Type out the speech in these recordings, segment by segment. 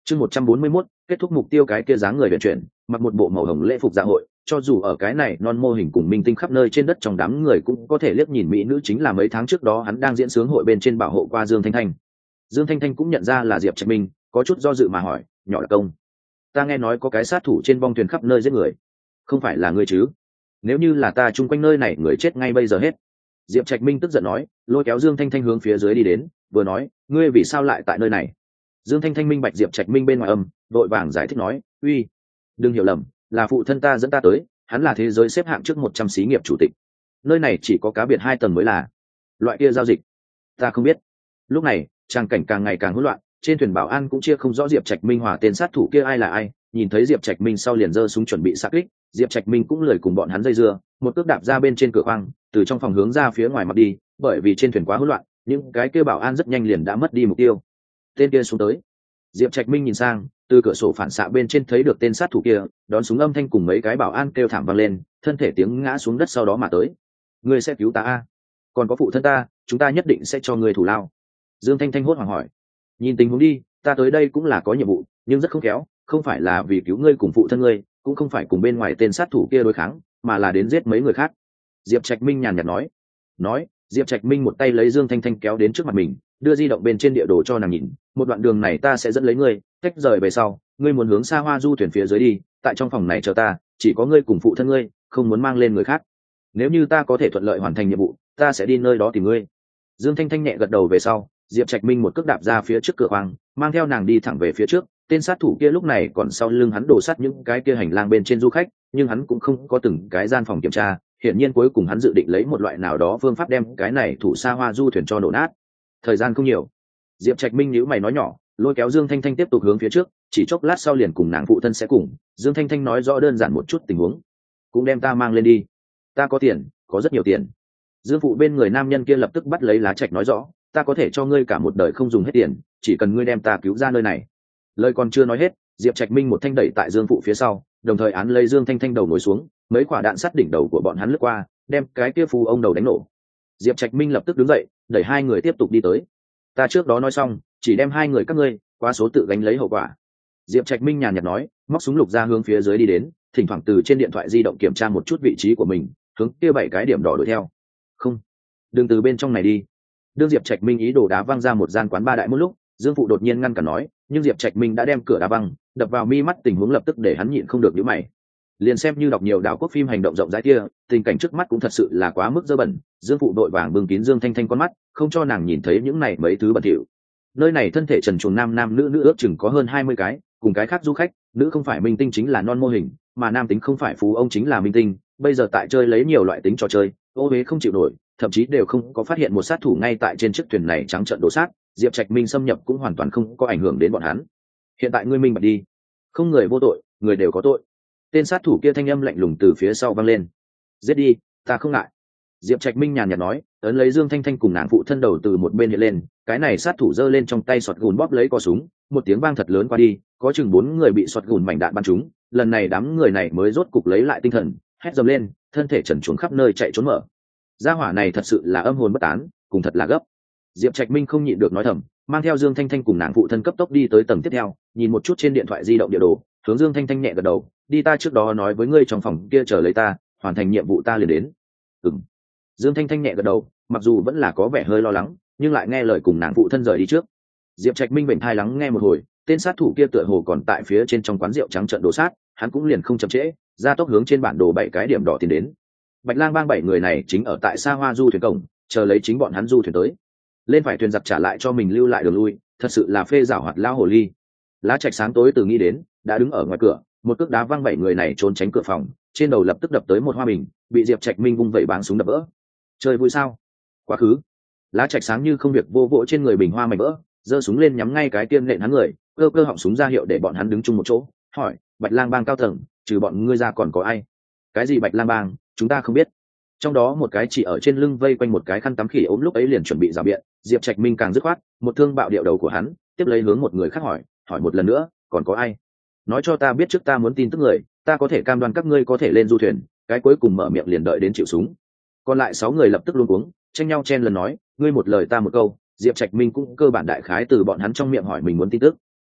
Chương 141, kết thúc mục tiêu. Cái kia dáng người vận chuyển, mặc một bộ màu hồng lễ phục dạ hội, cho dù ở cái này non mô hình cùng minh tinh khắp nơi trên đất trong đám người cũng có thể liếc nhìn mỹ nữ, chính là mấy tháng trước đó hắn đang diễn sướng hội bên trên bảo hộ qua Dương Thanh Thanh. Dương Thanh Thanh cũng nhận ra là Diệp Trạch Minh, có chút do dự mà hỏi, nhỏ đặc công, ta nghe nói có cái sát thủ trên bong thuyền khắp nơi giết người, không phải là ngươi chứ? Nếu như là ta, chung quanh nơi này người chết ngay bây giờ hết. Diệp Trạch Minh tức giận nói, lôi kéo Dương Thanh Thanh hướng phía dưới đi đến, vừa nói, ngươi vì sao lại tại nơi này? Dương Thanh Thanh minh bạch Diệp Trạch Minh bên ngoài âm, vội vàng giải thích nói, uy, đừng hiểu lầm, là phụ thân ta dẫn ta tới, hắn là thế giới xếp hạng trước 100 xí nghiệp chủ tịch, nơi này chỉ có cá biệt 2 tầng mới là loại kia giao dịch, ta không biết. Lúc này trang cảnh càng ngày càng hỗn loạn, trên thuyền bảo an cũng chia không rõ Diệp Trạch Minh hòa tên sát thủ kia ai là ai, nhìn thấy Diệp Trạch Minh sau liền giơ súng chuẩn bị xạ kích. Diệp Trạch Minh cũng lười cùng bọn hắn dây dưa, một cước đạp ra bên trên cửa khoang, từ trong phòng hướng ra phía ngoài mặt đi, bởi vì trên thuyền quá hỗn loạn, những cái kia bảo an rất nhanh liền đã mất đi mục tiêu. Tên kia xuống tới. Diệp Trạch Minh nhìn sang, từ cửa sổ phản xạ bên trên thấy được tên sát thủ kia, đón súng âm thanh cùng mấy cái bảo an kêu thảm vang lên, thân thể tiếng ngã xuống đất sau đó mà tới. Ngươi sẽ cứu ta a? Còn có phụ thân ta, chúng ta nhất định sẽ cho ngươi thủ lao. Dương Thanh Thanh hốt hoảng hỏi. Nhìn tình huống đi, ta tới đây cũng là có nhiệm vụ, nhưng rất không khéo, không phải là vì cứu ngươi cùng phụ thân ngươi, cũng không phải cùng bên ngoài tên sát thủ kia đối kháng, mà là đến giết mấy người khác. Diệp Trạch Minh nhàn nhạt nói, Diệp Trạch Minh một tay lấy Dương Thanh Thanh kéo đến trước mặt mình, đưa di động bên trên địa đồ cho nàng nhìn, một đoạn đường này ta sẽ dẫn lấy ngươi, tách rời về sau, ngươi muốn hướng xa hoa du thuyền phía dưới đi, tại trong phòng này chờ ta, chỉ có ngươi cùng phụ thân ngươi, không muốn mang lên người khác. Nếu như ta có thể thuận lợi hoàn thành nhiệm vụ, ta sẽ đi nơi đó tìm ngươi. Dương Thanh Thanh nhẹ gật đầu về sau, Diệp Trạch Minh một cước đạp ra phía trước cửa khoang, mang theo nàng đi thẳng về phía trước. Tên sát thủ kia lúc này còn sau lưng hắn đổ sát những cái kia hành lang bên trên du khách, nhưng hắn cũng không có từng cái gian phòng kiểm tra, hiển nhiên cuối cùng hắn dự định lấy một loại nào đó phương pháp đem cái này thủ xa hoa du thuyền cho nổ nát. Thời gian không nhiều. Diệp Trạch Minh nhíu mày nói nhỏ, lôi kéo Dương Thanh Thanh tiếp tục hướng phía trước, chỉ chốc lát sau liền cùng nàng phụ thân sẽ cùng. Dương Thanh Thanh nói rõ đơn giản một chút tình huống, cũng đem ta mang lên đi, ta có tiền, có rất nhiều tiền. Dương phụ bên người nam nhân kia lập tức bắt lấy lá trạch nói rõ, ta có thể cho ngươi cả một đời không dùng hết tiền, chỉ cần ngươi đem ta cứu ra nơi này. Lời còn chưa nói hết, Diệp Trạch Minh một thanh đẩy tại Dương phụ phía sau, đồng thời án lấy Dương Thanh Thanh đầu ngồi xuống, mấy quả đạn sắt đỉnh đầu của bọn hắn lướt qua, đem cái kia phù ông đầu đánh nổ. Diệp Trạch Minh lập tức đứng dậy, đẩy hai người tiếp tục đi tới. Ta trước đó nói xong, chỉ đem hai người các ngươi qua số tự gánh lấy hậu quả. Diệp Trạch Minh nhàn nhạt nói, móc súng lục ra hướng phía dưới đi đến, thỉnh thoảng từ trên điện thoại di động kiểm tra một chút vị trí của mình, hướng kia 7 cái điểm đỏ đuổi theo. Không, đừng từ bên trong này đi. Đương Diệp Trạch Minh ý đồ đá văng ra một gian quán ba đại một lúc, Dương phụ đột nhiên ngăn cản nói, nhưng Diệp Trạch Minh đã đem cửa đá văng, đập vào mi mắt, tình huống lập tức để hắn nhịn không được nhíu mày. Liền xem như đọc nhiều đảo quốc phim hành động rộng rãi kia, tình cảnh trước mắt cũng thật sự là quá mức dơ bẩn. Dương phụ đội vàng bưng kín Dương Thanh Thanh con mắt, không cho nàng nhìn thấy những này mấy thứ bẩn thỉu. Nơi này thân thể trần truồng nam nam nữ nữ ước chừng có hơn 20 cái, cùng cái khác du khách, nữ không phải minh tinh chính là non mô hình, mà nam tính không phải phú ông chính là minh tinh. Bây giờ tại chơi lấy nhiều loại tính trò chơi, ô uế không chịu nổi, thậm chí đều không có phát hiện một sát thủ ngay tại trên chiếc thuyền này trắng trợn đổ sát. Diệp Trạch Minh xâm nhập cũng hoàn toàn không có ảnh hưởng đến bọn hắn. Hiện tại ngươi minh bạch đi, không người vô tội, người đều có tội. Tên sát thủ kia thanh âm lạnh lùng từ phía sau vang lên. Giết đi, ta không ngại. Diệp Trạch Minh nhàn nhạt nói, ấn lấy Dương Thanh Thanh cùng nàng phụ thân đầu từ một bên hiện lên, cái này sát thủ giơ lên trong tay sọt gùn bóp lấy cò súng, một tiếng vang thật lớn qua đi, có chừng 4 người bị sọt gùn mảnh đạn bắn trúng. Lần này đám người này mới rốt cục lấy lại tinh thần, hét dầm lên, thân thể trần truồng khắp nơi chạy trốn mở. Gia hỏa này thật sự là âm hồn bất tán, cùng thật là gấp. Diệp Trạch Minh không nhịn được nói thầm, mang theo Dương Thanh Thanh cùng nàng phụ thân cấp tốc đi tới tầng tiếp theo, nhìn một chút trên điện thoại di động địa đồ, hướng Dương Thanh Thanh nhẹ gật đầu, đi, ta trước đó nói với ngươi trong phòng kia chờ lấy ta, hoàn thành nhiệm vụ ta liền đến. Ừm. Dương Thanh Thanh nhẹ gật đầu, mặc dù vẫn là có vẻ hơi lo lắng, nhưng lại nghe lời cùng nàng phụ thân rời đi trước. Diệp Trạch Minh bền thai lắng nghe một hồi, tên sát thủ kia tựa hồ còn tại phía trên trong quán rượu trắng trợn đổ sát, hắn cũng liền không chậm trễ, ra tốc hướng trên bản đồ 7 cái điểm đỏ tiến đến. Bạch Lang bang 7 người này chính ở tại xa hoa du thuyền cổng, chờ lấy chính bọn hắn du thuyền tới. Lên phải thuyền giặc trả lại cho mình lưu lại đường lui, thật sự là phê giảo hoạt lao hồ ly. Lá Trạch sáng tối từ nghĩ đến, đã đứng ở ngoài cửa, một cước đá văng 7 người này trốn tránh cửa phòng, trên đầu lập tức đập tới một hoa bình, bị Diệp Trạch Minh vung vẩy báng súng đập vỡ. Chơi vui sao? Quá khứ. Lá Trạch sáng như không việc vô vỗ trên người bình hoa mảnh vỡ, giơ súng lên nhắm ngay cái tiêm nện hắn người, cơ cơ họng súng ra hiệu để bọn hắn đứng chung một chỗ, hỏi, Bạch Lang bang cao tầng, trừ bọn ngươi ra còn có ai? Cái gì Bạch Lang bang, chúng ta không biết. Trong đó một cái chỉ ở trên lưng vây quanh một cái khăn tắm khỉ ốm lúc ấy liền chuẩn bị rào biện. Diệp Trạch Minh càng dứt khoát, một thương bạo điệu đầu của hắn, tiếp lấy hướng một người khác hỏi một lần nữa, còn có ai? Nói cho ta biết trước, ta muốn tin tức người, ta có thể cam đoan các ngươi có thể lên du thuyền. Cái cuối cùng mở miệng liền đợi đến chịu súng. Còn lại 6 người lập tức luống cuống, tranh nhau chen lần nói, ngươi một lời ta một câu. Diệp Trạch Minh cũng cơ bản đại khái từ bọn hắn trong miệng hỏi mình muốn tin tức.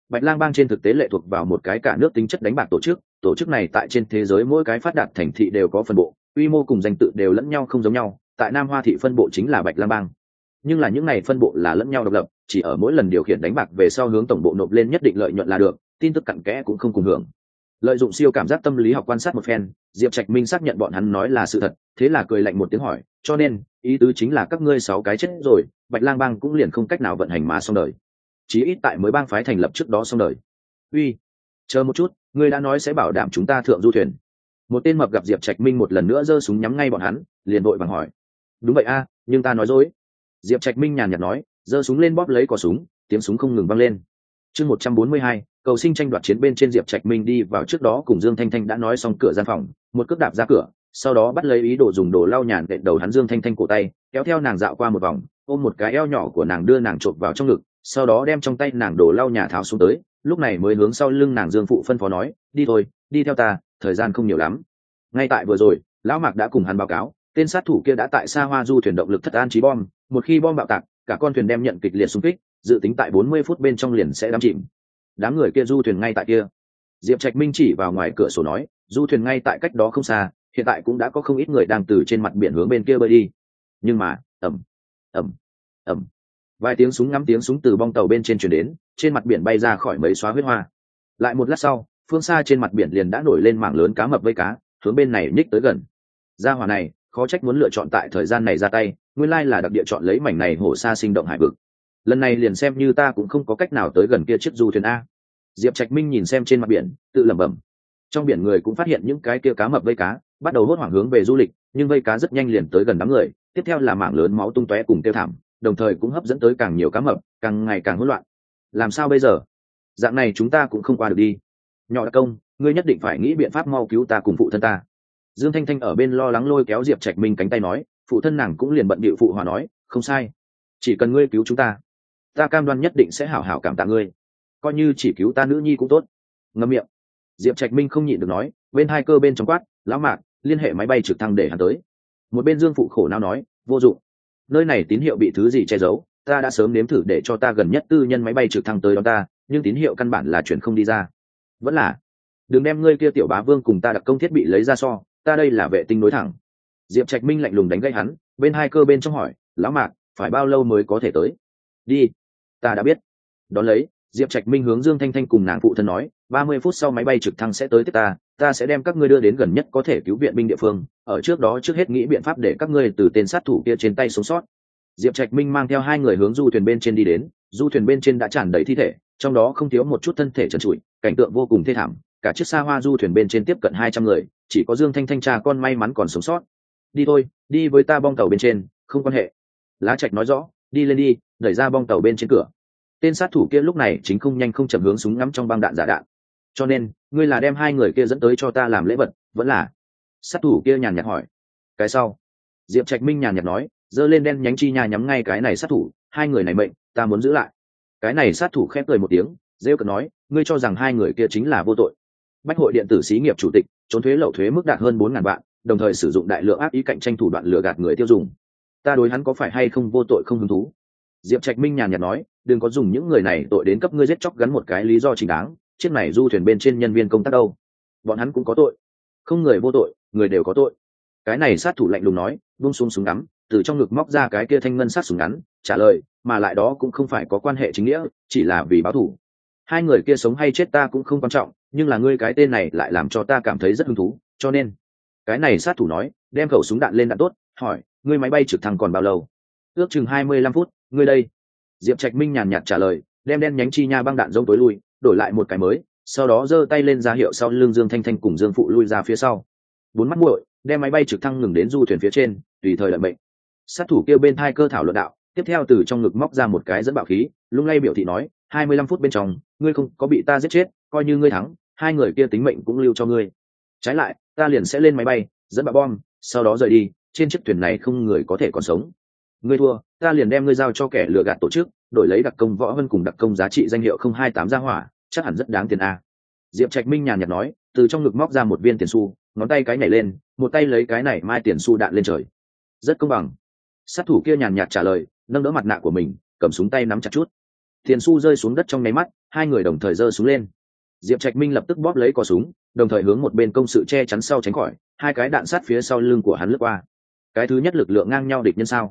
Bạch Lang Bang trên thực tế lệ thuộc vào một cái cả nước tính chất đánh bạc tổ chức này tại trên thế giới mỗi cái phát đạt thành thị đều có phân bộ, quy mô cùng danh tự đều lẫn nhau không giống nhau, tại Nam Hoa thị phân bộ chính là Bạch Lang Bang. Nhưng là những này phân bộ là lẫn nhau độc lập, chỉ ở mỗi lần điều khiển đánh bạc về sau hướng tổng bộ nộp lên nhất định lợi nhuận là được, tin tức cặn kẽ cũng không cùng hưởng. Lợi dụng siêu cảm giác tâm lý học quan sát một phen, Diệp Trạch Minh xác nhận bọn hắn nói là sự thật, thế là cười lạnh một tiếng hỏi, cho nên ý tứ chính là các ngươi 6 cái chết rồi, Bạch Lang Bang cũng liền không cách nào vận hành mà xong đời. Chí ít tại mới bang phái thành lập trước đó xong đời. Uy, chờ một chút, ngươi đã nói sẽ bảo đảm chúng ta thượng du thuyền. Một tên mập gặp Diệp Trạch Minh một lần nữa giơ súng nhắm ngay bọn hắn, liền vội vàng hỏi, đúng vậy a, nhưng ta nói dối. Diệp Trạch Minh nhàn nhạt nói, giơ súng lên bóp lấy cò súng, tiếng súng không ngừng vang lên. Chương 142, cầu sinh tranh đoạt chiến bên trên. Diệp Trạch Minh đi vào trước đó cùng Dương Thanh Thanh đã nói xong cửa gian phòng, một cước đạp ra cửa, sau đó bắt lấy ý đồ dùng đồ lau nhàn đệm đầu hắn Dương Thanh Thanh cổ tay, kéo theo nàng dạo qua một vòng, ôm một cái eo nhỏ của nàng đưa nàng chộp vào trong ngực, sau đó đem trong tay nàng đồ lau nhà tháo xuống tới, lúc này mới hướng sau lưng nàng Dương phụ phân phó nói, đi thôi, đi theo ta, thời gian không nhiều lắm. Ngay tại vừa rồi, lão Mạc đã cùng hắn báo cáo, tên sát thủ kia đã tại Sa Hoa du thuyền động lực thất an trí bom, một khi bom bạo tạc, cả con thuyền đem nhận kịch liệt xung kích, dự tính tại 40 phút bên trong liền sẽ đắm chìm. Đám người kia du thuyền ngay tại kia. Diệp Trạch Minh chỉ vào ngoài cửa sổ nói, du thuyền ngay tại cách đó không xa, hiện tại cũng đã có không ít người đang từ trên mặt biển hướng bên kia bơi đi. Nhưng mà, ầm, ầm, ầm, vài tiếng súng ngắm tiếng súng từ bong tàu bên trên truyền đến, trên mặt biển bay ra khỏi mấy xóa huyết hoa. Lại một lát sau, phương xa trên mặt biển liền đã nổi lên mảng lớn cá mập vây cá, hướng bên này nhích tới gần. Gia hỏa này, khó trách muốn lựa chọn tại thời gian này ra tay, nguyên lai là đặc địa chọn lấy mảnh này hổ xa sinh động hải vực. Lần này liền xem như ta cũng không có cách nào tới gần kia chiếc du thuyền a. Diệp Trạch Minh nhìn xem trên mặt biển, tự lẩm bẩm. Trong biển người cũng phát hiện những cái kia cá mập vây cá, bắt đầu hốt hoảng hướng về du lịch, nhưng vây cá rất nhanh liền tới gần đám người, tiếp theo là mảng lớn máu tung tóe cùng tiêu thảm, đồng thời cũng hấp dẫn tới càng nhiều cá mập, càng ngày càng hỗn loạn. Làm sao bây giờ? Dạng này chúng ta cũng không qua được đi. Nhỏ đặc công, ngươi nhất định phải nghĩ biện pháp mau cứu ta cùng phụ thân ta. Dương Thanh Thanh ở bên lo lắng lôi kéo Diệp Trạch Minh cánh tay nói, phụ thân nàng cũng liền bận bịu phụ hòa nói, không sai, chỉ cần ngươi cứu chúng ta cam đoan nhất định sẽ hảo hảo cảm tạ ngươi, coi như chỉ cứu ta nữ nhi cũng tốt. Ngậm miệng. Diệp Trạch Minh không nhịn được nói, bên hai cơ bên trong quát, lão Mạc, liên hệ máy bay trực thăng để hắn tới. Một bên Dương phụ khổ não nói, vô dụng, nơi này tín hiệu bị thứ gì che giấu, ta đã sớm nếm thử để cho ta gần nhất tư nhân máy bay trực thăng tới đón ta, nhưng tín hiệu căn bản là chuyển không đi ra. Vẫn là, đừng đem ngươi kia tiểu bá vương cùng ta đặc công thiết bị lấy ra so, ta đây là vệ tinh nối thẳng. Diệp Trạch Minh lạnh lùng đánh gây hắn, bên hai cơ bên trong hỏi, lão Mạc, phải bao lâu mới có thể tới? Đi, ta đã biết. Đón lấy, Diệp Trạch Minh hướng Dương Thanh Thanh cùng nàng phụ thân nói, 30 phút sau máy bay trực thăng sẽ tới tiếp ta sẽ đem các ngươi đưa đến gần nhất có thể cứu viện binh địa phương, ở trước đó trước hết nghĩ biện pháp để các ngươi từ tên sát thủ kia trên tay sống sót. Diệp Trạch Minh mang theo hai người hướng du thuyền bên trên đi đến, du thuyền bên trên đã tràn đầy thi thể, trong đó không thiếu một chút thân thể trần trụi, cảnh tượng vô cùng thê thảm, cả chiếc Sa Hoa du thuyền bên trên tiếp cận 200 người, chỉ có Dương Thanh Thanh cha con may mắn còn sống sót. Đi thôi, đi với ta bong tàu bên trên, không quan hệ. Lá Trạch nói rõ, đi lên đi, đẩy ra bong tàu bên trên cửa. Tên sát thủ kia lúc này chính không nhanh không chậm hướng súng ngắm trong băng đạn giả đạn. Cho nên, ngươi là đem hai người kia dẫn tới cho ta làm lễ vật, vẫn là? Sát thủ kia nhàn nhạt hỏi. Cái sau. Diệp Trạch Minh nhàn nhạt nói, giơ lên đen nhánh chi nha nhắm ngay cái này sát thủ, hai người này mệnh, ta muốn giữ lại. Cái này sát thủ khép cười một tiếng, rêu cợt nói, ngươi cho rằng hai người kia chính là vô tội? Bách hội điện tử xí nghiệp chủ tịch, trốn thuế lậu thuế mức đạt hơn 4.000 vạn, đồng thời sử dụng đại lượng ác ý cạnh tranh thủ đoạn lừa gạt người tiêu dùng. Ta đối hắn có phải hay không vô tội không hứng thú. Diệp Trạch Minh nhàn nhạt nói, đừng có dùng những người này tội đến cấp ngươi giết chóc gắn một cái lý do chính đáng, chiếc này du thuyền bên trên nhân viên công tác đâu, bọn hắn cũng có tội, không người vô tội, người đều có tội. Cái này sát thủ lạnh lùng nói, buông xuống súng ngắn, từ trong ngực móc ra cái kia thanh ngân sát súng ngắn, trả lời, mà lại đó cũng không phải có quan hệ chính nghĩa, chỉ là vì báo thù. Hai người kia sống hay chết ta cũng không quan trọng, nhưng là ngươi cái tên này lại làm cho ta cảm thấy rất hứng thú, cho nên. Cái này sát thủ nói, đem khẩu súng đạn lên đạn tốt, hỏi, ngươi máy bay trực thăng còn bao lâu? Ước chừng 25 phút, ngươi đây. Diệp Trạch Minh nhàn nhạt trả lời, đem đen nhánh chi nha băng đạn rông tối lui, đổi lại một cái mới, sau đó giơ tay lên ra hiệu sau lưng Dương Thanh Thanh cùng Dương phụ lui ra phía sau. Bốn mắt muội, đem máy bay trực thăng ngừng đến du thuyền phía trên, tùy thời đợi mệnh. Sát thủ kêu bên thai cơ thảo luận đạo, tiếp theo từ trong ngực móc ra một cái dẫn bạo khí, lung lay biểu thị nói, 25 phút bên trong, ngươi không có bị ta giết chết, coi như ngươi thắng, hai người kia tính mệnh cũng lưu cho ngươi. Trái lại, ta liền sẽ lên máy bay, dẫn bạo bom, sau đó rời đi, trên chiếc thuyền này không người có thể còn sống. Ngươi thua, ta liền đem ngươi giao cho kẻ lừa gạt tổ chức, đổi lấy đặc công Võ Vân cùng đặc công giá trị danh hiệu 028 ra hỏa, chắc hẳn rất đáng tiền a. Diệp Trạch Minh nhàn nhạt nói, từ trong ngực móc ra một viên tiền xu, ngón tay cái nhảy lên, một tay lấy cái này mai tiền xu đạn lên trời. Rất công bằng. Sát thủ kia nhàn nhạt trả lời, nâng đỡ mặt nạ của mình, cầm súng tay nắm chặt chút. Tiền xu rơi xuống đất trong nháy mắt, hai người đồng thời giơ súng lên. Diệp Trạch Minh lập tức bóp lấy cò súng, đồng thời hướng một bên công sự che chắn sau tránh khỏi, hai cái đạn sát phía sau lưng của hắn lướt qua. Cái thứ nhất lực lượng ngang nhau địch nhân sao?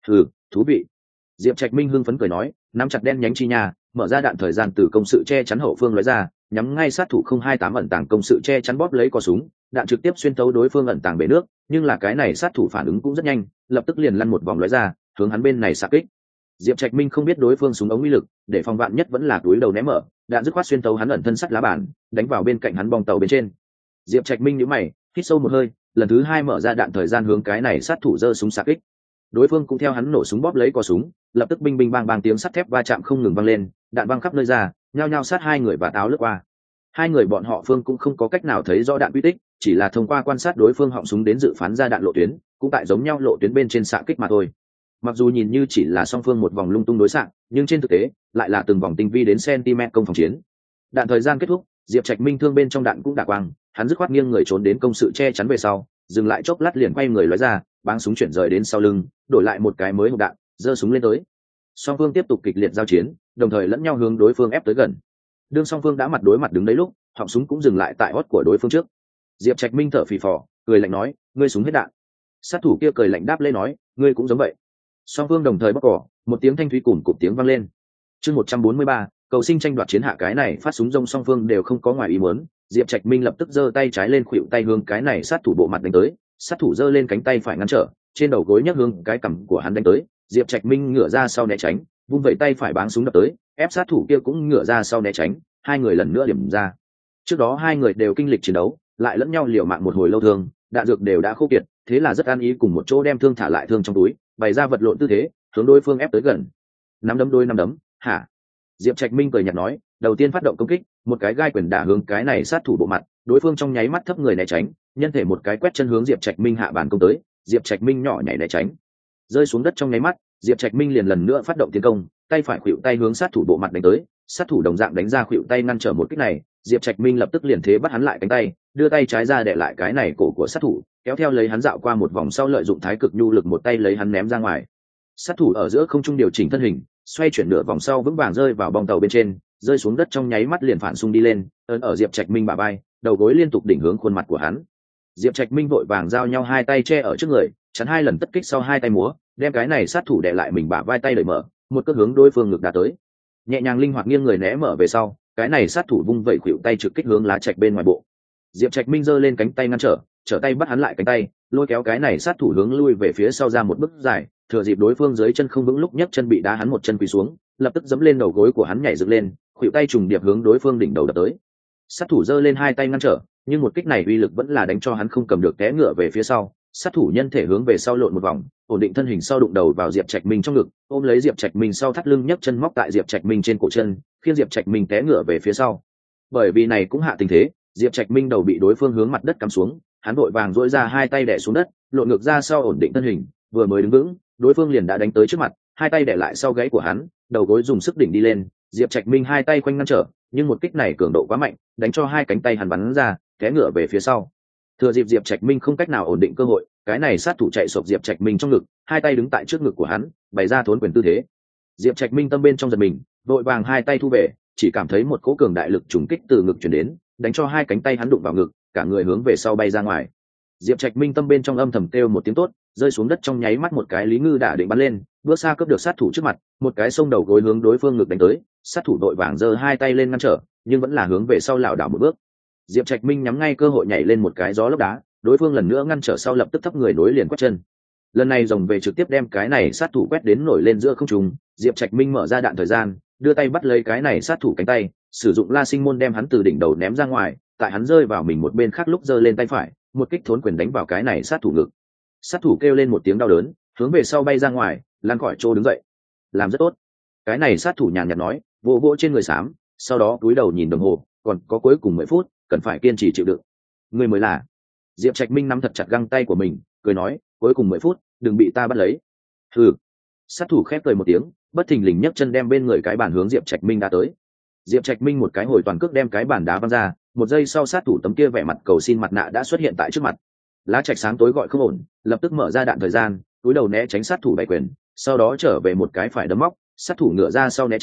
Thú vị. Diệp Trạch Minh hưng phấn cười nói, nắm chặt đen nhánh chi nhà, mở ra đạn thời gian từ công sự che chắn hậu phương lóe ra, nhắm ngay sát thủ 028 ẩn tàng công sự che chắn bóp lấy cò súng, đạn trực tiếp xuyên thấu đối phương ẩn tàng bể nước, nhưng là cái này sát thủ phản ứng cũng rất nhanh, lập tức liền lăn một vòng lóe ra, hướng hắn bên này xạ kích. Diệp Trạch Minh không biết đối phương súng ống uy lực, để phòng vạn nhất vẫn là túi đầu ném mở, đạn dứt khoát xuyên thấu hắn ẩn thân sắt lá bàn, đánh vào bên cạnh hắn bong tàu bên trên. Diệp Trạch Minh nhíu mày, hít sâu một hơi, lần thứ hai mở ra đạn thời gian hướng cái này sát thủ giơ súng xạ kích. Đối phương cũng theo hắn nổ súng bóp lấy cò súng, lập tức bing bing bang bang tiếng sắt thép va chạm không ngừng vang lên, đạn văng khắp nơi ra, nhao nhao sát hai người và táo lướt qua. Hai người bọn họ phương cũng không có cách nào thấy rõ đạn quy tích, chỉ là thông qua quan sát đối phương họng súng đến dự phán ra đạn lộ tuyến, cũng tại giống nhau lộ tuyến bên trên xạ kích mà thôi. Mặc dù nhìn như chỉ là song phương một vòng lung tung đối xạ, nhưng trên thực tế lại là từng vòng tinh vi đến cm công phòng chiến. Đạn thời gian kết thúc, Diệp Trạch Minh thương bên trong đạn cũng đả quang, hắn dứt khoát nghiêng người trốn đến công sự che chắn về sau, dừng lại chốc lát liền quay người lóe ra, báng súng chuyển rời đến sau lưng, đổi lại một cái mới hộp đạn, giơ súng lên tới. Song phương tiếp tục kịch liệt giao chiến, đồng thời lẫn nhau hướng đối phương ép tới gần. Đương song phương đã mặt đối mặt đứng đấy lúc, họng súng cũng dừng lại tại hót của đối phương trước. Diệp Trạch Minh thở phì phò, cười lạnh nói, ngươi súng hết đạn. Sát thủ kia cười lạnh đáp lên nói, ngươi cũng giống vậy. Song phương đồng thời bóc cỏ, một tiếng thanh thúy cùn cụp tiếng vang lên. Chương 143, cầu sinh tranh đoạt chiến hạ cái này phát súng rông song phương đều không có ngoài ý muốn, Diệp Trạch Minh lập tức giơ tay trái lên khuỵu tay hướng cái này sát thủ bộ mặt đánh tới, sát thủ giơ lên cánh tay phải ngăn trở, trên đầu gối nhấc hướng cái cằm của hắn đánh tới, Diệp Trạch Minh ngửa ra sau né tránh, vung vẩy tay phải báng súng đập tới, ép sát thủ kia cũng ngửa ra sau né tránh, hai người lần nữa điểm ra. Trước đó hai người đều kinh lịch chiến đấu, lại lẫn nhau liều mạng một hồi lâu thương, đạn dược đều đã khô kiệt, thế là rất an ý cùng một chỗ đem thương thả lại thương trong túi, bày ra vật lộn tư thế, hướng đối phương ép tới gần. Nắm đấm đôi nắm đấm, hả? Diệp Trạch Minh cười nhạt nói, đầu tiên phát động công kích, một cái gai quyền đả hướng cái này sát thủ bộ mặt, đối phương trong nháy mắt thấp người né tránh, nhân thể một cái quét chân hướng Diệp Trạch Minh hạ bàn công tới, Diệp Trạch Minh nhỏ nhảy né tránh, rơi xuống đất trong nháy mắt, Diệp Trạch Minh liền lần nữa phát động tiến công, tay phải khuỵu tay hướng sát thủ bộ mặt đánh tới, sát thủ đồng dạng đánh ra khuỵu tay ngăn trở một kích này, Diệp Trạch Minh lập tức liền thế bắt hắn lại cánh tay, đưa tay trái ra để lại cái này cổ của sát thủ, kéo theo lấy hắn dạo qua một vòng sau lợi dụng thái cực nhu lực một tay lấy hắn ném ra ngoài. Sát thủ ở giữa không trung điều chỉnh thân hình, xoay chuyển nửa vòng sau vững vàng rơi vào bong tàu bên trên, rơi xuống đất trong nháy mắt liền phản xung đi lên, ấn ở Diệp Trạch Minh bả vai, đầu gối liên tục đỉnh hướng khuôn mặt của hắn. Diệp Trạch Minh vội vàng giao nhau hai tay che ở trước người, chắn hai lần tất kích sau hai tay múa, đem cái này sát thủ đè lại mình bả vai tay đẩy mở, một cước hướng đối phương ngực đá tới. Nhẹ nhàng linh hoạt nghiêng người né mở về sau, cái này sát thủ vung vẩy khuỷu tay trực kích hướng lá trạch bên ngoài bộ. Diệp Trạch Minh giơ lên cánh tay ngăn trở tay bắt hắn lại cánh tay, lôi kéo cái này sát thủ hướng lui về phía sau ra một bước dài, thừa dịp đối phương dưới chân không vững lúc nhấc chân bị đá hắn một chân quỳ xuống, lập tức giẫm lên đầu gối của hắn nhảy dựng lên, khuỷu tay trùng điệp hướng đối phương đỉnh đầu đập tới. Sát thủ giơ lên hai tay ngăn trở, nhưng một kích này uy lực vẫn là đánh cho hắn không cầm được té ngựa về phía sau. Sát thủ nhân thể hướng về sau lộn một vòng, ổn định thân hình sau đụng đầu vào Diệp Trạch Minh trong ngực, ôm lấy Diệp Trạch Minh sau thắt lưng nhấc chân móc tại Diệp Trạch Minh trên cổ chân, khiến Diệp Trạch Minh té ngựa về phía sau. Bởi vì này cũng hạ tình thế, Diệp Trạch Minh đầu bị đối phương hướng mặt đất cắm xuống, hắn vội vàng duỗi ra hai tay đè xuống đất, lộn ngược ra sau ổn định thân hình, vừa mới đứng vững, đối phương liền đã đánh tới trước mặt, hai tay đè lại sau gáy của hắn, đầu gối dùng sức đỉnh đi lên, Diệp Trạch Minh hai tay quanh ngăn trở, nhưng một kích này cường độ quá mạnh, đánh cho hai cánh tay hắn bắn ra, té ngựa về phía sau. Thừa dịp Diệp Trạch Minh không cách nào ổn định cơ hội, cái này sát thủ chạy sộc Diệp Trạch Minh trong ngực, hai tay đứng tại trước ngực của hắn, bày ra thốn quyền tư thế. Diệp Trạch Minh tâm bên trong giật mình, vội vàng hai tay thu về, chỉ cảm thấy một cỗ cường đại lực trùng kích từ ngực truyền đến, đánh cho hai cánh tay hắn đụng vào ngực, cả người hướng về sau bay ra ngoài. Diệp Trạch Minh tâm bên trong âm thầm kêu một tiếng tốt, rơi xuống đất trong nháy mắt một cái Lý Ngư đã định bắn lên, bước xa cướp được sát thủ trước mặt, một cái xông đầu gối hướng đối phương ngực đánh tới, sát thủ đội vàng giơ hai tay lên ngăn trở, nhưng vẫn là hướng về sau lảo đảo một bước. Diệp Trạch Minh nhắm ngay cơ hội nhảy lên một cái gió lốc đá, đối phương lần nữa ngăn trở sau lập tức thấp người nối liền quét chân. Lần này rồng về trực tiếp đem cái này sát thủ quét đến nổi lên giữa không trung, Diệp Trạch Minh mở ra đạn thời gian, đưa tay bắt lấy cái này sát thủ cánh tay, sử dụng La Sinh môn đem hắn từ đỉnh đầu ném ra ngoài, tại hắn rơi vào mình một bên khác lúc giơ lên tay phải, một kích thốn quyền đánh vào cái này sát thủ ngực. Sát thủ kêu lên một tiếng đau đớn, hướng về sau bay ra ngoài, lăn khỏi chỗ đứng dậy. Làm rất tốt. Cái này sát thủ nhàn nhạt nói, vỗ vỗ trên người xám, sau đó cúi đầu nhìn đồng hồ, còn có cuối cùng 10 phút, cần phải kiên trì chịu đựng. Người mới là. Diệp Trạch Minh nắm thật chặt găng tay của mình, cười nói, cuối cùng 10 phút, đừng bị ta bắt lấy. Hừ. Sát thủ khép cười một tiếng, bất thình lình nhấc chân đem bên người cái bàn hướng Diệp Trạch Minh đã tới. Diệp Trạch Minh một cái hồi toàn cước đem cái bàn đá văng ra, một giây sau sát thủ tấm kia vẻ mặt cầu xin mặt nạ đã xuất hiện tại trước mặt. Lá Trạch sáng tối gọi không ổn, lập tức mở ra đạn thời gian, cúi đầu né tránh sát thủ bảy quyền, sau đó trở về một cái phải đấm móc, sát thủ ngựa ra sau né tránh,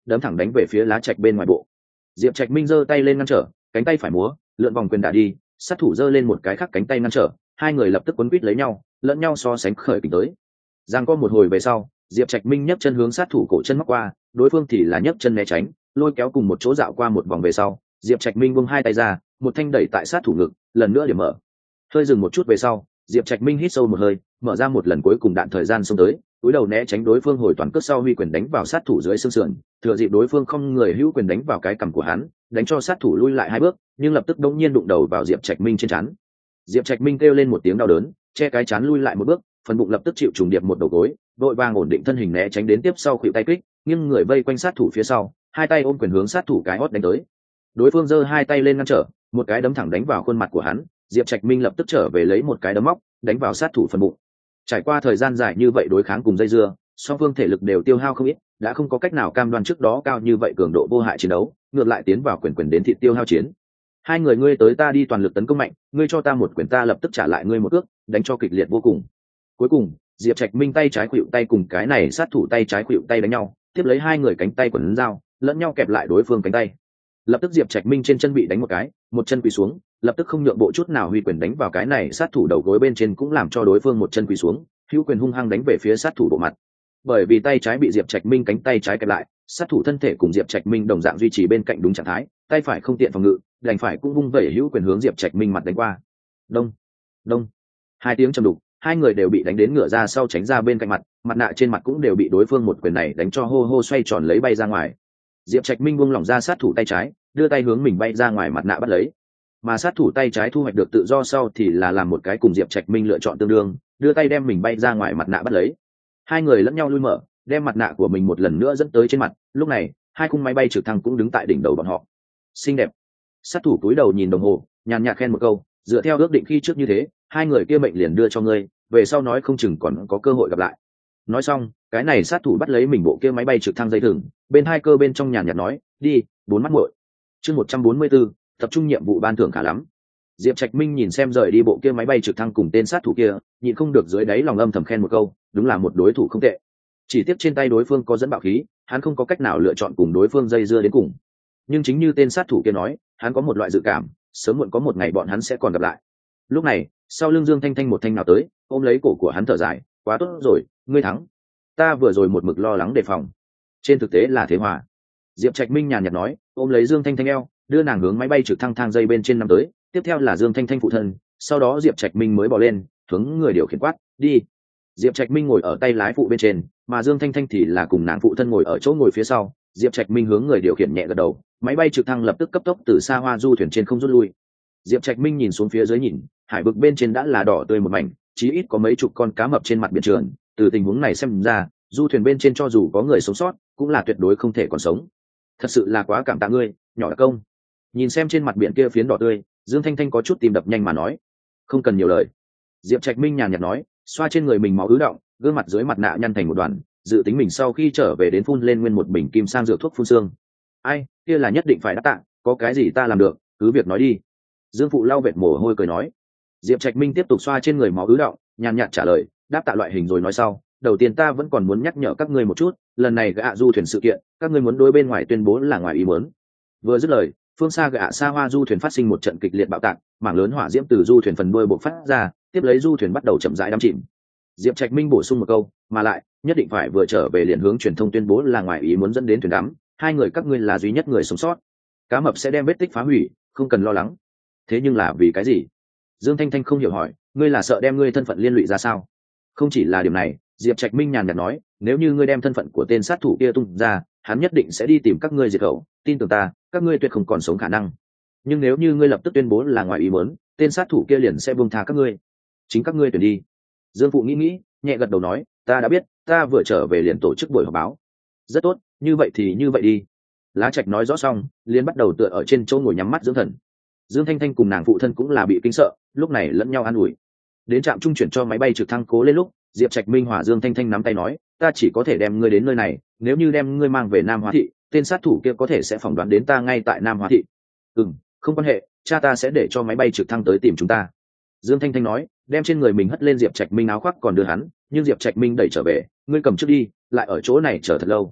đấm thẳng đánh về phía Lá Trạch bên ngoài bộ. Diệp Trạch Minh giơ tay lên ngăn trở, cánh tay phải múa, lượn vòng quyền đả đi, sát thủ giơ lên một cái khác cánh tay ngăn trở, hai người lập tức quấn quýt lấy nhau, lẫn nhau so sánh khởi kình tới. Giang có một hồi về sau, Diệp Trạch Minh nhấc chân hướng sát thủ cổ chân móc qua, đối phương thì là nhấc chân né tránh, lôi kéo cùng một chỗ dạo qua một vòng về sau, Diệp Trạch Minh buông hai tay ra, một thanh đẩy tại sát thủ ngực, lần nữa điểm mở. Hơi dừng một chút về sau, Diệp Trạch Minh hít sâu một hơi, mở ra một lần cuối cùng đạn thời gian xông tới, cúi đầu né tránh đối phương hồi toàn cước sau huy quyền đánh vào sát thủ dưới xương sườn, thừa dịp đối phương không người hữu quyền đánh vào cái cằm của hắn, đánh cho sát thủ lui lại hai bước, nhưng lập tức đống nhiên đụng đầu vào Diệp Trạch Minh trên trán. Diệp Trạch Minh kêu lên một tiếng đau đớn, che cái trán lui lại một bước, phần bụng lập tức chịu trùng điệp một đầu gối, vội vàng ổn định thân hình né tránh đến tiếp sau khuỵu tay kích, nhưng người vây quanh sát thủ phía sau, hai tay ôm quyền hướng sát thủ cái hót đánh tới. Đối phương giơ hai tay lên ngăn trở, một cái đấm thẳng đánh vào khuôn mặt của hắn, Diệp Trạch Minh lập tức trở về lấy một cái đấm móc, đánh vào sát thủ phần bụng. Trải qua thời gian dài như vậy đối kháng cùng dây dưa, song phương thể lực đều tiêu hao không ít, đã không có cách nào cam đoan trước đó cao như vậy cường độ vô hại chiến đấu, ngược lại tiến vào quyền đến thịt tiêu hao chiến. Hai người ngươi tới ta đi toàn lực tấn công mạnh, ngươi cho ta một quyền ta lập tức trả lại ngươi một cước, đánh cho kịch liệt vô cùng. Cuối cùng, Diệp Trạch Minh tay trái khuỵu tay cùng cái này sát thủ tay trái khuỵu tay đánh nhau, tiếp lấy hai người cánh tay quấn dao, lẫn nhau kẹp lại đối phương cánh tay. Lập tức Diệp Trạch Minh trên chân bị đánh một cái, một chân quỳ xuống, lập tức không nhượng bộ chút nào huy quyền đánh vào cái này sát thủ đầu gối bên trên cũng làm cho đối phương một chân quỳ xuống, hữu quyền hung hăng đánh về phía sát thủ bộ mặt. Bởi vì tay trái bị Diệp Trạch Minh cánh tay trái kẹp lại, sát thủ thân thể cùng Diệp Trạch Minh đồng dạng duy trì bên cạnh đúng trạng thái, tay phải không tiện phòng ngự, đành phải cũng vung vẩy hữu quyền hướng Diệp Trạch Minh mặt đánh qua. Đông, đông. Hai tiếng trầm đục, hai người đều bị đánh đến ngửa ra sau tránh ra bên cạnh mặt, mặt nạ trên mặt cũng đều bị đối phương một quyền này đánh cho hô hô xoay tròn lấy bay ra ngoài. Diệp Trạch Minh buông lỏng ra sát thủ tay trái, đưa tay hướng mình bay ra ngoài mặt nạ bắt lấy. Mà sát thủ tay trái thu hoạch được tự do sau thì là làm một cái cùng Diệp Trạch Minh lựa chọn tương đương, đưa tay đem mình bay ra ngoài mặt nạ bắt lấy. Hai người lẫn nhau lui mở, đem mặt nạ của mình một lần nữa dẫn tới trên mặt, lúc này, hai khung máy bay trực thăng cũng đứng tại đỉnh đầu bọn họ. Xinh đẹp. Sát thủ cúi đầu nhìn đồng hồ, nhàn nhạt khen một câu, dựa theo ước định khi trước như thế, hai người kia mệnh liền đưa cho ngươi, về sau nói không chừng còn có cơ hội gặp lại. Nói xong, cái này sát thủ bắt lấy mình bộ kia máy bay trực thăng dây thừng, bên hai cơ bên trong nhàn nhạt nói, đi, bốn mắt muội. Chương 144, tập trung nhiệm vụ ban thưởng khá lắm. Diệp Trạch Minh nhìn xem rời đi bộ kia máy bay trực thăng cùng tên sát thủ kia, nhịn không được dưới đáy lòng âm thầm khen một câu, đúng là một đối thủ không tệ. Chỉ tiếc trên tay đối phương có dẫn bạo khí, hắn không có cách nào lựa chọn cùng đối phương dây dưa đến cùng. Nhưng chính như tên sát thủ kia nói, hắn có một loại dự cảm, sớm muộn có một ngày bọn hắn sẽ còn gặp lại. Lúc này, sau lưng Dương Thanh Thanh một thanh nào tới, ôm lấy cổ của hắn thở dài, quá tốt rồi, ngươi thắng. Ta vừa rồi một mực lo lắng đề phòng, trên thực tế là thế hòa. Diệp Trạch Minh nhàn nhạt nói, ôm lấy Dương Thanh Thanh eo, đưa nàng hướng máy bay trực thăng thang dây bên trên năm tới, tiếp theo là Dương Thanh Thanh phụ thân, sau đó Diệp Trạch Minh mới bỏ lên, hướng người điều khiển quát, đi. Diệp Trạch Minh ngồi ở tay lái phụ bên trên, mà Dương Thanh Thanh thì là cùng nàng phụ thân ngồi ở chỗ ngồi phía sau. Diệp Trạch Minh hướng người điều khiển nhẹ gật đầu, máy bay trực thăng lập tức cấp tốc từ xa hoa du thuyền trên không rút lui. Diệp Trạch Minh nhìn xuống phía dưới nhìn, hải vực bên trên đã là đỏ tươi một mảnh, chí ít có mấy chục con cá mập trên mặt biển trường. Từ tình huống này xem ra, du thuyền bên trên cho dù có người sống sót, cũng là tuyệt đối không thể còn sống. Thật sự là quá cảm tạ ngươi, nhỏ đặc công. Nhìn xem trên mặt biển kia phiến đỏ tươi, Dương Thanh Thanh có chút tim đập nhanh mà nói, không cần nhiều lời. Diệp Trạch Minh nhàn nhạt nói, xoa trên người mình máu ứ động, gương mặt dưới mặt nạ nhăn thành một đoàn, dự tính mình sau khi trở về đến phun lên nguyên một bình kim sang dược thuốc phun xương. Ai, kia là nhất định phải đáp tạ, có cái gì ta làm được, cứ việc nói đi. Dương phụ lau vệt mồ hôi cười nói. Diệp Trạch Minh tiếp tục xoa trên người máu ứ động, nhàn nhạt trả lời, đáp tạ loại hình rồi nói sau, đầu tiên ta vẫn còn muốn nhắc nhở các ngươi một chút, lần này gạ du thuyền sự kiện, các ngươi muốn đối bên ngoài tuyên bố là ngoài ý muốn. Vừa dứt lời, phương xa gạ xa hoa du thuyền phát sinh một trận kịch liệt bạo tạc, mảng lớn hỏa diễm từ du thuyền phần đuôi bộc phát ra, tiếp lấy du thuyền bắt đầu chậm rãi đắm chìm. Diệp Trạch Minh bổ sung một câu, mà lại nhất định phải vừa trở về liền hướng truyền thông tuyên bố là ngoài ý muốn dẫn đến thuyền đắm, hai người các ngươi là duy nhất người sống sót, cá mập sẽ đem vết tích phá hủy, không cần lo lắng. Thế nhưng là vì cái gì? Dương Thanh Thanh không hiểu hỏi, ngươi là sợ đem ngươi thân phận liên lụy ra sao? Không chỉ là điểm này, Diệp Trạch Minh nhàn nhạt nói, nếu như ngươi đem thân phận của tên sát thủ kia tung ra, hắn nhất định sẽ đi tìm các ngươi diệt khẩu, tin tưởng ta, các ngươi tuyệt không còn sống khả năng. Nhưng nếu như ngươi lập tức tuyên bố là ngoài ý muốn, tên sát thủ kia liền sẽ buông tha các ngươi, chính các ngươi tuyển đi. Dương phụ nghĩ, nhẹ gật đầu nói, ta đã biết, ta vừa trở về liền tổ chức buổi họp báo. Rất tốt, như vậy thì như vậy đi. Lá Trạch nói rõ xong, liền bắt đầu tựa ở trên chỗ ngồi nhắm mắt dưỡng thần. Dương Thanh Thanh cùng nàng phụ thân cũng là bị kinh sợ, lúc này lẫn nhau an ủi. Đến trạm trung chuyển cho máy bay trực thăng cố lên lúc, Diệp Trạch Minh hòa Dương Thanh Thanh nắm tay nói, ta chỉ có thể đem ngươi đến nơi này, nếu như đem ngươi mang về Nam Hóa thị, tên sát thủ kia có thể sẽ phỏng đoán đến ta ngay tại Nam Hóa thị. Không quan hệ, cha ta sẽ để cho máy bay trực thăng tới tìm chúng ta. Dương Thanh Thanh nói, đem trên người mình hất lên Diệp Trạch Minh áo khoác còn đưa hắn, nhưng Diệp Trạch Minh đẩy trở về, ngươi cầm trước đi, lại ở chỗ này chờ thật lâu.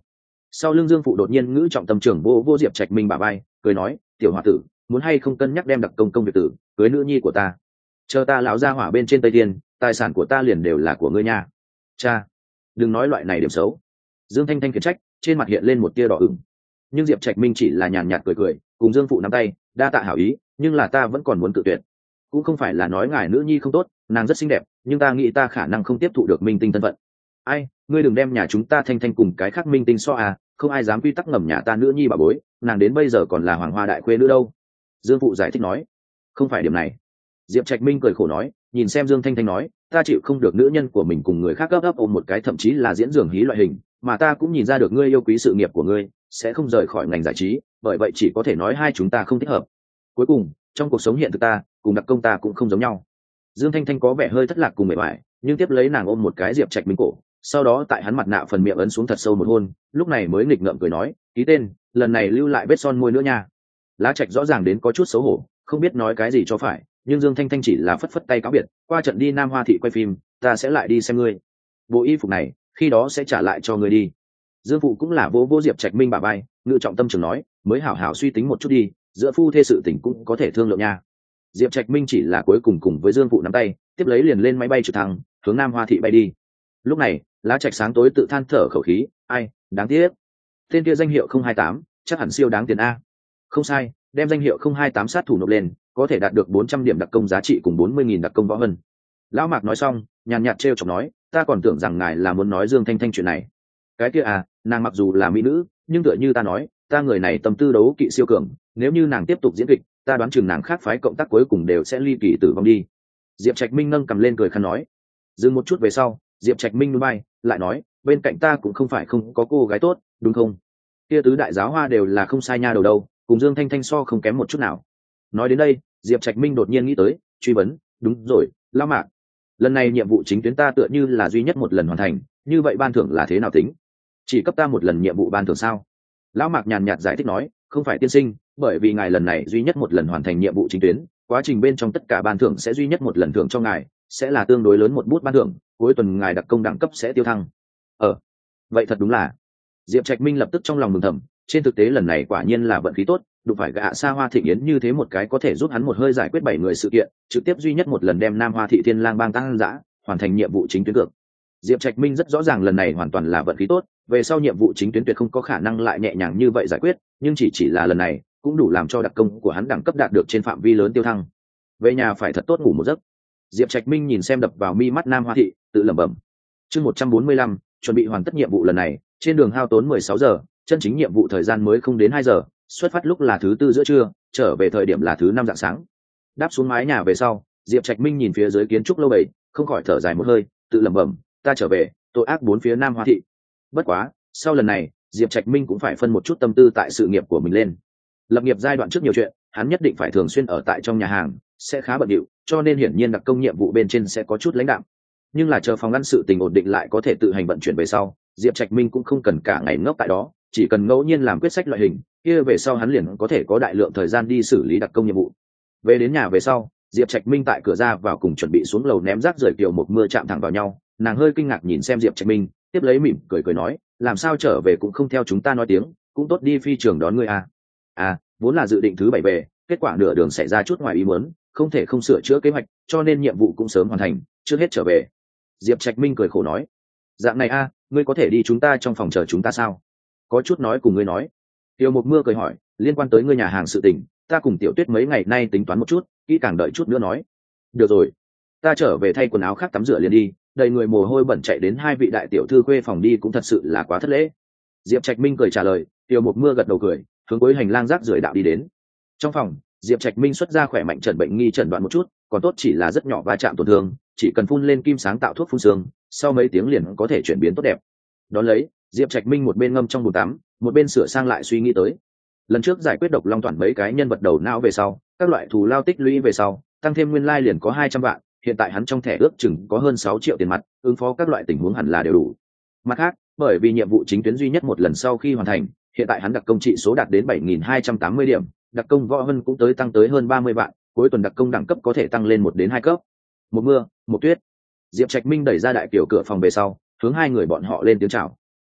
Sau lưng Dương Phụ đột nhiên ngữ trọng tâm trưởng vô Diệp Trạch Minh bả vai, cười nói, tiểu hòa tử, muốn hay không cân nhắc đem đặc công việc tử cưới nữ nhi của ta, chờ ta lão gia hỏa bên trên Tây Tiên, tài sản của ta liền đều là của ngươi nha. Cha, đừng nói loại này điểm xấu. Dương Thanh Thanh khiển trách, trên mặt hiện lên một tia đỏ ửng. Nhưng Diệp Trạch Minh chỉ là nhàn nhạt cười cười, cùng Dương Phụ nắm tay, đa tạ hảo ý, nhưng là ta vẫn còn muốn cự tuyệt. Cũng không phải là nói ngài nữ nhi không tốt, nàng rất xinh đẹp, nhưng ta nghĩ ta khả năng không tiếp thụ được minh tinh thân phận. Ai, ngươi đừng đem nhà chúng ta Thanh Thanh cùng cái khác minh tinh so à, không ai dám quy tắc ngầm nhà ta nữ nhi bà bối, nàng đến bây giờ còn là hoàng hoa đại khuê nữ đâu. Dương Phụ giải thích nói, không phải điểm này. Diệp Trạch Minh cười khổ nói, nhìn xem Dương Thanh Thanh nói, ta chịu không được nữ nhân của mình cùng người khác gấp ôm một cái, thậm chí là diễn giường hí loại hình, mà ta cũng nhìn ra được ngươi yêu quý sự nghiệp của ngươi, sẽ không rời khỏi ngành giải trí, bởi vậy chỉ có thể nói hai chúng ta không thích hợp. Cuối cùng, trong cuộc sống hiện thực ta cùng đặc công ta cũng không giống nhau. Dương Thanh Thanh có vẻ hơi thất lạc cùng mệt mỏi, nhưng tiếp lấy nàng ôm một cái Diệp Trạch Minh cổ, sau đó tại hắn mặt nạ phần miệng ấn xuống thật sâu một hôn, lúc này mới nghịch ngợm cười nói, ký tên, lần này lưu lại vết son môi nữa nha. Lá Trạch rõ ràng đến có chút xấu hổ, không biết nói cái gì cho phải, nhưng Dương Thanh Thanh chỉ là phất phất tay cáo biệt, qua trận đi Nam Hoa thị quay phim, ta sẽ lại đi xem ngươi. Bộ y phục này, khi đó sẽ trả lại cho ngươi đi. Dương Phụ cũng là vô Diệp Trạch Minh bả vai, ngự trọng tâm trường nói, mới hảo hảo suy tính một chút đi, giữa phu thê sự tình cũng có thể thương lượng nha. Diệp Trạch Minh chỉ là cuối cùng với Dương Phụ nắm tay, tiếp lấy liền lên máy bay trực thăng, hướng Nam Hoa thị bay đi. Lúc này, Lá Trạch sáng tối tự than thở khẩu khí, ai, đáng tiếc. Tên kia danh hiệu 028, chắc hẳn siêu đáng tiền a. Không sai, đem danh hiệu 028 sát thủ nộp lên, có thể đạt được 400 điểm đặc công giá trị cùng 40.000 đặc công võ hân. Lão Mạc nói xong, nhàn nhạt trêu chọc nói, ta còn tưởng rằng ngài là muốn nói Dương Thanh Thanh chuyện này. Cái kia à, nàng mặc dù là mỹ nữ, nhưng tựa như ta nói, ta người này tâm tư đấu kỵ siêu cường, nếu như nàng tiếp tục diễn kịch, ta đoán chừng nàng khác phái cộng tác cuối cùng đều sẽ ly kỳ tử vong đi. Diệp Trạch Minh nâng cầm lên cười khăn nói. Dừng một chút về sau, Diệp Trạch Minh núi bay, lại nói, bên cạnh ta cũng không phải không có cô gái tốt, đúng không? Kia tứ đại giáo hoa đều là không sai nha đầu đâu, cùng Dương Thanh Thanh so không kém một chút nào. Nói đến đây, Diệp Trạch Minh đột nhiên nghĩ tới, truy vấn, đúng rồi, Lão Mạc, lần này nhiệm vụ chính tuyến ta tựa như là duy nhất một lần hoàn thành, như vậy ban thưởng là thế nào tính? Chỉ cấp ta một lần nhiệm vụ ban thưởng sao? Lão Mạc nhàn nhạt giải thích nói, không phải tiên sinh, bởi vì ngài lần này duy nhất một lần hoàn thành nhiệm vụ chính tuyến, quá trình bên trong tất cả ban thưởng sẽ duy nhất một lần thưởng cho ngài, sẽ là tương đối lớn một bút ban thưởng, cuối tuần ngài đặc công đẳng cấp sẽ tiêu thăng. Vậy thật đúng là. Diệp Trạch Minh lập tức trong lòng mừng thầm, trên thực tế lần này quả nhiên là vận khí tốt, đụng phải gã Sa Hoa Thịnh Yến như thế một cái có thể giúp hắn một hơi giải quyết 7 người sự kiện, trực tiếp duy nhất một lần đem Nam Hoa Thị Thiên Lang bang tăng dã, hoàn thành nhiệm vụ chính tuyến cược. Diệp Trạch Minh rất rõ ràng lần này hoàn toàn là vận khí tốt, về sau nhiệm vụ chính tuyến tuyệt không có khả năng lại nhẹ nhàng như vậy giải quyết, nhưng chỉ là lần này cũng đủ làm cho đặc công của hắn đẳng cấp đạt được trên phạm vi lớn tiêu thăng. Về nhà phải thật tốt ngủ một giấc. Diệp Trạch Minh nhìn xem đập vào mi mắt Nam Hoa Thị, tự lẩm bẩm. Chương 145, chuẩn bị hoàn tất nhiệm vụ lần này, trên đường hao tốn 16 giờ, chân chính nhiệm vụ thời gian mới không đến 2 giờ, xuất phát lúc là thứ tư giữa trưa, trở về thời điểm là thứ năm rạng sáng. Đáp xuống mái nhà về sau, Diệp Trạch Minh nhìn phía dưới kiến trúc lâu bầy, không khỏi thở dài một hơi, tự lẩm bẩm, ta trở về, tội ác bốn phía Nam Hoa Thị. Bất quá, sau lần này, Diệp Trạch Minh cũng phải phân một chút tâm tư tại sự nghiệp của mình lên. Lập nghiệp giai đoạn trước nhiều chuyện, hắn nhất định phải thường xuyên ở tại trong nhà hàng, sẽ khá bận rộn, cho nên hiển nhiên đặc công nhiệm vụ bên trên sẽ có chút lãnh đạm. Nhưng là chờ phòng ngăn sự tình ổn định lại có thể tự hành vận chuyển về sau, Diệp Trạch Minh cũng không cần cả ngày ngốc tại đó, chỉ cần ngẫu nhiên làm quyết sách loại hình, kia về sau hắn liền có thể có đại lượng thời gian đi xử lý đặc công nhiệm vụ. Về đến nhà về sau, Diệp Trạch Minh tại cửa ra vào cùng chuẩn bị xuống lầu ném rác rưởi Kiều Một Mưa chạm thẳng vào nhau, nàng hơi kinh ngạc nhìn xem Diệp Trạch Minh, tiếp lấy mỉm cười nói, làm sao trở về cũng không theo chúng ta nói tiếng, cũng tốt đi phi trường đón ngươi à. À, vốn là dự định thứ 7 về, kết quả nửa đường xảy ra chút ngoài ý muốn, không thể không sửa chữa kế hoạch, cho nên nhiệm vụ cũng sớm hoàn thành, trước hết trở về. Diệp Trạch Minh cười khổ nói, dạng này a, ngươi có thể đi chúng ta trong phòng chờ chúng ta sao? Có chút nói cùng ngươi nói. Tiêu Một Mưa cười hỏi, liên quan tới ngươi nhà hàng sự tình, ta cùng Tiểu Tuyết mấy ngày nay tính toán một chút, kỹ càng đợi chút nữa nói. Được rồi, ta trở về thay quần áo khác tắm rửa liền đi, đầy người mồ hôi bẩn chạy đến hai vị đại tiểu thư khuê phòng đi cũng thật sự là quá thất lễ. Diệp Trạch Minh cười trả lời, Tiêu Một Mưa gật đầu cười, hướng cuối hành lang rác rưởi đạo đi đến. Trong phòng, Diệp Trạch Minh xuất ra khỏe mạnh trần bệnh nghi chẩn đoán một chút, còn tốt chỉ là rất nhỏ va chạm tổn thương, chỉ cần phun lên kim sáng tạo thuốc phun xương, sau mấy tiếng liền có thể chuyển biến tốt đẹp. Đón lấy, Diệp Trạch Minh một bên ngâm trong bồn tắm, một bên sửa sang lại suy nghĩ tới. Lần trước giải quyết độc long toàn mấy cái nhân vật đầu não về sau, các loại thù lao tích lũy về sau, tăng thêm nguyên lai liền có 200 vạn, hiện tại hắn trong thẻ ước chừng có hơn 6 triệu tiền mặt, ứng phó các loại tình huống hẳn là đều đủ. Mặt khác, bởi vì nhiệm vụ chính tuyến duy nhất một lần sau khi hoàn thành, hiện tại hắn đặc công trị số đạt đến 7.280 điểm, đặc công võ hân cũng tăng tới hơn 30 vạn, cuối tuần đặc công đẳng cấp có thể tăng lên 1 đến 2 cấp. Một Mưa, một Tuyết. Diệp Trạch Minh đẩy ra đại kiểu cửa phòng về sau, hướng hai người bọn họ lên tiếng chào.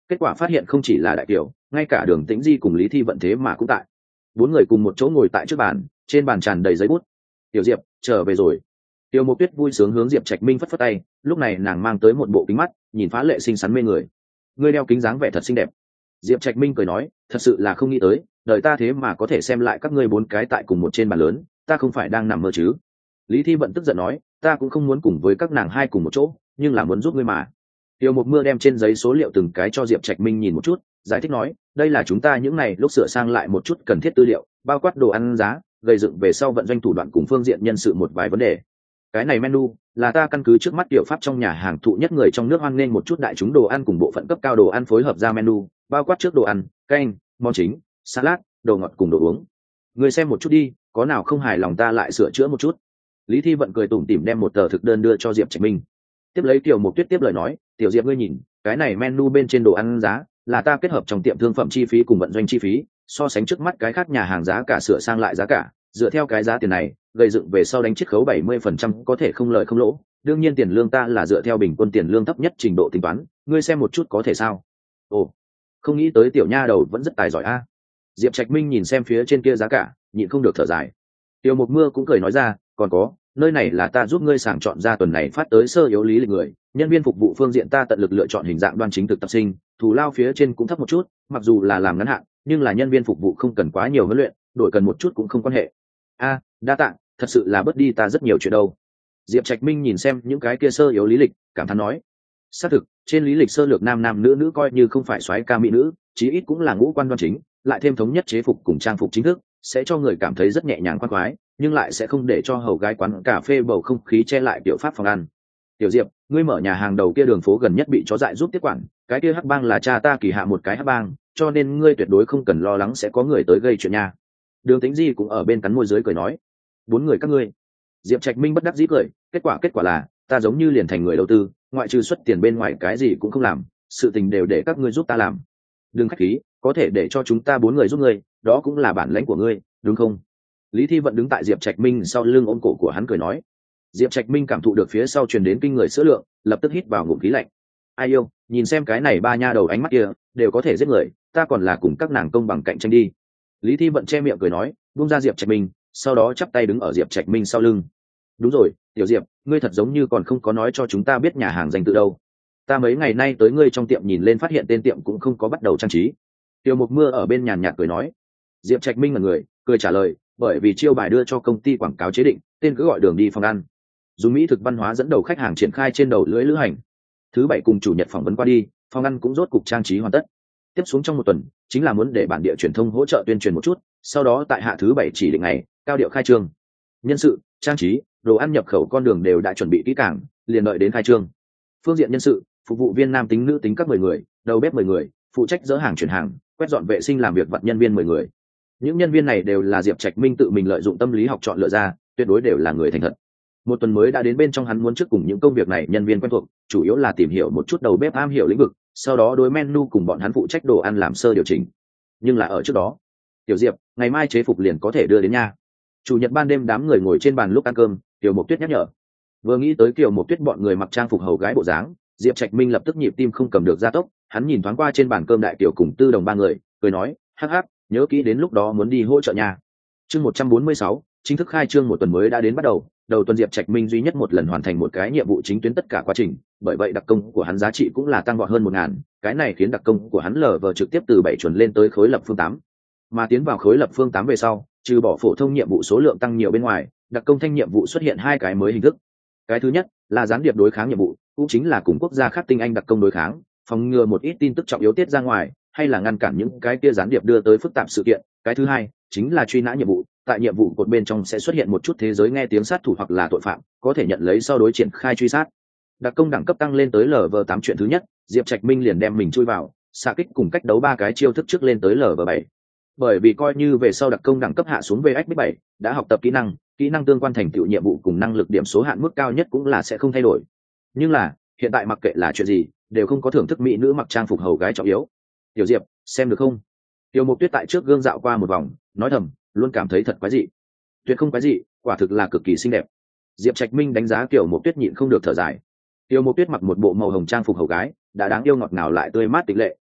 kết quả phát hiện không chỉ là đại kiều, ngay cả Đường Tĩnh Di cùng Lý Thi Vận thế mà cũng tại. Bốn người cùng một chỗ ngồi tại trước bàn, trên bàn tràn đầy giấy bút. Tiểu Diệp trở về rồi. Tiêu Mộc Tuyết vui sướng hướng Diệp Trạch Minh phất phất tay, lúc này nàng mang tới một bộ kính mắt, nhìn phá lệ xinh xắn mê người. Ngươi đeo kính dáng vẻ thật xinh đẹp. Diệp Trạch Minh cười nói, thật sự là không nghĩ tới, đời ta thế mà có thể xem lại các ngươi bốn cái tại cùng một trên bàn lớn, ta không phải đang nằm mơ chứ? Lý Thi Vận tức giận nói, ta cũng không muốn cùng với các nàng hai cùng một chỗ, nhưng là muốn giúp ngươi mà. Tiêu Mộc Mưa đem trên giấy số liệu từng cái cho Diệp Trạch Minh nhìn một chút, giải thích nói, đây là chúng ta những này lúc sửa sang lại một chút cần thiết tư liệu, bao quát đồ ăn giá, gây dựng về sau vận doanh thủ đoạn cùng phương diện nhân sự một vài vấn đề. Cái này menu là ta căn cứ trước mắt tiểu pháp trong nhà hàng thụ nhất người trong nước hoan nghênh một chút đại chúng đồ ăn cùng bộ phận cấp cao đồ ăn phối hợp ra menu, bao quát trước đồ ăn, canh, món chính, salad, đồ ngọt cùng đồ uống. Người xem một chút đi, có nào không hài lòng ta lại sửa chữa một chút. Lý Thi Vận cười tủm tỉm đem một tờ thực đơn đưa cho Diệp Trạch Minh. Tiếp lấy Tiểu Mộc Tuyết tiếp lời nói, tiểu Diệp ngươi nhìn, cái này menu bên trên đồ ăn giá là ta kết hợp trong tiệm thương phẩm chi phí cùng vận doanh chi phí, so sánh trước mắt cái khác nhà hàng giá cả sửa sang lại giá cả, dựa theo cái giá tiền này, gây dựng về sau đánh chiết khấu 70% có thể không lời không lỗ. Đương nhiên tiền lương ta là dựa theo bình quân tiền lương thấp nhất trình độ tính toán, ngươi xem một chút có thể sao? Ồ, không nghĩ tới tiểu nha đầu vẫn rất tài giỏi a. Diệp Trạch Minh nhìn xem phía trên kia giá cả, nhịn không được thở dài. Tiêu Mộc Mưa cũng cười nói ra, còn có, nơi này là ta giúp ngươi sàng chọn ra tuần này phát tới sơ yếu lý lịch người, nhân viên phục vụ phương diện ta tận lực lựa chọn hình dạng đoan chính thực tập sinh, thù lao phía trên cũng thấp một chút, mặc dù là làm ngắn hạn, nhưng là nhân viên phục vụ không cần quá nhiều huấn luyện, đổi cần một chút cũng không quan hệ. A, đa tạ, thật sự là bớt đi ta rất nhiều chuyện đâu. Diệp Trạch Minh nhìn xem những cái kia sơ yếu lý lịch, cảm thán nói, xác thực, trên lý lịch sơ lược nam nam nữ nữ coi như không phải soái ca mỹ nữ, chí ít cũng là ngũ quan đoan chính, lại thêm thống nhất chế phục cùng trang phục chính thức, sẽ cho người cảm thấy rất nhẹ nhàng khoan khoái, nhưng lại sẽ không để cho hầu gái quán cà phê bầu không khí che lại tiểu pháp phòng ăn. Tiểu Diệp, ngươi mở nhà hàng đầu kia đường phố gần nhất bị chó dại giúp tiếp quản, cái kia hắc bang là cha ta kỳ hạ một cái hắc bang, cho nên ngươi tuyệt đối không cần lo lắng sẽ có người tới gây chuyện nha. Đường Tĩnh Di cũng ở bên cắn môi dưới cười nói, bốn người các ngươi. Diệp Trạch Minh bất đắc dĩ cười, kết quả là ta giống như liền thành người đầu tư, ngoại trừ xuất tiền bên ngoài cái gì cũng không làm, sự tình đều để các ngươi giúp ta làm. Đừng khách khí, có thể để cho chúng ta bốn người giúp ngươi, đó cũng là bản lãnh của ngươi, đúng không? Lý Thi Vận đứng tại Diệp Trạch Minh sau lưng ôm cổ của hắn cười nói. Diệp Trạch Minh cảm thụ được phía sau truyền đến kinh người sữa lượng, lập tức hít vào ngụm khí lạnh. Ai yêu, nhìn xem cái này ba nha đầu ánh mắt kia, đều có thể giết người, ta còn là cùng các nàng công bằng cạnh tranh đi. Lý Thi Vận che miệng cười nói, buông ra Diệp Trạch Minh, sau đó chắp tay đứng ở Diệp Trạch Minh sau lưng. Đúng rồi, tiểu Diệp, ngươi thật giống như còn không có nói cho chúng ta biết nhà hàng danh tự đâu. Ta mấy ngày nay tới ngươi trong tiệm nhìn lên phát hiện tên tiệm cũng không có bắt đầu trang trí. Tiêu Mộc Mưa ở bên nhàn nhạt cười nói. Diệp Trạch Minh là người, cười trả lời, bởi vì chiêu bài đưa cho công ty quảng cáo chế định, tên cứ gọi đường đi phòng ăn. Dùng mỹ thực văn hóa dẫn đầu khách hàng triển khai trên đầu lưỡi lữ hành. Thứ bảy cùng chủ nhật phỏng vấn qua đi, phòng ăn cũng rốt cục trang trí hoàn tất. Tiếp xuống trong một tuần, chính là muốn để bản địa truyền thông hỗ trợ tuyên truyền một chút, sau đó tại hạ thứ bảy chỉ định ngày, cao điệu khai trương. Nhân sự, trang trí, đồ ăn nhập khẩu con đường đều đã chuẩn bị kỹ càng, liền đợi đến khai trương. Phương diện nhân sự, phục vụ viên nam tính nữ tính các 10 người, đầu bếp 10 người, phụ trách dỡ hàng chuyển hàng, quét dọn vệ sinh làm việc vặt nhân viên 10 người. Những nhân viên này đều là Diệp Trạch Minh tự mình lợi dụng tâm lý học chọn lựa ra, tuyệt đối đều là người thành thật. Một tuần mới đã đến bên trong hắn muốn trước cùng những công việc này nhân viên quen thuộc, chủ yếu là tìm hiểu một chút đầu bếp am hiểu lĩnh vực, sau đó đối menu cùng bọn hắn phụ trách đồ ăn làm sơ điều chỉnh. Nhưng là ở trước đó, Tiểu Diệp, ngày mai chế phục liền có thể đưa đến nha. Chủ nhật ban đêm đám người ngồi trên bàn lúc ăn cơm, Kiều Mộc Tuyết nhắc nhở. Vừa nghĩ tới Kiều Mộc Tuyết bọn người mặc trang phục hầu gái bộ dáng, Diệp Trạch Minh lập tức nhịp tim không cầm được gia tốc, hắn nhìn thoáng qua trên bàn cơm đại tiểu cùng Tư Đồng ba người, cười nói, hắc hắc, nhớ kỹ đến lúc đó muốn đi hỗ trợ nhà. Chương 146, chính thức khai trương một tuần mới đã đến bắt đầu, đầu tuần Diệp Trạch Minh duy nhất một lần hoàn thành một cái nhiệm vụ chính tuyến tất cả quá trình, bởi vậy đặc công của hắn giá trị cũng là tăng vọt hơn 1000, cái này khiến đặc công của hắn lờ vờ trực tiếp từ 7 chuẩn lên tới khối lập phương 8. Mà tiến vào khối lập phương 8 về sau, trừ bỏ phổ thông nhiệm vụ số lượng tăng nhiều bên ngoài, đặc công thanh nhiệm vụ xuất hiện hai cái mới hình thức. Cái thứ nhất là gián điệp đối kháng nhiệm vụ, cũng chính là cùng quốc gia khác tinh anh đặc công đối kháng, phòng ngừa một ít tin tức trọng yếu tiết ra ngoài, hay là ngăn cản những cái kia gián điệp đưa tới phức tạp sự kiện. Cái thứ hai chính là truy nã nhiệm vụ, tại nhiệm vụ cột bên trong sẽ xuất hiện một chút thế giới nghe tiếng sát thủ hoặc là tội phạm, có thể nhận lấy sau đối triển khai truy sát. Đặc công đẳng cấp tăng lên tới LV8 chuyện thứ nhất, Diệp Trạch Minh liền đem mình chui vào, xạ kích cùng cách đấu ba cái chiêu thức trước lên tới LV7. Bởi vì coi như về sau đặc công đẳng cấp hạ xuống VX7, đã học tập kỹ năng tương quan thành tựu nhiệm vụ cùng năng lực điểm số hạn mức cao nhất cũng là sẽ không thay đổi. Nhưng là, hiện tại mặc kệ là chuyện gì, đều không có thưởng thức mỹ nữ mặc trang phục hầu gái trọng yếu. Tiểu Diệp, xem được không? Tiêu Mộc Tuyết tại trước gương dạo qua một vòng, nói thầm, luôn cảm thấy thật quái dị. Tuyệt không quái dị, quả thực là cực kỳ xinh đẹp. Diệp Trạch Minh đánh giá Tiêu Mộc Tuyết nhịn không được thở dài. Tiêu Mộc Tuyết mặc một bộ màu hồng trang phục hầu gái, đã đáng yêu ngọt ngào lại tươi mát tịch lệ,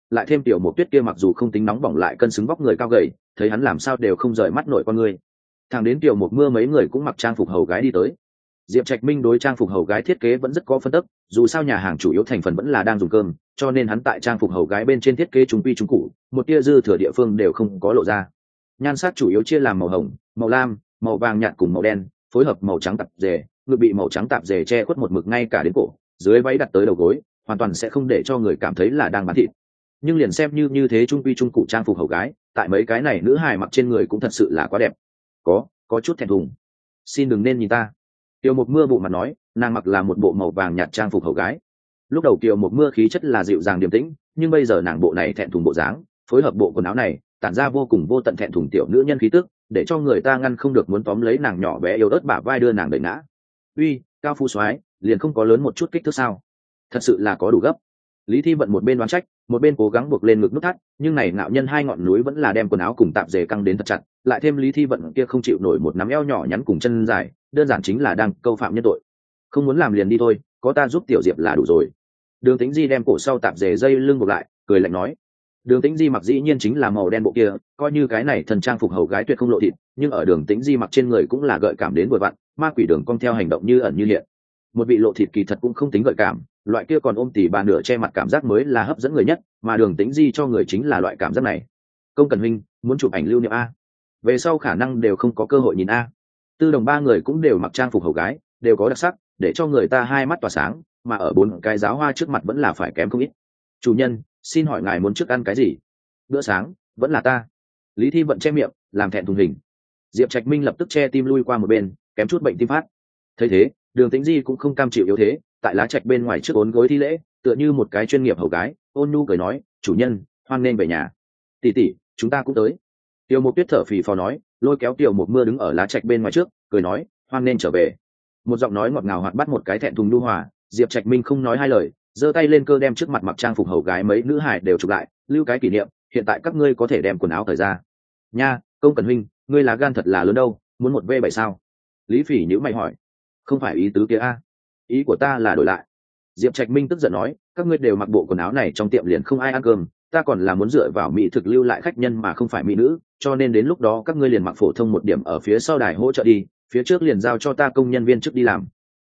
lại thêm tiểu một tuyết kia mặc dù không tính nóng bỏng lại cân xứng vóc người cao gầy, thấy hắn làm sao đều không rời mắt nổi con người. Thẳng đến tiểu một mưa mấy người cũng mặc trang phục hầu gái đi tới. Diệp Trạch Minh đối trang phục hầu gái thiết kế vẫn rất có phân tích, dù sao nhà hàng chủ yếu thành phần vẫn là đang dùng cơm, cho nên hắn tại trang phục hầu gái bên trên thiết kế trung quy trung cụ, một tia dư thừa địa phương đều không có lộ ra. Nhan sắc chủ yếu chia làm màu hồng, màu lam, màu vàng nhạt cùng màu đen, phối hợp màu trắng tạp dề, ngực bị màu trắng tạp dề che khuất một mực ngay cả đến cổ, dưới váy đặt tới đầu gối, hoàn toàn sẽ không để cho người cảm thấy là đang bán thịt. Nhưng liền xem như thế trung quy trung cụ trang phục hầu gái, tại mấy cái này nữ hài mặc trên người cũng thật sự là quá đẹp. Có chút thẹn thùng. Xin đừng nên nhìn ta. Kiều Một Mưa bụ mặt nói, nàng mặc là một bộ màu vàng nhạt trang phục hầu gái. Lúc đầu Kiều Một Mưa khí chất là dịu dàng điềm tĩnh, nhưng bây giờ nàng bộ này thẹn thùng bộ dáng, phối hợp bộ quần áo này, tản ra vô cùng vô tận thẹn thùng tiểu nữ nhân khí tức, để cho người ta ngăn không được muốn tóm lấy nàng nhỏ bé yếu ớt bả vai đưa nàng đẩy ngã. Uy, cao phu soái, liền không có lớn một chút kích thước sao? Thật sự là có đủ gấp. Lý Thi Vận một bên đoán trách, một bên cố gắng buộc lên ngực nút thắt, nhưng này ngạo nhân hai ngọn núi vẫn là đem quần áo cùng tạp dề căng đến thật chặt, lại thêm Lý Thi Vận kia không chịu nổi một nắm eo nhỏ nhắn cùng chân dài, đơn giản chính là đang câu phạm nhân tội. Không muốn làm liền đi thôi, có ta giúp tiểu Diệp là đủ rồi. Đường Tĩnh Di đem cổ sau tạp dề dây lưng buộc lại, cười lạnh nói. Đường Tĩnh Di mặc dĩ nhiên chính là màu đen bộ kia, coi như cái này thần trang phục hầu gái tuyệt không lộ thịt, nhưng ở Đường Tĩnh Di mặc trên người cũng là gợi cảm đến vừa vặn, ma quỷ đường cong theo hành động như ẩn như hiện. Một vị lộ thịt kỳ thật cũng không tính gợi cảm, loại kia còn ôm tỉ bà nửa che mặt cảm giác mới là hấp dẫn người nhất, mà Đường Tĩnh Di cho người chính là loại cảm giác này. Công Cần huynh, muốn chụp ảnh lưu niệm a? Về sau khả năng đều không có cơ hội nhìn a. Tư Đồng ba người cũng đều mặc trang phục hầu gái, đều có đặc sắc, để cho người ta hai mắt tỏa sáng, mà ở bốn cái giáo hoa trước mặt vẫn là phải kém không ít. Chủ nhân, xin hỏi ngài muốn trước ăn cái gì? Bữa sáng vẫn là ta. Lý Thi Vận che miệng, làm thẹn thùng hình. Diệp Trạch Minh lập tức che tim lui qua một bên, kém chút bệnh tim phát. Thấy thế, Đường Tĩnh Di cũng không cam chịu yếu thế, tại lá trạch bên ngoài trước ốn gối thi lễ, tựa như một cái chuyên nghiệp hầu gái, ôn nhu cười nói, chủ nhân, hoan nên về nhà. Tỷ tỷ, chúng ta cũng tới. Tiêu Một Tuyết thở phì phò nói, lôi kéo Tiểu Một Mưa đứng ở lá trạch bên ngoài trước, cười nói, hoan nên trở về. Một giọng nói ngọt ngào hoạt bắt một cái thẹn thùng nhu hòa. Diệp Trạch Minh không nói hai lời, giơ tay lên cơ đem trước mặt mặc trang phục hầu gái mấy nữ hài đều chụp lại, lưu cái kỷ niệm. Hiện tại các ngươi có thể đem quần áo cởi ra. Nha, Công Cần huynh, ngươi lá gan thật là lớn đâu, muốn một v7 sao? Lý Phỉ nhíu mày hỏi. Không phải ý tứ kia a, ý của ta là đổi lại. Diệp Trạch Minh tức giận nói, các ngươi đều mặc bộ quần áo này trong tiệm liền không ai ăn cơm, ta còn là muốn dựa vào mỹ thực lưu lại khách nhân mà không phải mỹ nữ, cho nên đến lúc đó các ngươi liền mặc phổ thông một điểm ở phía sau đài hỗ trợ đi, phía trước liền giao cho ta công nhân viên trước đi làm.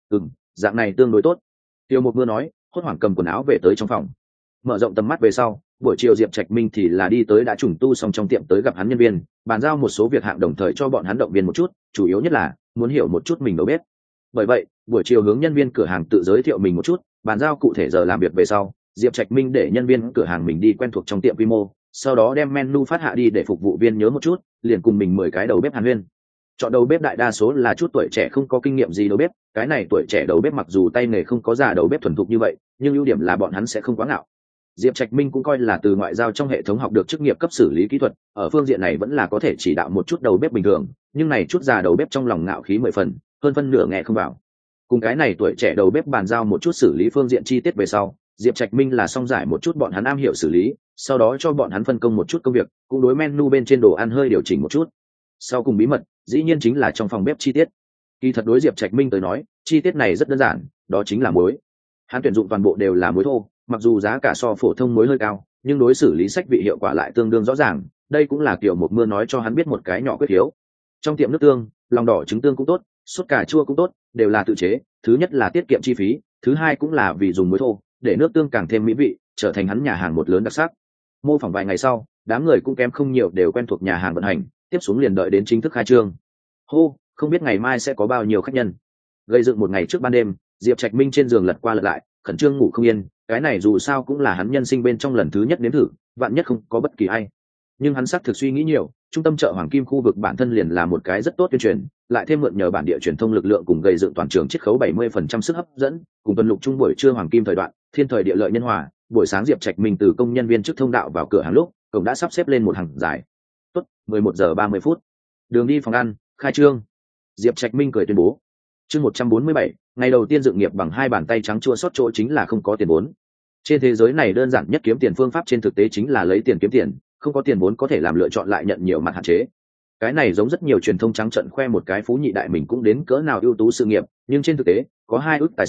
Dạng này tương đối tốt. Tiêu Một Mưa nói, hốt hoảng cầm quần áo về tới trong phòng. Mở rộng tầm mắt về sau, buổi chiều Diệp Trạch Minh thì là đi tới đã trùng tu xong trong tiệm tới gặp hắn nhân viên, bàn giao một số việc hạng đồng thời cho bọn hắn động viên một chút, chủ yếu nhất là muốn hiểu một chút mình đầu bếp. Bởi vậy, buổi chiều hướng nhân viên cửa hàng tự giới thiệu mình một chút, bàn giao cụ thể giờ làm việc về sau, Diệp Trạch Minh để nhân viên cửa hàng mình đi quen thuộc trong tiệm quy mô, sau đó đem menu phát hạ đi để phục vụ viên nhớ một chút, liền cùng mình 10 cái đầu bếp hàn huyên. Chọn đầu bếp đại đa số là chút tuổi trẻ không có kinh nghiệm gì đầu bếp, cái này tuổi trẻ đầu bếp mặc dù tay nghề không có già đầu bếp thuần thục như vậy, nhưng ưu điểm là bọn hắn sẽ không quá ngạo. Diệp Trạch Minh cũng coi là từ ngoại giao trong hệ thống học được chức nghiệp cấp xử lý kỹ thuật, ở phương diện này vẫn là có thể chỉ đạo một chút đầu bếp bình thường, nhưng này chút già đầu bếp trong lòng ngạo khí 10 phần, hơn phân nửa nghe không vào. Cùng cái này tuổi trẻ đầu bếp bàn giao một chút xử lý phương diện chi tiết về sau, Diệp Trạch Minh là xong giải một chút bọn hắn am hiểu xử lý, sau đó cho bọn hắn phân công một chút công việc, cũng đối menu bên trên đồ ăn hơi điều chỉnh một chút. Sau cùng bí mật, dĩ nhiên chính là trong phòng bếp chi tiết. Kỳ thật đối Diệp Trạch Minh tới nói, chi tiết này rất đơn giản, đó chính là muối. Hắn tuyển dụng toàn bộ đều là muối thô, mặc dù giá cả so phổ thông muối hơi cao, nhưng đối xử lý sách vị hiệu quả lại tương đương rõ ràng, đây cũng là kiểu Một Mưa nói cho hắn biết một cái nhỏ quyết thiếu. Trong tiệm nước tương, lòng đỏ trứng tương cũng tốt, sốt cà chua cũng tốt, đều là tự chế, thứ nhất là tiết kiệm chi phí, thứ hai cũng là vì dùng muối thô, để nước tương càng thêm mỹ vị, trở thành hắn nhà hàng một lớn đặc sắc. Mô phỏng vài ngày sau, đám người cũng kém không nhiều đều quen thuộc nhà hàng vận hành, tiếp xuống liền đợi đến chính thức khai trương. Hô, không biết ngày mai sẽ có bao nhiêu khách nhân. Gây dựng một ngày trước ban đêm, Diệp Trạch Minh trên giường lật qua lật lại, khẩn trương ngủ không yên, cái này dù sao cũng là hắn nhân sinh bên trong lần thứ nhất nếm thử, vạn nhất không có bất kỳ ai. Nhưng hắn xác thực suy nghĩ nhiều, trung tâm chợ Hoàng Kim khu vực bản thân liền là một cái rất tốt tuyên truyền, lại thêm mượn nhờ bản địa truyền thông lực lượng cùng gây dựng toàn trường chiết khấu 70% sức hấp dẫn, cùng tuần lục trung buổi trưa Hoàng Kim thời đoạn, thiên thời địa lợi nhân hòa, buổi sáng Diệp Trạch Minh từ công nhân viên trước thông đạo vào cửa hàng lúc, cổng đã sắp xếp lên một hàng dài. Tốt, 11 giờ 30 phút. Đường đi phòng ăn, khai trương. Diệp Trạch Minh cười tuyên bố. Chương 147, ngày đầu tiên dựng nghiệp bằng hai bàn tay trắng chua xót chỗ chính là không có tiền vốn. Trên thế giới này đơn giản nhất kiếm tiền phương pháp trên thực tế chính là lấy tiền kiếm tiền, không có tiền vốn có thể làm lựa chọn lại nhận nhiều mặt hạn chế. Cái này giống rất nhiều truyền thông trắng trợn khoe một cái phú nhị đại mình cũng đến cỡ nào ưu tú sự nghiệp, nhưng trên thực tế, có 2 ức tài sản,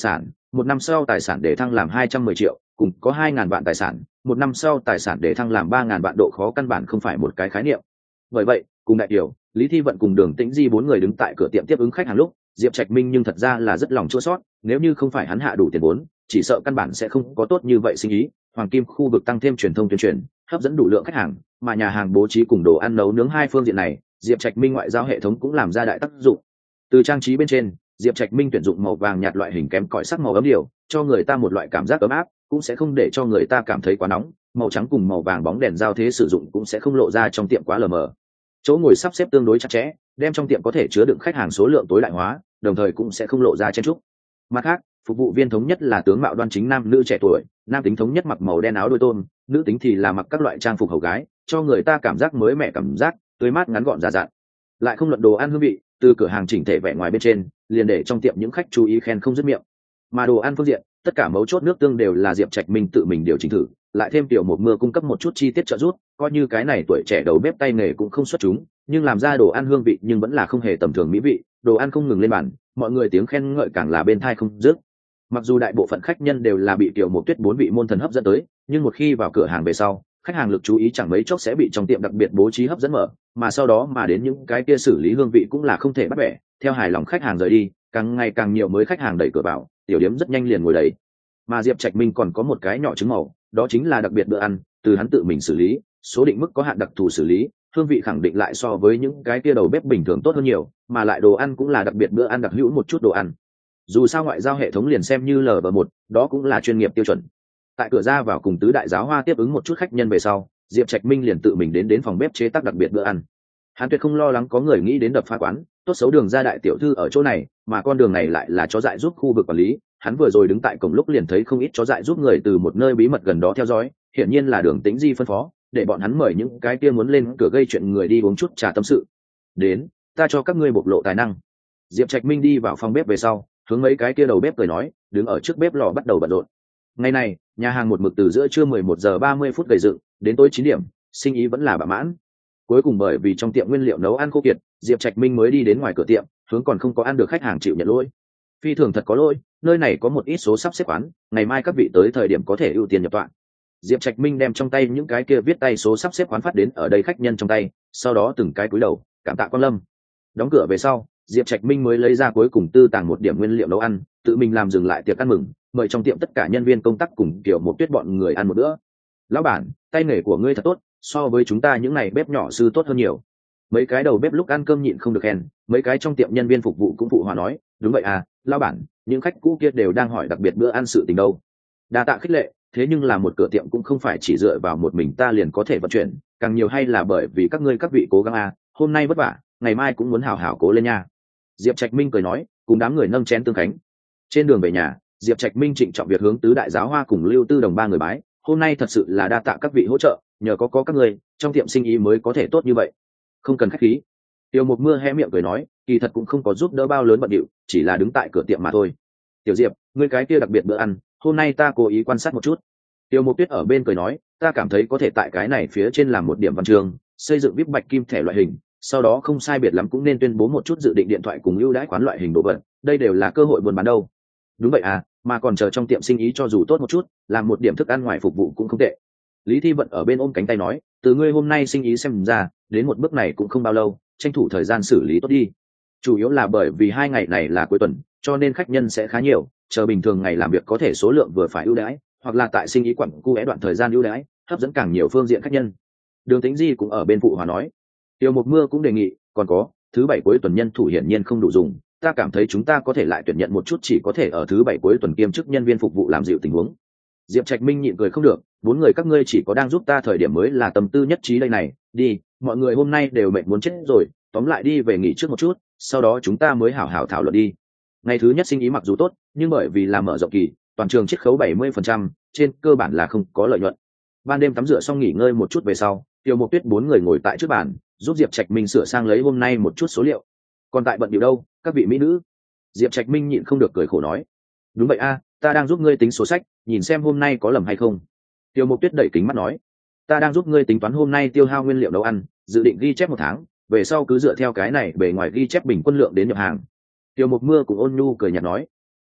một năm sau tài sản để thăng làm 210 triệu, cùng có 2.000 vạn tài sản, một năm sau tài sản để thăng làm 3.000 vạn, độ khó căn bản không phải một cái khái niệm. Bởi vậy, cùng đại tiểu, Lý Thi Vận cùng Đường Tĩnh Di bốn người đứng tại cửa tiệm tiếp ứng khách hàng lúc, Diệp Trạch Minh nhưng thật ra là rất lòng chua xót, nếu như không phải hắn hạ đủ tiền vốn, chỉ sợ căn bản sẽ không có tốt như vậy sinh ý. Hoàng Kim khu vực tăng thêm truyền thông tuyên truyền, hấp dẫn đủ lượng khách hàng, mà nhà hàng bố trí cùng đồ ăn nấu nướng hai phương diện này, Diệp Trạch Minh ngoại giao hệ thống cũng làm ra đại tác dụng. Từ trang trí bên trên, Diệp Trạch Minh tuyển dụng màu vàng nhạt loại hình kém cỏi sắc màu ấm điều, cho người ta một loại cảm giác ấm áp, cũng sẽ không để cho người ta cảm thấy quá nóng. Màu trắng cùng màu vàng bóng đèn giao thế sử dụng cũng sẽ không lộ ra trong tiệm quá lờ mờ. Chỗ ngồi sắp xếp tương đối chặt chẽ, đem trong tiệm có thể chứa đựng khách hàng số lượng tối đại hóa, đồng thời cũng sẽ không lộ ra chen chúc. Mặt khác, phục vụ viên thống nhất là tướng mạo đoan chính nam nữ trẻ tuổi, nam tính thống nhất mặc màu đen áo đôi tôm, nữ tính thì là mặc các loại trang phục hầu gái, cho người ta cảm giác mới mẻ, cảm giác tươi mát ngắn gọn giản dặn. Lại không luận đồ ăn hương vị, từ cửa hàng chỉnh thể vẻ ngoài bên trên, liền để trong tiệm những khách chú ý khen không dứt miệng. Mà đồ ăn phương diện, tất cả mấu chốt nước tương đều là Diệp Trạch Minh tự mình điều chỉnh thử, lại thêm Tiểu Một Mưa cung cấp một chút chi tiết trợ giúp, coi như cái này tuổi trẻ đầu bếp tay nghề cũng không xuất chúng, nhưng làm ra đồ ăn hương vị nhưng vẫn là không hề tầm thường mỹ vị, đồ ăn không ngừng lên bàn, mọi người tiếng khen ngợi càng là bên tai không dứt. Mặc dù đại bộ phận khách nhân đều là bị Tiểu Một Tuyết bốn vị môn thần hấp dẫn tới, nhưng một khi vào cửa hàng về sau, khách hàng lực chú ý chẳng mấy chốc sẽ bị trong tiệm đặc biệt bố trí hấp dẫn mở, mà sau đó mà đến những cái kia xử lý hương vị cũng là không thể bắt bẻ. Theo hài lòng khách hàng rời đi, càng ngày càng nhiều mới khách hàng đẩy cửa vào, tiểu điếm rất nhanh liền ngồi đầy. Mà Diệp Trạch Minh còn có một cái nhỏ trứng màu, đó chính là đặc biệt bữa ăn, từ hắn tự mình xử lý, số định mức có hạn đặc thù xử lý, hương vị khẳng định lại so với những cái kia đầu bếp bình thường tốt hơn nhiều, mà lại đồ ăn cũng là đặc biệt bữa ăn đặc hữu một chút đồ ăn. Dù sao ngoại giao hệ thống liền xem như LV1, đó cũng là chuyên nghiệp tiêu chuẩn. Tại cửa ra vào cùng tứ đại giáo hoa tiếp ứng một chút khách nhân về sau, Diệp Trạch Minh liền tự mình đến phòng bếp chế tác đặc biệt bữa ăn. Hắn tuyệt không lo lắng có người nghĩ đến đập phá quán, tốt xấu Đường gia đại tiểu thư ở chỗ này, mà con đường này lại là chó dại giúp khu vực quản lý. Hắn vừa rồi đứng tại cổng lúc liền thấy không ít chó dại giúp người từ một nơi bí mật gần đó theo dõi, hiển nhiên là Đường Tĩnh Di phân phó, để bọn hắn mời những cái kia muốn lên cửa gây chuyện người đi uống chút trà tâm sự. Đến, ta cho các ngươi bộc lộ tài năng. Diệp Trạch Minh đi vào phòng bếp về sau, hướng mấy cái kia đầu bếp cười nói, đứng ở trước bếp lò bắt đầu bận rộn. Ngày này, nhà hàng một mực từ giữa trưa 11 giờ 30 phút gầy dựng, đến tối 9 điểm, sinh ý vẫn là bạ mãn. Cuối cùng bởi vì trong tiệm nguyên liệu nấu ăn khô kiệt, Diệp Trạch Minh mới đi đến ngoài cửa tiệm, hướng còn không có ăn được khách hàng chịu nhận lỗi. Phi thường thật có lỗi, nơi này có một ít số sắp xếp quán, ngày mai các vị tới thời điểm có thể ưu tiên nhập tọa. Diệp Trạch Minh đem trong tay những cái kia viết tay số sắp xếp quán phát đến ở đây khách nhân trong tay, sau đó từng cái cúi đầu, cảm tạ quan lâm. Đóng cửa về sau, Diệp Trạch Minh mới lấy ra cuối cùng tư tàng một điểm nguyên liệu nấu ăn, tự mình làm dừng lại tiệc ăn mừng, mời trong tiệm tất cả nhân viên công tác cùng Tiểu Một Tuyết bọn người ăn một bữa. Lão bản, tay nghề của ngươi thật tốt, so với chúng ta những này bếp nhỏ sư tốt hơn nhiều. Mấy cái đầu bếp lúc ăn cơm nhịn không được khen, mấy cái trong tiệm nhân viên phục vụ cũng phụ hòa nói, đúng vậy à, lão bản, những khách cũ kia đều đang hỏi đặc biệt bữa ăn sự tình đâu. Đa tạ khích lệ, thế nhưng là một cửa tiệm cũng không phải chỉ dựa vào một mình ta liền có thể vận chuyển, càng nhiều hay là bởi vì các ngươi các vị cố gắng à, hôm nay vất vả, ngày mai cũng muốn hào hào cố lên nha. Diệp Trạch Minh cười nói, cùng đám người nâng chén tương khánh. Trên đường về nhà, Diệp Trạch Minh trịnh trọng việc hướng tứ đại giáo hoa cùng Lưu Tư Đồng ba người bái, hôm nay thật sự là đa tạ các vị hỗ trợ, nhờ có các người, trong tiệm sinh ý mới có thể tốt như vậy. Không cần khách khí. Tiểu Một Mưa hé miệng cười nói, kỳ thật cũng không có giúp đỡ bao lớn bận điệu, chỉ là đứng tại cửa tiệm mà thôi. Tiểu Diệp, ngươi cái kia đặc biệt bữa ăn, hôm nay ta cố ý quan sát một chút. Tiểu Một Tuyết ở bên cười nói, ta cảm thấy có thể tại cái này phía trên làm một điểm văn chương, xây dựng VIP bạch kim thẻ loại hình, sau đó không sai biệt lắm cũng nên tuyên bố một chút dự định điện thoại cùng ưu đãi khoán loại hình đồ vật, đây đều là cơ hội buôn bán đâu. Đúng vậy à, mà còn chờ trong tiệm sinh ý cho dù tốt một chút, làm một điểm thức ăn ngoài phục vụ cũng không tệ. Lý Thi Vận ở bên ôm cánh tay nói, từ ngươi hôm nay sinh ý xem ra, đến một bước này cũng không bao lâu, tranh thủ thời gian xử lý tốt đi. Chủ yếu là bởi vì 2 ngày này là cuối tuần, cho nên khách nhân sẽ khá nhiều, chờ bình thường ngày làm việc có thể số lượng vừa phải ưu đãi, hoặc là tại sinh ý quẩn cu é đoạn thời gian ưu đãi, hấp dẫn càng nhiều phương diện khách nhân. Đường Tĩnh Di cũng ở bên phụ hòa nói. Tiêu Một Mưa cũng đề nghị, còn có, thứ bảy cuối tuần nhân thủ hiển nhiên không đủ dùng, ta cảm thấy chúng ta có thể lại tuyển nhận một chút chỉ có thể ở thứ bảy cuối tuần kiêm chức nhân viên phục vụ làm dịu tình huống. Diệp Trạch Minh nhịn cười không được, 4 người các ngươi chỉ có đang giúp ta thời điểm mới là tâm tư nhất trí đây này, đi, mọi người hôm nay đều mệt muốn chết rồi, tóm lại đi về nghỉ trước một chút, sau đó chúng ta mới hảo hảo thảo luận đi. Ngày thứ nhất sinh ý mặc dù tốt, nhưng bởi vì làm mở rộng kỳ, toàn trường chiết khấu 70%, trên cơ bản là không có lợi nhuận. Ban đêm tắm rửa xong nghỉ ngơi một chút về sau, Tiêu Mộc Tuyết 4 người ngồi tại trước bàn, giúp Diệp Trạch Minh sửa sang lấy hôm nay một chút số liệu. Còn tại bận điệu đâu, các vị mỹ nữ? Diệp Trạch Minh nhịn không được cười khổ nói, đúng vậy a, ta đang giúp ngươi tính số sách, nhìn xem hôm nay có lầm hay không. Tiêu Mộc Tuyết đẩy kính mắt nói, ta đang giúp ngươi tính toán hôm nay tiêu hao nguyên liệu nấu ăn, dự định ghi chép 1 tháng, về sau cứ dựa theo cái này bề ngoài ghi chép bình quân lượng đến nhập hàng. Tiêu Mộc Mưa cùng ôn nhu cười nhạt nói,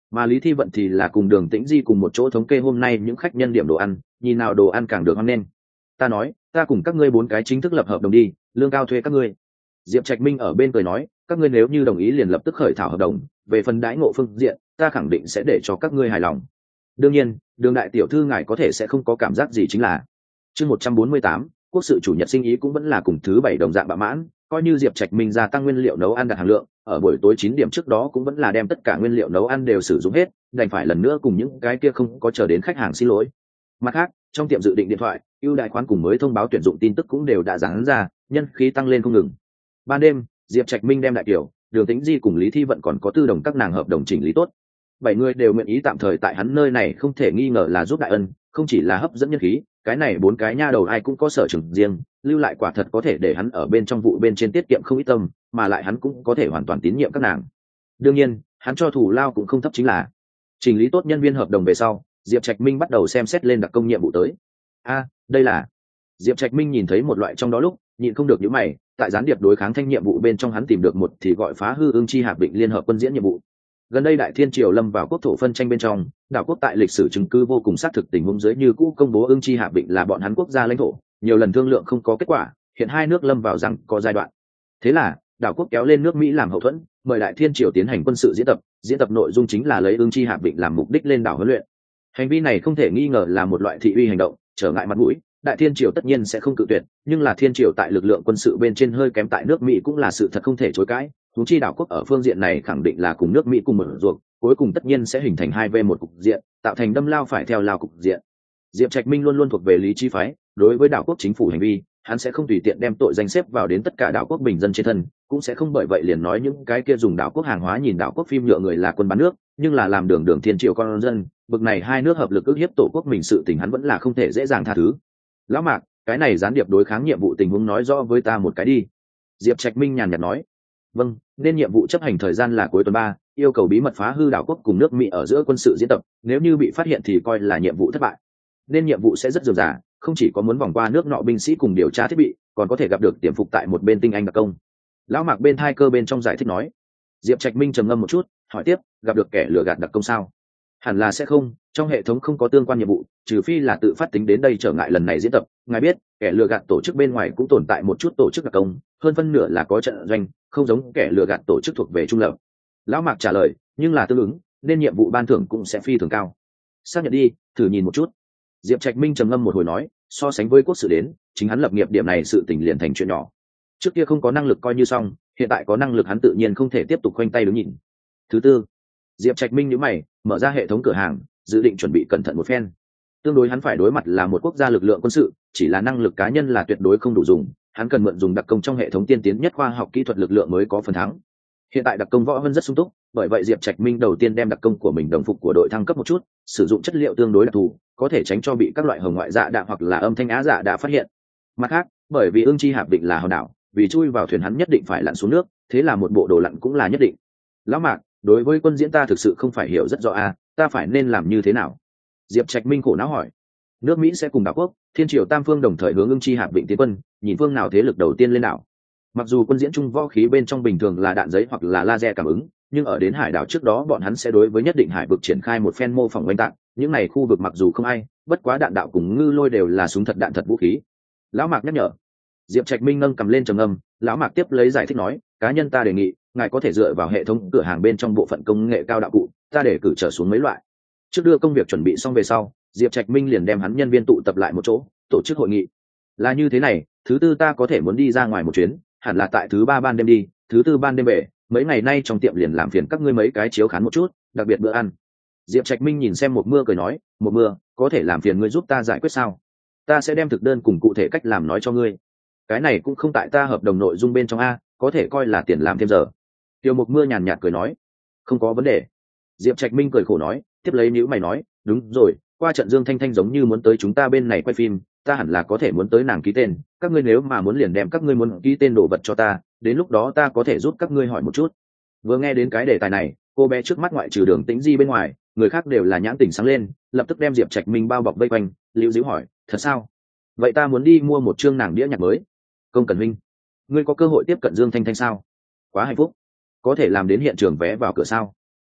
mà Lý Thi Vận thì là cùng Đường Tĩnh Di cùng một chỗ thống kê hôm nay những khách nhân điểm đồ ăn, nhìn nào đồ ăn càng được hoan nghênh. Ta nói, ta cùng các ngươi 4 cái chính thức lập hợp đồng đi, lương cao thuê các ngươi. Diệp Trạch Minh ở bên cười nói, các ngươi nếu như đồng ý liền lập tức khởi thảo hợp đồng, về phần đãi ngộ phương diện, ta khẳng định sẽ để cho các ngươi hài lòng. Đương nhiên, Đường đại tiểu thư ngài có thể sẽ không có cảm giác gì chính là. Chương 148, quốc sự chủ nhật sinh ý cũng vẫn là cùng thứ 7 đồng dạng bạ mãn, coi như Diệp Trạch Minh gia tăng nguyên liệu nấu ăn đặt hàng lượng, ở buổi tối 9 điểm trước đó cũng vẫn là đem tất cả nguyên liệu nấu ăn đều sử dụng hết, đành phải lần nữa cùng những cái kia không có chờ đến khách hàng xin lỗi. Mặt khác, trong tiệm dự định điện thoại, ưu đại khoán cùng mới thông báo tuyển dụng tin tức cũng đều đã dán ra, nhân khí tăng lên không ngừng. Ban đêm, Diệp Trạch Minh đem đại tiểu, Đường Tĩnh Di cùng Lý Thi Vận còn có Tư Đồng các nàng hợp đồng chỉnh lý tốt. 7 người đều nguyện ý tạm thời tại hắn nơi này không thể nghi ngờ là giúp đại ân, không chỉ là hấp dẫn nhân khí, cái này 4 cái nha đầu ai cũng có sở trường riêng, lưu lại quả thật có thể để hắn ở bên trong vụ bên trên tiết kiệm không ít tâm, mà lại hắn cũng có thể hoàn toàn tín nhiệm các nàng. Đương nhiên, hắn cho thủ lao cũng không thấp chính là. Chỉnh lý tốt nhân viên hợp đồng về sau, Diệp Trạch Minh bắt đầu xem xét lên đặc công nhiệm vụ tới. Đây là. Diệp Trạch Minh nhìn thấy một loại trong đó lúc, nhịn không được nhíu mày, tại gián điệp đối kháng thanh nhiệm vụ bên trong hắn tìm được một thì gọi phá hư ương chi hạp định liên hợp quân diễn nhiệm vụ. Gần đây Đại Thiên triều lâm vào quốc thổ phân tranh bên trong, đảo quốc tại lịch sử chứng cứ vô cùng xác thực tình huống dưới như cũ công bố ương chi hạp định là bọn hắn quốc gia lãnh thổ, nhiều lần thương lượng không có kết quả, hiện hai nước lâm vào rằng có giai đoạn. Thế là, đảo quốc kéo lên nước Mỹ làm hậu thuẫn, mời Đại Thiên triều tiến hành quân sự diễn tập nội dung chính là lấy ương chi hạp định làm mục đích lên đảo huấn luyện. Hành vi này không thể nghi ngờ là một loại thị uy hành động, trở ngại mặt mũi, Đại Thiên triều tất nhiên sẽ không cự tuyệt, nhưng là Thiên triều tại lực lượng quân sự bên trên hơi kém tại nước Mỹ cũng là sự thật không thể chối cãi. Huống chi đảo quốc ở phương diện này khẳng định là cùng nước Mỹ cùng một ruột, cuối cùng tất nhiên sẽ hình thành 2v1 cục diện, tạo thành đâm lao phải theo lao cục diện. Diệp Trạch Minh luôn luôn thuộc về lý trí phái, đối với đảo quốc chính phủ hành vi, hắn sẽ không tùy tiện đem tội danh xếp vào đến tất cả đảo quốc bình dân trên thân, cũng sẽ không bởi vậy liền nói những cái kia dùng đảo quốc hàng hóa nhìn đảo quốc phim nhựa người là quân bán nước, nhưng là làm đường Thiên triều con dân, bực này hai nước hợp lực ức hiếp tổ quốc mình sự tình hắn vẫn là không thể dễ dàng tha thứ. Lão Mạc, cái này gián điệp đối kháng nhiệm vụ tình huống nói rõ với ta một cái đi. Diệp Trạch Minh nhàn nhạt nói. Vâng, nên nhiệm vụ chấp hành thời gian là cuối tuần 3, yêu cầu bí mật phá hư đảo quốc cùng nước Mỹ ở giữa quân sự diễn tập, nếu như bị phát hiện thì coi là nhiệm vụ thất bại. Nên nhiệm vụ sẽ rất dườm rà, không chỉ có muốn vòng qua nước nọ binh sĩ cùng điều tra thiết bị, còn có thể gặp được tiềm phục tại một bên tinh anh đặc công. Lão Mạc bên thai cơ bên trong giải thích nói. Diệp Trạch Minh trầm ngâm một chút, hỏi tiếp, gặp được kẻ lừa gạt đặc công sao? Hẳn là sẽ không, trong hệ thống không có tương quan nhiệm vụ, trừ phi là tự phát tính đến đây trở ngại lần này diễn tập. Ngài biết, kẻ lừa gạt tổ chức bên ngoài cũng tồn tại một chút tổ chức đặc công, hơn phân nửa là có trận doanh, không giống kẻ lừa gạt tổ chức thuộc về trung lập. Lão Mạc trả lời, nhưng là tương ứng, nên nhiệm vụ ban thưởng cũng sẽ phi thường cao. Xác nhận đi, thử nhìn một chút. Diệp Trạch Minh trầm ngâm một hồi nói, so sánh với quốc sự đến, chính hắn lập nghiệp điểm này sự tình liền thành chuyện nhỏ. Trước kia không có năng lực coi như xong, hiện tại có năng lực hắn tự nhiên không thể tiếp tục khoanh tay đứng nhìn. Thứ tư, Diệp Trạch Minh nhíu mày, mở ra hệ thống cửa hàng, dự định chuẩn bị cẩn thận một phen. Tương đối hắn phải đối mặt là một quốc gia lực lượng quân sự, chỉ là năng lực cá nhân là tuyệt đối không đủ dùng, hắn cần mượn dùng đặc công trong hệ thống tiên tiến nhất khoa học kỹ thuật lực lượng mới có phần thắng. Hiện tại đặc công võ hơn rất sung túc, bởi vậy Diệp Trạch Minh đầu tiên đem đặc công của mình đồng phục của đội thăng cấp một chút, sử dụng chất liệu tương đối đặc thù, có thể tránh cho bị các loại hồng ngoại dạ đạ hoặc là âm thanh á dạ đạ phát hiện. Mặt khác, bởi vì ương chi hạp định là hòn đảo, vì chui vào thuyền hắn nhất định phải lặn xuống nước, thế là một bộ đồ lặn cũng là nhất định. Lão Mạc, đối với quân diễn ta thực sự không phải hiểu rất rõ ta phải nên làm như thế nào? Diệp Trạch Minh khổ não hỏi. Nước Mỹ sẽ cùng đảo quốc, Thiên triều tam phương đồng thời hướng ương chi hạp định tiến quân, nhìn phương nào thế lực đầu tiên lên đảo. Mặc dù quân diễn chung võ khí bên trong bình thường là đạn giấy hoặc là laser cảm ứng, nhưng ở đến hải đảo trước đó bọn hắn sẽ đối với nhất định hải vực triển khai một phen mô phỏng oanh tạc. Những này khu vực mặc dù không ai, bất quá đạn đạo cùng ngư lôi đều là súng thật đạn thật vũ khí. Lão Mạc nhắc nhở. Diệp Trạch Minh nâng cầm lên trầm ngâm, lão Mạc tiếp lấy giải thích nói, cá nhân ta đề nghị, ngài có thể dựa vào hệ thống cửa hàng bên trong bộ phận công nghệ cao đạo cụ, ta để cử trở xuống mấy loại. Trước đưa công việc chuẩn bị xong về sau, Diệp Trạch Minh liền đem hắn nhân viên tụ tập lại một chỗ, tổ chức hội nghị. Là như thế này, thứ tư ta có thể muốn đi ra ngoài một chuyến, hẳn là tại thứ 3 ban đêm đi, thứ tư ban đêm về, mấy ngày nay trong tiệm liền làm phiền các ngươi mấy cái chiếu khán một chút, đặc biệt bữa ăn. Diệp Trạch Minh nhìn xem Một Mưa cười nói, Một Mưa, có thể làm phiền ngươi giúp ta giải quyết sao? Ta sẽ đem thực đơn cùng cụ thể cách làm nói cho ngươi. Cái này cũng không tại ta hợp đồng nội dung bên trong có thể coi là tiền làm thêm giờ. Tiêu Một Mưa nhàn nhạt cười nói, không có vấn đề. Diệp Trạch Minh cười khổ nói, tiếp lấy nhíu mày nói, đúng rồi, qua trận Dương Thanh Thanh giống như muốn tới chúng ta bên này quay phim, ta hẳn là có thể muốn tới nàng ký tên, các ngươi nếu mà muốn liền đem các ngươi muốn ký tên đồ vật cho ta, đến lúc đó ta có thể giúp các ngươi hỏi một chút. Vừa nghe đến cái đề tài này, cô bé trước mắt ngoại trừ Đường Tĩnh Di bên ngoài, người khác đều là nhãn tỉnh sáng lên, lập tức đem Diệp Trạch Minh bao bọc vây quanh, liễu díu hỏi, thật sao? Vậy ta muốn đi mua một chương nàng đĩa nhạc mới. Công Cẩn Minh, ngươi có cơ hội tiếp cận Dương Thanh Thanh sao? Quá hạnh phúc. Có thể làm đến hiện trường vé vào cửa sao? Tốt,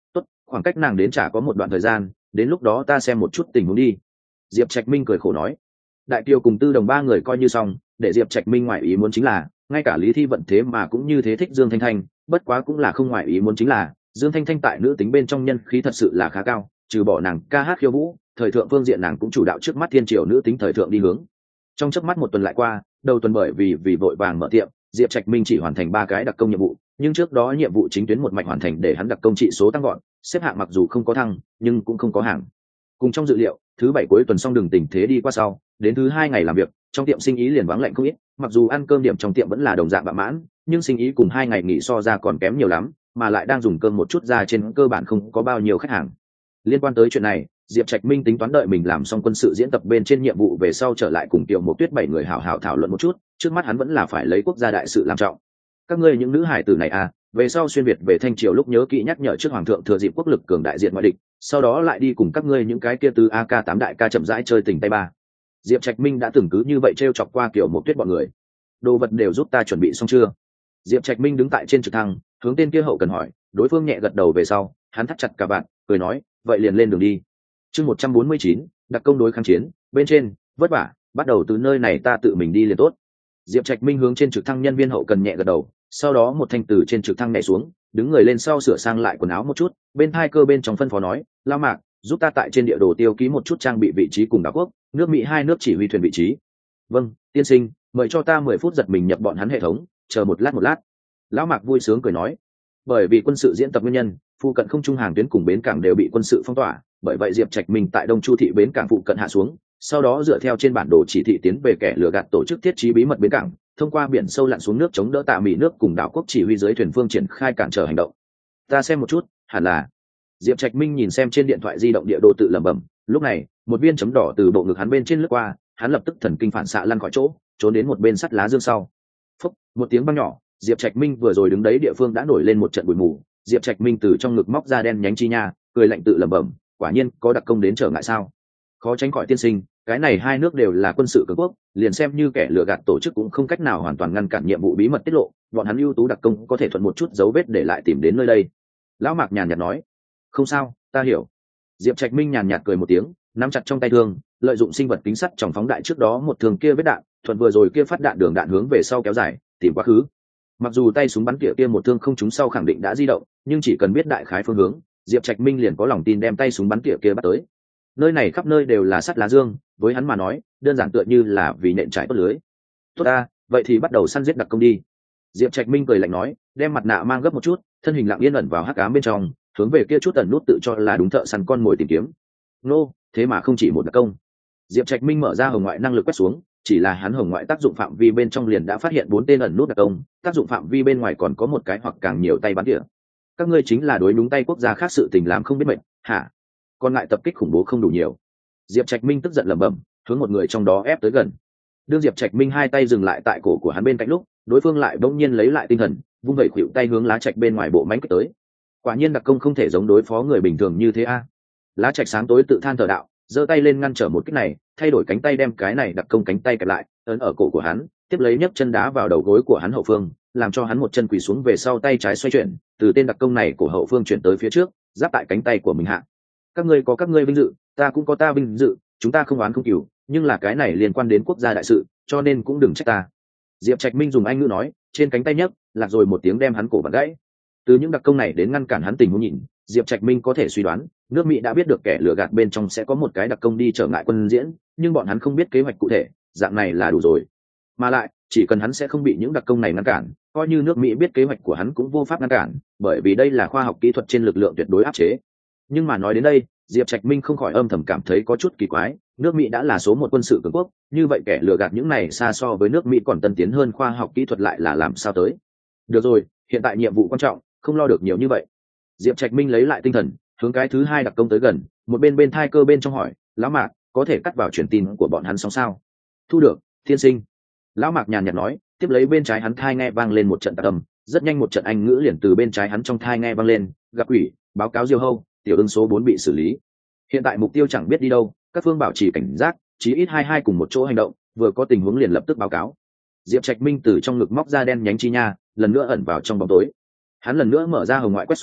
khoảng cách nàng đến chả có một đoạn thời gian, đến lúc đó ta xem một chút tình huống đi. Diệp Trạch Minh cười khổ nói. Đại Kiều cùng Tư Đồng ba người coi như xong, để Diệp Trạch Minh ngoại ý muốn chính là ngay cả Lý Thi Vận thế mà cũng như thế thích Dương Thanh Thanh, bất quá cũng là không ngoại ý muốn chính là Dương Thanh Thanh tại nữ tính bên trong nhân khí thật sự là khá cao, trừ bỏ nàng ca hát khiêu vũ, thời thượng phương diện nàng cũng chủ đạo trước mắt thiên triều nữ tính thời thượng đi hướng. Trong chớp mắt một tuần lại qua, đầu tuần bởi vì vội vàng mở tiệm, Diệp Trạch Minh chỉ hoàn thành 3 cái đặc công nhiệm vụ, nhưng trước đó nhiệm vụ chính tuyến một mạch hoàn thành để hắn đặc công trị số tăng gọn, xếp hạng mặc dù không có thăng, nhưng cũng không có hàng. Cùng trong dự liệu, thứ 7 cuối tuần xong đường tình thế đi qua sau, đến thứ 2 ngày làm việc, trong tiệm sinh ý liền vắng lạnh không ít, mặc dù ăn cơm điểm trong tiệm vẫn là đồng dạng bạ mãn, nhưng sinh ý cùng 2 ngày nghỉ so ra còn kém nhiều lắm, mà lại đang dùng cơm một chút ra trên cơ bản không có bao nhiêu khách hàng. Liên quan tới chuyện này, Diệp Trạch Minh tính toán đợi mình làm xong quân sự diễn tập bên trên nhiệm vụ về sau trở lại cùng Tiểu Mộc Tuyết 7 người hảo hảo thảo luận một chút, trước mắt hắn vẫn là phải lấy quốc gia đại sự làm trọng. Các ngươi những nữ hải tử này à, về sau xuyên việt về Thanh Triều lúc nhớ kỹ nhắc nhở trước hoàng thượng thừa dịp quốc lực cường đại diện ngoại địch, sau đó lại đi cùng các ngươi những cái kia từ AK8 đại ca chậm rãi chơi tình tay ba. Diệp Trạch Minh đã từng cứ như vậy trêu chọc qua Tiểu Mộc Tuyết bọn người. Đồ vật đều giúp ta chuẩn bị xong chưa? Diệp Trạch Minh đứng tại trên trực thăng, hướng tên kia hậu cần hỏi, đối phương nhẹ gật đầu về sau, hắn thắt chặt cả bạn, cười nói, vậy liền lên đường đi. Chương 149, đặc công đối kháng chiến, bên trên, vất vả, bắt đầu từ nơi này ta tự mình đi liền tốt. Diệp Trạch Minh hướng trên trực thăng nhân viên hậu cần nhẹ gật đầu, sau đó một thanh từ trên trực thăng nhảy xuống, đứng người lên sau sửa sang lại quần áo một chút, bên hai cơ bên trong phân phó nói, Lao Mạc, giúp ta tại trên địa đồ tiêu ký một chút trang bị vị trí cùng đảo quốc, nước Mỹ 2 nước chỉ huy thuyền vị trí. Vâng, tiên sinh, mời cho ta 10 phút giật mình nhập bọn hắn hệ thống, chờ một lát. Lão Mạc vui sướng cười nói, bởi vì quân sự diễn tập nguyên nhân, phụ cận không trung hàng tuyến cùng bến cảng đều bị quân sự phong tỏa, bởi vậy Diệp Trạch Minh tại Đông Chu thị bến cảng phụ cận hạ xuống, sau đó dựa theo trên bản đồ chỉ thị tiến về kẻ lừa gạt tổ chức thiết trí bí mật bến cảng, thông qua biển sâu lặn xuống nước chống đỡ Tạ Mỹ nước cùng đảo quốc chỉ huy dưới thuyền phương triển khai cản trở hành động. Ta xem một chút, hẳn là. Diệp Trạch Minh nhìn xem trên điện thoại di động địa đồ tự lẩm bẩm, lúc này, một viên chấm đỏ từ bộ ngực hắn bên trên lướt qua, hắn lập tức thần kinh phản xạ lăn khỏi chỗ, trốn đến một bên sắt lá dương sau. Phốc, một tiếng băng nhỏ, Diệp Trạch Minh vừa rồi đứng đấy địa phương đã nổi lên một trận bụi mù. Diệp Trạch Minh từ trong ngực móc ra đen nhánh chi nha, cười lạnh tự lẩm bẩm, quả nhiên có đặc công đến trở ngại sao? Khó tránh khỏi tiên sinh, cái này 2 nước đều là quân sự cường quốc, liền xem như kẻ lừa gạt tổ chức cũng không cách nào hoàn toàn ngăn cản nhiệm vụ bí mật tiết lộ, bọn hắn ưu tú đặc công có thể thuận một chút dấu vết để lại tìm đến nơi đây. Lão Mạc nhàn nhạt nói, không sao, ta hiểu. Diệp Trạch Minh nhàn nhạt cười một tiếng, nắm chặt trong tay thương, lợi dụng sinh vật kính sắt trong phóng đại trước đó một thường kia vết đạn, thuận vừa rồi kia phát đạn đường đạn hướng về sau kéo dài, tìm quá khứ. Mặc dù tay súng bắn tỉa kia một thương không trúng sau khẳng định đã di động, nhưng chỉ cần biết đại khái phương hướng, Diệp Trạch Minh liền có lòng tin đem tay súng bắn tỉa kia bắt tới. Nơi này khắp nơi đều là sắt lá dương, với hắn mà nói, đơn giản tựa như là vì nện trải tốt lưới. Tốt ta, vậy thì bắt đầu săn giết đặc công đi. Diệp Trạch Minh cười lạnh nói, đem mặt nạ mang gấp một chút, thân hình lặng yên ẩn vào hắc ám bên trong, hướng về kia chút ẩn nút tự cho là đúng thợ săn con mồi tìm kiếm. Nô, thế mà không chỉ một đặc công. Diệp Trạch Minh mở ra hồng ngoại năng lực quét xuống, chỉ là hắn hồng ngoại tác dụng phạm vi bên trong liền đã phát hiện 4 tên ẩn nút đặc công, tác dụng phạm vi bên ngoài còn có một cái hoặc càng nhiều tay bắn tỉa. Các ngươi chính là đối đúng tay quốc gia khác sự tình làm không biết mệnh, hả? Còn lại tập kích khủng bố không đủ nhiều. Diệp Trạch Minh tức giận lẩm bẩm, hướng một người trong đó ép tới gần. Đương Diệp Trạch Minh hai tay dừng lại tại cổ của hắn bên cạnh lúc, đối phương lại bỗng nhiên lấy lại tinh thần, vung vẩy khuỷu tay hướng lá trạch bên ngoài bộ mánh kích tới. Quả nhiên đặc công không thể giống đối phó người bình thường như thế a. Lá trạch sáng tối tự than thở đạo, giơ tay lên ngăn trở một kích này, thay đổi cánh tay đem cái này đặc công cánh tay kẹp lại, ấn ở cổ của hắn, tiếp lấy nhấc chân đá vào đầu gối của hắn hậu phương, làm cho hắn một chân quỳ xuống về sau, tay trái xoay chuyển, từ tên đặc công này của hậu phương chuyển tới phía trước, giáp tại cánh tay của mình hạ. Các ngươi có các ngươi vinh dự, ta cũng có ta vinh dự, chúng ta không oán không cừu, nhưng là cái này liên quan đến quốc gia đại sự, cho nên cũng đừng trách ta. Diệp Trạch Minh dùng Anh ngữ nói, trên cánh tay nhấc, lạc rồi một tiếng đem hắn cổ vặn gãy. Từ những đặc công này đến ngăn cản hắn tình huống nhìn, Diệp Trạch Minh có thể suy đoán, nước Mỹ đã biết được kẻ lừa gạt bên trong sẽ có một cái đặc công đi trở ngại quân diễn, nhưng bọn hắn không biết kế hoạch cụ thể, dạng này là đủ rồi. Mà lại, chỉ cần hắn sẽ không bị những đặc công này ngăn cản, coi như nước Mỹ biết kế hoạch của hắn cũng vô pháp ngăn cản, bởi vì đây là khoa học kỹ thuật trên lực lượng tuyệt đối áp chế. Nhưng mà nói đến đây, Diệp Trạch Minh không khỏi âm thầm cảm thấy có chút kỳ quái, nước Mỹ đã là số 1 quân sự cường quốc, như vậy kẻ lừa gạt những này xa so với nước Mỹ còn tân tiến hơn khoa học kỹ thuật lại là làm sao tới. Được rồi, hiện tại nhiệm vụ quan trọng, không lo được nhiều như vậy. Diệp Trạch Minh lấy lại tinh thần, hướng cái thứ 2 đặc công tới gần, một bên thai cơ bên trong hỏi, lão Mạc, có thể cắt vào truyền tin của bọn hắn xong sao? Thu được, thiên sinh. Lão Mạc nhàn nhạt nói, tiếp lấy bên trái hắn thai nghe vang lên một trận tạc âm, rất nhanh một trận Anh ngữ liền từ bên trái hắn trong thai nghe vang lên, gặp quỷ, báo cáo Diêu Hâu, tiểu ưng số 4 bị xử lý. Hiện tại mục tiêu chẳng biết đi đâu, các phương bảo trì cảnh giác, chí ít 22 cùng một chỗ hành động, vừa có tình huống liền lập tức báo cáo. Diệp Trạch Minh từ trong ngực móc ra đen nhánh chi nha, lần nữa ẩn vào trong bóng tối. Hắn lần nữa mở ra hồng ngoại quét xuống,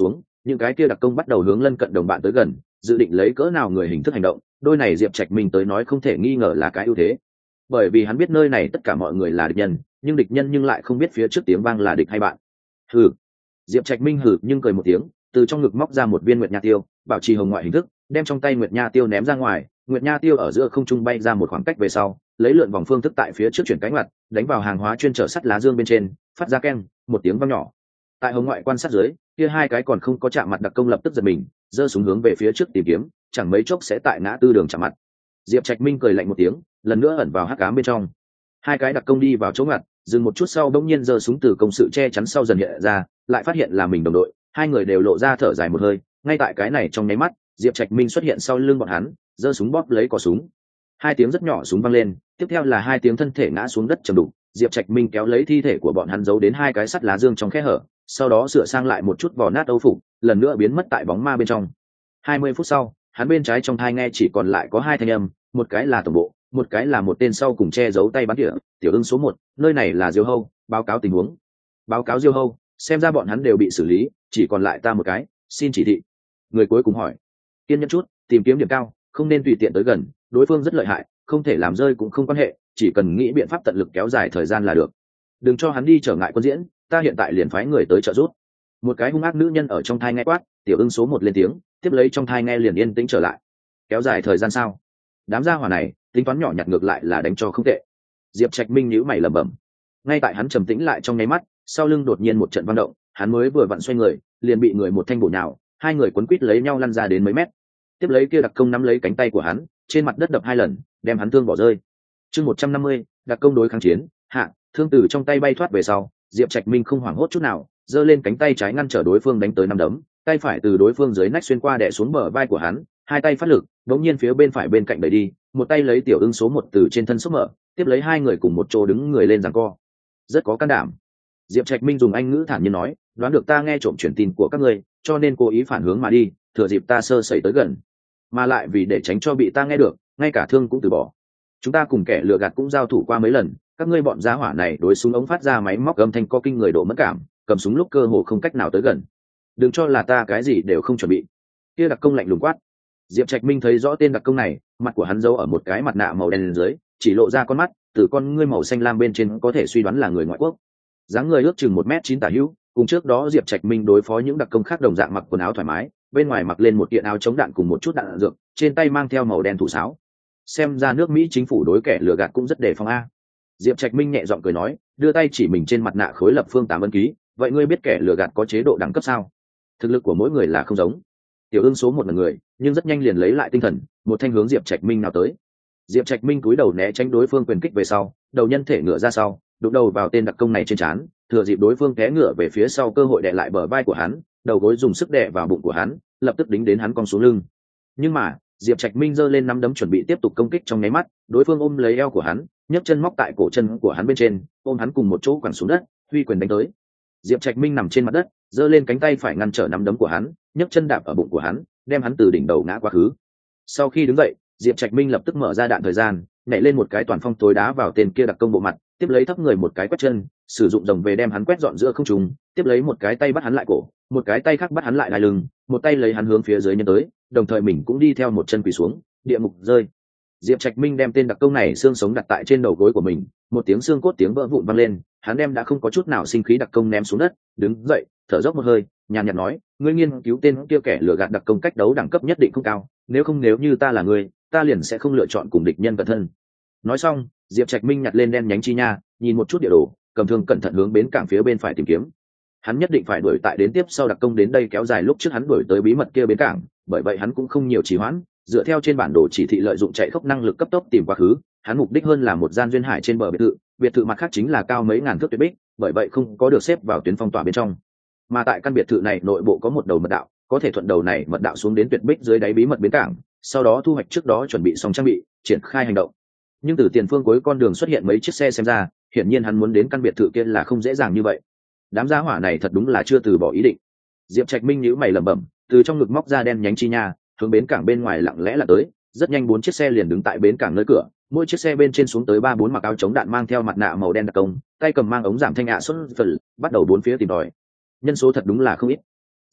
những cái kia đặc công bắt đầu hướng lân cận đồng bạn tới gần, dự định lấy cỡ nào người hình thức hành động. Đôi này Diệp Trạch Minh tới nói không thể nghi ngờ là cái ưu thế, bởi vì hắn biết nơi này tất cả mọi người là địch nhân, nhưng địch nhân nhưng lại không biết phía trước tiếng vang là địch hay bạn. Hừ. Diệp Trạch Minh hừ nhưng cười một tiếng, từ trong ngực móc ra một viên nguyệt nha tiêu, bảo trì hồng ngoại hình thức, đem trong tay nguyệt nha tiêu ném ra ngoài. Nguyệt nha tiêu ở giữa không trung bay ra một khoảng cách về sau, lấy lượn vòng phương thức tại phía trước chuyển cánh mặt, đánh vào hàng hóa chuyên chở sắt lá dương bên trên, phát ra keng một tiếng vang nhỏ. Tại hồng ngoại quan sát dưới, kia hai cái còn không có chạm mặt đặc công lập tức giật mình, giơ súng hướng về phía trước tìm kiếm, chẳng mấy chốc sẽ tại ngã tư đường chạm mặt. Diệp Trạch Minh cười lạnh một tiếng, lần nữa ẩn vào hắc ám bên trong. Hai cái đặc công đi vào chỗ ngặt, dừng một chút sau đống nhiên giơ súng từ công sự che chắn sau dần hiện ra, lại phát hiện là mình đồng đội. Hai người đều lộ ra thở dài một hơi. Ngay tại cái này trong nháy mắt, Diệp Trạch Minh xuất hiện sau lưng bọn hắn, giơ súng bóp lấy cò súng. Hai tiếng rất nhỏ súng vang lên, tiếp theo là hai tiếng thân thể ngã xuống đất trầm đục. Diệp Trạch Minh kéo lấy thi thể của bọn hắn giấu đến hai cái sắt lá dương trong khe hở, sau đó sửa sang lại một chút vỏ nát âu phục, lần nữa biến mất tại bóng ma bên trong. 20 phút sau, hắn bên trái trong thai nghe chỉ còn lại có hai thanh âm, một cái là tổng bộ, một cái là một tên sau cùng che giấu tay bắn tỉa. Tiểu ưng số 1, nơi này là Diêu Hâu, báo cáo tình huống. Báo cáo Diêu Hâu, xem ra bọn hắn đều bị xử lý, chỉ còn lại ta một cái, xin chỉ thị. Người cuối cùng hỏi. Kiên nhẫn chút, tìm kiếm điểm cao, không nên tùy tiện tới gần, đối phương rất lợi hại, không thể làm rơi cũng không quan hệ, chỉ cần nghĩ biện pháp tận lực kéo dài thời gian là được. Đừng cho hắn đi trở ngại quân diễn, ta hiện tại liền phái người tới trợ giúp. Một cái hung ác nữ nhân ở trong thai nghe quát. Tiểu ưng số 1 lên tiếng, tiếp lấy trong thai nghe liền yên tĩnh trở lại. Kéo dài thời gian sao? Đám gia hỏa này tính toán nhỏ nhặt ngược lại là đánh cho không tệ. Diệp Trạch Minh nhíu mày lẩm bẩm. Ngay tại hắn trầm tĩnh lại trong nháy mắt, sau lưng đột nhiên một trận vang động, hắn mới vừa vặn xoay người, liền bị người một thanh bổ nhào, hai người quấn quýt lấy nhau lăn ra đến mấy mét. Tiếp lấy kia đặc công nắm lấy cánh tay của hắn, trên mặt đất đập hai lần, đem hắn thương bỏ rơi. Chương 150, đặc công đối kháng chiến, hạ, thương từ trong tay bay thoát về sau, Diệp Trạch Minh không hoảng hốt chút nào, giơ lên cánh tay trái ngăn trở đối phương đánh tới năm đấm, tay phải từ đối phương dưới nách xuyên qua đè xuống bờ vai của hắn, hai tay phát lực, đột nhiên phía bên phải bên cạnh đẩy đi, một tay lấy tiểu ưng số 1 từ trên thân xốc mở, tiếp lấy hai người cùng một chỗ đứng người lên giằng co. Rất có can đảm. Diệp Trạch Minh dùng anh ngữ thản nhiên nói, đoán được ta nghe trộm truyền tin của các ngươi, cho nên cố ý phản hướng mà đi, thừa dịp ta sơ sẩy tới gần, mà lại vì để tránh cho bị ta nghe được, ngay cả thương cũng từ bỏ. Chúng ta cùng kẻ lừa gạt cũng giao thủ qua mấy lần, các ngươi bọn giá hỏa này đối súng ống phát ra máy móc âm thanh có kinh người độ mất cảm, cầm súng lúc cơ hồ không cách nào tới gần. Đừng cho là ta cái gì đều không chuẩn bị. Kia đặc công lạnh lùng quát. Diệp Trạch Minh thấy rõ tên đặc công này, mặt của hắn giấu ở một cái mặt nạ màu đen lên dưới, chỉ lộ ra con mắt, từ con ngươi màu xanh lam bên trên có thể suy đoán là người ngoại quốc. Dáng người ước chừng 1m9 tả hữu, cùng trước đó Diệp Trạch Minh đối phó những đặc công khác đồng dạng mặc quần áo thoải mái, bên ngoài mặc lên một kiện áo chống đạn cùng một chút đạn dược, trên tay mang theo màu đen thủ sáo. Xem ra nước Mỹ chính phủ đối kẻ lừa gạt cũng rất đề phòng a. Diệp Trạch Minh nhẹ giọng cười nói, đưa tay chỉ mình trên mặt nạ khối lập phương 8 ấn ký, vậy ngươi biết kẻ lừa gạt có chế độ đẳng cấp sao? Thực lực của mỗi người là không giống. Tiểu ưng số 1 là người, nhưng rất nhanh liền lấy lại tinh thần, một thanh hướng Diệp Trạch Minh nào tới. Diệp Trạch Minh cúi đầu né tránh đối phương quyền kích về sau, đầu nhân thể ngựa ra sau, đụng đầu vào tên đặc công này trên trán, thừa dịp đối phương té ngựa về phía sau cơ hội đè lại bờ vai của hắn, đầu gối dùng sức đè vào bụng của hắn, lập tức đính đến hắn cong xuống lưng. Nhưng mà, Diệp Trạch Minh giơ lên nắm đấm chuẩn bị tiếp tục công kích trong nháy mắt, đối phương ôm lấy eo của hắn, nhấc chân móc tại cổ chân của hắn bên trên, ôm hắn cùng một chỗ quẳng xuống đất, huy quyền đánh tới. Diệp Trạch Minh nằm trên mặt đất, giơ lên cánh tay phải ngăn trở nắm đấm của hắn, nhấc chân đạp ở bụng của hắn, đem hắn từ đỉnh đầu ngã quá khứ. Sau khi đứng dậy, Diệp Trạch Minh lập tức mở ra đạn thời gian, nhảy lên một cái toàn phong tối đá vào tên kia đặc công bộ mặt, tiếp lấy thấp người một cái quét chân, sử dụng rồng về đem hắn quét dọn giữa không trung, tiếp lấy một cái tay bắt hắn lại cổ, một cái tay khác bắt hắn lại đai lưng, một tay lấy hắn hướng phía dưới nhân tới, đồng thời mình cũng đi theo một chân quỳ xuống, địa ngục rơi. Diệp Trạch Minh đem tên đặc công này xương sống đặt tại trên đầu gối của mình, một tiếng xương cốt tiếng vỡ vụn vang lên, hắn đem đã không có chút nào sinh khí đặc công ném xuống đất, đứng dậy, thở dốc một hơi, nhàn nhạt nói, ngươi nghiên cứu tên kia kẻ lừa gạt đặc công cách đấu đẳng cấp nhất định không cao, nếu như ta là ngươi, ta liền sẽ không lựa chọn cùng địch nhân cẩn thân. Nói xong, Diệp Trạch Minh nhặt lên đen nhánh chi nha, nhìn một chút địa đồ, cầm thương cẩn thận hướng bến cảng phía bên phải tìm kiếm. Hắn nhất định phải đuổi tại đến tiếp sau đặc công đến đây kéo dài lúc trước hắn đuổi tới bí mật kia bến cảng, bởi vậy hắn cũng không nhiều trì hoãn, dựa theo trên bản đồ chỉ thị lợi dụng chạy khốc năng lực cấp tốc tìm quá khứ. Hắn mục đích hơn là một gian duyên hải trên bờ biệt thự mặt khác chính là cao mấy ngàn thước tuyệt bích, bởi vậy không có được xếp vào tuyến phong tỏa bên trong. Mà tại căn biệt thự này nội bộ có một đầu mật đạo, có thể thuận đầu này mật đạo xuống đến tuyệt bích dưới đáy bí mật bến cảng, sau đó thu hoạch trước đó chuẩn bị xong trang bị, triển khai hành động. Nhưng từ tiền phương cuối con đường xuất hiện mấy chiếc xe xem ra, hiển nhiên hắn muốn đến căn biệt thự kia là không dễ dàng như vậy. Đám gia hỏa này thật đúng là chưa từ bỏ ý định. Diệp Trạch Minh nhíu mày lẩm bẩm, từ trong ngực móc ra đen nhánh chi nha, hướng bến cảng bên ngoài lặng lẽ là tới. Rất nhanh 4 chiếc xe liền đứng tại bến cảng nơi cửa, mỗi chiếc xe bên trên xuống tới 3-4 mặc áo chống đạn mang theo mặt nạ màu đen đặc công, tay cầm mang ống giảm thanh ạ xuất phần, bắt đầu bốn phía tìm tòi. Nhân số thật đúng là không ít.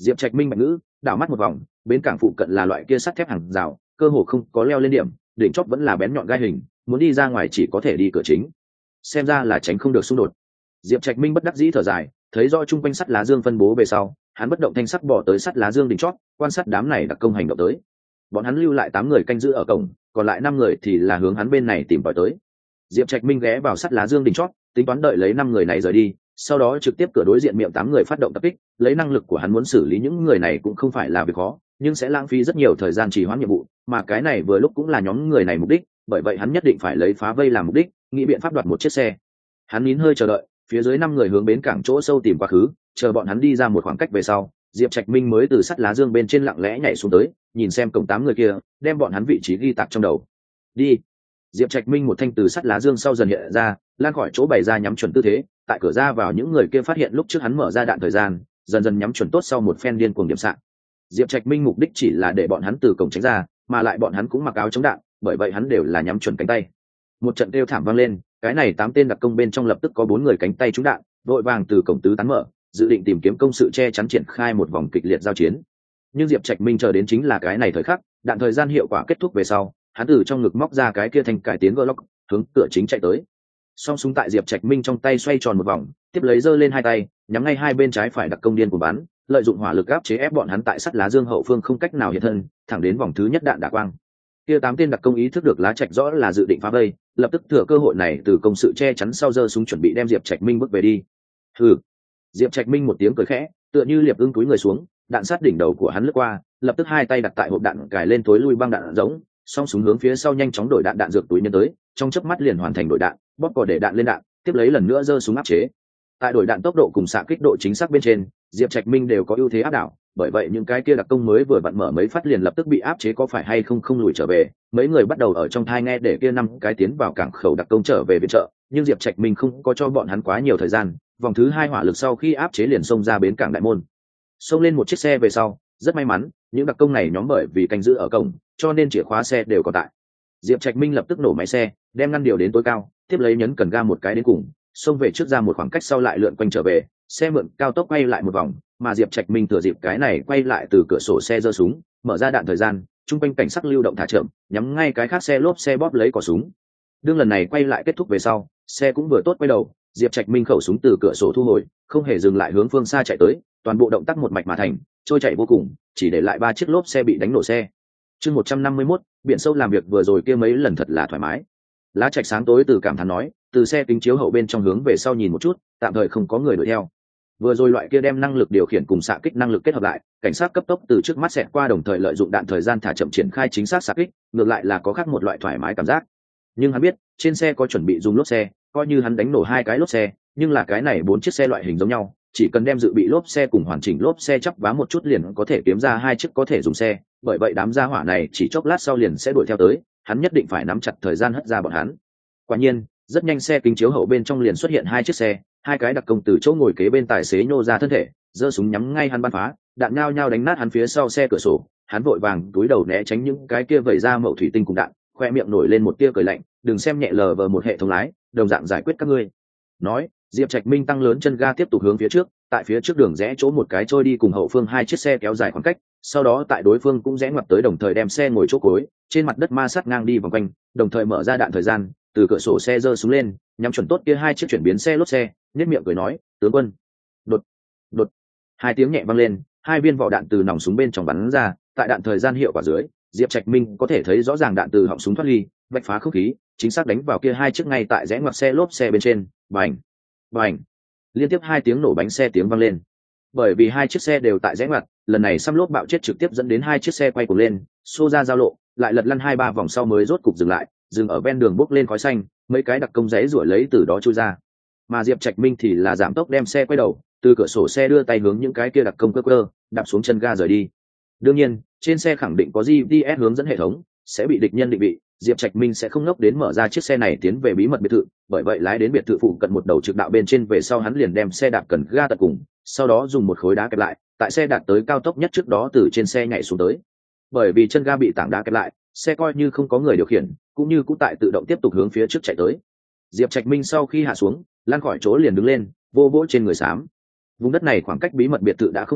Diệp Trạch Minh bạch ngữ, đảo mắt một vòng, bến cảng phụ cận là loại kia sắt thép hàng rào, cơ hồ không có leo lên điểm, đỉnh chóp vẫn là bén nhọn gai hình, muốn đi ra ngoài chỉ có thể đi cửa chính. Xem ra là tránh không được xung đột. Diệp Trạch Minh bất đắc dĩ thở dài, thấy rõ chung quanh sắt lá dương phân bố về sau, hắn bất động thanh sắc bỏ tới sắt lá dương đỉnh chót, quan sát đám này đặc công hành động tới. Bọn hắn lưu lại 8 người canh giữ ở cổng, còn lại 5 người thì là hướng hắn bên này tìm tòi tới. Diệp Trạch Minh ghé vào sắt lá dương đỉnh chót, tính toán đợi lấy 5 người này rời đi, sau đó trực tiếp cửa đối diện miệng 8 người phát động tập kích, lấy năng lực của hắn muốn xử lý những người này cũng không phải là việc khó, nhưng sẽ lãng phí rất nhiều thời gian trì hoãn nhiệm vụ, mà cái này vừa lúc cũng là nhóm người này mục đích, bởi vậy hắn nhất định phải lấy phá vây làm mục đích, nghĩ biện pháp đoạt một chiếc xe. Hắn nín hơi chờ đợi, phía dưới 5 người hướng bến cảng chỗ sâu tìm quá khứ, chờ bọn hắn đi ra một khoảng cách về sau, Diệp Trạch Minh mới từ sắt lá dương bên trên lặng lẽ nhảy xuống tới, nhìn xem cổng 8 người kia, đem bọn hắn vị trí ghi tạc trong đầu. Đi. Diệp Trạch Minh một thanh từ sắt lá dương sau dần hiện ra, lan khỏi chỗ bày ra nhắm chuẩn tư thế, tại cửa ra vào những người kia phát hiện lúc trước hắn mở ra đạn thời gian, dần dần nhắm chuẩn tốt sau một phen điên cuồng điểm xạ. Diệp Trạch Minh mục đích chỉ là để bọn hắn từ cổng tránh ra, mà lại bọn hắn cũng mặc áo chống đạn, bởi vậy hắn đều là nhắm chuẩn cánh tay. Một trận kêu thảm vang lên, cái này 8 tên đặc công bên trong lập tức có 4 người cánh tay trúng đạn, vội vàng từ cổng tứ tán mở, dự định tìm kiếm công sự che chắn triển khai một vòng kịch liệt giao chiến. Nhưng Diệp Trạch Minh chờ đến chính là cái này thời khắc, đạn thời gian hiệu quả kết thúc về sau, hắn từ trong ngực móc ra cái kia thành cải tiến Glock, hướng cửa chính chạy tới. Song súng tại Diệp Trạch Minh trong tay xoay tròn một vòng, tiếp lấy giơ lên hai tay, nhắm ngay hai bên trái phải đặc công điên của bắn, lợi dụng hỏa lực áp chế ép bọn hắn tại sắt lá dương hậu phương không cách nào hiện thân, thẳng đến vòng thứ nhất đạn đả quang. Kia 8 tên đặc công ý thức được Lá Trạch rõ là dự định phá vây, lập tức thừa cơ hội này từ công sự che chắn sau giơ súng chuẩn bị đem Diệp Trạch Minh bước về đi. Hừ. Diệp Trạch Minh một tiếng cười khẽ, tựa như liệp ưng túi người xuống, đạn sát đỉnh đầu của hắn lướt qua, lập tức hai tay đặt tại hộp đạn cài lên tối lui băng đạn giống, song súng hướng phía sau nhanh chóng đổi đạn dược túi nhân tới, trong chớp mắt liền hoàn thành đổi đạn, bóp cò để đạn lên đạn, tiếp lấy lần nữa giơ súng áp chế. Tại đổi đạn tốc độ cùng xạ kích độ chính xác bên trên, Diệp Trạch Minh đều có ưu thế áp đảo, bởi vậy những cái kia đặc công mới vừa vặn mở mấy phát liền lập tức bị áp chế có phải hay không lùi trở về, mấy người bắt đầu ở trong thai nghe để kia 5 cái tiến vào cảng khẩu đặc công trở về viện trợ, nhưng Diệp Trạch Minh không có cho bọn hắn quá nhiều thời gian, vòng thứ 2 hỏa lực sau khi áp chế liền xông ra bến cảng đại môn. Xông lên một chiếc xe về sau, rất may mắn, những đặc công này nhóm bởi vì canh giữ ở cổng, cho nên chìa khóa xe đều còn tại. Diệp Trạch Minh lập tức nổ máy xe, đem ngăn điều đến tối cao, tiếp lấy nhấn cần ga một cái đến cùng, xông về trước ra một khoảng cách sau lại lượn quanh trở về, xe mượn cao tốc quay lại một vòng, mà Diệp Trạch Minh thừa dịp cái này quay lại từ cửa sổ xe giơ súng, mở ra đạn thời gian, trung quanh cảnh sát lưu động thả chậm, nhắm ngay cái khác xe lốp xe bóp lấy cò súng. Đương lần này quay lại kết thúc về sau, xe cũng vừa tốt quay đầu, Diệp Trạch Minh khẩu súng từ cửa sổ thu hồi, không hề dừng lại hướng phương xa chạy tới, toàn bộ động tác một mạch mà thành, trôi chạy vô cùng, chỉ để lại 3 chiếc lốp xe bị đánh nổ xe. Chương 151, biển sâu làm việc vừa rồi kia mấy lần thật là thoải mái. Lá Trạch sáng tối từ cảm thán nói, từ xe kính chiếu hậu bên trong hướng về sau nhìn một chút, tạm thời không có người đuổi theo. Vừa rồi loại kia đem năng lực điều khiển cùng xạ kích năng lực kết hợp lại, cảnh sát cấp tốc từ trước mắt xẹt qua đồng thời lợi dụng đạn thời gian thả chậm triển khai chính xác xạ kích, ngược lại là có khác một loại thoải mái cảm giác. Nhưng hắn biết, trên xe có chuẩn bị dùng lốp xe, coi như hắn đánh nổ 2 cái lốp xe, nhưng là cái này 4 chiếc xe loại hình giống nhau, chỉ cần đem dự bị lốp xe cùng hoàn chỉnh lốp xe chắp vá một chút liền có thể kiếm ra 2 chiếc có thể dùng xe, bởi vậy đám gia hỏa này chỉ chốc lát sau liền sẽ đuổi theo tới, hắn nhất định phải nắm chặt thời gian hất ra bọn hắn. Quả nhiên, rất nhanh xe kính chiếu hậu bên trong liền xuất hiện 2 chiếc xe, 2 cái đặc công từ chỗ ngồi kế bên tài xế nhô ra thân thể, giơ súng nhắm ngay hắn bắn phá, đạn nhao nhao đánh nát hắn phía sau xe cửa sổ, hắn vội vàng túi đầu né tránh những cái kia vẩy ra mẩu thủy tinh cùng đạn, khoe miệng nổi lên một tia cười lạnh, đừng xem nhẹ lờ vờ một hệ thống lái, đồng dạng giải quyết các ngươi. Nói, Diệp Trạch Minh tăng lớn chân ga tiếp tục hướng phía trước, tại phía trước đường rẽ chỗ một cái trôi đi cùng hậu phương 2 chiếc xe kéo dài khoảng cách, sau đó tại đối phương cũng rẽ ngoặt tới đồng thời đem xe ngồi chỗ cối, trên mặt đất ma sát ngang đi vòng quanh, đồng thời mở ra đạn thời gian, từ cửa sổ xe giơ xuống lên, nhắm chuẩn tốt kia 2 chiếc chuyển biến xe lốp xe, nhếch miệng cười nói, tướng quân. Đột, đột. 2 tiếng nhẹ vang lên, 2 viên vỏ đạn từ nòng súng bên trong bắn ra, tại đạn thời gian hiệu quả dưới, Diệp Trạch Minh có thể thấy rõ ràng đạn từ họng súng thoát ly, vạch phá không khí, chính xác đánh vào kia 2 chiếc ngay tại rẽ ngoặt xe lốp xe bên trên, bành, bành. Liên tiếp 2 tiếng nổ bánh xe tiếng vang lên. Bởi vì 2 chiếc xe đều tại rẽ ngoặt, lần này xăm lốp bạo chết trực tiếp dẫn đến 2 chiếc xe quay cuồng lên, xô ra giao lộ, lại lật lăn 2-3 vòng sau mới rốt cục dừng lại, dừng ở ven đường bốc lên khói xanh, mấy cái đặc công giấy rủa lấy từ đó chui ra. Mà Diệp Trạch Minh thì là giảm tốc đem xe quay đầu, từ cửa sổ xe đưa tay hướng những cái kia đặc công cơ, đạp xuống chân ga rời đi. Đương nhiên, trên xe khẳng định có GPS hướng dẫn hệ thống, sẽ bị địch nhân định vị, Diệp Trạch Minh sẽ không ngốc đến mở ra chiếc xe này tiến về bí mật biệt thự, bởi vậy lái đến biệt thự phụ cận một đầu trực đạo bên trên về sau hắn liền đem xe đạp cần ga tận cùng, sau đó dùng một khối đá kẹp lại, tại xe đạt tới cao tốc nhất trước đó từ trên xe nhảy xuống tới. Bởi vì chân ga bị tảng đá kẹp lại, xe coi như không có người điều khiển, cũng như cũng tại tự động tiếp tục hướng phía trước chạy tới. Diệp Trạch Minh sau khi hạ xuống, lăn khỏi chỗ liền đứng lên, vô vỗ trên người xám. Vùng đất này khoảng cách bí mật biệt thự đã không xa,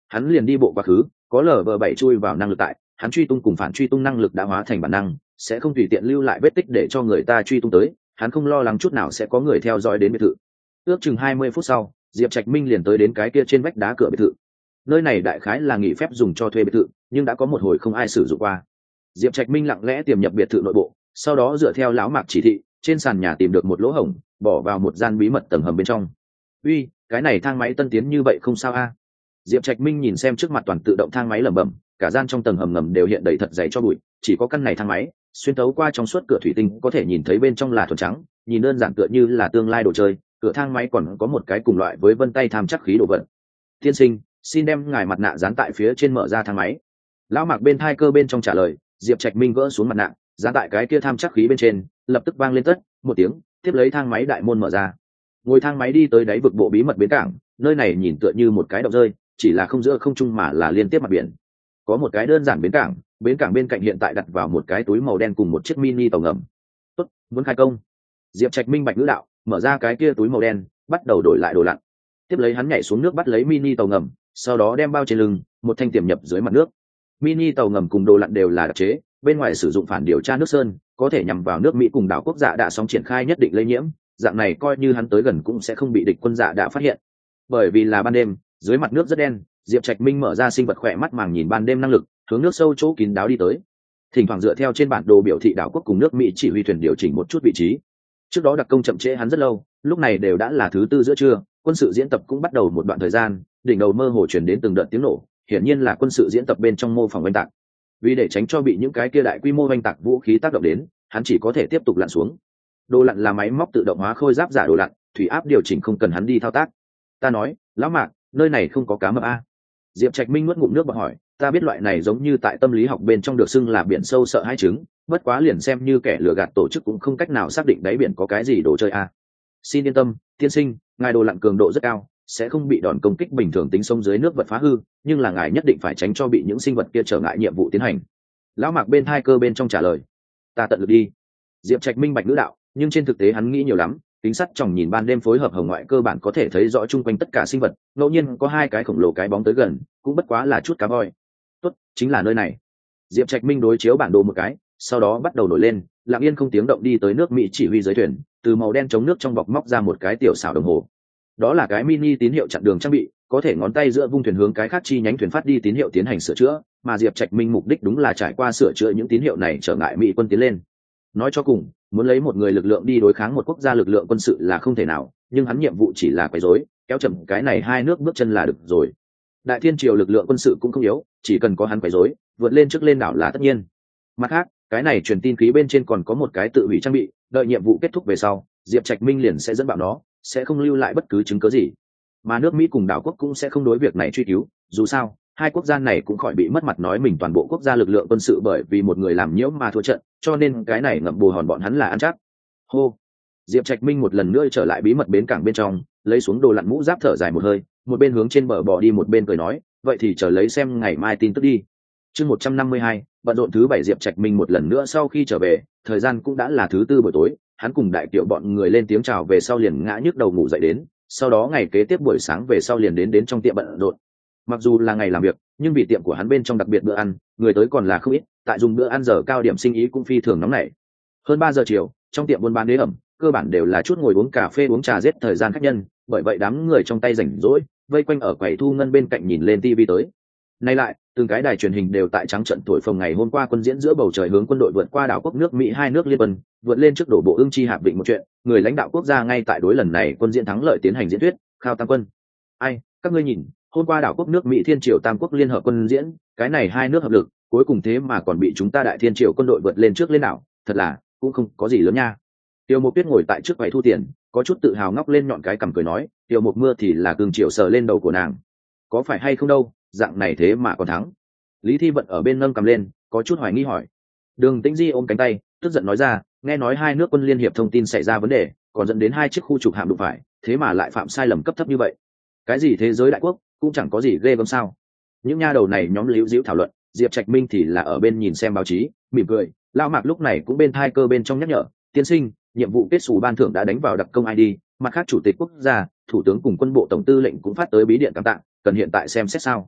hắn liền đi bộ quá khứ, có LV7 chui vào năng lực tại, hắn truy tung cùng phản truy tung năng lực đã hóa thành bản năng, sẽ không tùy tiện lưu lại vết tích để cho người ta truy tung tới, hắn không lo lắng chút nào sẽ có người theo dõi đến biệt thự. Ước chừng 20 phút sau, Diệp Trạch Minh liền tới đến cái kia trên vách đá cửa biệt thự. Nơi này đại khái là nghỉ phép dùng cho thuê biệt thự, nhưng đã có một hồi không ai sử dụng qua. Diệp Trạch Minh lặng lẽ tiềm nhập biệt thự nội bộ, sau đó dựa theo lão Mạc chỉ thị, trên sàn nhà tìm được một lỗ hổng, bỏ vào một gian bí mật tầng hầm bên trong. Uy, cái này thang máy tân tiến như vậy không sao a? Diệp Trạch Minh nhìn xem trước mặt toàn tự động thang máy lẩm bẩm, cả gian trong tầng hầm ngầm đều hiện đầy thật dày cho bụi, chỉ có căn này thang máy xuyên tấu qua trong suốt cửa thủy tinh có thể nhìn thấy bên trong là thuần trắng, nhìn đơn giản tựa như là tương lai đồ chơi. Cửa thang máy còn có một cái cùng loại với vân tay tham chắc khí đồ vật. Tiên sinh, xin đem ngài mặt nạ dán tại phía trên mở ra thang máy. Lão Mạc bên thai cơ bên trong trả lời. Diệp Trạch Minh gỡ xuống mặt nạ, dán tại cái kia tham chắc khí bên trên, lập tức vang lên tất một tiếng, tiếp lấy thang máy đại môn mở ra. Ngồi thang máy đi tới đáy vực bộ bí mật bến cảng, nơi này nhìn tựa như một cái động rơi, chỉ là không giữa không trung mà là liên tiếp mặt biển. Có một cái đơn giản bến cảng bên cạnh hiện tại đặt vào một cái túi màu đen cùng một chiếc mini tàu ngầm. Tốt, muốn khai công. Diệp Trạch Minh bạch ngữ đạo, mở ra cái kia túi màu đen, bắt đầu đổi lại đồ lặn. Tiếp lấy hắn nhảy xuống nước bắt lấy mini tàu ngầm, sau đó đem bao trên lưng, một thanh tiềm nhập dưới mặt nước. Mini tàu ngầm cùng đồ lặn đều là đặc chế, bên ngoài sử dụng phản điều tra nước sơn, có thể nhằm vào nước Mỹ cùng đảo quốc dạ đã sóng triển khai nhất định lây nhiễm, dạng này coi như hắn tới gần cũng sẽ không bị địch quân dạ đã phát hiện. Bởi vì là ban đêm, dưới mặt nước rất đen, Diệp Trạch Minh mở ra sinh vật khỏe mắt màng nhìn ban đêm năng lực, hướng nước sâu chỗ kín đáo đi tới. Thỉnh thoảng dựa theo trên bản đồ biểu thị đảo quốc cùng nước Mỹ chỉ huy thuyền điều chỉnh một chút vị trí. Trước đó đặc công chậm trễ hắn rất lâu, lúc này đều đã là thứ tư giữa trưa, quân sự diễn tập cũng bắt đầu một đoạn thời gian, đỉnh đầu mơ hồ truyền đến từng đợt tiếng nổ, hiển nhiên là quân sự diễn tập bên trong mô phỏng oanh tạc. Vì để tránh cho bị những cái kia đại quy mô oanh tạc vũ khí tác động đến, hắn chỉ có thể tiếp tục lặn xuống. Đồ lặn là máy móc tự động hóa khôi giáp giả đồ lặn, thủy áp điều chỉnh không cần hắn đi thao tác. Ta nói, lão Mạc, nơi này không có cá mập a? Diệp Trạch Minh nuốt ngụm nước và hỏi, ta biết loại này giống như tại tâm lý học bên trong được xưng là biển sâu sợ hãi chứng, bất quá liền xem như kẻ lừa gạt tổ chức cũng không cách nào xác định đáy biển có cái gì đồ chơi a. Xin yên tâm, tiên sinh, ngài đồ lặn cường độ rất cao, sẽ không bị đòn công kích bình thường tính sông dưới nước vật phá hư, nhưng là ngài nhất định phải tránh cho bị những sinh vật kia trở ngại nhiệm vụ tiến hành. Lão Mạc bên thai cơ bên trong trả lời, ta tận lực đi. Diệp Trạch minh bạch ngữ đạo, nhưng trên thực tế hắn nghĩ nhiều lắm, kính sắt tròng nhìn ban đêm phối hợp hồng ngoại cơ bản có thể thấy rõ chung quanh tất cả sinh vật, ngẫu nhiên có hai cái khổng lồ cái bóng tới gần, cũng bất quá là chút cá voi. Tốt, chính là nơi này. Diệp Trạch minh đối chiếu bản đồ một cái, sau đó bắt đầu nổi lên, lặng yên không tiếng động đi tới nước Mỹ chỉ huy dưới thuyền, từ màu đen chống nước trong bọc móc ra một cái tiểu xảo đồng hồ. Đó là cái mini tín hiệu chặn đường trang bị, có thể ngón tay giữa vung thuyền hướng cái khác chi nhánh thuyền phát đi tín hiệu tiến hành sửa chữa, mà Diệp Trạch minh mục đích đúng là trải qua sửa chữa những tín hiệu này trở ngại Mỹ quân tiến lên. Nói cho cùng, muốn lấy một người lực lượng đi đối kháng một quốc gia lực lượng quân sự là không thể nào, nhưng hắn nhiệm vụ chỉ là quấy rối, kéo chậm cái này hai nước bước chân là được rồi. Đại Thiên triều lực lượng quân sự cũng không yếu, chỉ cần có hắn quấy rối, vượt lên trước lên đảo là tất nhiên. Mặt khác, cái này truyền tin khí bên trên còn có một cái tự hủy trang bị, đợi nhiệm vụ kết thúc về sau, Diệp Trạch minh liền sẽ dẫn bảo nó, sẽ không lưu lại bất cứ chứng cứ gì. Mà nước Mỹ cùng đảo quốc cũng sẽ không đối việc này truy cứu, dù sao hai quốc gia này cũng khỏi bị mất mặt nói mình toàn bộ quốc gia lực lượng quân sự bởi vì một người làm nhiễu mà thua trận, cho nên cái này ngậm bù hòn bọn hắn là ăn chắc. Hô. Diệp Trạch minh một lần nữa trở lại bí mật bến cảng bên trong, lấy xuống đồ lặn mũ giáp thở dài một hơi, một bên hướng trên bờ bò đi một bên cười nói, vậy thì chờ lấy xem ngày mai tin tức đi. Chương 152, bận rộn thứ 7. Diệp Trạch minh một lần nữa sau khi trở về, thời gian cũng đã là thứ tư buổi tối, hắn cùng đại kiệu bọn người lên tiếng chào về sau liền ngã nhức đầu ngủ dậy đến, sau đó ngày kế tiếp buổi sáng về sau liền đến trong tiệm bận rộn. Mặc dù là ngày làm việc, nhưng vì tiệm của hắn bên trong đặc biệt bữa ăn, người tới còn là không ít, tại dùng bữa ăn giờ cao điểm sinh ý cũng phi thường nóng nảy. Hơn 3 giờ chiều, trong tiệm buôn bán đế ẩm, cơ bản đều là chút ngồi uống cà phê uống trà giết thời gian khách nhân, bởi vậy đám người trong tay rảnh rỗi, vây quanh ở quầy thu ngân bên cạnh nhìn lên tivi tới. Nay lại, từng cái đài truyền hình đều tại trắng trận thổi phồng ngày hôm qua quân diễn giữa bầu trời hướng quân đội vượt qua đảo quốc nước Mỹ hai nước liên quân, vượt lên trước đổ bộ Ưng Chi Hạp Vịnh một chuyện, người lãnh đạo quốc gia ngay tại đối lần này quân diễn thắng lợi tiến hành diễn thuyết, khao tam quân. Ai, các ngươi nhìn, hôm qua đảo quốc nước Mỹ Thiên Triều Tam quốc liên hợp quân diễn, cái này hai nước hợp lực, cuối cùng thế mà còn bị chúng ta Đại Thiên Triều quân đội vượt lên trước lên đảo, thật là cũng không có gì lớn nha. Tiêu Mộc Tuyết ngồi tại trước quầy thu tiền, có chút tự hào ngóc lên nhọn cái cằm cười nói, Tiêu Mộc Mưa thì là cương triều sờ lên đầu của nàng. Có phải hay không đâu, dạng này thế mà còn thắng. Lý Thi Vận ở bên nâng cầm lên, có chút hoài nghi hỏi. Đường Tĩnh Di ôm cánh tay, tức giận nói ra, nghe nói hai nước quân liên hiệp thông tin xảy ra vấn đề, còn dẫn đến hai chiếc khu trục hạm đụng phải, thế mà lại phạm sai lầm cấp thấp như vậy. Cái gì thế giới đại quốc, cũng chẳng có gì ghê gớm sao? Những nha đầu này nhóm líu díu thảo luận, Diệp Trạch Minh thì là ở bên nhìn xem báo chí, mỉm cười. Lão Mạc lúc này cũng bên thai cơ bên trong nhắc nhở, tiên sinh, nhiệm vụ kết xù ban thưởng đã đánh vào đặc công ID, mặt khác chủ tịch quốc gia, thủ tướng cùng quân bộ tổng tư lệnh cũng phát tới bí điện cảm tạ, cần hiện tại xem xét sao?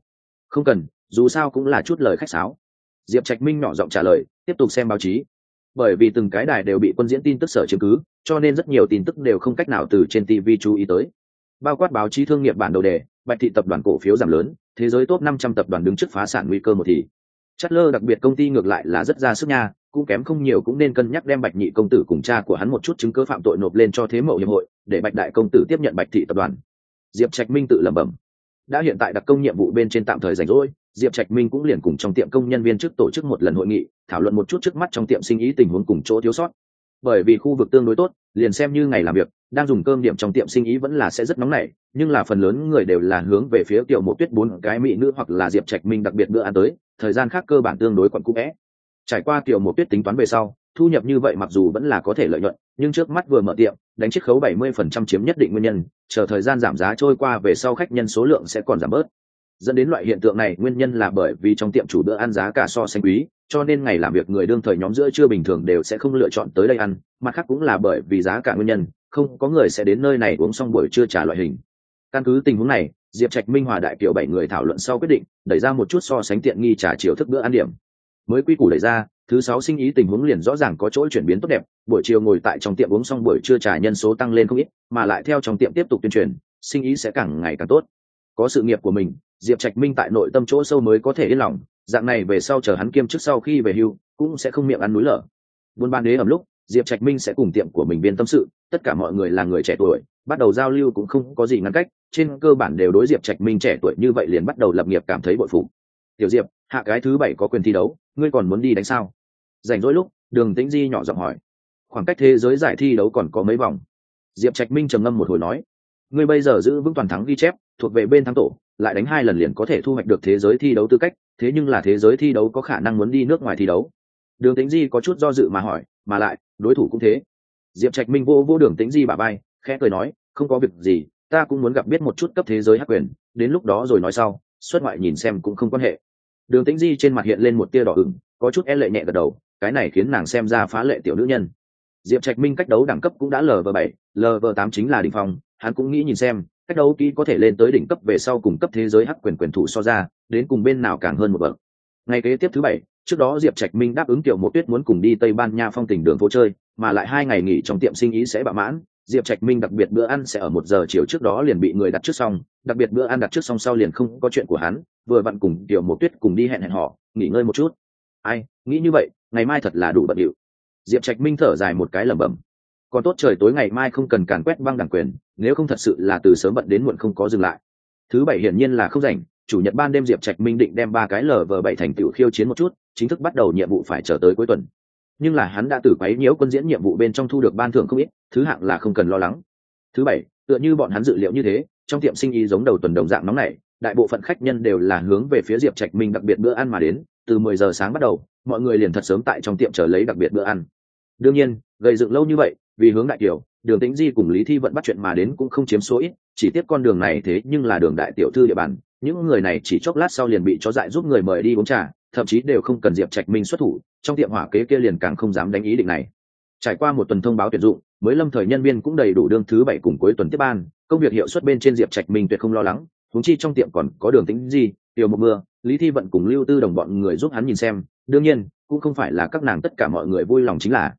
Không cần, dù sao cũng là chút lời khách sáo. Diệp Trạch Minh nhỏ giọng trả lời, tiếp tục xem báo chí. Bởi vì từng cái đài đều bị quân diễn tin tức sở chiếm cứ, cho nên rất nhiều tin tức đều không cách nào từ trên TV chú ý tới. Bao quát báo chí thương nghiệp bản đầu đề, Bạch thị tập đoàn cổ phiếu giảm lớn, thế giới top 500 tập đoàn đứng trước phá sản nguy cơ một thì. Chatler đặc biệt công ty ngược lại là rất ra sức nha, cũng kém không nhiều, cũng nên cân nhắc đem Bạch nhị công tử cùng cha của hắn một chút chứng cứ phạm tội nộp lên cho thế mậu hiệp hội, để Bạch đại công tử tiếp nhận Bạch thị tập đoàn. Diệp Trạch Minh tự lẩm bẩm. Đã hiện tại đặc công nhiệm vụ bên trên tạm thời rảnh rỗi, Diệp Trạch Minh cũng liền cùng trong tiệm công nhân viên trước tổ chức một lần hội nghị, thảo luận một chút trước mắt trong tiệm sinh ý tình huống cùng chỗ thiếu sót. Bởi vì khu vực tương đối tốt, liền xem như ngày làm việc, đang dùng cơm điểm trong tiệm sinh ý vẫn là sẽ rất nóng nảy, nhưng là phần lớn người đều là hướng về phía Tiểu Mộ Tuyết bốn cái mỹ nữ hoặc là Diệp Trạch Minh đặc biệt bữa ăn tới, thời gian khác cơ bản tương đối quặn cũ é. Trải qua Tiểu Mộ Tuyết tính toán về sau, thu nhập như vậy mặc dù vẫn là có thể lợi nhuận, nhưng trước mắt vừa mở tiệm, đánh chiết khấu 70% chiếm nhất định nguyên nhân, chờ thời gian giảm giá trôi qua về sau khách nhân số lượng sẽ còn giảm bớt. Dẫn đến loại hiện tượng này nguyên nhân là bởi vì trong tiệm chủ bữa ăn giá cả so sánh quý, cho nên ngày làm việc người đương thời nhóm giữa trưa bình thường đều sẽ không lựa chọn tới đây ăn, mặt khác cũng là bởi vì giá cả nguyên nhân, không có người sẽ đến nơi này uống xong buổi trưa trả loại hình. Căn cứ tình huống này, Diệp Trạch Minh hòa đại kiều 7 người thảo luận sau quyết định đẩy ra một chút so sánh tiện nghi trả chiều thức bữa ăn điểm. Mới quy củ đẩy ra, thứ 6 sinh ý tình huống liền rõ ràng có chỗ chuyển biến tốt đẹp, buổi chiều ngồi tại trong tiệm uống xong buổi trưa trà nhân số tăng lên không ít, mà lại theo trong tiệm tiếp tục tuyên truyền, sinh ý sẽ càng ngày càng tốt. Có sự nghiệp của mình, Diệp Trạch Minh tại nội tâm chỗ sâu mới có thể yên lòng, dạng này về sau chờ hắn kiêm chức sau khi về hưu, cũng sẽ không miệng ăn núi lở. Buôn bán đế ẩm lúc, Diệp Trạch Minh sẽ cùng tiệm của mình biên tâm sự, tất cả mọi người là người trẻ tuổi, bắt đầu giao lưu cũng không có gì ngăn cách, trên cơ bản đều đối Diệp Trạch Minh trẻ tuổi như vậy liền bắt đầu lập nghiệp cảm thấy bội phục. Tiểu Diệp, hạ cái thứ 7 có quyền thi đấu, ngươi còn muốn đi đánh sao? Rảnh rỗi lúc, Đường Tĩnh Di nhỏ giọng hỏi. Khoảng cách thế giới giải thi đấu còn có mấy vòng? Diệp Trạch Minh trầm ngâm một hồi nói, ngươi bây giờ giữ vững toàn thắng ghi chép, thuộc về bên thắng tổ, lại đánh 2 lần liền có thể thu hoạch được thế giới thi đấu tư cách, thế nhưng là thế giới thi đấu có khả năng muốn đi nước ngoài thi đấu. Đường Tĩnh Di có chút do dự mà hỏi, mà lại đối thủ cũng thế. Diệp Trạch Minh vô Đường Tĩnh Di bả vai, khẽ cười nói, không có việc gì, ta cũng muốn gặp biết một chút cấp thế giới hắc quyền, đến lúc đó rồi nói sau, xuất ngoại nhìn xem cũng không quan hệ. Đường Tĩnh Di trên mặt hiện lên một tia đỏ ửng, có chút e lệ nhẹ gật đầu, cái này khiến nàng xem ra phá lệ tiểu nữ nhân. Diệp Trạch Minh cách đấu đẳng cấp cũng đã LV7, LV8 chính là đỉnh phong, hắn cũng nghĩ nhìn xem, cách đấu kỹ có thể lên tới đỉnh cấp về sau cùng cấp thế giới hắc quyền quyền thủ so ra, đến cùng bên nào càng hơn một bậc. Ngày kế tiếp thứ 7, trước đó Diệp Trạch Minh đáp ứng Tiểu Mộ Tuyết muốn cùng đi Tây Ban Nha phong tình đường phố chơi, mà lại 2 ngày nghỉ trong tiệm sinh ý sẽ bạ mãn, Diệp Trạch Minh đặc biệt bữa ăn sẽ ở 1 giờ chiều trước đó liền bị người đặt trước xong, đặc biệt bữa ăn đặt trước xong sau liền không có chuyện của hắn, vừa vặn cùng Tiểu Mộ Tuyết cùng đi hẹn hò, nghỉ ngơi một chút. Ai, nghĩ như vậy, ngày mai thật là đủ bận rộn. Diệp Trạch Minh thở dài một cái lẩm bẩm. Còn tốt trời tối ngày mai không cần càn quét băng đảng quyền, nếu không thật sự là từ sớm bận đến muộn không có dừng lại. Thứ 7 hiển nhiên là không rảnh, chủ nhật ban đêm Diệp Trạch Minh định đem 3 cái LV7 thành tựu khiêu chiến một chút, chính thức bắt đầu nhiệm vụ phải chờ tới cuối tuần. Nhưng là hắn đã từ quấy nhiễu quân diễn nhiệm vụ bên trong thu được ban thưởng không ít, thứ hạng là không cần lo lắng. Thứ 7, tựa như bọn hắn dự liệu như thế, trong tiệm sinh ý giống đầu tuần đồng dạng nóng nảy, đại bộ phận khách nhân đều là hướng về phía Diệp Trạch Minh đặc biệt bữa ăn mà đến, từ 10 giờ sáng bắt đầu, mọi người liền thật sớm tại trong tiệm chờ lấy đặc biệt bữa ăn. Đương nhiên, gây dựng lâu như vậy, vì hướng đại tiểu, Đường Tĩnh Di cùng Lý Thi Vận bắt chuyện mà đến cũng không chiếm số ít, chỉ tiếc con đường này thế nhưng là đường đại tiểu thư địa bàn, những người này chỉ chốc lát sau liền bị chó dại giúp người mời đi uống trà, thậm chí đều không cần Diệp Trạch Minh xuất thủ, trong tiệm hỏa kế kia liền càng không dám đánh ý định này. Trải qua một tuần thông báo tuyển dụng, mới lâm thời nhân viên cũng đầy đủ, đương thứ 7 cùng cuối tuần tiếp ban, công việc hiệu suất bên trên Diệp Trạch Minh tuyệt không lo lắng, huống chi trong tiệm còn có Đường Tĩnh Di, Tiểu Một Mưa, Lý Thi Vận cùng Lưu Tư Đồng bọn người giúp hắn nhìn xem, đương nhiên, cũng không phải là các nàng tất cả mọi người vui lòng chính là.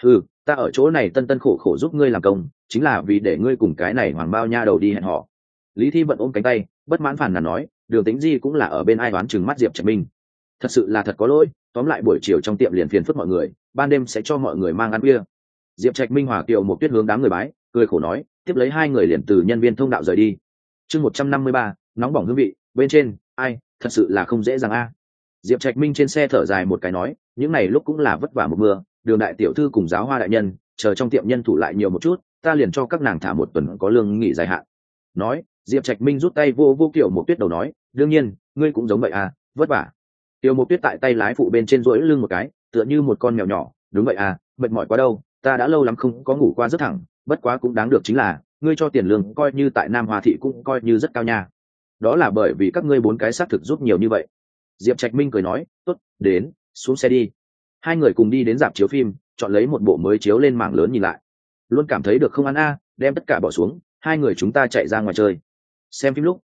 Ta ở chỗ này tân tân khổ khổ giúp ngươi làm công, chính là vì để ngươi cùng cái này hoàng bao nha đầu đi hẹn hò. Lý Thi Vận ôm cánh tay, bất mãn phàn nàn nói, Đường Tĩnh Di cũng là ở bên ai đoán chừng mắt Diệp Trạch Minh. Thật sự là thật có lỗi, tóm lại buổi chiều trong tiệm liền phiền phức mọi người, ban đêm sẽ cho mọi người mang ăn bia. Diệp Trạch Minh hòa Kiều Một Tuyết hướng đám người bái, cười khổ nói, tiếp lấy 2 người liền từ nhân viên thông đạo rời đi. Chương 153, nóng bỏng hương vị, bên trên, ai, thật sự là không dễ dàng a. Diệp Trạch Minh trên xe thở dài một cái nói, những này lúc cũng là vất vả một mưa, Đường đại tiểu thư cùng Giáo Hoa đại nhân, chờ trong tiệm nhân thủ lại nhiều một chút, ta liền cho các nàng thả một tuần có lương nghỉ dài hạn. Nói, Diệp Trạch Minh rút tay vô Kiều Một Tuyết đầu nói, đương nhiên, ngươi cũng giống vậy à, vất vả. Kiều Một Tuyết tại tay lái phụ bên trên duỗi lưng một cái, tựa như một con mèo nhỏ, đúng vậy à, mệt mỏi quá đâu, ta đã lâu lắm không có ngủ qua rất thẳng, bất quá cũng đáng được, chính là, ngươi cho tiền lương coi như tại Nam Hoa thị cũng coi như rất cao nha. Đó là bởi vì các ngươi 4 cái xác thực giúp nhiều như vậy. Diệp Trạch Minh cười nói, tốt, đến, xuống xe đi. 2 người cùng đi đến rạp chiếu phim, chọn lấy một bộ mới chiếu lên mảng lớn nhìn lại. Luôn cảm thấy được không ăn a, đem tất cả bỏ xuống, 2 người chúng ta chạy ra ngoài chơi. Xem phim lúc,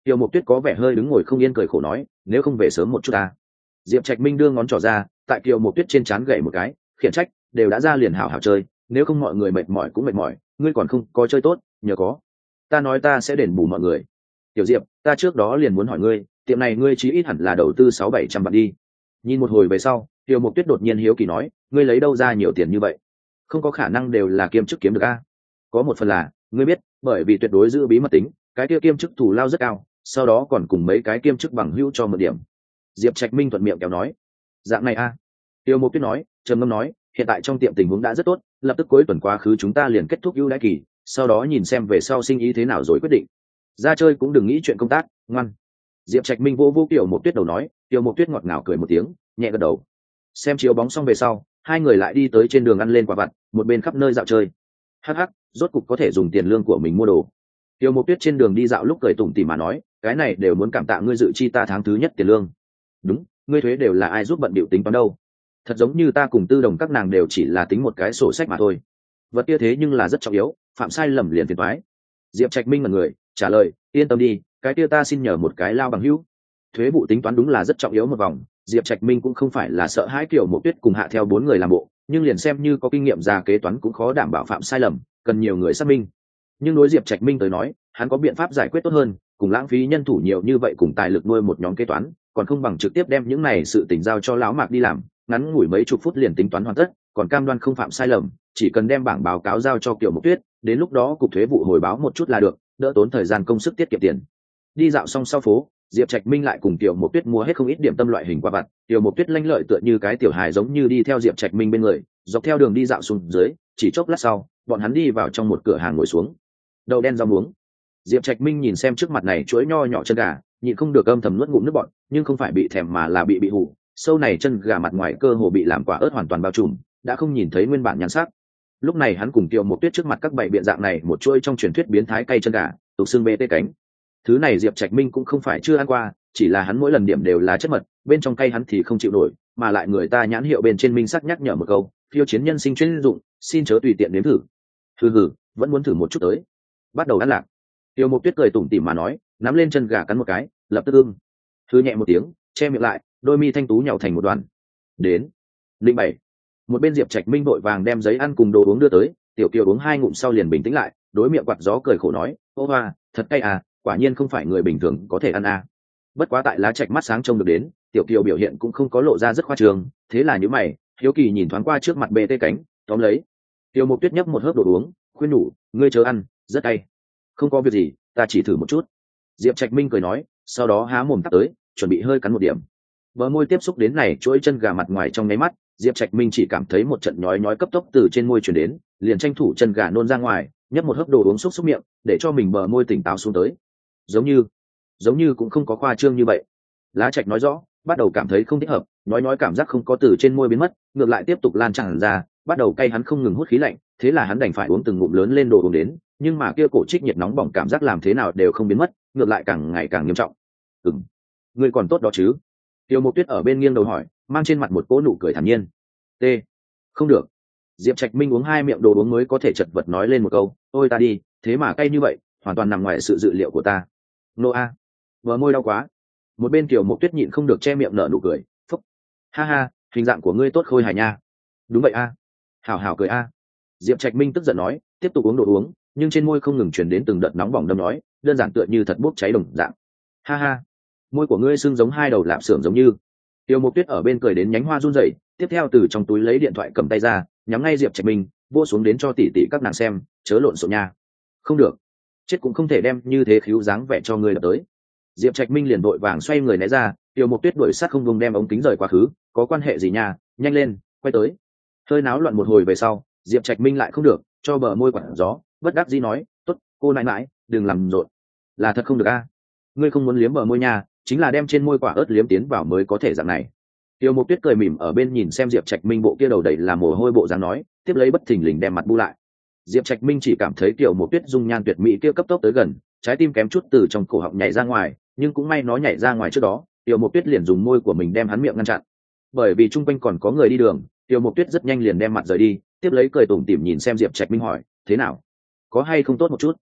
Tiêu Mộc Tuyết có vẻ hơi đứng ngồi không yên, cười khổ nói, nếu không về sớm một chút ta. Diệp Trạch Minh đưa ngón trỏ ra, tại Tiêu Mộc Tuyết trên trán gậy một cái, khiển trách, đều đã ra liền hảo hảo chơi, nếu không mọi người mệt mỏi cũng mệt mỏi, ngươi còn không có chơi tốt, nhờ có. Ta nói ta sẽ đền bù mọi người. Tiểu Diệp, ta trước đó liền muốn hỏi ngươi, tiệm này ngươi chí ít hẳn là đầu tư 600-700 vạn đi. Nhìn một hồi về sau, Tiêu Mộc Tuyết đột nhiên hiếu kỳ nói, ngươi lấy đâu ra nhiều tiền như vậy? Không có khả năng đều là kiêm chức kiếm được a. Có một phần là, ngươi biết, bởi vì tuyệt đối giữ bí mật tính, cái kia kiêm chức thù lao rất cao, sau đó còn cùng mấy cái kiêm chức bằng hữu cho một điểm. Diệp Trạch Minh thuận miệng kéo nói, dạng này a. Tiêu Mộc Tuyết nói, trầm ngâm nói, hiện tại trong tiệm tình huống đã rất tốt, lập tức cuối tuần quá khứ chúng ta liền kết thúc ưu đãi kỳ, sau đó nhìn xem về sau sinh ý thế nào rồi quyết định. Ra chơi cũng đừng nghĩ chuyện công tác, ngoan. Diệp Trạch Minh vô Tiêu Mộc Tuyết đầu nói, Tiêu Mộc Tuyết ngọt ngào cười một tiếng, nhẹ gật đầu. Xem chiếu bóng xong về sau, hai người lại đi tới trên đường ăn lên quả vặt, một bên khắp nơi dạo chơi. Hắc hắc, rốt cục có thể dùng tiền lương của mình mua đồ. Tiêu Mộc Tuyết trên đường đi dạo lúc cười tủm tỉm mà nói, cái này đều muốn cảm tạ ngươi dự chi ta tháng thứ nhất tiền lương. Đúng, ngươi thuế đều là ai giúp bận bịu tính toán đâu? Thật giống như ta cùng Tư Đồng các nàng đều chỉ là tính một cái sổ sách mà thôi. Vật kia thế nhưng là rất trọng yếu, phạm sai lầm liền phiền toái. Diệp Trạch Minh là người trả lời, yên tâm đi, cái kia ta xin nhờ một cái lao bằng hữu. Thuế vụ tính toán đúng là rất trọng yếu một vòng. Diệp Trạch Minh cũng không phải là sợ hãi Kiều Mộc Tuyết cùng hạ theo 4 người làm bộ, nhưng liền xem như có kinh nghiệm ra kế toán cũng khó đảm bảo phạm sai lầm, cần nhiều người xác minh. Nhưng đối Diệp Trạch Minh tới nói, hắn có biện pháp giải quyết tốt hơn, cùng lãng phí nhân thủ nhiều như vậy cùng tài lực nuôi một nhóm kế toán, còn không bằng trực tiếp đem những này sự tình giao cho lão Mạc đi làm, ngắn ngủi mấy chục phút liền tính toán hoàn tất, còn cam đoan không phạm sai lầm, chỉ cần đem bảng báo cáo giao cho Kiều Mộc Tuyết, đến lúc đó cục thuế vụ hồi báo một chút là được, đỡ tốn thời gian công sức tiết kiệm tiền. Đi dạo xong sau phố, Diệp Trạch Minh lại cùng Kiều Mộc Tuyết mua hết không ít điểm tâm loại hình quà vặt. Kiều Mộc Tuyết lanh lợi tựa như cái tiểu hài giống như đi theo Diệp Trạch Minh bên người, dọc theo đường đi dạo xuống dưới, chỉ chốc lát sau, bọn hắn đi vào trong một cửa hàng ngồi xuống. Đậu đen rau muống. Diệp Trạch Minh nhìn xem trước mặt này chuỗi nho nhỏ chân gà, nhịn không được âm thầm nuốt ngụm nước bọt, nhưng không phải bị thèm mà là bị hù. Sâu này chân gà mặt ngoài cơ hồ bị làm quả ớt hoàn toàn bao trùm, đã không nhìn thấy nguyên bản nhan sắc. Lúc này hắn cùng Kiều Mộc Tuyết trước mặt các bảy biện dạng này một chuỗi trong truyền thuyết biến thái cay chân gà, tục xương bê tê cánh. Thứ này Diệp Trạch Minh cũng không phải chưa ăn qua, chỉ là hắn mỗi lần điểm đều là chất mật, bên trong cay hắn thì không chịu nổi, mà lại người ta nhãn hiệu bên trên minh sắc nhắc nhở một câu, phiêu chiến nhân sinh chuyên dụng, xin chớ tùy tiện nếm thử. Hừ, vẫn muốn thử một chút tới. Bắt đầu ăn lạc. Tiêu Mộc Tuyết cười tủm tỉm mà nói, nắm lên chân gà cắn một cái, lập tức ưng. Thư nhẹ một tiếng, che miệng lại, đôi mi thanh tú nhàu thành một đoàn. Đến. Linh 7. Một bên Diệp Trạch Minh vội vàng đem giấy ăn cùng đồ uống đưa tới, Tiểu Kiều uống 2 ngụm sau liền bình tĩnh lại, đối miệng quạt gió cười khổ nói, ô hoa, thật cay à, quả nhiên không phải người bình thường có thể ăn à. Bất quá tại lá Trạch mắt sáng trông được đến, Tiểu Kiều biểu hiện cũng không có lộ ra rất khoa trương, thế là nhíu mày, hiếu kỳ nhìn thoáng qua trước mặt bê tê cánh, tóm lấy. Tiêu Mộc Tuyết nhấp một hớp đồ uống, khuyên nhủ, ngươi chớ ăn, rất cay. Không có việc gì, ta chỉ thử một chút. Diệp Trạch Minh cười nói, sau đó há mồm tắt tới, chuẩn bị hơi cắn một điểm. Bờ môi tiếp xúc đến này chuỗi chân gà mặt ngoài trong nháy mắt, Diệp Trạch Minh chỉ cảm thấy một trận nhói nhói cấp tốc từ trên môi truyền đến, liền tranh thủ chân gà nôn ra ngoài, nhấp một hớp đồ uống xúc miệng, để cho mình bờ môi tỉnh táo xuống tới. Giống như cũng không có khoa trương như vậy. Lá Trạch nói rõ, bắt đầu cảm thấy không thích hợp, nhói cảm giác không có từ trên môi biến mất, ngược lại tiếp tục lan tràn ra, bắt đầu cay hắn không ngừng hút khí lạnh, thế là hắn đành phải uống từng ngụm lớn lên đồ uống đến, nhưng mà kia cổ trích nhiệt nóng bỏng cảm giác làm thế nào đều không biến mất, ngược lại càng ngày càng nghiêm trọng. Ngươi còn tốt đó chứ? Tiêu Mộc Tuyết ở bên nghiêng đầu hỏi, mang trên mặt một cỗ nụ cười thản nhiên. T. Không được. Diệp Trạch Minh uống 2 miệng đồ uống mới có thể chật vật nói lên một câu, ôi ta đi, thế mà cay như vậy, hoàn toàn nằm ngoài sự dự liệu của ta. Nô a. Bờ môi đau quá. Một bên Tiêu Mộc Tuyết nhịn không được che miệng nở nụ cười, phúc. Ha ha, hình dạng của ngươi tốt khôi hài nha. Đúng vậy a. Hảo hảo cười a. Diệp Trạch Minh tức giận nói, tiếp tục uống đồ uống, nhưng trên môi không ngừng truyền đến từng đợt nóng bỏng đâm nói, đơn giản tựa như thật bốc cháy đồng dạng. Ha ha, môi của ngươi sưng giống 2 đầu lạp xưởng giống như. Tiêu Mộc Tuyết ở bên cười đến nhánh hoa run rẩy, tiếp theo từ trong túi lấy điện thoại cầm tay ra, nhắm ngay Diệp Trạch Minh, vỗ xuống đến cho tỷ tỷ các nàng xem, chớ lộn xộn nha. Không được, chết cũng không thể đem như thế khiếu dáng vẻ cho ngươi lập tới. Diệp Trạch Minh liền vội vàng xoay người né ra, Tiêu Mộc Tuyết đuổi sát không vùng đem ống kính rời quá khứ, có quan hệ gì nha, nhanh lên, quay tới. Hơi náo loạn một hồi về sau, Diệp Trạch Minh lại không được, cho bờ môi quặn gió, bất đắc dĩ nói, tốt, cô nãi nãi, đừng làm rộn. Là thật không được a. Ngươi không muốn liếm bờ môi nha, chính là đem trên môi quả ớt liếm tiến vào mới có thể dạng này. Tiêu Mộc Tuyết cười mỉm ở bên nhìn xem Diệp Trạch Minh bộ kia đầu đầy là mồ hôi bộ dáng nói, tiếp lấy bất thình lình đem mặt bu lại. Diệp Trạch Minh chỉ cảm thấy Tiêu Mộc Tuyết dung nhan tuyệt mỹ kia cấp tốc tới gần, trái tim kém chút từ trong cổ họng nhảy ra ngoài, nhưng cũng may nó nhảy ra ngoài trước đó, Tiêu Mộc Tuyết liền dùng môi của mình đem hắn miệng ngăn chặn. Bởi vì chung quanh còn có người đi đường, Tiêu Mộc Tuyết rất nhanh liền đem mặt rời đi, tiếp lấy cười tủm tỉm nhìn xem Diệp Trạch Minh hỏi, thế nào, có hay không tốt một chút?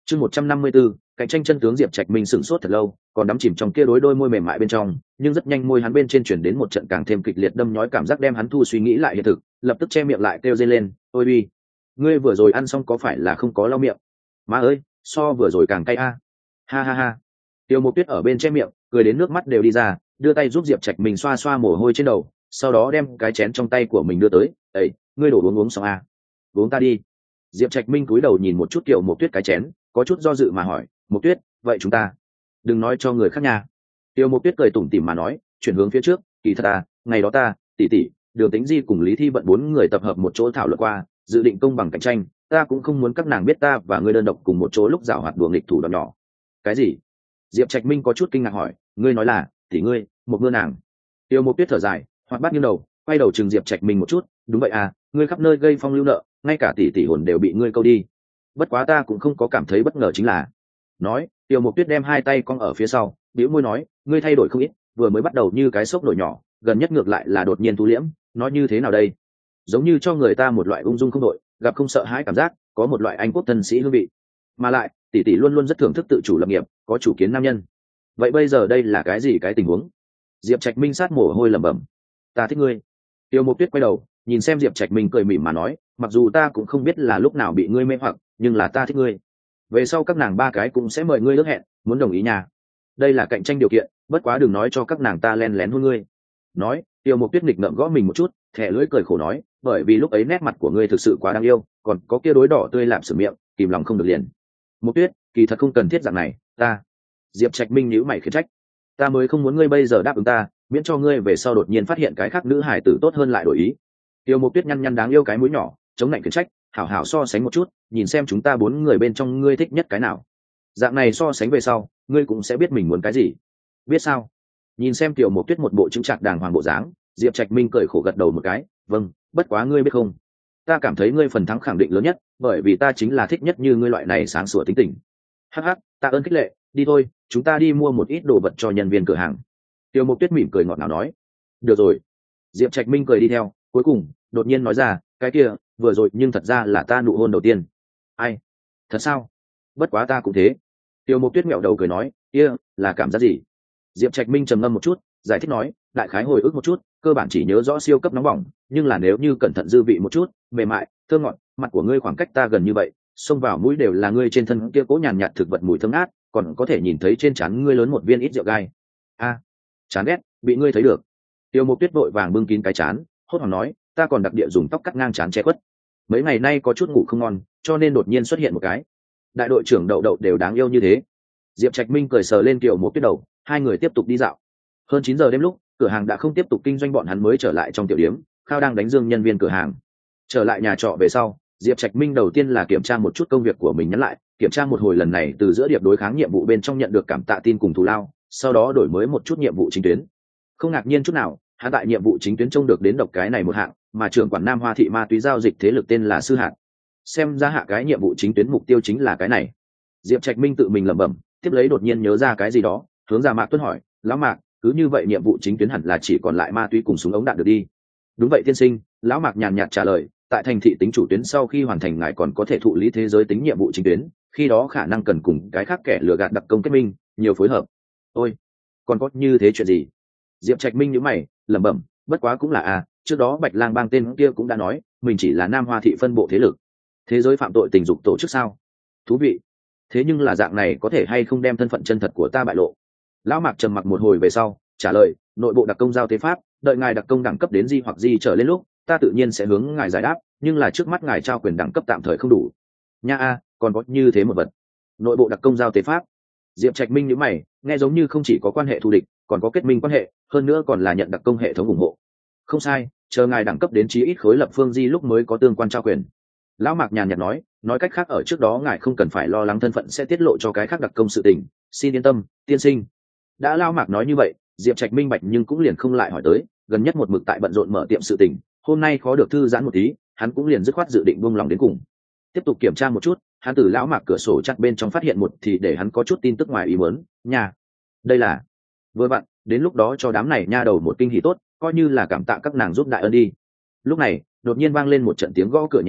Chương 154, cạnh tranh chân tướng. Diệp Trạch Minh sửng sốt thật lâu, còn đắm chìm trong kia đối đôi môi mềm mại bên trong, nhưng rất nhanh môi hắn bên trên chuyển đến một trận càng thêm kịch liệt đâm nhói cảm giác, đem hắn thu suy nghĩ lại hiện thực, lập tức che miệng lại kêu dây lên, "Ôi uy, ngươi vừa rồi ăn xong có phải là không có lau miệng? Má ơi, so vừa rồi càng cay a." Ha ha ha. Tiêu Mộc Tuyết ở bên che miệng, cười đến nước mắt đều đi ra, đưa tay giúp Diệp Trạch Minh xoa xoa mồ hôi trên đầu, sau đó đem cái chén trong tay của mình đưa tới, "Ê, ngươi đổ uống xong a? Uống ta đi." Diệp Trạch Minh cúi đầu nhìn một chút Tiêu Mộc Tuyết cái chén, có chút do dự mà hỏi, "Mộc Tuyết, vậy chúng ta đừng nói cho người khác nha." Tiêu Mộc Tuyết cười tủm tỉm mà nói, chuyển hướng phía trước, "Kỳ thật à, ngày đó ta, tỷ tỷ, Đường Tĩnh Di cùng Lý Thi Vận bốn người tập hợp một chỗ thảo luận qua, dự định công bằng cạnh tranh, ta cũng không muốn các nàng biết ta và ngươi đơn độc cùng một chỗ lúc giảo hoạt đùa nghịch thủ đoạn nhỏ." "Cái gì?" Diệp Trạch Minh có chút kinh ngạc hỏi, "Ngươi nói là tỷ ngươi, một mưa nàng?" Tiêu Mộc Tuyết thở dài, hoạt bát như đầu, quay đầu chừng Diệp Trạch Minh một chút, "Đúng vậy à, ngươi khắp nơi gây phong lưu nợ, ngay cả tỷ tỷ hồn đều bị ngươi câu đi. Bất quá ta cũng không có cảm thấy bất ngờ chính là." Nói, Tiêu Mộc Tuyết đem hai tay cong ở phía sau, bĩu môi nói, "Ngươi thay đổi không ít, vừa mới bắt đầu như cái sốc nổi nhỏ, gần nhất ngược lại là đột nhiên thu liễm, nói như thế nào đây? Giống như cho người ta một loại ung dung không đội, gặp không sợ hãi cảm giác, có một loại anh quốc thân sĩ hương vị. Mà lại, tỷ tỷ luôn luôn rất thưởng thức tự chủ lập nghiệp, có chủ kiến nam nhân. Vậy bây giờ đây là cái gì cái tình huống?" Diệp Trạch Minh sát mồ hôi lẩm bẩm, "Ta thích ngươi." Tiêu Mộc Tuyết quay đầu, nhìn xem Diệp Trạch Minh cười mỉm mà nói, "Mặc dù ta cũng không biết là lúc nào bị ngươi mê hoặc, nhưng là ta thích ngươi. Về sau các nàng ba cái cũng sẽ mời ngươi ước hẹn, muốn đồng ý nhà. Đây là cạnh tranh điều kiện, bất quá đừng nói cho các nàng ta len lén hôn ngươi." Nói, Tiêu Mộc Tuyết nghịch ngợm gõ mình một chút, thẻ lưỡi cười khổ nói, "Bởi vì lúc ấy nét mặt của ngươi thực sự quá đáng yêu, còn có kia đối đỏ tươi lạm sửa miệng, kìm lòng không được liền." "Mộc Tuyết, kỳ thật không cần thiết dạng này, ta." Diệp Trạch Minh nhíu mày khiển trách, "Ta mới không muốn ngươi bây giờ đáp ứng ta, miễn cho ngươi về sau đột nhiên phát hiện cái khác nữ hải tử tốt hơn lại đổi ý." Tiêu Mộc Tuyết nhăn nhăn đáng yêu cái mũi nhỏ, chống lạnh khiển trách, "Hảo hảo so sánh một chút, nhìn xem chúng ta bốn người bên trong ngươi thích nhất cái nào. Dạng này so sánh về sau, ngươi cũng sẽ biết mình muốn cái gì." "Biết sao?" Nhìn xem Tiêu Mộc Tuyết một bộ chứng trạc đàng hoàng bộ dáng, Diệp Trạch Minh cười khổ gật đầu một cái, "Vâng, bất quá ngươi biết không, ta cảm thấy ngươi phần thắng khẳng định lớn nhất, bởi vì ta chính là thích nhất như ngươi loại này sáng sủa tính tình." "Hắc hắc, tạ ơn khích lệ, đi thôi, chúng ta đi mua một ít đồ vật cho nhân viên cửa hàng." Tiêu Mộc Tuyết mỉm cười ngọt ngào nói, "Được rồi." Diệp Trạch Minh cười đi theo, cuối cùng đột nhiên nói ra, "Cái kia, vừa rồi nhưng thật ra là ta nụ hôn đầu tiên." "Ai? Thật sao? Bất quá ta cũng thế." Tiêu Mộc Tuyết nghẹo đầu cười nói, "Kia, là cảm giác gì?" Diệp Trạch Minh trầm ngâm một chút, giải thích nói, "Đại khái hồi ức một chút, cơ bản chỉ nhớ rõ siêu cấp nóng bỏng, nhưng là nếu như cẩn thận dư vị một chút, mềm mại, thơm ngọt, mặt của ngươi khoảng cách ta gần như vậy, xông vào mũi đều là ngươi trên thân kia cố nhàn nhạt thực vật mùi thơm ngát, còn có thể nhìn thấy trên trán ngươi lớn một viên ít rượu gai." "A, chán ghét, bị ngươi thấy được." Tiêu Mộc Tuyết vội vàng bưng kín cái chán, hốt hoảng nói, "Ta còn đặc địa dùng tóc cắt ngang chán che khuất. Mấy ngày nay có chút ngủ không ngon, cho nên đột nhiên xuất hiện một cái. Đại đội trưởng Đậu Đậu đều đáng yêu như thế." Diệp Trạch Minh cười sờ lên Tiêu Mộc Tuyết đầu, hai người tiếp tục đi dạo. Hơn 9 giờ đêm lúc, cửa hàng đã không tiếp tục kinh doanh, bọn hắn mới trở lại trong tiểu điếm, Khao đang đánh dương nhân viên cửa hàng. Trở lại nhà trọ về sau, Diệp Trạch Minh đầu tiên là kiểm tra một chút công việc của mình, nhắn lại, kiểm tra một hồi lần này từ giữa điệp đối kháng nhiệm vụ bên trong nhận được cảm tạ tin cùng thù lao, sau đó đổi mới một chút nhiệm vụ chính tuyến. Không ngạc nhiên chút nào, hắn tại nhiệm vụ chính tuyến trông được đến độc cái này một hạng, mà trưởng quản Nam Hoa thị ma túy giao dịch thế lực tên là Sư Hạt. Xem ra hạ cái nhiệm vụ chính tuyến mục tiêu chính là cái này. Diệp Trạch Minh tự mình lẩm bẩm, tiếp lấy đột nhiên nhớ ra cái gì đó, hướng ra Mạc Tuấn hỏi, "Lão Mạc, cứ như vậy nhiệm vụ chính tuyến hẳn là chỉ còn lại ma túy cùng súng ống đạn được đi?" "Đúng vậy tiên sinh." Lão Mạc nhàn nhạt trả lời, "Tại thành thị tính chủ tuyến sau khi hoàn thành, ngài còn có thể thụ lý thế giới tính nhiệm vụ chính tuyến, khi đó khả năng cần cùng cái khác kẻ lừa gạt đặc công kết minh, nhiều phối hợp." "Ôi, còn có như thế chuyện gì?" Diệp Trạch Minh nhíu mày, lẩm bẩm, "Bất quá cũng là trước đó Bạch Lang bang tên kia cũng đã nói, mình chỉ là Nam Hoa thị phân bộ thế lực. Thế giới phạm tội tình dục tổ chức sao? Thú vị. Thế nhưng là dạng này có thể hay không đem thân phận chân thật của ta bại lộ?" Lão Mạc trầm mặc một hồi về sau, trả lời, "Nội bộ đặc công giao tế pháp, đợi ngài đặc công đẳng cấp đến Di hoặc Di trở lên lúc, ta tự nhiên sẽ hướng ngài giải đáp, nhưng là trước mắt ngài trao quyền đẳng cấp tạm thời không đủ." Nha còn có như thế một vật. Nội bộ đặc công giao tế pháp. Diệp Trạch Minh nhíu mày, nghe giống như không chỉ có quan hệ thù địch, còn có kết minh quan hệ, hơn nữa còn là nhận đặc công hệ thống ủng hộ. "Không sai, chờ ngài đẳng cấp đến chí ít khối lập phương Di lúc mới có tương quan trao quyền." Lão Mạc nhàn nhạt nói cách khác ở trước đó ngài không cần phải lo lắng thân phận sẽ tiết lộ cho cái khác đặc công sự tình, xin yên tâm, tiên sinh. Đã Lão Mạc nói như vậy, Diệp Trạch minh bạch nhưng cũng liền không lại hỏi tới, gần nhất một mực tại bận rộn mở tiệm sự tình, hôm nay khó được thư giãn một tí, hắn cũng liền dứt khoát dự định buông lòng đến cùng. Tiếp tục kiểm tra một chút, hắn từ Lão Mạc cửa sổ chặt bên trong phát hiện một thì để hắn có chút tin tức ngoài ý muốn, nhà. Đây là vừa bạn, đến lúc đó cho đám này nha đầu một kinh hỉ tốt, coi như là cảm tạ các nàng giúp đại ân đi. Lúc này, đột nhiên vang lên một trận tiếng gõ cửa nhẹ nhẹ,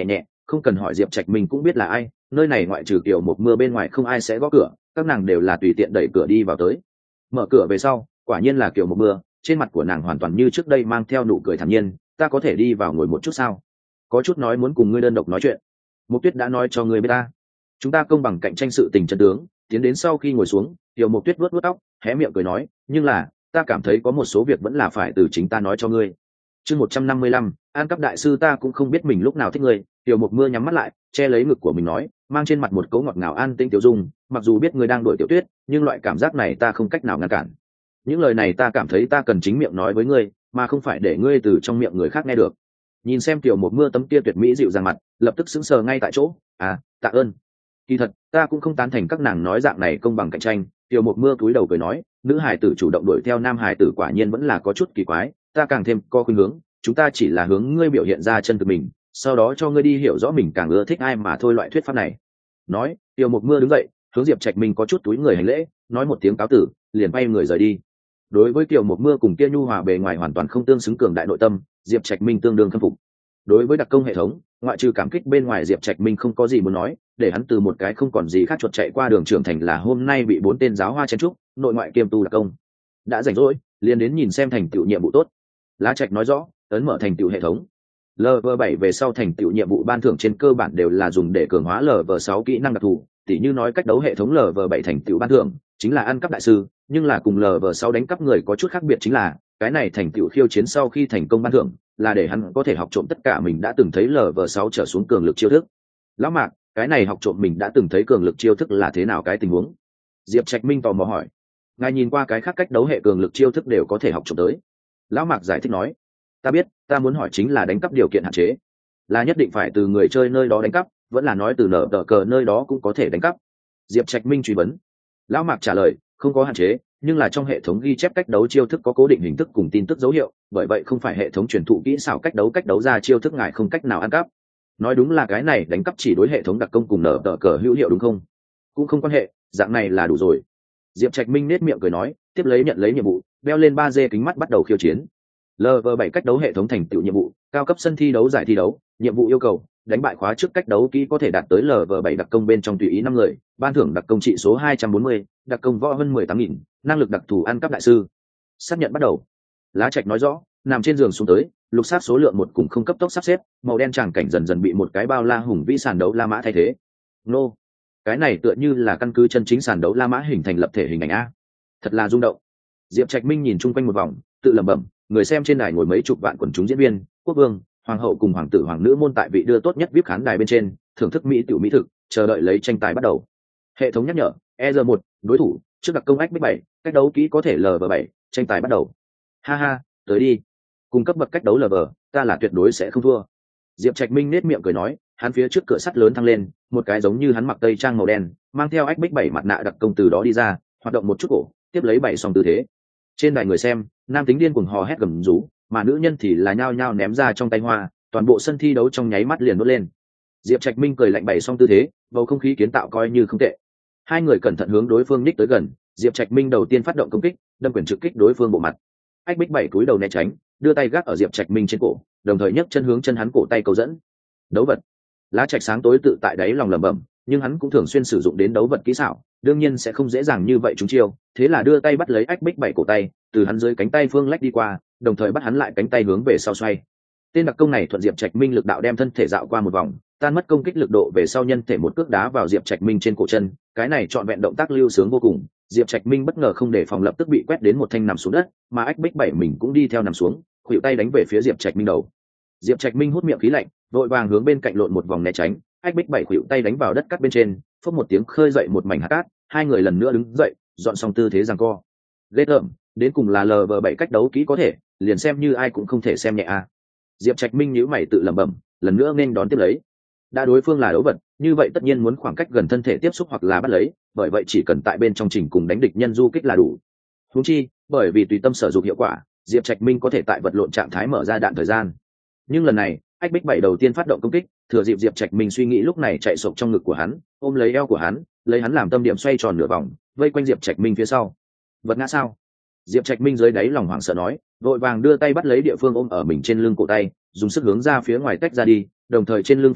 không cần hỏi Diệp Trạch Minh cũng biết là ai, nơi này ngoại trừ Kiều Một Mưa bên ngoài không ai sẽ gõ cửa, các nàng đều là tùy tiện đẩy cửa đi vào tới. Mở cửa về sau, quả nhiên là Kiều Một Mưa, trên mặt của nàng hoàn toàn như trước đây mang theo nụ cười thản nhiên. Ta có thể đi vào ngồi một chút sao? Có chút nói muốn cùng ngươi đơn độc nói chuyện. Mục Tuyết đã nói cho ngươi biết ta, chúng ta công bằng cạnh tranh sự tình chân tướng. Tiến đến sau khi ngồi xuống, Kiều Mộc Tuyết vuốt vuốt tóc, hé miệng cười nói, nhưng là ta cảm thấy có một số việc vẫn là phải từ chính ta nói cho ngươi. Chương 155, An Cấp đại sư, ta cũng không biết mình lúc nào thích ngươi. Kiều Mộc Mưa nhắm mắt lại, che lấy ngực của mình nói, mang trên mặt một cấu ngọt ngào an tĩnh tiểu dung, mặc dù biết ngươi đang đuổi Tiểu Tuyết, nhưng loại cảm giác này ta không cách nào ngăn cản. Những lời này ta cảm thấy ta cần chính miệng nói với ngươi, mà không phải để ngươi từ trong miệng người khác nghe được. Nhìn xem Kiều Một Mưa tấm kia tuyệt mỹ dịu dàng mặt, lập tức sững sờ ngay tại chỗ. Tạ ơn. Kỳ thật ta cũng không tán thành các nàng nói dạng này công bằng cạnh tranh. Kiều Một Mưa cúi đầu cười nói, nữ hải tử chủ động đuổi theo nam hải tử quả nhiên vẫn là có chút kỳ quái, ta càng thêm có khuynh hướng chúng ta chỉ là hướng ngươi biểu hiện ra chân thực mình, sau đó cho ngươi đi hiểu rõ mình càng ưa thích ai mà thôi. Loại thuyết pháp này. Nói, Kiều Một Mưa đứng dậy, hướng Diệp Trạch Minh có chút túi người hành lễ, nói một tiếng cáo tử, liền bay người rời đi. Đối với Kiều Một Mưa cùng kia nhu hòa bề ngoài hoàn toàn không tương xứng cường đại nội tâm, Diệp Trạch Minh tương đương khâm phục. Đối với đặc công hệ thống, ngoại trừ cảm kích bên ngoài, Diệp Trạch Minh không có gì muốn nói, để hắn từ một cái không còn gì khác chuột chạy qua đường trưởng thành là hôm nay bị 4 tên giáo hoa chen trúc, nội ngoại kiêm tu đặc công. Đã rảnh rỗi, liền đến nhìn xem thành tựu nhiệm vụ tốt. Lá Trạch nói rõ, ấn mở thành tựu hệ thống. Level 7 về sau thành tựu nhiệm vụ ban thưởng trên cơ bản đều là dùng để cường hóa Level 6 kỹ năng đặc thù, tỉ như nói cách đấu hệ thống Level 7 thành tựu ban thưởng chính là ăn cắp đại sư, nhưng là cùng Level 6 đánh cắp người có chút khác biệt chính là, cái này thành tựu khiêu chiến sau khi thành công ban thưởng là để hắn có thể học trộm tất cả mình đã từng thấy Level 6 trở xuống cường lực chiêu thức. Lão Mạc, cái này học trộm mình đã từng thấy cường lực chiêu thức là thế nào cái tình huống? Diệp Trạch Minh tò mò hỏi. Ngài nhìn qua cái khác cách đấu hệ cường lực chiêu thức đều có thể học trộm tới. Lão Mạc giải thích nói, ta biết, ta muốn hỏi chính là đánh cắp điều kiện hạn chế, là nhất định phải từ người chơi nơi đó đánh cắp, vẫn là nói từ nở tờ cờ nơi đó cũng có thể đánh cắp? Diệp Trạch Minh truy vấn. Lão Mạc trả lời, không có hạn chế, nhưng là trong hệ thống ghi chép cách đấu chiêu thức có cố định hình thức cùng tin tức dấu hiệu, bởi vậy không phải hệ thống truyền thụ kỹ xảo cách đấu ra chiêu thức ngài không cách nào ăn cắp. Nói đúng là cái này đánh cắp chỉ đối hệ thống đặc công cùng nở tờ cờ hữu hiệu đúng không? Cũng không quan hệ, dạng này là đủ rồi. Diệp Trạch Minh nét miệng cười nói, tiếp lấy nhận lấy nhiệm vụ, đeo lên 3D kính mắt bắt đầu khiêu chiến. Level 7 cách đấu hệ thống thành tựu nhiệm vụ, cao cấp sân thi đấu giải thi đấu, nhiệm vụ yêu cầu, đánh bại khóa trước cách đấu kỹ có thể đạt tới Level 7 đặc công bên trong tùy ý 5 người, ban thưởng đặc công trị số 240, đặc công võ hơn 18.000, năng lực đặc thù ăn cắp đại sư. Xác nhận bắt đầu. Lá Trạch nói rõ, nằm trên giường xuống tới, lục sát số lượng 1 cùng không cấp tốc sắp xếp, màu đen tràng cảnh dần dần bị một cái bao la hùng vĩ sàn đấu La Mã thay thế. Nô, cái này tựa như là căn cứ chân chính sàn đấu La Mã hình thành lập thể hình ảnh a. Thật là rung động. Diệp Trạch Minh nhìn chung quanh một vòng, tự lẩm bẩm, người xem trên đài ngồi mấy chục vạn quần chúng diễn viên, quốc vương, hoàng hậu cùng hoàng tử hoàng nữ môn tại vị đưa tốt nhất VIP khán đài bên trên, thưởng thức mỹ tiểu mỹ thực, chờ đợi lấy tranh tài bắt đầu. Hệ thống nhắc nhở, ER1, đối thủ, trước đặc công ách bích 7, cách đấu kỹ có thể LV7, tranh tài bắt đầu. Ha ha, tới đi. Cùng cấp bậc cách đấu LV, ta là tuyệt đối sẽ không thua. Diệp Trạch Minh nét miệng cười nói, hắn phía trước cửa sắt lớn thăng lên, một cái giống như hắn mặc tây trang màu đen, mang theo ách bích 7 mặt nạ đặc công từ đó đi ra, hoạt động một chút cổ, tiếp lấy 7 song tư thế. Trên đài người xem, nam tính điên cuồng hò hét gầm rú, mà nữ nhân thì là nhao nhao ném ra trong tay hoa, toàn bộ sân thi đấu trong nháy mắt liền đốt lên. Diệp Trạch Minh cười lạnh bày xong tư thế, bầu không khí kiến tạo coi như không tệ. Hai người cẩn thận hướng đối phương ních tới gần, Diệp Trạch Minh đầu tiên phát động công kích, đâm quyền trực kích đối phương bộ mặt. Ách Bích 7 cúi đầu né tránh, đưa tay gác ở Diệp Trạch Minh trên cổ, đồng thời nhấc chân hướng chân hắn cổ tay cầu dẫn. Đấu vật. Lá Trạch sáng tối tự tại đáy lòng lẩm bẩm, nhưng hắn cũng thường xuyên sử dụng đến đấu vật kỹ xảo, đương nhiên sẽ không dễ dàng như vậy trúng chiêu, thế là đưa tay bắt lấy Ách Bích 7 cổ tay, từ hắn dưới cánh tay phương lách đi qua, đồng thời bắt hắn lại cánh tay hướng về sau xoay. Tên đặc công này thuận Diệp Trạch Minh lực đạo đem thân thể dạo qua một vòng, tan mất công kích lực độ về sau nhân thể một cước đá vào Diệp Trạch Minh trên cổ chân, cái này trọn vẹn động tác lưu sướng vô cùng. Diệp Trạch Minh bất ngờ không để phòng lập tức bị quét đến một thanh nằm xuống đất, mà Ách Bích 7 mình cũng đi theo nằm xuống, khuỷu tay đánh về phía Diệp Trạch Minh đầu. Diệp Trạch Minh hút miệng khí lạnh, vội vàng hướng bên cạnh lộn một vòng né tránh, Ách Bích 7 khuỷu tay đánh vào đất cát bên trên, phốc một tiếng khơi dậy một mảnh hạt cát, hai người lần nữa đứng dậy, dọn xong tư thế giằng co. Ghê tởm, đến cùng là LV7 cách đấu kỹ có thể, liền xem như ai cũng không thể xem nhẹ a. Diệp Trạch Minh nhíu mày tự lẩm bẩm, lần nữa nên đón tiếp lấy. Đã đối phương là đấu vật, như vậy tất nhiên muốn khoảng cách gần thân thể tiếp xúc hoặc là bắt lấy, bởi vậy chỉ cần tại bên trong trình cùng đánh địch nhân du kích là đủ. Huống chi, bởi vì tùy tâm sở dụng hiệu quả, Diệp Trạch Minh có thể tại vật lộn trạng thái mở ra đạn thời gian. Nhưng lần này, Ách Bích 7 đầu tiên phát động công kích, thừa dịp Diệp Trạch Minh suy nghĩ lúc này chạy sộc trong ngực của hắn, ôm lấy eo của hắn, lấy hắn làm tâm điểm xoay tròn nửa vòng, vây quanh Diệp Trạch Minh phía sau. Vật ngã sao? Diệp Trạch Minh dưới đáy lòng hoảng sợ nói, vội vàng đưa tay bắt lấy địa phương ôm ở mình trên lưng cổ tay, dùng sức hướng ra phía ngoài tách ra đi, đồng thời trên lưng phát lực,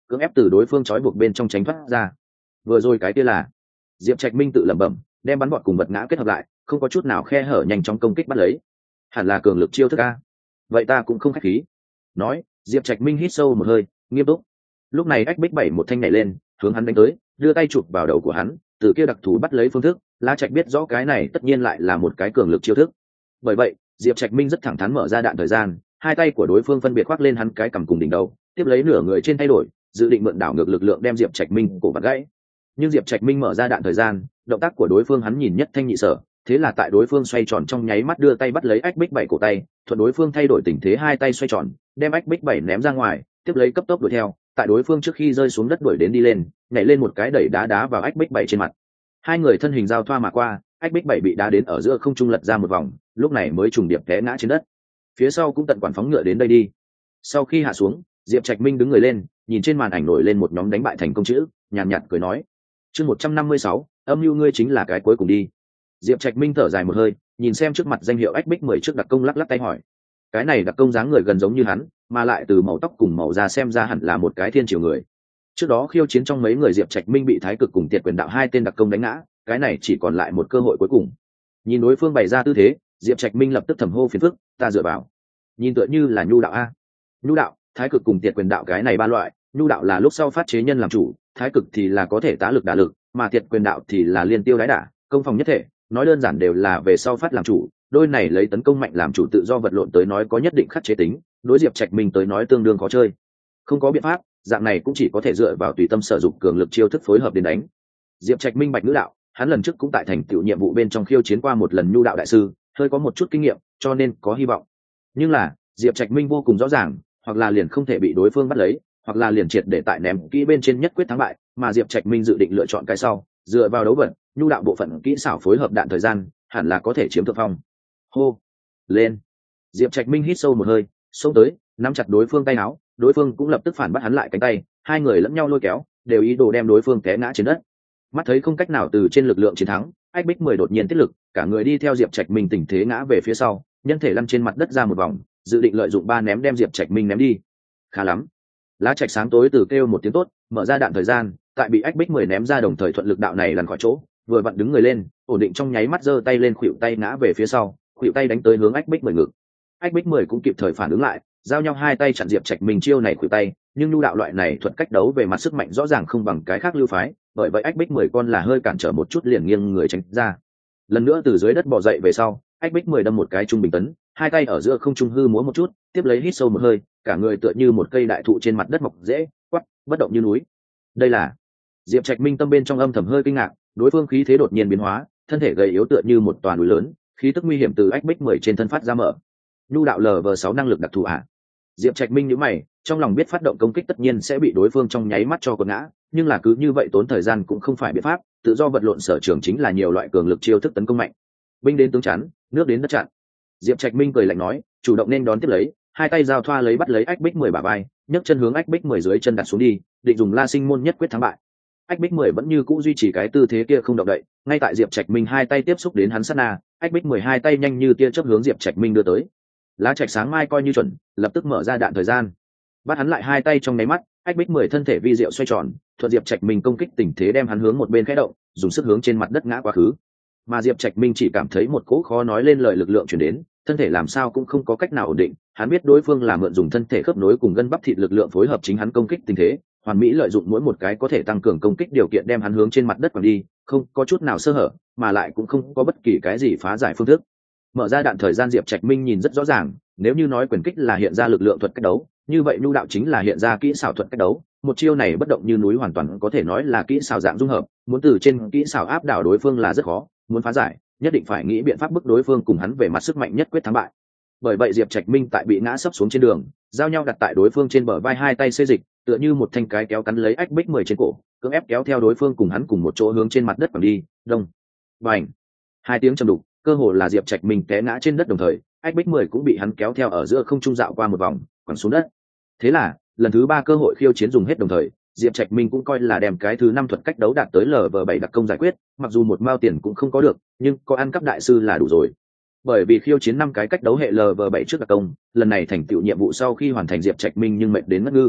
cưỡng ép từ đối phương trói buộc bên trong tránh thoát ra. Vừa rồi cái kia là Diệp Trạch Minh tự lẩm bẩm, đem bắn bọt cùng vật ngã kết hợp lại, không có chút nào khe hở, nhanh chóng công kích bắt lấy. Hẳn là cường lực chiêu thức a. Vậy ta cũng không khách khí. Nói, Diệp Trạch Minh hít sâu một hơi, nghiêm túc. Lúc này Ách Bích Bảy một thanh nhảy lên, hướng hắn đánh tới, đưa tay chụp vào đầu của hắn, từ kia đặc thù bắt lấy phương thức, La Trạch biết rõ cái này tất nhiên lại là một cái cường lực chiêu thức. Bởi vậy, Diệp Trạch Minh rất thẳng thắn mở ra đạn thời gian, hai tay của đối phương phân biệt khoác lên hắn cái cằm cùng đỉnh đầu, tiếp lấy nửa người trên thay đổi, dự định mượn đảo ngược lực lượng đem Diệp Trạch Minh cổ vặn gãy. Nhưng Diệp Trạch Minh mở ra đạn thời gian, động tác của đối phương hắn nhìn nhất thanh nhị sở, thế là tại đối phương xoay tròn trong nháy mắt đưa tay bắt lấy Ách Bích Bảy cổ tay, thuận đối phương thay đổi tình thế hai tay xoay tròn, đem Ách Bích Bảy ném ra ngoài, tiếp lấy cấp tốc đuổi theo, tại đối phương trước khi rơi xuống đất đuổi đến đi lên, nhảy lên một cái đẩy đá vào Ách Bích Bảy trên mặt. Hai người thân hình giao thoa mà qua, Ách Bích Bảy bị đá đến ở giữa không trung lật ra một vòng, lúc này mới trùng điệp té ngã trên đất. Phía sau cũng tận quản phóng ngựa đến đây đi. Sau khi hạ xuống, Diệp Trạch Minh đứng người lên, nhìn trên màn ảnh nổi lên một nhóm đánh bại thành công chữ, nhàn nhạt cười nói: chương 156, âm mưu ngươi chính là cái cuối cùng đi. Diệp Trạch Minh thở dài một hơi, nhìn xem trước mặt danh hiệu Ách Bích 10 trước đặc công, lắc lắc tay hỏi: cái này đặc công dáng người gần giống như hắn, mà lại từ màu tóc cùng màu da xem ra hẳn là một cái thiên triều người. Trước đó khiêu chiến trong mấy người Diệp Trạch Minh bị Thái Cực cùng Tiệt Quyền Đạo hai tên đặc công đánh ngã, cái này chỉ còn lại một cơ hội cuối cùng. Nhìn đối phương bày ra tư thế, Diệp Trạch Minh lập tức thầm hô phiền phức, ta dựa vào. Nhìn tựa như là nhu đạo a. Nhu đạo, Thái Cực cùng Tiệt Quyền Đạo cái này ba loại, nhu đạo là lúc sau phát chế nhân làm chủ, Thái Cực thì là có thể tá lực đả lực, mà Tiệt Quyền Đạo thì là liên tiêu đái đả, công phòng nhất thể, nói đơn giản đều là về sau phát làm chủ. Đôi này lấy tấn công mạnh làm chủ tự do vật lộn tới nói có nhất định khắc chế tính, đối Diệp Trạch Minh tới nói tương đương khó chơi. Không có biện pháp, dạng này cũng chỉ có thể dựa vào tùy tâm sử dụng cường lực chiêu thức phối hợp đến đánh. Diệp Trạch minh bạch ngữ đạo, hắn lần trước cũng tại thành tựu nhiệm vụ bên trong khiêu chiến qua một lần nhu đạo đại sư, hơi có một chút kinh nghiệm, cho nên có hy vọng. Nhưng là Diệp Trạch minh vô cùng rõ ràng, hoặc là liền không thể bị đối phương bắt lấy, hoặc là liền triệt để tại ném kỹ bên trên nhất quyết thắng bại, mà Diệp Trạch minh dự định lựa chọn cái sau, dựa vào đấu vận, nhu đạo bộ phận kỹ xảo phối hợp đạn thời gian, hẳn là có thể chiếm thượng phong. Hô lên. Diệp Trạch minh hít sâu một hơi, xông tới, nắm chặt đối phương tay áo, đối phương cũng lập tức phản bắt hắn lại cánh tay, hai người lẫn nhau lôi kéo, đều ý đồ đem đối phương té ngã trên đất. Mắt thấy không cách nào từ trên lực lượng chiến thắng, Ách Bích 10 đột nhiên tiết lực, cả người đi theo Diệp Trạch Minh tình thế ngã về phía sau, nhân thể lăn trên mặt đất ra một vòng, dự định lợi dụng ba ném đem Diệp Trạch Minh ném đi. Khá lắm. Lá Trạch sáng tối từ kêu một tiếng tốt, mở ra đạn thời gian, tại bị Ách Bích 10 ném ra đồng thời thuận lực đạo này lăn khỏi chỗ, vừa vặn đứng người lên, ổn định trong nháy mắt giơ tay lên khuỵu tay ngã về phía sau, khuỵu tay đánh tới hướng Ách Bích 10 ngực. Ách Bích 10 cũng kịp thời phản ứng lại, giao nhau hai tay chặn Diệp Trạch Minh chiêu này khuỵu tay, nhưng nhu đạo loại này thuật cách đấu về mặt sức mạnh rõ ràng không bằng cái khác lưu phái, bởi vậy Ách Bích 10 con là hơi cản trở một chút liền nghiêng người tránh ra. Lần nữa từ dưới đất bò dậy về sau, Ách Bích 10 đâm một cái trung bình tấn, hai tay ở giữa không trung hư múa một chút, tiếp lấy hít sâu một hơi, cả người tựa như một cây đại thụ trên mặt đất mọc rễ, quắc, bất động như núi. Đây là Diệp Trạch Minh tâm bên trong âm thầm hơi kinh ngạc, đối phương khí thế đột nhiên biến hóa, thân thể gầy yếu tựa như một tòa núi lớn, khí tức nguy hiểm từ Ách Bích 10 trên thân phát ra mở. Nhu đạo LV6 năng lực đặc thù à? Diệp Trạch Minh nhíu mày, trong lòng biết phát động công kích tất nhiên sẽ bị đối phương trong nháy mắt cho quật ngã, nhưng là cứ như vậy tốn thời gian cũng không phải biện pháp, tự do vật lộn sở trường chính là nhiều loại cường lực chiêu thức tấn công mạnh. Binh đến tướng chắn, nước đến đất chặn. Diệp Trạch Minh cười lạnh nói, chủ động nên đón tiếp lấy, hai tay giao thoa lấy bắt lấy Ách Bích 10 bả vai, nhấc chân hướng Ách Bích 10 dưới chân đặt xuống đi, định dùng La Sinh môn nhất quyết thắng bại. Ách Bích 10 vẫn như cũ duy trì cái tư thế kia không động đậy, ngay tại Diệp Trạch Minh hai tay tiếp xúc đến hắn sát na, Ách Bích 10 hai tay nhanh như tia chớp hướng Diệp Trạch Minh đưa tới. Lá Trạch sáng mai coi như chuẩn, lập tức mở ra đạn thời gian, bắt hắn lại hai tay trong nháy mắt, Ách Bích 10 thân thể vi diệu xoay tròn, thuận Diệp Trạch Minh công kích tình thế đem hắn hướng một bên khẽ động, dùng sức hướng trên mặt đất ngã quá khứ. Mà Diệp Trạch Minh chỉ cảm thấy một cỗ khó nói lên lời lực lượng truyền đến, thân thể làm sao cũng không có cách nào ổn định, hắn biết đối phương là mượn dùng thân thể khớp nối cùng gân bắp thịt lực lượng phối hợp chính hắn công kích tình thế, hoàn mỹ lợi dụng mỗi một cái có thể tăng cường công kích điều kiện đem hắn hướng trên mặt đất quẳng đi, không có chút nào sơ hở, mà lại cũng không có bất kỳ cái gì phá giải phương thức. Mở ra đạn thời gian Diệp Trạch Minh nhìn rất rõ ràng, nếu như nói quyền kích là hiện ra lực lượng thuật cách đấu, như vậy nhu đạo chính là hiện ra kỹ xảo thuật cách đấu. Một chiêu này bất động như núi hoàn toàn có thể nói là kỹ xảo dạng dung hợp, muốn từ trên kỹ xảo áp đảo đối phương là rất khó, muốn phá giải nhất định phải nghĩ biện pháp bức đối phương cùng hắn về mặt sức mạnh nhất quyết thắng bại. Bởi vậy Diệp Trạch Minh tại bị ngã sấp xuống trên đường, giao nhau đặt tại đối phương trên bờ vai, hai tay xê dịch, tựa như một thanh cái kéo cắn lấy Ách Bích 10 trên cổ, cưỡng ép kéo theo đối phương cùng hắn cùng một chỗ hướng trên mặt đất quẳng đi. Đông, bành, hai tiếng trầm đục, cơ hồ là Diệp Trạch Minh té ngã trên đất đồng thời, Ách Bích 10 cũng bị hắn kéo theo ở giữa không trung dạo qua một vòng, quẳng xuống đất. Thế là lần thứ ba cơ hội khiêu chiến dùng hết đồng thời, Diệp Trạch Minh cũng coi là đem cái thứ năm thuật cách đấu đạt tới LV7 đặc công giải quyết, mặc dù một mao tiền cũng không có được, nhưng có ăn cắp đại sư là đủ rồi. Bởi vì khiêu chiến 5 cái cách đấu hệ LV7 trước đặc công, lần này thành tựu nhiệm vụ sau khi hoàn thành Diệp Trạch Minh nhưng mệt đến ngất ngư.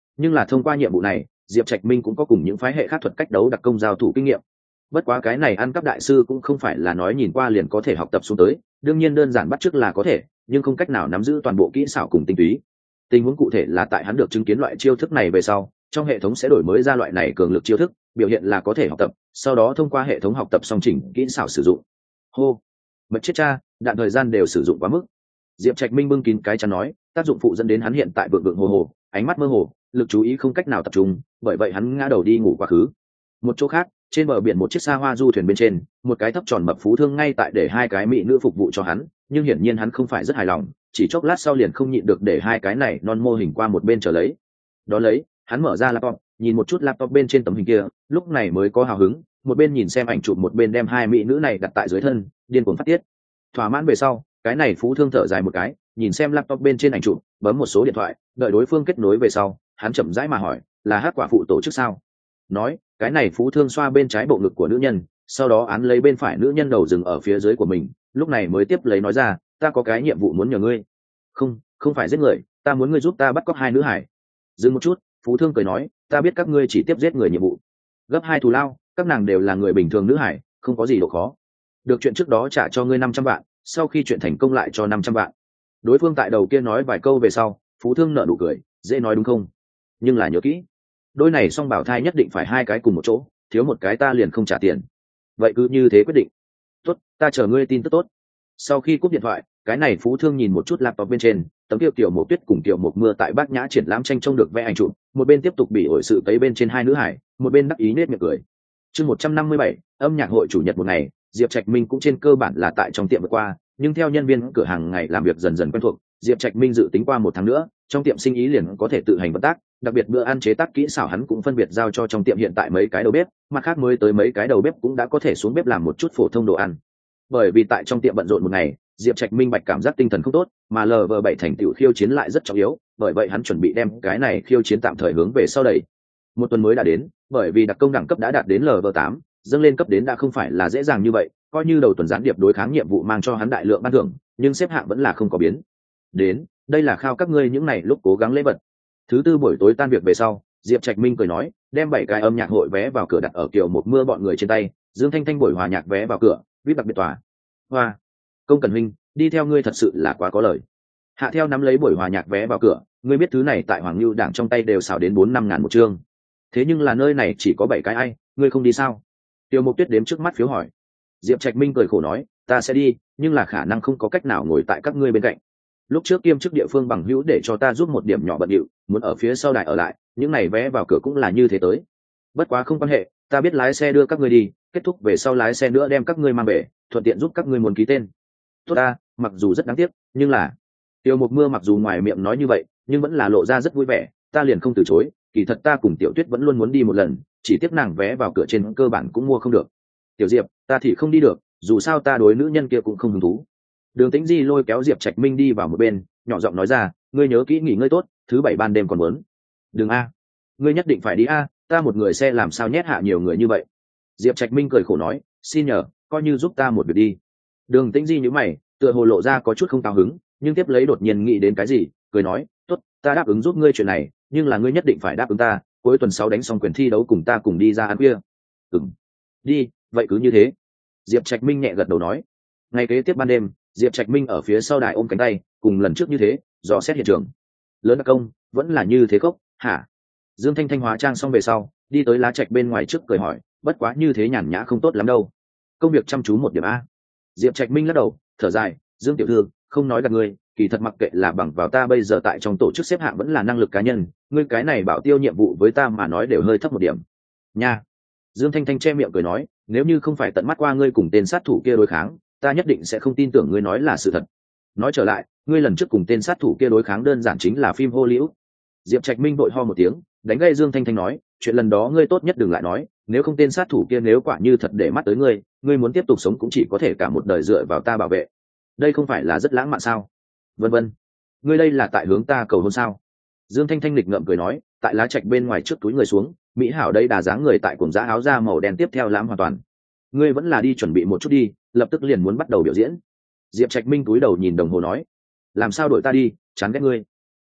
nhưng là thông qua nhiệm vụ này diệp trạch minh cũng có cùng những phái hệ khác thuật cách đấu đặc công giao thủ kinh nghiệm. Bất quá cái này ăn cắp đại sư cũng không phải là nói nhìn qua liền có thể học tập xuống tới, đương nhiên đơn giản bắt chước là có thể, nhưng không cách nào nắm giữ toàn bộ kỹ xảo cùng tinh túy. Tình huống cụ thể là tại hắn được chứng kiến loại chiêu thức này về sau, trong hệ thống sẽ đổi mới ra loại này cường lực chiêu thức, biểu hiện là có thể học tập, sau đó thông qua hệ thống học tập song chỉnh kỹ xảo sử dụng. Hô, mật chết cha, đạn thời gian đều sử dụng quá mức. Diệp Trạch Minh bưng kín cái chắn nói, tác dụng phụ dẫn đến hắn hiện tại vượng vượng hồ hồ, ánh mắt mơ hồ, lực chú ý không cách nào tập trung, bởi vậy hắn ngã đầu đi ngủ quá khứ. Một chỗ khác, trên bờ biển một chiếc xa hoa du thuyền bên trên, một cái thấp tròn mập phú thương ngay tại để hai cái mỹ nữ phục vụ cho hắn, nhưng hiển nhiên hắn không phải rất hài lòng, chỉ chốc lát sau liền không nhịn được để hai cái này non mô hình qua một bên chờ lấy. Đó lấy, hắn mở ra laptop, nhìn một chút laptop bên trên tấm hình kia, lúc này mới có hào hứng, một bên nhìn xem ảnh chụp một bên đem hai mỹ nữ này đặt tại dưới thân, điên cuồng phát tiết. Thỏa mãn về sau, cái này phú thương thở dài một cái, nhìn xem laptop bên trên ảnh chụp, bấm một số điện thoại, đợi đối phương kết nối về sau, hắn chậm rãi mà hỏi, là Hắc Quả Phụ tổ chức sao? Nói, cái này phú thương xoa bên trái bộ ngực của nữ nhân, sau đó án lấy bên phải nữ nhân đầu dừng ở phía dưới của mình, lúc này mới tiếp lấy nói ra, ta có cái nhiệm vụ muốn nhờ ngươi. Không phải giết người, ta muốn ngươi giúp ta bắt cóc hai nữ hải. Dừng một chút, phú thương cười nói, ta biết các ngươi chỉ tiếp giết người nhiệm vụ, gấp 2 thù lao, các nàng đều là người bình thường nữ hải, không có gì độ khó. Được chuyện trước đó trả cho ngươi 500 vạn, sau khi chuyện thành công lại cho 500 vạn. Đối phương tại đầu kia nói vài câu về sau, phú thương nở nụ cười, dễ nói đúng không? Nhưng là nhớ kỹ, đôi này song bảo thai nhất định phải hai cái cùng một chỗ, thiếu một cái ta liền không trả tiền. Vậy cứ như thế quyết định. Tốt, ta chờ ngươi tin tức tốt. Sau khi cúp điện thoại, cái này phú thương nhìn một chút laptop bên trên, tấm tiêu tiểu một tuyết cùng tiểu một mưa tại bác nhã triển lãm tranh trông được vẽ ảnh chụp, một bên tiếp tục bị ổi sự tấy bên trên hai nữ hải, một bên đắc ý nết miệng cười. Chương 157, âm nhạc hội chủ nhật một ngày, Diệp Trạch Minh cũng trên cơ bản là tại trong tiệm vừa qua, nhưng theo nhân viên cửa hàng ngày làm việc dần dần quen thuộc, Diệp Trạch Minh dự tính qua 1 tháng nữa, trong tiệm sinh ý liền có thể tự hành vận tác, đặc biệt bữa ăn chế tác kỹ xảo hắn cũng phân biệt giao cho trong tiệm hiện tại mấy cái đầu bếp, mặt khác mới tới mấy cái đầu bếp cũng đã có thể xuống bếp làm một chút phổ thông đồ ăn. Bởi vì tại trong tiệm bận rộn một ngày, Diệp Trạch minh bạch cảm giác tinh thần không tốt, mà LV7 thành tựu khiêu chiến lại rất trọng yếu, bởi vậy hắn chuẩn bị đem cái này khiêu chiến tạm thời hướng về sau đẩy. 1 tuần mới đã đến, bởi vì đặc công đẳng cấp đã đạt đến LV8, dâng lên cấp đến đã không phải là dễ dàng như vậy, coi như đầu tuần gián điệp đối kháng nhiệm vụ mang cho hắn đại lượng ban thưởng, nhưng xếp hạng vẫn là không có biến. Đến, đây là khao các ngươi những này lúc cố gắng lễ vật. Thứ tư buổi tối tan việc về sau, Diệp Trạch Minh cười nói, đem 7 cái âm nhạc hội vé vào cửa đặt ở kiểu một mưa bọn người trên tay, Dương Thanh Thanh buổi hòa nhạc vé vào cửa, VIP đặc biệt tòa. Hoa, Công Cần Huynh, đi theo ngươi thật sự là quá có lời. Hạ Theo nắm lấy buổi hòa nhạc vé vào cửa, ngươi biết thứ này tại Hoàng Nưu Đảng trong tay đều xào đến 4-5 ngàn một chương. Thế nhưng là nơi này chỉ có 7 cái ai, ngươi không đi sao? Tiêu Mộc Tuyết đếm trước mắt phiếu hỏi. Diệp Trạch Minh cười khổ nói, ta sẽ đi, nhưng là khả năng không có cách nào ngồi tại các ngươi bên cạnh. Lúc trước kiêm chức địa phương bằng hữu để cho ta giúp một điểm nhỏ bận điệu, muốn ở phía sau đài ở lại, những này vé vào cửa cũng là như thế tới. Bất quá không quan hệ, ta biết lái xe đưa các ngươi đi, kết thúc về sau lái xe nữa đem các ngươi mang về, thuận tiện giúp các ngươi muốn ký tên. Tốt ta, mặc dù rất đáng tiếc, nhưng là Tiêu Mộc Mưa mặc dù ngoài miệng nói như vậy, nhưng vẫn là lộ ra rất vui vẻ, ta liền không từ chối, kỳ thật ta cùng Tiểu Tuyết vẫn luôn muốn đi một lần, chỉ tiếc nàng vé vào cửa trên cơ bản cũng mua không được. Tiểu Diệp, ta thì không đi được, dù sao ta đối nữ nhân kia cũng không hứng thú. Đường Tĩnh Di lôi kéo Diệp Trạch Minh đi vào một bên, nhỏ giọng nói ra, ngươi nhớ kỹ nghỉ ngơi tốt, thứ 7 ban đêm còn muốn. Đừng a, ngươi nhất định phải đi a, ta một người xe làm sao nhét hạ nhiều người như vậy. Diệp Trạch Minh cười khổ nói, xin nhờ, coi như giúp ta một việc đi. Đường Tĩnh Di nhíu mày, tựa hồ lộ ra có chút không cao hứng, nhưng tiếp lấy đột nhiên nghĩ đến cái gì, cười nói, tốt, ta đáp ứng giúp ngươi chuyện này, nhưng là ngươi nhất định phải đáp ứng ta, cuối tuần 6 đánh xong quyền thi đấu cùng ta cùng đi ra ăn khuya. Đi, vậy cứ như thế. Diệp Trạch Minh nhẹ gật đầu nói. Ngày kế tiếp ban đêm, Diệp Trạch Minh ở phía sau đài ôm cánh tay, cùng lần trước như thế, dò xét hiện trường. Lớn đặc công, vẫn là như thế khốc, hả? Dương Thanh Thanh hóa trang xong về sau, đi tới lá trạch bên ngoài trước cười hỏi, bất quá như thế nhàn nhã không tốt lắm đâu. Công việc chăm chú một điểm a. Diệp Trạch Minh lắc đầu, thở dài, Dương tiểu thư, không nói gạt ngươi, kỳ thật mặc kệ là bằng vào ta bây giờ tại trong tổ chức xếp hạng vẫn là năng lực cá nhân, ngươi cái này bảo tiêu nhiệm vụ với ta mà nói đều hơi thấp một điểm. Nha. Dương Thanh Thanh che miệng cười nói, nếu như không phải tận mắt qua ngươi cùng tên sát thủ kia đối kháng, ta nhất định sẽ không tin tưởng ngươi nói là sự thật. Nói trở lại, ngươi lần trước cùng tên sát thủ kia đối kháng đơn giản chính là phim Hollywood. Diệp Trạch Minh vội ho một tiếng, đánh gây Dương Thanh Thanh nói, chuyện lần đó ngươi tốt nhất đừng lại nói, nếu không tên sát thủ kia nếu quả như thật để mắt tới ngươi, ngươi muốn tiếp tục sống cũng chỉ có thể cả một đời dựa vào ta bảo vệ. Đây không phải là rất lãng mạn sao? Vân vân. Ngươi đây là tại hướng ta cầu hôn sao? Dương Thanh Thanh lịch ngậm cười nói, tại lá trạch bên ngoài trước túi người xuống, mỹ hảo đây đà dáng người tại cuồng giá áo da màu đen tiếp theo lãm hoàn toàn. Ngươi vẫn là đi chuẩn bị một chút đi, lập tức liền muốn bắt đầu biểu diễn. Diệp Trạch Minh túi đầu nhìn đồng hồ nói, làm sao đội ta đi, chán ghét ngươi.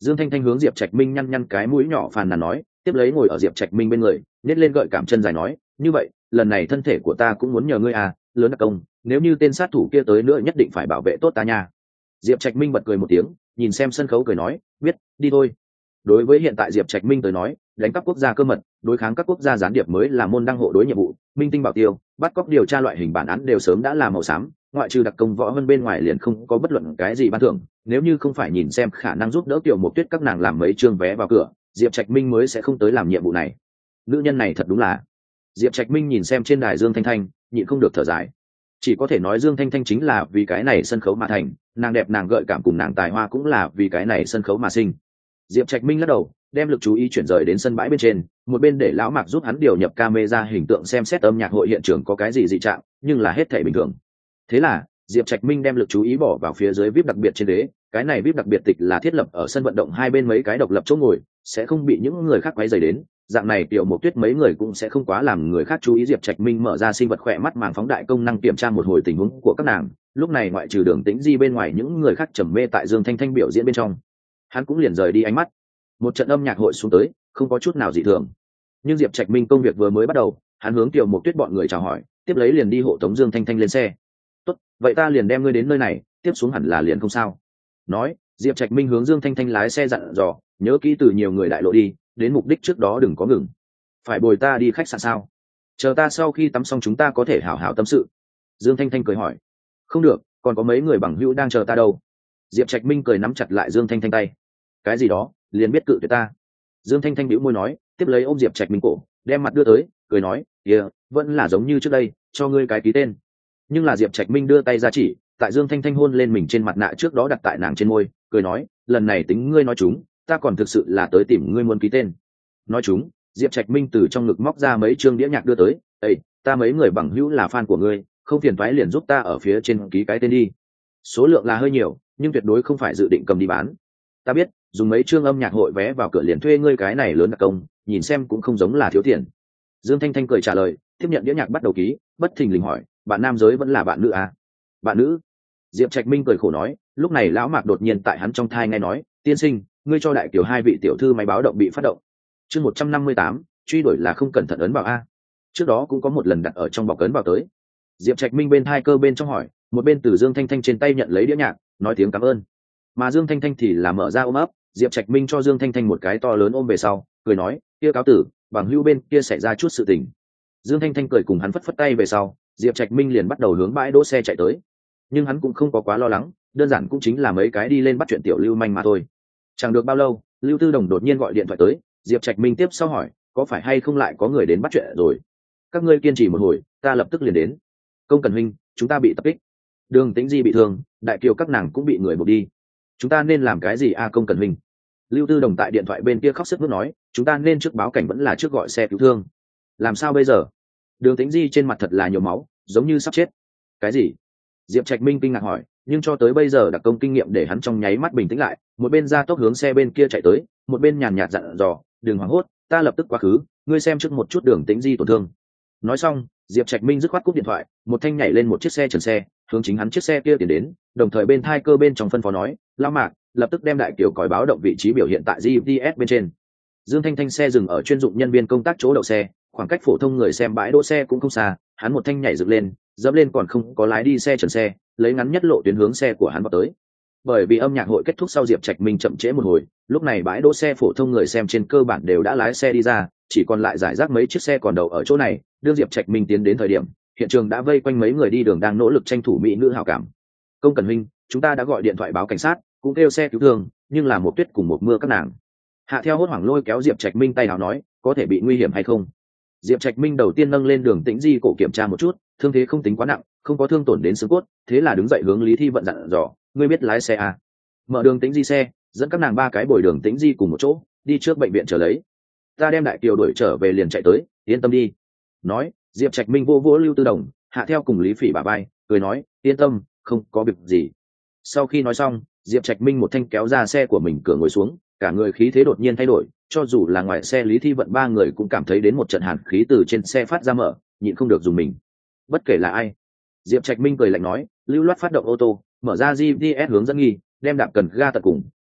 Dương Thanh Thanh hướng Diệp Trạch Minh nhăn nhăn cái mũi nhỏ phàn nàn nói, tiếp lấy ngồi ở Diệp Trạch Minh bên người, nhét lên gợi cảm chân dài nói, như vậy lần này thân thể của ta cũng muốn nhờ ngươi à, lớn đặc công, nếu như tên sát thủ kia tới nữa nhất định phải bảo vệ tốt ta nha. Diệp Trạch Minh bật cười một tiếng, nhìn xem sân khấu cười nói, biết, đi thôi. Đối với hiện tại Diệp Trạch Minh tới nói, đánh cắp quốc gia cơ mật, đối kháng các quốc gia gián điệp mới là môn đăng hộ đối nhiệm vụ, minh tinh bảo tiêu, bắt cóc điều tra loại hình bản án đều sớm đã là màu xám, ngoại trừ đặc công võ hơn bên ngoài liền không có bất luận cái gì ban thưởng, nếu như không phải nhìn xem khả năng giúp đỡ Tiểu Mộc Tuyết các nàng làm mấy chương vé vào cửa, Diệp Trạch Minh mới sẽ không tới làm nhiệm vụ này. Nữ nhân này thật đúng là. Diệp Trạch Minh nhìn xem trên đài Dương Thanh Thanh, nhịn không được thở dài. Chỉ có thể nói Dương Thanh Thanh chính là vì cái này sân khấu mà thành, nàng đẹp nàng gợi cảm cùng nàng tài hoa cũng là vì cái này sân khấu mà sinh. Diệp Trạch Minh lắc đầu, đem lực chú ý chuyển rời đến sân bãi bên trên, một bên để lão Mạc giúp hắn điều nhập camera hình tượng xem xét âm nhạc hội hiện trường có cái gì dị trạng, nhưng là hết thảy bình thường. Thế là, Diệp Trạch Minh đem lực chú ý bỏ vào phía dưới VIP đặc biệt trên đế, cái này VIP đặc biệt tịch là thiết lập ở sân vận động hai bên mấy cái độc lập chỗ ngồi, sẽ không bị những người khác quấy rầy đến, dạng này Tiểu Mộc Tuyết mấy người cũng sẽ không quá làm người khác chú ý. Diệp Trạch Minh mở ra sinh vật khỏe mắt màng phóng đại công năng kiểm tra một hồi tình huống của các nàng, lúc này ngoại trừ Đường Tĩnh Di bên ngoài những người khác trầm mê tại Dương Thanh Thanh biểu diễn bên trong, hắn cũng liền rời đi ánh mắt. Một trận âm nhạc hội xuống tới, không có chút nào dị thường. Nhưng Diệp Trạch Minh công việc vừa mới bắt đầu, hắn hướng Tiểu Mộc Tuyết bọn người chào hỏi, tiếp lấy liền đi hộ tống Dương Thanh Thanh lên xe. "Tốt, vậy ta liền đem ngươi đến nơi này, tiếp xuống hẳn là liền không sao." Nói, Diệp Trạch Minh hướng Dương Thanh Thanh lái xe dặn dò, nhớ kỹ từ nhiều người đại lộ đi, đến mục đích trước đó đừng có ngừng. "Phải bồi ta đi khách sạn sao? Chờ ta sau khi tắm xong chúng ta có thể hảo hảo tâm sự." Dương Thanh Thanh cười hỏi. "Không được, còn có mấy người bằng hữu đang chờ ta đâu." Diệp Trạch Minh cười nắm chặt lại Dương Thanh Thanh tay. "Cái gì đó, liền biết cự tuyệt ta." Dương Thanh Thanh bĩu môi nói, tiếp lấy ôm Diệp Trạch Minh cổ, đem mặt đưa tới, cười nói, vẫn là giống như trước đây, cho ngươi cái ký tên." Nhưng là Diệp Trạch Minh đưa tay ra chỉ, tại Dương Thanh Thanh hôn lên mình trên mặt nạ trước đó đặt tại nàng trên môi, cười nói, "Lần này tính ngươi nói chúng, ta còn thực sự là tới tìm ngươi muốn ký tên." Nói chúng, Diệp Trạch Minh từ trong ngực móc ra mấy chương đĩa nhạc đưa tới, "Ê, ta mấy người bằng hữu là fan của ngươi, không phiền toái liền giúp ta ở phía trên ký cái tên đi. Số lượng là hơi nhiều, nhưng tuyệt đối không phải dự định cầm đi bán. Ta biết, dùng mấy chương âm nhạc hội vé vào cửa liền thuê ngươi cái này lớn đặc công, nhìn xem cũng không giống là thiếu tiền." Dương Thanh Thanh cười trả lời, tiếp nhận đĩa nhạc bắt đầu ký, bất thình lình hỏi, "Bạn nam giới vẫn là bạn nữ à?" "Bạn nữ." Diệp Trạch Minh cười khổ nói, lúc này lão Mạc đột nhiên tại hắn trong thai nghe nói, "Tiên sinh, ngươi cho đại kiều hai vị tiểu thư máy báo động bị phát động." Chương 158, truy đuổi là không cẩn thận ấn vào a. Trước đó cũng có một lần đặt ở trong bọc ấn vào tới. Diệp Trạch Minh bên thai cơ bên trong hỏi, một bên từ Dương Thanh Thanh trên tay nhận lấy đĩa nhạc, nói tiếng cảm ơn. Mà Dương Thanh Thanh thì là mở ra ôm ấp, Diệp Trạch Minh cho Dương Thanh Thanh một cái to lớn ôm về sau, cười nói, "Kia cáo tử, bằng hữu bên kia xảy ra chút sự tình." Dương Thanh Thanh cười cùng hắn phất phất tay về sau, Diệp Trạch Minh liền bắt đầu hướng bãi đỗ xe chạy tới. Nhưng hắn cũng không có quá lo lắng, đơn giản cũng chính là mấy cái đi lên bắt chuyện tiểu lưu manh mà thôi. Chẳng được bao lâu, Lưu Tư Đồng đột nhiên gọi điện thoại tới, Diệp Trạch Minh tiếp sau hỏi, "Có phải hay không lại có người đến bắt chuyện rồi? Các ngươi kiên trì một hồi, ta lập tức liền đến." "Công Cần huynh, chúng ta bị tập kích. Đường Tĩnh Di bị thương, đại kiều các nàng cũng bị người buộc đi. Chúng ta nên làm cái gì a Công Cần huynh?" Lưu Tư Đồng tại điện thoại bên kia khóc sướt mướt nói, "Chúng ta nên trước báo cảnh vẫn là trước gọi xe cứu thương? Làm sao bây giờ?" Đường Tĩnh Di trên mặt thật là nhiều máu, giống như sắp chết. "Cái gì?" Diệp Trạch Minh kinh ngạc hỏi, nhưng cho tới bây giờ đặc công kinh nghiệm để hắn trong nháy mắt bình tĩnh lại, một bên ra tốc hướng xe bên kia chạy tới, một bên nhàn nhạt dặn dò, "Đừng hoảng hốt, ta lập tức quá khứ, ngươi xem trước một chút Đường Tĩnh Di tổn thương." Nói xong, Diệp Trạch Minh dứt khoát cúp điện thoại, một thanh nhảy lên một chiếc xe trần xe, hướng chính hắn chiếc xe kia tiến đến, đồng thời bên thai cơ bên trong phân phó nói, "Lão Mạc, lập tức đem đại kiều còi báo động vị trí biểu hiện tại GPS bên trên." Dương Thanh Thanh xe dừng ở chuyên dụng nhân viên công tác chỗ đậu xe, khoảng cách phổ thông người xem bãi đỗ xe cũng không xa, hắn một thanh nhảy dựng lên, dẫm lên còn không có lái đi xe trần xe, lấy ngắn nhất lộ tuyến hướng xe của hắn vào tới. Bởi vì âm nhạc hội kết thúc sau, Diệp Trạch Minh chậm trễ một hồi, lúc này bãi đỗ xe phổ thông người xem trên cơ bản đều đã lái xe đi ra, chỉ còn lại giải rác mấy chiếc xe còn đậu ở chỗ này. Đương Diệp Trạch Minh tiến đến thời điểm, hiện trường đã vây quanh mấy người đi đường đang nỗ lực tranh thủ mỹ nữ hảo cảm. "Công Cần huynh, chúng ta đã gọi điện thoại báo cảnh sát, cũng kêu xe cứu thương, nhưng là một tuyết cùng một mưa các nàng." Hạ Theo hốt hoảng lôi kéo Diệp Trạch Minh tay áo nói, "Có thể bị nguy hiểm hay không?" Diệp Trạch Minh đầu tiên nâng lên Đường Tĩnh Di cổ kiểm tra một chút, thương thế không tính quá nặng, không có thương tổn đến xương cốt, thế là đứng dậy hướng Lý Thi Vận dặn dò, "Ngươi biết lái xe à? Mở Đường Tĩnh Di xe, dẫn các nàng ba cái bồi Đường Tĩnh Di cùng một chỗ, đi trước bệnh viện chờ lấy. Ta đem đại kiều đuổi trở về liền chạy tới, yên tâm đi." Nói, Diệp Trạch Minh vô vỗ Lưu Tư Đồng, Hạ Theo cùng Lý Phỉ bả vai, cười nói, "Yên tâm, không có việc gì." Sau khi nói xong, Diệp Trạch Minh một thanh kéo ra xe của mình cửa ngồi xuống, cả người khí thế đột nhiên thay đổi, cho dù là ngoài xe Lý Thi Vận ba người cũng cảm thấy đến một trận hàn khí từ trên xe phát ra mở, nhịn không được dùng mình. Bất kể là ai, Diệp Trạch Minh cười lạnh nói, lưu loát phát động ô tô, mở ra GPS hướng dẫn nghi, đem đạp cần ga tận cùng,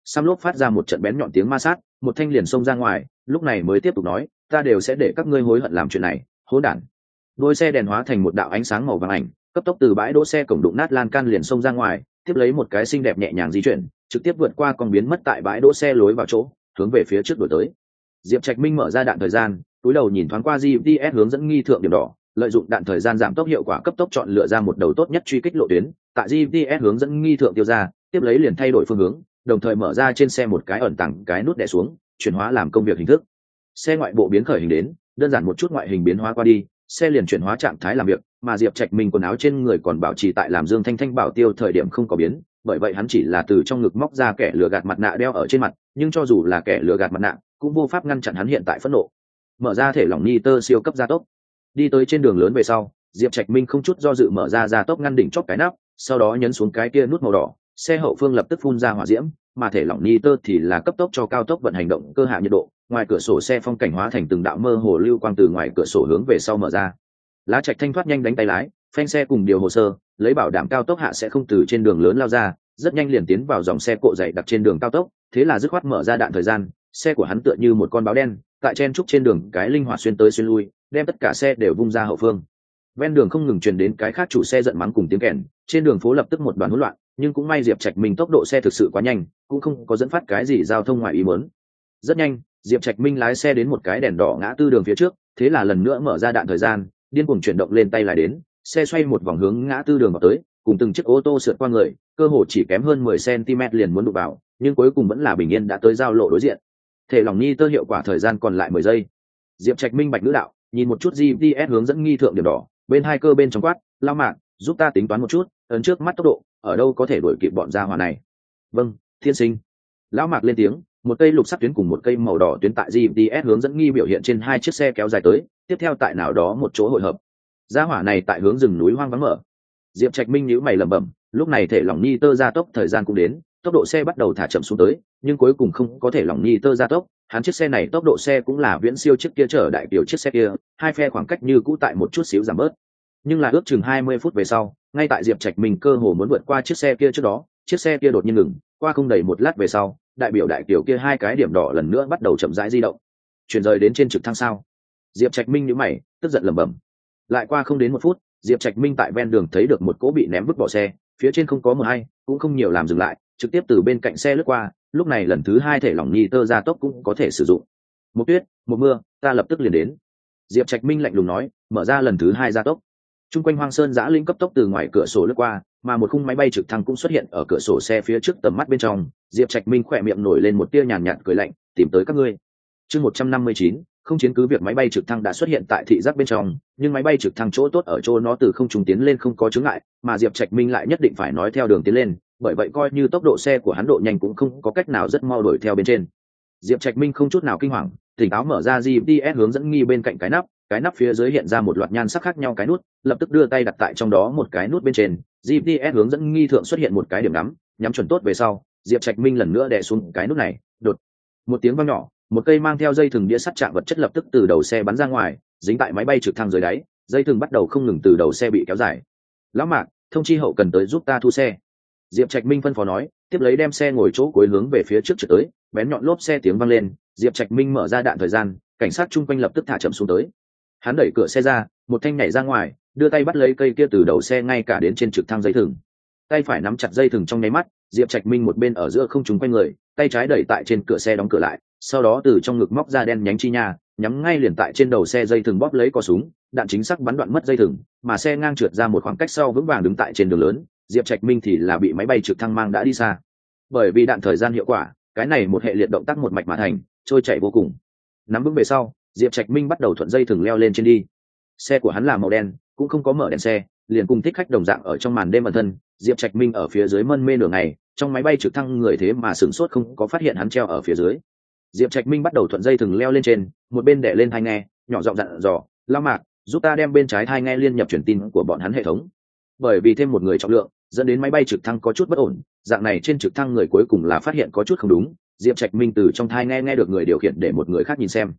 xăm lốp phát ra một trận bén nhọn tiếng ma sát, một thanh liền xông ra ngoài, lúc này mới tiếp tục nói, ta đều sẽ để các ngươi hối hận làm chuyện này, hỗn đản. Đôi xe đèn hóa thành một đạo ánh sáng màu vàng ảnh, cấp tốc từ bãi đỗ xe cổng đụng nát lan can liền xông ra ngoài, tiếp lấy một cái xinh đẹp nhẹ nhàng di chuyển, trực tiếp vượt qua con biến mất tại bãi đỗ xe lối vào chỗ, hướng về phía trước đuổi tới. Diệp Trạch Minh mở ra đạn thời gian, túi đầu nhìn thoáng qua GPS hướng dẫn nghi thượng điểm đỏ, lợi dụng đạn thời gian giảm tốc hiệu quả cấp tốc chọn lựa ra một đầu tốt nhất truy kích lộ tuyến, tại GPS hướng dẫn nghi thượng tiêu ra, tiếp lấy liền thay đổi phương hướng, đồng thời mở ra trên xe một cái ẩn tàng cái nút đè xuống, chuyển hóa làm công việc hình thức. Xe ngoại bộ biến khởi hình đến, đơn giản một chút ngoại hình biến hóa qua đi, xe liền chuyển hóa trạng thái làm việc, mà Diệp Trạch Minh quần áo trên người còn bảo trì tại làm Dương Thanh Thanh bảo tiêu thời điểm không có biến, bởi vậy hắn chỉ là từ trong ngực móc ra kẻ lừa gạt mặt nạ đeo ở trên mặt, nhưng cho dù là kẻ lừa gạt mặt nạ, cũng vô pháp ngăn chặn hắn hiện tại phẫn nộ. Mở ra thể lỏng nitơ siêu cấp gia tốc, đi tới trên đường lớn về sau, Diệp Trạch Minh không chút do dự mở ra gia tốc ngăn đỉnh chóp cái nắp, sau đó nhấn xuống cái kia nút màu đỏ, xe hậu phương lập tức phun ra hỏa diễm, mà thể lỏng nitơ thì là cấp tốc cho cao tốc vận hành động cơ hạ nhiệt độ, ngoài cửa sổ xe phong cảnh hóa thành từng đạo mơ hồ lưu quang từ ngoài cửa sổ hướng về sau mở ra. Lá Trạch Thanh thoát nhanh đánh tay lái, phanh xe cùng điều hồ sơ, lấy bảo đảm cao tốc hạ sẽ không từ trên đường lớn lao ra, rất nhanh liền tiến vào dòng xe cộ dày đặc trên đường cao tốc, thế là dứt khoát mở ra đạn thời gian, xe của hắn tựa như một con báo đen, tại chen trúc trên đường cái linh hoạt xuyên tới xuyên lui, đem tất cả xe đều vung ra hậu phương. Ven đường không ngừng truyền đến cái khác chủ xe giận mắng cùng tiếng kèn, trên đường phố lập tức một đoàn hỗn loạn, nhưng cũng may Diệp Trạch Minh tốc độ xe thực sự quá nhanh, cũng không có dẫn phát cái gì giao thông ngoài ý muốn. Rất nhanh, Diệp Trạch Minh lái xe đến một cái đèn đỏ ngã tư đường phía trước, thế là lần nữa mở ra đạn thời gian, điên cuồng chuyển động lên tay lái đến, xe xoay một vòng hướng ngã tư đường vào tới, cùng từng chiếc ô tô sượt qua người, cơ hồ chỉ kém hơn 10 cm liền muốn đụng vào, nhưng cuối cùng vẫn là bình yên đã tới giao lộ đối diện. Thể lỏng nitơ hiệu quả thời gian còn lại 10 giây. Diệp Trạch Minh bạch nữ đạo, nhìn một chút GPS hướng dẫn nghi thượng điểm đỏ, bên hai cơ bên trong quát, lao mạng, giúp ta tính toán một chút, ấn trước mắt tốc độ, ở đâu có thể đuổi kịp bọn gia hỏa này. Vâng, thiên sinh. Lão Mạc lên tiếng, một cây lục sắc tuyến cùng một cây màu đỏ tuyến tại GPS hướng dẫn nghi biểu hiện trên hai chiếc xe kéo dài tới, tiếp theo tại nào đó một chỗ hội hợp. Gia hỏa này tại hướng rừng núi hoang vắng mở. Diệp Trạch Minh nhíu mày lẩm bẩm, lúc này thể lỏng nitơ gia tốc thời gian cũng đến, tốc độ xe bắt đầu thả chậm xuống tới, nhưng cuối cùng không có thể lỏng nitơ gia tốc, hắn chiếc xe này tốc độ xe cũng là viễn siêu chiếc kia chở đại biểu chiếc xe kia, hai phe khoảng cách như cũ tại một chút xíu giảm bớt. Nhưng là ước chừng 20 phút về sau, ngay tại Diệp Trạch Minh cơ hồ muốn vượt qua chiếc xe kia trước đó, chiếc xe kia đột nhiên ngừng, qua không đầy một lát về sau, đại biểu kia hai cái điểm đỏ lần nữa bắt đầu chậm rãi di động. Chuyển rời đến trên trực thăng sao? Diệp Trạch Minh nhíu mày, tức giận lẩm bẩm. Lại qua không đến một phút, Diệp Trạch Minh tại ven đường thấy được một cỗ bị ném vứt bỏ xe, phía trên không có mờ hay, cũng không nhiều làm dừng lại, trực tiếp từ bên cạnh xe lướt qua, lúc này lần thứ hai thể lỏng nitơ gia tốc cũng có thể sử dụng. Một tuyết, một mưa, ta lập tức liền đến. Diệp Trạch Minh lạnh lùng nói, mở ra lần thứ hai gia tốc. Trung quanh hoang sơn giã linh cấp tốc từ ngoài cửa sổ lướt qua, mà một khung máy bay trực thăng cũng xuất hiện ở cửa sổ xe phía trước tầm mắt bên trong. Diệp Trạch Minh khỏe miệng nổi lên một tia nhàn nhạt cười lạnh, tìm tới các ngươi. Chương 159, không chiến cứ việc máy bay trực thăng đã xuất hiện tại thị giác bên trong, nhưng máy bay trực thăng chỗ tốt ở chỗ nó từ không trung tiến lên không có chướng ngại, mà Diệp Trạch Minh lại nhất định phải nói theo đường tiến lên, bởi vậy coi như tốc độ xe của hắn độ nhanh cũng không có cách nào rất mau đuổi theo bên trên. Diệp Trạch Minh không chút nào kinh hoàng, tỉnh táo mở ra GPS hướng dẫn nghi bên cạnh cái nắp phía dưới hiện ra một loạt nhan sắc khác nhau cái nút, lập tức đưa tay đặt tại trong đó một cái nút bên trên, GPS hướng dẫn nghi thượng xuất hiện một cái điểm nhắm chuẩn tốt về sau, Diệp Trạch Minh lần nữa đè xuống cái nút này, đột một tiếng vang nhỏ, một cây mang theo dây thừng đĩa sắt chạm vật chất lập tức từ đầu xe bắn ra ngoài, dính tại máy bay trực thăng dưới đáy, dây thừng bắt đầu không ngừng từ đầu xe bị kéo dài. Lão Mạc, thông chi hậu cần tới giúp ta thu xe. Diệp Trạch Minh phân phó nói, tiếp lấy đem xe ngồi chỗ cuối hướng về phía trước trượt tới, bén nhọn lốp xe tiếng vang lên, Diệp Trạch Minh mở ra đạn thời gian, cảnh sát chung quanh lập tức thả chậm xuống tới. Hắn đẩy cửa xe ra, một thanh nhảy ra ngoài, đưa tay bắt lấy cây kia từ đầu xe ngay cả đến trên trực thăng dây thừng. Tay phải nắm chặt dây thừng trong nháy mắt, Diệp Trạch Minh một bên ở giữa không trung quanh người, tay trái đẩy tại trên cửa xe đóng cửa lại, sau đó từ trong ngực móc ra đen nhánh chi nha, nhắm ngay liền tại trên đầu xe dây thừng bóp lấy cò súng, đạn chính xác bắn đoạn mất dây thừng, mà xe ngang trượt ra một khoảng cách sau vững vàng đứng tại trên đường lớn. Diệp Trạch Minh thì là bị máy bay trực thăng mang đã đi xa. Bởi vì đạn thời gian hiệu quả, cái này một hệ liệt động tác một mạch mà thành, trôi chảy vô cùng. Nắm vững về sau, Diệp Trạch Minh bắt đầu thuận dây thừng leo lên trên đi. Xe của hắn là màu đen, cũng không có mở đèn xe, liền cùng thích khách đồng dạng ở trong màn đêm ẩn thân. Diệp Trạch Minh ở phía dưới mân mê nửa ngày, trong máy bay trực thăng người thế mà sửng sốt không có phát hiện hắn treo ở phía dưới. Diệp Trạch Minh bắt đầu thuận dây thừng leo lên trên, một bên đè lên tai nghe, nhỏ giọng dặn dò, "Lão Mạc, giúp ta đem bên trái tai nghe liên nhập truyền tin của bọn hắn hệ thống." Bởi vì thêm một người trọng lượng, dẫn đến máy bay trực thăng có chút bất ổn, dạng này trên trực thăng người cuối cùng là phát hiện có chút không đúng. Diệp Trạch Minh từ trong tai nghe được người điều khiển để một người khác nhìn xem.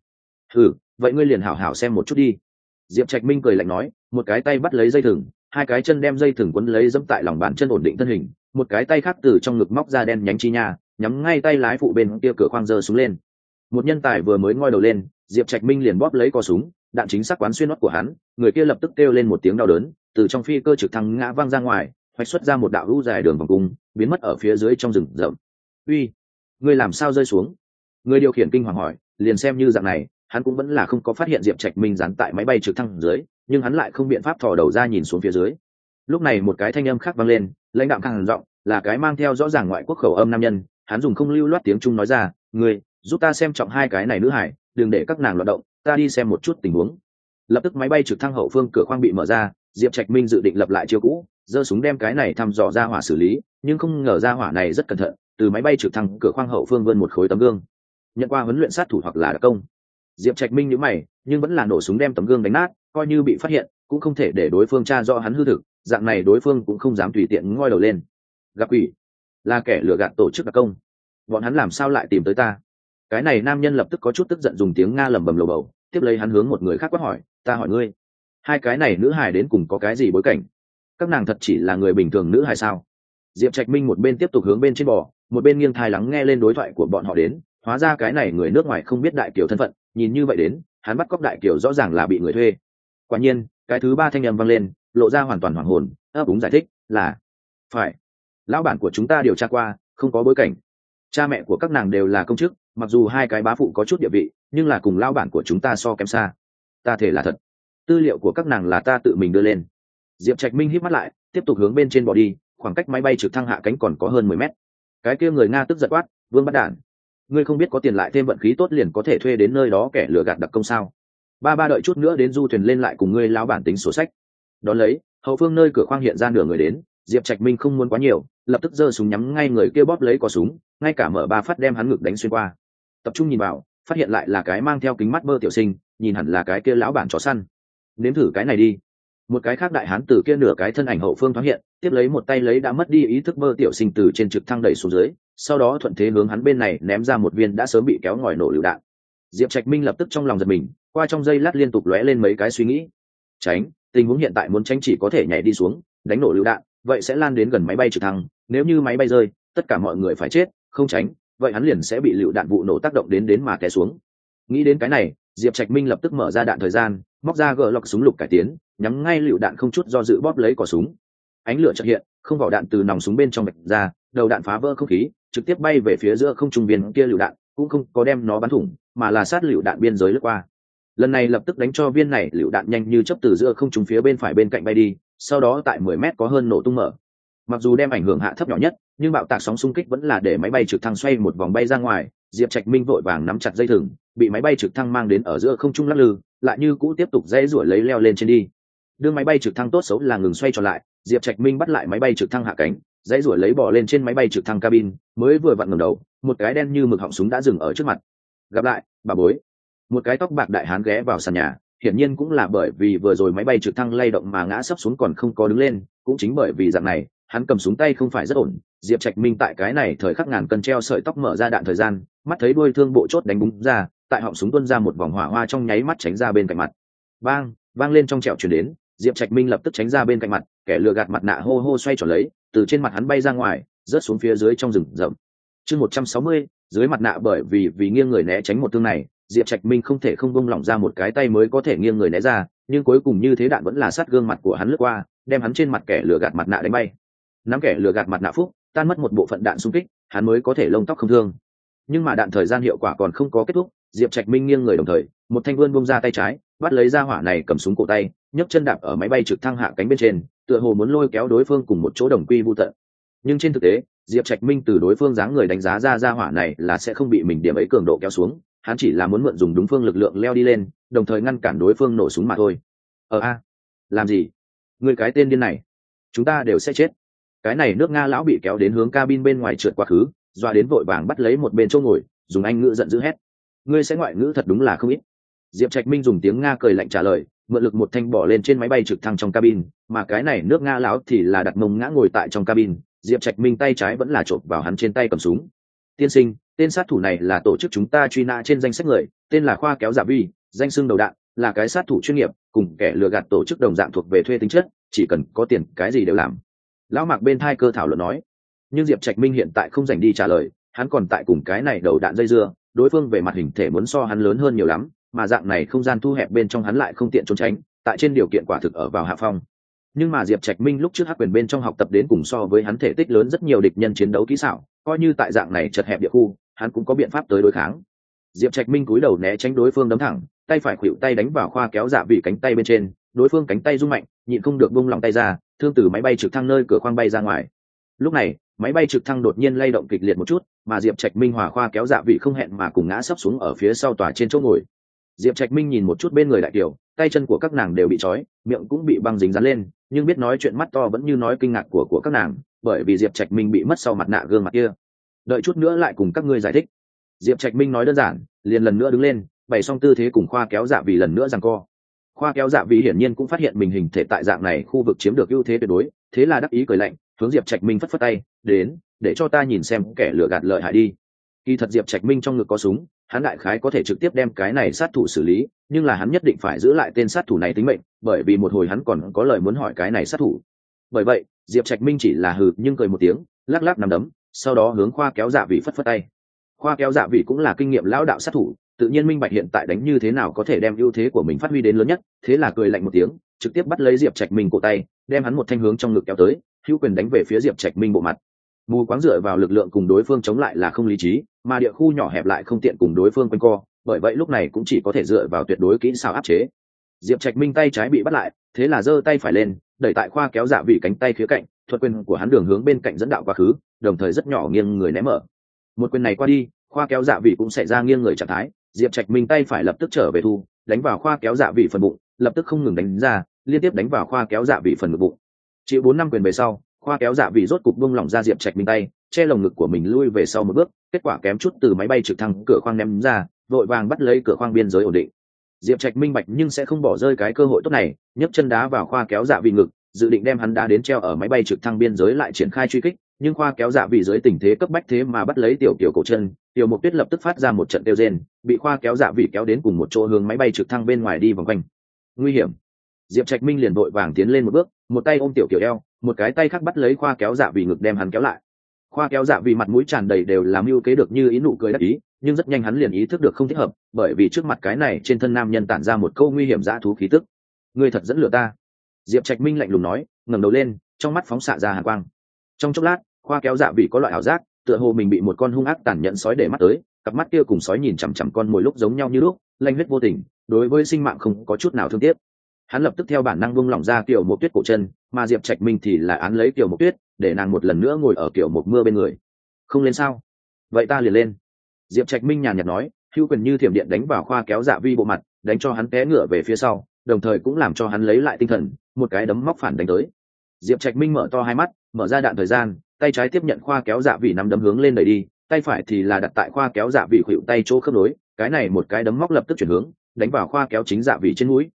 Vậy ngươi liền hảo hảo xem một chút đi." Diệp Trạch Minh cười lạnh nói, một cái tay bắt lấy dây thừng, hai cái chân đem dây thừng quấn lấy dẫm tại lòng bàn chân ổn định thân hình, một cái tay khác từ trong ngực móc ra đen nhánh chi nha, nhắm ngay tay lái phụ bên kia cửa khoang giơ súng lên. Một nhân tài vừa mới ngoi đầu lên, Diệp Trạch Minh liền bóp lấy cò súng, đạn chính xác quán xuyên nót của hắn, người kia lập tức kêu lên một tiếng đau đớn, từ trong phi cơ trực thăng ngã văng ra ngoài, hoạch xuất ra một đạo hữu dài đường vòng cung, biến mất ở phía dưới trong rừng rậm. "Uy, ngươi làm sao rơi xuống?" Người điều khiển kinh hoàng hỏi, liền xem như dạng này, hắn cũng vẫn là không có phát hiện Diệp Trạch Minh dán tại máy bay trực thăng dưới, nhưng hắn lại không biện pháp thò đầu ra nhìn xuống phía dưới. Lúc này một cái thanh âm khác vang lên, lãnh đạm càng giọng, là cái mang theo rõ ràng ngoại quốc khẩu âm nam nhân, hắn dùng không lưu loát tiếng Trung nói ra, "Ngươi, giúp ta xem trọng hai cái này nữ hải, đừng để các nàng loạn động, ta đi xem một chút tình huống." Lập tức máy bay trực thăng hậu phương cửa khoang bị mở ra, Diệp Trạch Minh dự định lập lại chiêu cũ, giơ súng đem cái này thăm dò ra hỏa xử lý, nhưng không ngờ ra hỏa này rất cẩn thận, từ máy bay trực thăng cửa khoang hậu phương vươn một khối tấm gương. Nhận qua huấn luyện sát thủ hoặc là đặc công. Diệp Trạch Minh nhíu mày, nhưng vẫn là nổ súng đem tấm gương đánh nát, coi như bị phát hiện, cũng không thể để đối phương tra rõ hắn hư thực, dạng này đối phương cũng không dám tùy tiện ngoi đầu lên. Gặp quỷ, là kẻ lừa gạt tổ chức đặc công. Bọn hắn làm sao lại tìm tới ta? Cái này nam nhân lập tức có chút tức giận dùng tiếng Nga lẩm bẩm lầu bầu, tiếp lấy hắn hướng một người khác quát hỏi, "Ta hỏi ngươi, hai cái này nữ hài đến cùng có cái gì bối cảnh? Các nàng thật chỉ là người bình thường nữ hài sao?" Diệp Trạch Minh một bên tiếp tục hướng bên trên bò, một bên nghiêng thai lắng nghe lên đối thoại của bọn họ đến, hóa ra cái này người nước ngoài không biết đại kiều thân phận, nhìn như vậy đến, hắn bắt cóc đại kiều rõ ràng là bị người thuê. Quả nhiên, cái thứ ba thanh âm vang lên, lộ ra hoàn toàn hoảng hồn, ấp úng giải thích, "Là phải, lão bản của chúng ta điều tra qua, không có bối cảnh. Cha mẹ của các nàng đều là công chức, mặc dù hai cái bá phụ có chút địa vị, nhưng là cùng lão bản của chúng ta so kém xa. Ta thể là thật. Tư liệu của các nàng là ta tự mình đưa lên." Diệp Trạch Minh híp mắt lại, tiếp tục hướng bên trên bò đi, khoảng cách máy bay trực thăng hạ cánh còn có hơn 10 mét. Cái kia người Nga tức giận quát, "Vương bắt đản, ngươi không biết có tiền lại thêm vận khí tốt liền có thể thuê đến nơi đó kẻ lừa gạt đặc công sao? Ba đợi chút nữa đến du thuyền lên lại cùng ngươi lão bản tính sổ sách." Đón lấy, hậu phương nơi cửa khoang hiện ra nửa người đến, Diệp Trạch Minh không muốn quá nhiều, lập tức giơ súng nhắm ngay người kia bóp lấy cò súng, ngay cả mở 3 phát đem hắn ngực đánh xuyên qua. Tập trung nhìn vào, phát hiện lại là cái mang theo kính mắt bơ tiểu sinh, nhìn hẳn là cái kia lão bản chó săn. Nếm thử cái này đi. Một cái khác đại hán từ kia nửa cái thân ảnh hậu phương thoáng hiện, tiếp lấy một tay lấy đã mất đi ý thức bơ tiểu sinh từ trên trực thăng đẩy xuống dưới, sau đó thuận thế hướng hắn bên này ném ra một viên đã sớm bị kéo ngòi nổ lựu đạn. Diệp Trạch Minh lập tức trong lòng giật mình, qua trong giây lát liên tục lóe lên mấy cái suy nghĩ. Tránh, tình huống hiện tại muốn tránh chỉ có thể nhảy đi xuống, đánh nổ lựu đạn, vậy sẽ lan đến gần máy bay trực thăng, nếu như máy bay rơi, tất cả mọi người phải chết, không tránh, vậy hắn liền sẽ bị lựu đạn vụ nổ tác động đến mà té xuống. Nghĩ đến cái này, Diệp Trạch Minh lập tức mở ra đạn thời gian, móc ra gỡ lọc súng lục cải tiến, nhắm ngay lựu đạn không chút do dự bóp lấy cò súng. Ánh lửa chợt hiện, không vỏ đạn từ nòng súng bên trong bật ra, đầu đạn phá vỡ không khí, trực tiếp bay về phía giữa không trung viên kia lựu đạn, cũng không có đem nó bắn thủng, mà là sát lựu đạn biên giới lướt qua. Lần này lập tức đánh cho viên này lựu đạn nhanh như chớp từ giữa không trung phía bên phải bên cạnh bay đi, sau đó tại 10 mét có hơn nổ tung mở. Mặc dù đem ảnh hưởng hạ thấp nhỏ nhất, nhưng bạo tạc sóng xung kích vẫn là để máy bay trực thăng xoay một vòng bay ra ngoài. Diệp Trạch Minh vội vàng nắm chặt dây thừng, bị máy bay trực thăng mang đến ở giữa không trung lắc lư, lại như cũ tiếp tục dãy ruổi lấy leo lên trên đi. Đương máy bay trực thăng tốt xấu là ngừng xoay tròn lại, Diệp Trạch Minh bắt lại máy bay trực thăng hạ cánh, dãy ruổi lấy bò lên trên máy bay trực thăng cabin, mới vừa vặn ngẩng đầu, một cái đen như mực họng súng đã dừng ở trước mặt. "Gặp lại, bà bối." Một cái tóc bạc đại hán ghé vào sàn nhà, hiển nhiên cũng là bởi vì vừa rồi máy bay trực thăng lay động mà ngã sấp xuống còn không có đứng lên, cũng chính bởi vì dạng này, hắn cầm súng tay không phải rất ổn. Diệp Trạch Minh tại cái này thời khắc ngàn cân treo sợi tóc mở ra đạn thời gian, mắt thấy đuôi thương bộ chốt đánh búng ra, tại họng súng tuôn ra một vòng hỏa hoa trong nháy mắt tránh ra bên cạnh mặt. Bang, vang lên trong trẻo truyền đến, Diệp Trạch Minh lập tức tránh ra bên cạnh mặt, kẻ lừa gạt mặt nạ hô hô xoay tròn lấy, từ trên mặt hắn bay ra ngoài, rớt xuống phía dưới trong rừng rậm. Chương 160, dưới mặt nạ bởi vì nghiêng người né tránh một thương này, Diệp Trạch Minh không thể không buông lỏng ra một cái tay mới có thể nghiêng người né ra, nhưng cuối cùng như thế đạn vẫn là sát gương mặt của hắn lướt qua, đem hắn trên mặt kẻ lừa gạt mặt nạ đánh bay. Nắm kẻ lừa gạt mặt nạ phúc, tan mất một bộ phận đạn xung kích, hắn mới có thể lông tóc không thương. Nhưng mà đạn thời gian hiệu quả còn không có kết thúc, Diệp Trạch Minh nghiêng người đồng thời, một thanh vươn buông ra tay trái, bắt lấy ra hỏa này cầm súng cổ tay, nhấc chân đạp ở máy bay trực thăng hạ cánh bên trên, tựa hồ muốn lôi kéo đối phương cùng một chỗ đồng quy vu tận. Nhưng trên thực tế, Diệp Trạch Minh từ đối phương dáng người đánh giá ra hỏa này là sẽ không bị mình điểm ấy cường độ kéo xuống, hắn chỉ là muốn mượn dùng đúng phương lực lượng leo đi lên, đồng thời ngăn cản đối phương nổ súng mà thôi. Làm gì? Người cái tên điên này, chúng ta đều sẽ chết. Cái này nước Nga lão bị kéo đến hướng cabin bên ngoài trượt quá khứ, doa đến vội vàng bắt lấy một bên chỗ ngồi, dùng Anh ngữ giận dữ hét: "Ngươi sẽ ngoại ngữ thật đúng là không ít." Diệp Trạch Minh dùng tiếng Nga cười lạnh trả lời, mượn lực một thanh bỏ lên trên máy bay trực thăng trong cabin, mà cái này nước Nga lão thì là đặt mông ngã ngồi tại trong cabin. Diệp Trạch Minh tay trái vẫn là chộp vào hắn trên tay cầm súng. "Tiên sinh, tên sát thủ này là tổ chức chúng ta truy nã trên danh sách người, tên là Khoa Kéo Giả Vi, danh xưng đầu đạn, là cái sát thủ chuyên nghiệp, cùng kẻ lừa gạt tổ chức đồng dạng thuộc về thuê tính chất, chỉ cần có tiền cái gì đều làm." Lão Mạc bên thai cơ thảo luận nói. Nhưng Diệp Trạch Minh hiện tại không dành đi trả lời, hắn còn tại cùng cái này đầu đạn dây dưa, đối phương về mặt hình thể muốn so hắn lớn hơn nhiều lắm, mà dạng này không gian thu hẹp bên trong hắn lại không tiện trốn tránh, tại trên điều kiện quả thực ở vào hạ phong. Nhưng mà Diệp Trạch Minh lúc trước hắc quyền bên trong học tập đến cùng so với hắn thể tích lớn rất nhiều địch nhân chiến đấu kỹ xảo, coi như tại dạng này chật hẹp địa khu, hắn cũng có biện pháp tới đối kháng. Diệp Trạch Minh cúi đầu né tránh đối phương đấm thẳng, tay phải khuỵu tay đánh vào khoa kéo dạ vị cánh tay bên trên, đối phương cánh tay rung mạnh, nhịn không được buông lỏng tay ra, thương từ máy bay trực thăng nơi cửa khoang bay ra ngoài. Lúc này, máy bay trực thăng đột nhiên lay động kịch liệt một chút, mà Diệp Trạch Minh hòa khoa kéo dạ vị không hẹn mà cùng ngã sấp xuống ở phía sau tòa trên chỗ ngồi. Diệp Trạch Minh nhìn một chút bên người đại tiểu, tay chân của các nàng đều bị trói, miệng cũng bị băng dính dán lên, nhưng biết nói chuyện mắt to vẫn như nói kinh ngạc của các nàng, bởi vì Diệp Trạch Minh bị mất sau mặt nạ gương mặt kia. Đợi chút nữa lại cùng các ngươi giải thích. Diệp Trạch Minh nói đơn giản, liền lần nữa đứng lên, bày xong tư thế cùng khoa kéo dạ vị lần nữa giằng co. Khoa kéo dạ vị hiển nhiên cũng phát hiện mình hình thể tại dạng này khu vực chiếm được ưu thế tuyệt đối, thế là đắc ý cười lạnh, hướng Diệp Trạch Minh phất phất tay, đến, để cho ta nhìn xem kẻ lừa gạt lợi hại đi. Kỳ thật Diệp Trạch Minh trong ngực có súng, hắn đại khái có thể trực tiếp đem cái này sát thủ xử lý, nhưng là hắn nhất định phải giữ lại tên sát thủ này tính mệnh, bởi vì một hồi hắn còn có lời muốn hỏi cái này sát thủ. Bởi vậy, Diệp Trạch Minh chỉ là hừ nhưng cười một tiếng, lắc lắc nắm đấm, sau đó hướng khoa kéo dạ vị phất phất tay. Khoa kéo dạ vị cũng là kinh nghiệm lão đạo sát thủ, tự nhiên minh bạch hiện tại đánh như thế nào có thể đem ưu thế của mình phát huy đến lớn nhất, thế là cười lạnh một tiếng, trực tiếp bắt lấy Diệp Trạch Minh cổ tay, đem hắn một thanh hướng trong ngực kéo tới, hữu quyền đánh về phía Diệp Trạch Minh bộ mặt. Mù quáng dựa vào lực lượng cùng đối phương chống lại là không lý trí, mà địa khu nhỏ hẹp lại không tiện cùng đối phương quanh co, bởi vậy lúc này cũng chỉ có thể dựa vào tuyệt đối kỹ xảo áp chế. Diệp Trạch Minh tay trái bị bắt lại, thế là giơ tay phải lên, đẩy tại khoa kéo dạ vị cánh tay phía cạnh, thuật quyền của hắn đường hướng bên cạnh dẫn đạo quá khứ, đồng thời rất nhỏ nghiêng người ném mở. Một quyền này qua đi, khoa kéo dạ vị cũng xảy ra nghiêng người trạng thái, Diệp Trạch Minh tay phải lập tức trở về thu, đánh vào khoa kéo dạ vị phần bụng, lập tức không ngừng đánh ra, liên tiếp đánh vào khoa kéo dạ vị phần ngực bụng. Chịu 4-5 quyền về sau, khoa kéo dạ vị rốt cục buông lỏng ra Diệp Trạch Minh tay, che lồng ngực của mình lui về sau một bước, kết quả kém chút từ máy bay trực thăng cửa khoang ném ra, vội vàng bắt lấy cửa khoang biên giới ổn định. Diệp Trạch minh bạch nhưng sẽ không bỏ rơi cái cơ hội tốt này, nhấc chân đá vào khoa kéo dạ vị ngực, dự định đem hắn đá đến treo ở máy bay trực thăng biên giới lại triển khai truy kích, nhưng khoa kéo dạ vị dưới tình thế cấp bách thế mà bắt lấy tiểu kiểu cổ chân, Tiểu Mộc Tuyết lập tức phát ra một trận kêu rên, bị khoa kéo dạ vị kéo đến cùng một chỗ hướng máy bay trực thăng bên ngoài đi vòng quanh. Nguy hiểm. Diệp Trạch Minh liền vội vàng tiến lên một bước, một tay ôm tiểu kiểu eo, một cái tay khác bắt lấy khoa kéo dạ vị ngực đem hắn kéo lại. Khoa kéo dạ vị mặt mũi tràn đầy đều làm mưu kế được như ý nụ cười đắc ý, nhưng rất nhanh hắn liền ý thức được không thích hợp, bởi vì trước mặt cái này trên thân nam nhân tản ra một câu nguy hiểm dã thú khí tức. Ngươi thật dẫn lừa ta. Diệp Trạch Minh lạnh lùng nói, ngẩng đầu lên, trong mắt phóng xạ ra hàn quang. Trong chốc lát, khoa kéo dạ vị có loại ảo giác, tựa hồ mình bị một con hung ác tàn nhẫn sói để mắt tới, cặp mắt kia cùng sói nhìn chằm chằm con mồi lúc giống nhau như lúc, lanh huyết vô tình, đối với sinh mạng không có chút nào thương tiếc. Hắn lập tức theo bản năng buông lỏng ra Tiểu Mộc Tuyết cổ chân, mà Diệp Trạch Minh thì là án lấy Tiểu Mộc Tuyết, để nàng một lần nữa ngồi ở Tiểu Mộc Mưa bên người. Không lên sao? Vậy ta liền lên. Diệp Trạch Minh nhàn nhạt nói, hữu quyền như thiểm điện đánh vào khoa kéo dạ vi bộ mặt, đánh cho hắn té ngửa về phía sau, đồng thời cũng làm cho hắn lấy lại tinh thần, một cái đấm móc phản đánh tới. Diệp Trạch Minh mở to hai mắt, mở ra đạn thời gian, tay trái tiếp nhận khoa kéo dạ vị nắm đấm hướng lên đẩy đi, tay phải thì là đặt tại khoa kéo dạ vị khuỷu tay chỗ khớp nối, cái này một cái đấm móc lập tức chuyển hướng, đánh vào khoa kéo chính dạ vị trên mũi.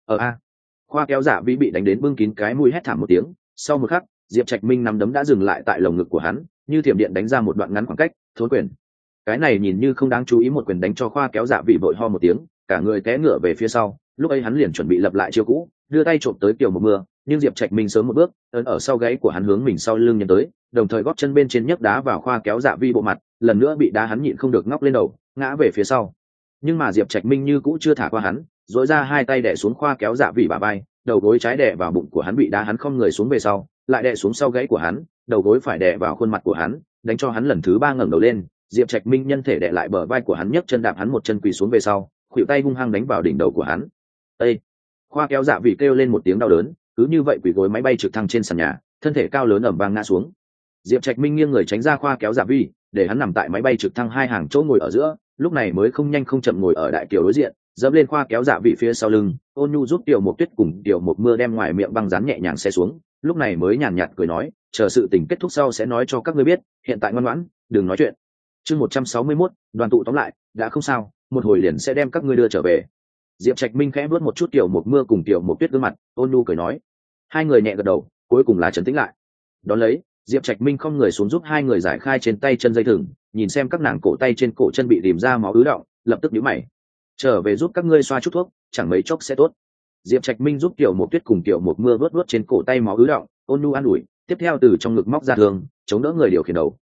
Khoa kéo dạ vị bị đánh đến bưng kín cái mũi hét thảm một tiếng, sau một khắc, Diệp Trạch Minh nắm đấm đã dừng lại tại lồng ngực của hắn, như thiểm điện đánh ra một đoạn ngắn khoảng cách, thối quyền. Cái này nhìn như không đáng chú ý một quyền đánh cho khoa kéo dạ vị vội ho một tiếng, cả người té ngửa về phía sau, lúc ấy hắn liền chuẩn bị lập lại chiêu cũ, đưa tay trộm tới Tiểu Mộc Mưa, nhưng Diệp Trạch Minh sớm một bước, ấn ở sau gáy của hắn hướng mình sau lưng nhấn tới, đồng thời gót chân bên trên nhấc đá vào khoa kéo dạ vi bộ mặt, lần nữa bị đá hắn nhịn không được ngóc lên đầu, ngã về phía sau. Nhưng mà Diệp Trạch Minh như cũ chưa thả qua hắn, duỗi ra hai tay đè xuống khoa kéo dạ vị bả vai, đầu gối trái đè vào bụng của hắn bị đá hắn không người xuống về sau, lại đè xuống sau gáy của hắn, đầu gối phải đè vào khuôn mặt của hắn, đánh cho hắn lần thứ ba ngẩng đầu lên. Diệp Trạch Minh nhân thể đè lại bờ vai của hắn, nhấc chân đạp hắn một chân quỳ xuống về sau, khuỷu tay hung hăng đánh vào đỉnh đầu của hắn. Ê! Khoa kéo dạ vị kêu lên một tiếng đau đớn, cứ như vậy quỳ gối máy bay trực thăng trên sàn nhà, thân thể cao lớn ẩm vang ngã xuống. Diệp Trạch Minh nghiêng người tránh ra khoa kéo dạ vi, để hắn nằm tại máy bay trực thăng hai hàng chỗ ngồi ở giữa, lúc này mới không nhanh không chậm ngồi ở đại kiều đối diện, dẫm lên khoa kéo dạ vị phía sau lưng, ôn nhu giúp Tiểu Mộc Tuyết cùng Tiểu Mộc Mưa đem ngoài miệng băng dán nhẹ nhàng xe xuống, lúc này mới nhàn nhạt cười nói, chờ sự tình kết thúc sau sẽ nói cho các ngươi biết, hiện tại ngoan ngoãn, đừng nói chuyện. Chương 161, đoàn tụ tóm lại, đã không sao, một hồi liền sẽ đem các ngươi đưa trở về. Diệp Trạch Minh khẽ vuốt một chút Tiểu Mộc Mưa cùng Tiểu Mộc Tuyết gương mặt, ôn nhu cười nói. Hai người nhẹ gật đầu, cuối cùng là trấn tĩnh lại. Đón lấy, Diệp Trạch Minh không người xuống giúp hai người giải khai trên tay chân dây thừng, nhìn xem các nàng cổ tay trên cổ chân bị rìm ra máu ứ đọng, lập tức nhíu mày. Trở về giúp các ngươi xoa chút thuốc, chẳng mấy chốc sẽ tốt. Diệp Trạch Minh giúp Tiểu Mộc Tuyết cùng Tiểu Mộc Mưa vuốt trên cổ tay máu ứ đọng, ôn nhu an ủi, tiếp theo từ trong ngực móc ra thương, chống đỡ người điều khiển đầu,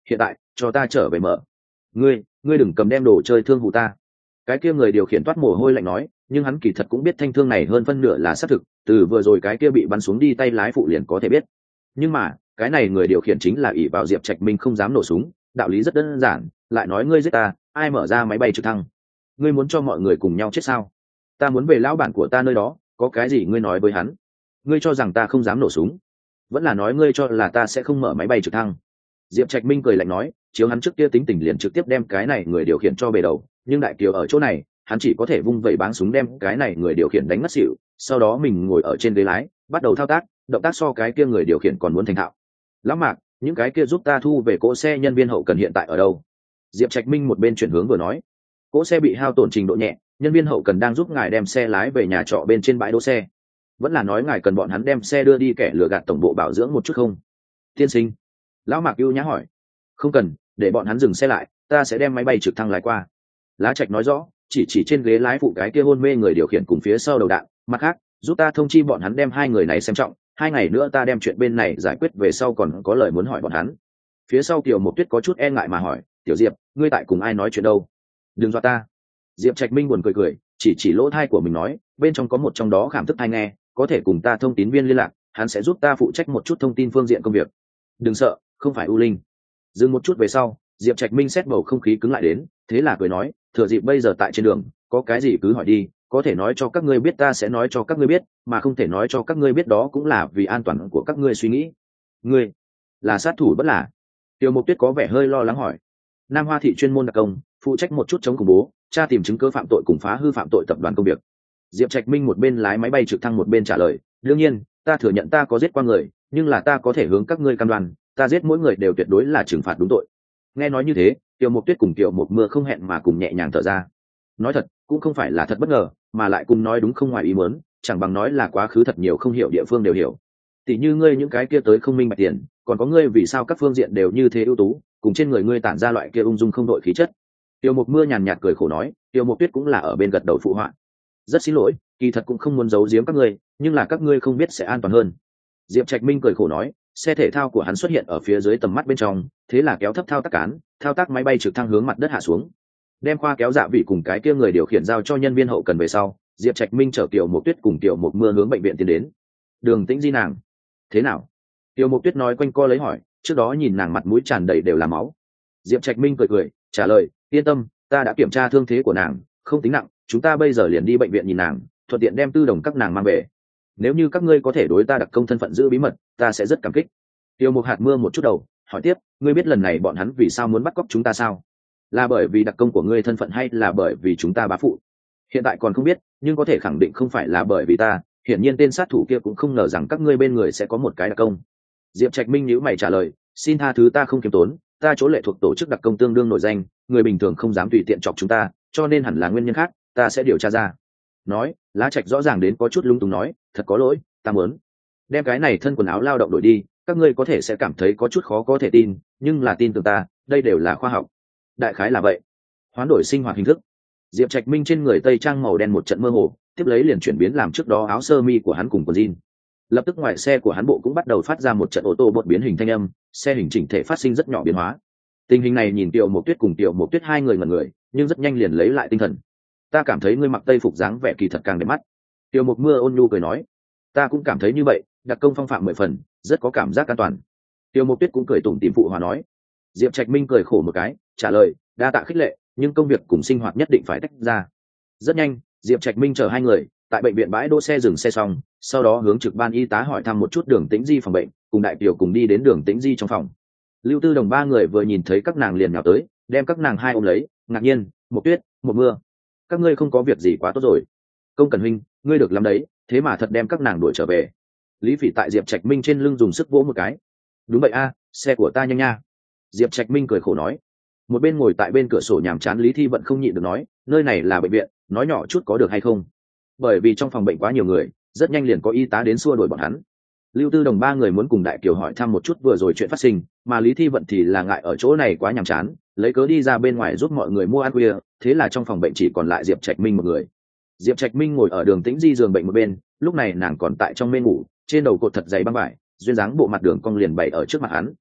hiện tại cho ta trở về mở. Ngươi đừng cầm đem đồ chơi thương vụ ta. Cái kia người điều khiển toát mồ hôi lạnh nói, nhưng hắn kỳ thật cũng biết thanh thương này hơn phân nửa là xác thực, từ vừa rồi cái kia bị bắn xuống đi tay lái phụ liền có thể biết. Nhưng mà cái này người điều khiển chính là ỷ vào Diệp Trạch Minh không dám nổ súng, đạo lý rất đơn giản, lại nói ngươi giết ta, ai mở ra máy bay trực thăng? Ngươi muốn cho mọi người cùng nhau chết sao? Ta muốn về lão bản của ta nơi đó, có cái gì ngươi nói với hắn? Ngươi cho rằng ta không dám nổ súng, vẫn là nói ngươi cho là ta sẽ không mở máy bay trực thăng? Diệp Trạch Minh cười lạnh nói, chiếu hắn trước kia tính tình liền trực tiếp đem cái này người điều khiển cho bề đầu, nhưng đại kiều ở chỗ này, hắn chỉ có thể vung vẩy báng súng đem cái này người điều khiển đánh ngất xỉu, sau đó mình ngồi ở trên ghế lái, bắt đầu thao tác, động tác so cái kia người điều khiển còn muốn thành thạo. Lão Mạc, những cái kia giúp ta thu về cỗ xe nhân viên hậu cần hiện tại ở đâu? Diệp Trạch Minh một bên chuyển hướng vừa nói, cỗ xe bị hao tổn trình độ nhẹ, nhân viên hậu cần đang giúp ngài đem xe lái về nhà trọ bên trên bãi đỗ xe. Vẫn là nói ngài cần bọn hắn đem xe đưa đi kẻ lừa gạt tổng bộ bảo dưỡng một chút không? Tiên sinh, Lão Mạc ưu nhã hỏi. Không cần, để bọn hắn dừng xe lại, ta sẽ đem máy bay trực thăng lái qua. Lá Trạch nói rõ, chỉ trên ghế lái phụ cái kia hôn mê người điều khiển cùng phía sau đầu đạn. Mặt khác, giúp ta thông chi bọn hắn đem hai người này xem trọng, 2 ngày nữa ta đem chuyện bên này giải quyết về sau còn có lời muốn hỏi bọn hắn. Phía sau Kiều Mộc Tuyết có chút e ngại mà hỏi, Tiểu Diệp, ngươi tại cùng ai nói chuyện đâu? Đừng dọa ta. Diệp Trạch Minh buồn cười, chỉ lỗ thai của mình nói, bên trong có một trong đó khảm thức tai nghe, có thể cùng ta thông tín viên liên lạc, hắn sẽ giúp ta phụ trách một chút thông tin phương diện công việc. Đừng sợ, không phải U Linh. Dừng một chút về sau, Diệp Trạch Minh xét bầu không khí cứng lại đến, thế là cười nói, thừa dịp bây giờ tại trên đường, có cái gì cứ hỏi đi, có thể nói cho các ngươi biết ta sẽ nói cho các ngươi biết, mà không thể nói cho các ngươi biết đó cũng là vì an toàn của các ngươi suy nghĩ. Ngươi là sát thủ bất là? Tiêu Mộc Tuyết có vẻ hơi lo lắng hỏi. Nam Hoa thị chuyên môn đặc công, phụ trách một chút chống khủng bố, tra tìm chứng cứ phạm tội cùng phá hư phạm tội tập đoàn công việc. Diệp Trạch Minh một bên lái máy bay trực thăng một bên trả lời, đương nhiên, ta thừa nhận ta có giết qua người, nhưng là ta có thể hướng các ngươi cam đoan, ta giết mỗi người đều tuyệt đối là trừng phạt đúng tội. Nghe nói như thế, Tiêu Mộc Tuyết cùng Tiêu Mộc Mưa không hẹn mà cùng nhẹ nhàng thở ra. Nói thật, cũng không phải là thật bất ngờ, mà lại cùng nói đúng không ngoài ý muốn, chẳng bằng nói là quá khứ thật nhiều không hiểu địa phương đều hiểu. Tỷ như ngươi những cái kia tới không minh bạch tiền, còn có ngươi vì sao các phương diện đều như thế ưu tú, cùng trên người ngươi tản ra loại kia ung dung không đội khí chất. Tiêu Mộc Mưa nhàn nhạt cười khổ nói, Tiêu Mộc Tuyết cũng là ở bên gật đầu phụ họa. Rất xin lỗi, kỳ thật cũng không muốn giấu giếm các ngươi, nhưng là các ngươi không biết sẽ an toàn hơn. Diệp Trạch Minh cười khổ nói, xe thể thao của hắn xuất hiện ở phía dưới tầm mắt bên trong, thế là kéo thấp thao tác cán, thao tác máy bay trực thăng hướng mặt đất hạ xuống. Đem khoa kéo dạ vị cùng cái kia người điều khiển giao cho nhân viên hậu cần về sau, Diệp Trạch Minh chở Tiểu Mộc Tuyết cùng Tiểu Mộc Mưa hướng bệnh viện tiến đến. Đường Tĩnh Di nàng thế nào? Tiểu Mộc Tuyết nói quanh co lấy hỏi, trước đó nhìn nàng mặt mũi tràn đầy đều là máu. Diệp Trạch Minh cười trả lời, yên tâm, ta đã kiểm tra thương thế của nàng, không tính nặng, chúng ta bây giờ liền đi bệnh viện nhìn nàng, thuận tiện đem tư đồng các nàng mang về. Nếu như các ngươi có thể đối ta đặc công thân phận giữ bí mật, ta sẽ rất cảm kích. Tiêu Mộc Hạt Mưa một chút đầu, hỏi tiếp, ngươi biết lần này bọn hắn vì sao muốn bắt cóc chúng ta sao? Là bởi vì đặc công của ngươi thân phận hay là bởi vì chúng ta bá phụ? Hiện tại còn không biết, nhưng có thể khẳng định không phải là bởi vì ta, hiển nhiên tên sát thủ kia cũng không ngờ rằng các ngươi bên người sẽ có một cái đặc công. Diệp Trạch Minh nhíu mày trả lời, xin tha thứ ta không kiêm tốn, ta chỗ lệ thuộc tổ chức đặc công tương đương nổi danh, người bình thường không dám tùy tiện chọc chúng ta, cho nên hẳn là nguyên nhân khác, ta sẽ điều tra ra. Nói, Lá Trạch rõ ràng đến có chút lung túng nói, thật có lỗi, ta muốn đem cái này thân quần áo lao động đổi đi, các ngươi có thể sẽ cảm thấy có chút khó có thể tin, nhưng là tin tưởng ta, đây đều là khoa học. Đại khái là vậy. Hoán đổi sinh hoạt hình thức. Diệp Trạch Minh trên người tây trang màu đen một trận mơ hồ, tiếp lấy liền chuyển biến làm trước đó áo sơ mi của hắn cùng quần jean. Lập tức ngoài xe của hắn bộ cũng bắt đầu phát ra một trận ô tô bột biến hình thanh âm, xe hình chỉnh thể phát sinh rất nhỏ biến hóa. Tình hình này nhìn Tiểu Mộc Tuyết cùng Tiểu Mộc Tuyết hai người ngẩn người, nhưng rất nhanh liền lấy lại tinh thần. Ta cảm thấy ngươi mặc tây phục dáng vẻ kỳ thật càng đẹp mắt. Tiểu Mộc Mưa ôn nhu cười nói, ta cũng cảm thấy như vậy, đặc công phong phạm 10 phần, rất có cảm giác an toàn. Tiểu Mộc Tuyết cũng cười tủm tỉm phụ hòa nói. Diệp Trạch Minh cười khổ một cái, trả lời, đa tạ khích lệ, nhưng công việc cùng sinh hoạt nhất định phải tách ra. Rất nhanh, Diệp Trạch Minh chở hai người tại bệnh viện bãi đỗ xe dừng xe xong, sau đó hướng trực ban y tá hỏi thăm một chút Đường Tĩnh Di phòng bệnh, cùng đại tiểu cùng đi đến Đường Tĩnh Di trong phòng. Lưu Tư Đồng ba người vừa nhìn thấy các nàng liền nhào tới, đem các nàng hai ôm lấy, ngạc nhiên, Mộc Tuyết, Mộc Mưa, các ngươi không có việc gì quá tốt rồi. Công Cần huynh, ngươi được lắm đấy, thế mà thật đem các nàng đuổi trở về. Lý Phỉ tại Diệp Trạch Minh trên lưng dùng sức vỗ một cái. Đúng vậy a, xe của ta nhanh nha. Diệp Trạch Minh cười khổ nói. Một bên ngồi tại bên cửa sổ nhàm chán Lý Thi Vận không nhịn được nói, nơi này là bệnh viện, nói nhỏ chút có được hay không? Bởi vì trong phòng bệnh quá nhiều người, rất nhanh liền có y tá đến xua đuổi bọn hắn. Lưu Tư Đồng ba người muốn cùng Đại Kiều hỏi thăm một chút vừa rồi chuyện phát sinh, mà Lý Thi Vận thì là ngại ở chỗ này quá nhàm chán, lấy cớ đi ra bên ngoài giúp mọi người mua ăn khuya, thế là trong phòng bệnh chỉ còn lại Diệp Trạch Minh một người. Diệp Trạch Minh ngồi ở Đường Tĩnh Di giường bệnh một bên, lúc này nàng còn tại trong mê ngủ, trên đầu cột thật dày băng vải, duyên dáng bộ mặt đường cong liền bày ở trước mặt hắn.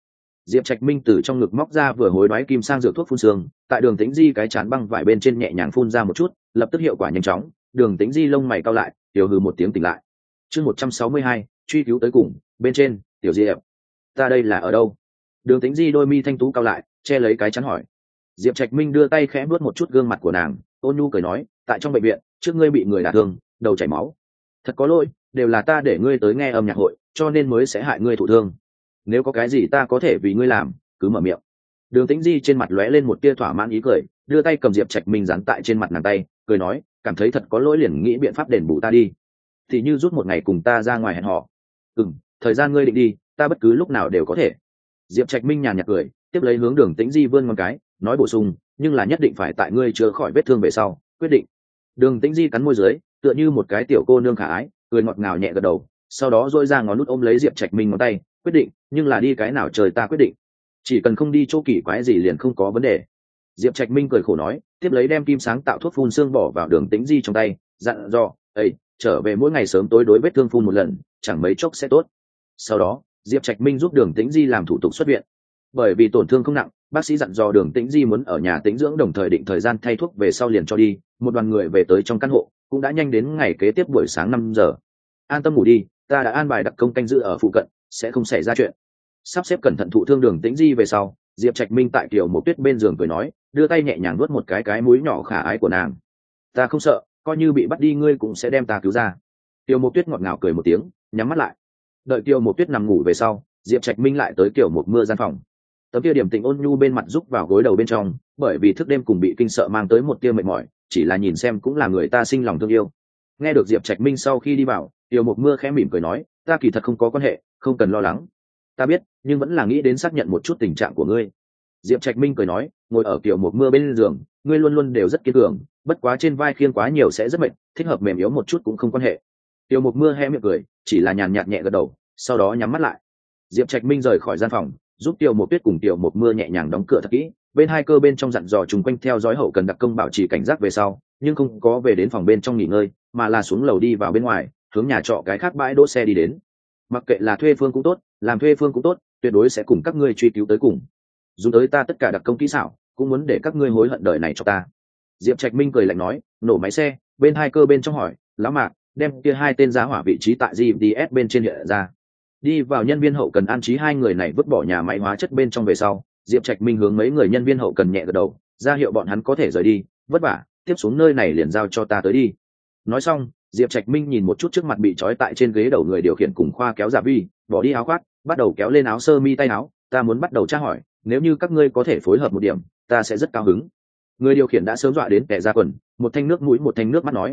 Diệp Trạch Minh từ trong ngực móc ra vừa hối đoái kim sang dược thuốc phun sương, tại Đường Tĩnh Di cái chán băng vải bên trên nhẹ nhàng phun ra một chút, lập tức hiệu quả nhanh chóng. Đường Tĩnh Di lông mày cau lại, tiểu hừ một tiếng tỉnh lại. Chương 162, truy cứu tới cùng. Bên trên, tiểu Diệp, ta đây là ở đâu? Đường Tĩnh Di đôi mi thanh tú cau lại, che lấy cái chán hỏi. Diệp Trạch Minh đưa tay khẽ vuốt một chút gương mặt của nàng, ôn nhu cười nói, tại trong bệnh viện, trước ngươi bị người đả thương, đầu chảy máu. Thật có lỗi, đều là ta để ngươi tới nghe âm nhạc hội, cho nên mới sẽ hại ngươi thụ thương. Nếu có cái gì ta có thể vì ngươi làm, cứ mở miệng. Đường Tĩnh Di trên mặt lóe lên một tia thỏa mãn ý cười, đưa tay cầm Diệp Trạch Minh dán tại trên mặt nàng tay, cười nói, cảm thấy thật có lỗi liền nghĩ biện pháp đền bù ta đi. Thì như rút một ngày cùng ta ra ngoài hẹn hò. Thời gian ngươi định đi, ta bất cứ lúc nào đều có thể. Diệp Trạch Minh nhàn nhạt cười, tiếp lấy hướng Đường Tĩnh Di vươn ngón cái, nói bổ sung, nhưng là nhất định phải tại ngươi chữa khỏi vết thương về sau, quyết định. Đường Tĩnh Di cắn môi dưới, tựa như một cái tiểu cô nương khả ái, cười ngọt ngào nhẹ gật đầu, sau đó duỗi ra ngón nút ôm lấy Diệp Trạch Minh ngón tay, quyết định, nhưng là đi cái nào trời ta quyết định. Chỉ cần không đi chỗ kỳ quái gì liền không có vấn đề. Diệp Trạch Minh cười khổ nói, tiếp lấy đem kim sáng tạo thuốc phun xương bỏ vào Đường Tĩnh Di trong tay, dặn dò, "Ê, trở về mỗi ngày sớm tối đối vết thương phun một lần, chẳng mấy chốc sẽ tốt." Sau đó, Diệp Trạch Minh giúp Đường Tĩnh Di làm thủ tục xuất viện. Bởi vì tổn thương không nặng, bác sĩ dặn dò Đường Tĩnh Di muốn ở nhà tĩnh dưỡng, đồng thời định thời gian thay thuốc về sau liền cho đi. Một đoàn người về tới trong căn hộ, cũng đã nhanh đến ngày kế tiếp buổi sáng 5 giờ. An tâm ngủ đi, ta đã an bài đặc công canh giữ ở phụ cận, sẽ không xảy ra chuyện. Sắp xếp cẩn thận thụ thương Đường Tĩnh Di về sau, Diệp Trạch Minh tại Kiều Mộc Tuyết bên giường cười nói, đưa tay nhẹ nhàng nuốt một cái mũi nhỏ khả ái của nàng. Ta không sợ, coi như bị bắt đi ngươi cũng sẽ đem ta cứu ra. Kiều Mộc Tuyết ngọt ngào cười một tiếng, nhắm mắt lại. Đợi Kiều Mộc Tuyết nằm ngủ về sau, Diệp Trạch Minh lại tới Kiều Mộc Mưa gian phòng. Tấm kia điểm tình ôn nhu bên mặt rúc vào gối đầu bên trong, bởi vì thức đêm cùng bị kinh sợ mang tới một tia mệt mỏi, chỉ là nhìn xem cũng là người ta sinh lòng thương yêu. Nghe được Diệp Trạch Minh sau khi đi vào, Kiều Mộc Mưa khẽ mỉm cười nói, ta kỳ thật không có quan hệ, không cần lo lắng. Ta biết, nhưng vẫn là nghĩ đến xác nhận một chút tình trạng của ngươi. Diệp Trạch Minh cười nói, ngồi ở Kiều Mộc Mưa bên giường, ngươi luôn luôn đều rất kiên cường, bất quá trên vai khiêng quá nhiều sẽ rất mệt, thích hợp mềm yếu một chút cũng không quan hệ. Kiều Mộc Mưa hé miệng cười, chỉ là nhàn nhạt nhẹ gật đầu, sau đó nhắm mắt lại. Diệp Trạch Minh rời khỏi gian phòng, giúp Kiều Mộc Tuyết cùng Kiều Mộc Mưa nhẹ nhàng đóng cửa thật kỹ, bên hai cơ bên trong dặn dò chung quanh theo dõi hậu cần đặc công bảo trì cảnh giác về sau, nhưng không có về đến phòng bên trong nghỉ ngơi, mà là xuống lầu đi vào bên ngoài, hướng nhà trọ cái khác bãi đỗ xe đi đến. Mặc kệ là thuê phương cũng tốt, làm thuê phương cũng tốt, tuyệt đối sẽ cùng các ngươi truy cứu tới cùng. Dùng tới ta tất cả đặc công kỹ xảo, cũng muốn để các ngươi hối hận đời này cho ta. Diệp Trạch Minh cười lạnh nói, nổ máy xe, bên hai cơ bên trong hỏi, lão Mạc, đem kia hai tên giá hỏa vị trí tại GPS bên trên hiện ra. Đi vào nhân viên hậu cần an trí hai người này vứt bỏ nhà máy hóa chất bên trong về sau, Diệp Trạch Minh hướng mấy người nhân viên hậu cần nhẹ gật đầu, ra hiệu bọn hắn có thể rời đi, vất vả, tiếp xuống nơi này liền giao cho ta tới đi. Nói xong, Diệp Trạch Minh nhìn một chút trước mặt bị trói tại trên ghế đầu người điều khiển cùng khoa kéo Dạ Vi, bỏ đi áo khoác, bắt đầu kéo lên áo sơ mi tay áo, ta muốn bắt đầu tra hỏi, nếu như các ngươi có thể phối hợp một điểm, ta sẽ rất cao hứng. Người điều khiển đã sớm dọa đến kẻ ra quần, một thanh nước mũi một thanh nước mắt nói,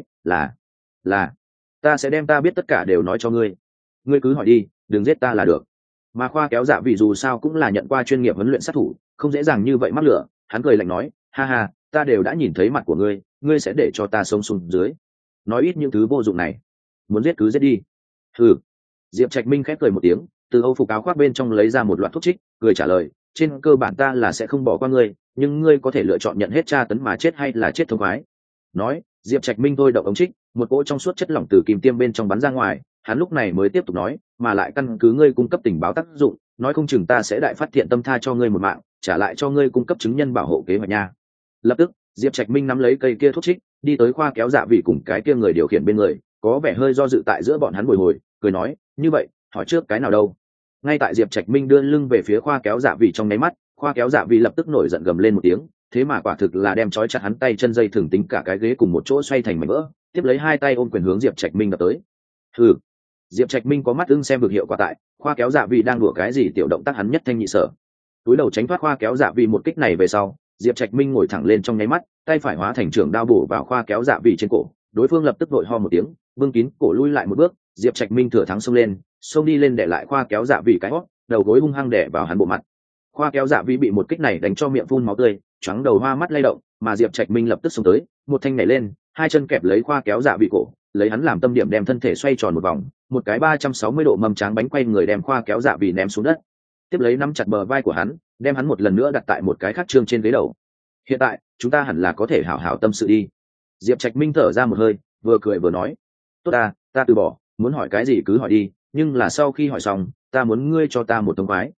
là, ta sẽ đem ta biết tất cả đều nói cho ngươi. Ngươi cứ hỏi đi, đừng giết ta là được. Mà khoa kéo Dạ vì dù sao cũng là nhận qua chuyên nghiệp huấn luyện sát thủ, không dễ dàng như vậy mắc lửa, hắn cười lạnh nói, ha ha, ta đều đã nhìn thấy mặt của ngươi, ngươi sẽ để cho ta sống xuống dưới. Nói ít những thứ vô dụng này, muốn giết cứ giết đi. Ừ. Diệp Trạch Minh khép cười một tiếng, từ âu phục áo khoác bên trong lấy ra một loạt thuốc trích, cười trả lời, trên cơ bản ta là sẽ không bỏ qua ngươi, nhưng ngươi có thể lựa chọn nhận hết tra tấn mà chết hay là chết thông khoái. Nói, Diệp Trạch Minh thôi động ống trích, một cỗ trong suốt chất lỏng từ kìm tiêm bên trong bắn ra ngoài, hắn lúc này mới tiếp tục nói, mà lại căn cứ ngươi cung cấp tình báo tác dụng, nói không chừng ta sẽ đại phát thiện tâm tha cho ngươi một mạng, trả lại cho ngươi cung cấp chứng nhân bảo hộ kế hoạch nha. Lập tức, Diệp Trạch Minh nắm lấy cây kia thuốc trích, đi tới khoa kéo Dạ vị cùng cái kia người điều khiển bên người, có vẻ hơi do dự tại giữa bọn hắn bồi hồi, cười nói, như vậy, hỏi trước cái nào đâu? Ngay tại Diệp Trạch Minh đưa lưng về phía khoa kéo Dạ vị trong nháy mắt, khoa kéo Dạ vị lập tức nổi giận gầm lên một tiếng, thế mà quả thực là đem trói chặt hắn tay chân dây thừng tính cả cái ghế cùng một chỗ xoay thành mảnh vỡ, tiếp lấy hai tay ôm quyền hướng Diệp Trạch Minh đập tới. Hừ. Diệp Trạch Minh có mắt ưng xem được hiệu quả tại, khoa kéo Dạ vị đang đùa cái gì tiểu động tác hắn nhất thanh nhị sở. Túi đầu tránh thoát khoa kéo Dạ vị một kích này về sau, Diệp Trạch Minh ngồi thẳng lên trong nháy mắt, tay phải hóa thành trường đao bổ vào khoa kéo Dạ vị trên cổ, đối phương lập tức vội ho một tiếng, bưng kín cổ lui lại một bước, Diệp Trạch Minh thừa thắng xông đi lên để lại khoa kéo Dạ vị cái hót, đầu gối hung hăng đè vào hắn bộ mặt. Khoa kéo Dạ vị bị một kích này đánh cho miệng phun máu tươi, choáng đầu hoa mắt lay động, mà Diệp Trạch Minh lập tức xông tới, một thanh nhảy lên, hai chân kẹp lấy khoa kéo Dạ vị cổ, lấy hắn làm tâm điểm đem thân thể xoay tròn một vòng, một cái 360 độ mâm tráng bánh quay người đem khoa kéo Dạ vị ném xuống đất. Tiếp lấy nắm chặt bờ vai của hắn, đem hắn một lần nữa đặt tại một cái khác trương trên ghế đầu. Hiện tại, chúng ta hẳn là có thể hảo hảo tâm sự đi. Diệp Trạch Minh thở ra một hơi, vừa cười vừa nói, tốt ta từ bỏ, muốn hỏi cái gì cứ hỏi đi, nhưng là sau khi hỏi xong, ta muốn ngươi cho ta một thông khoái.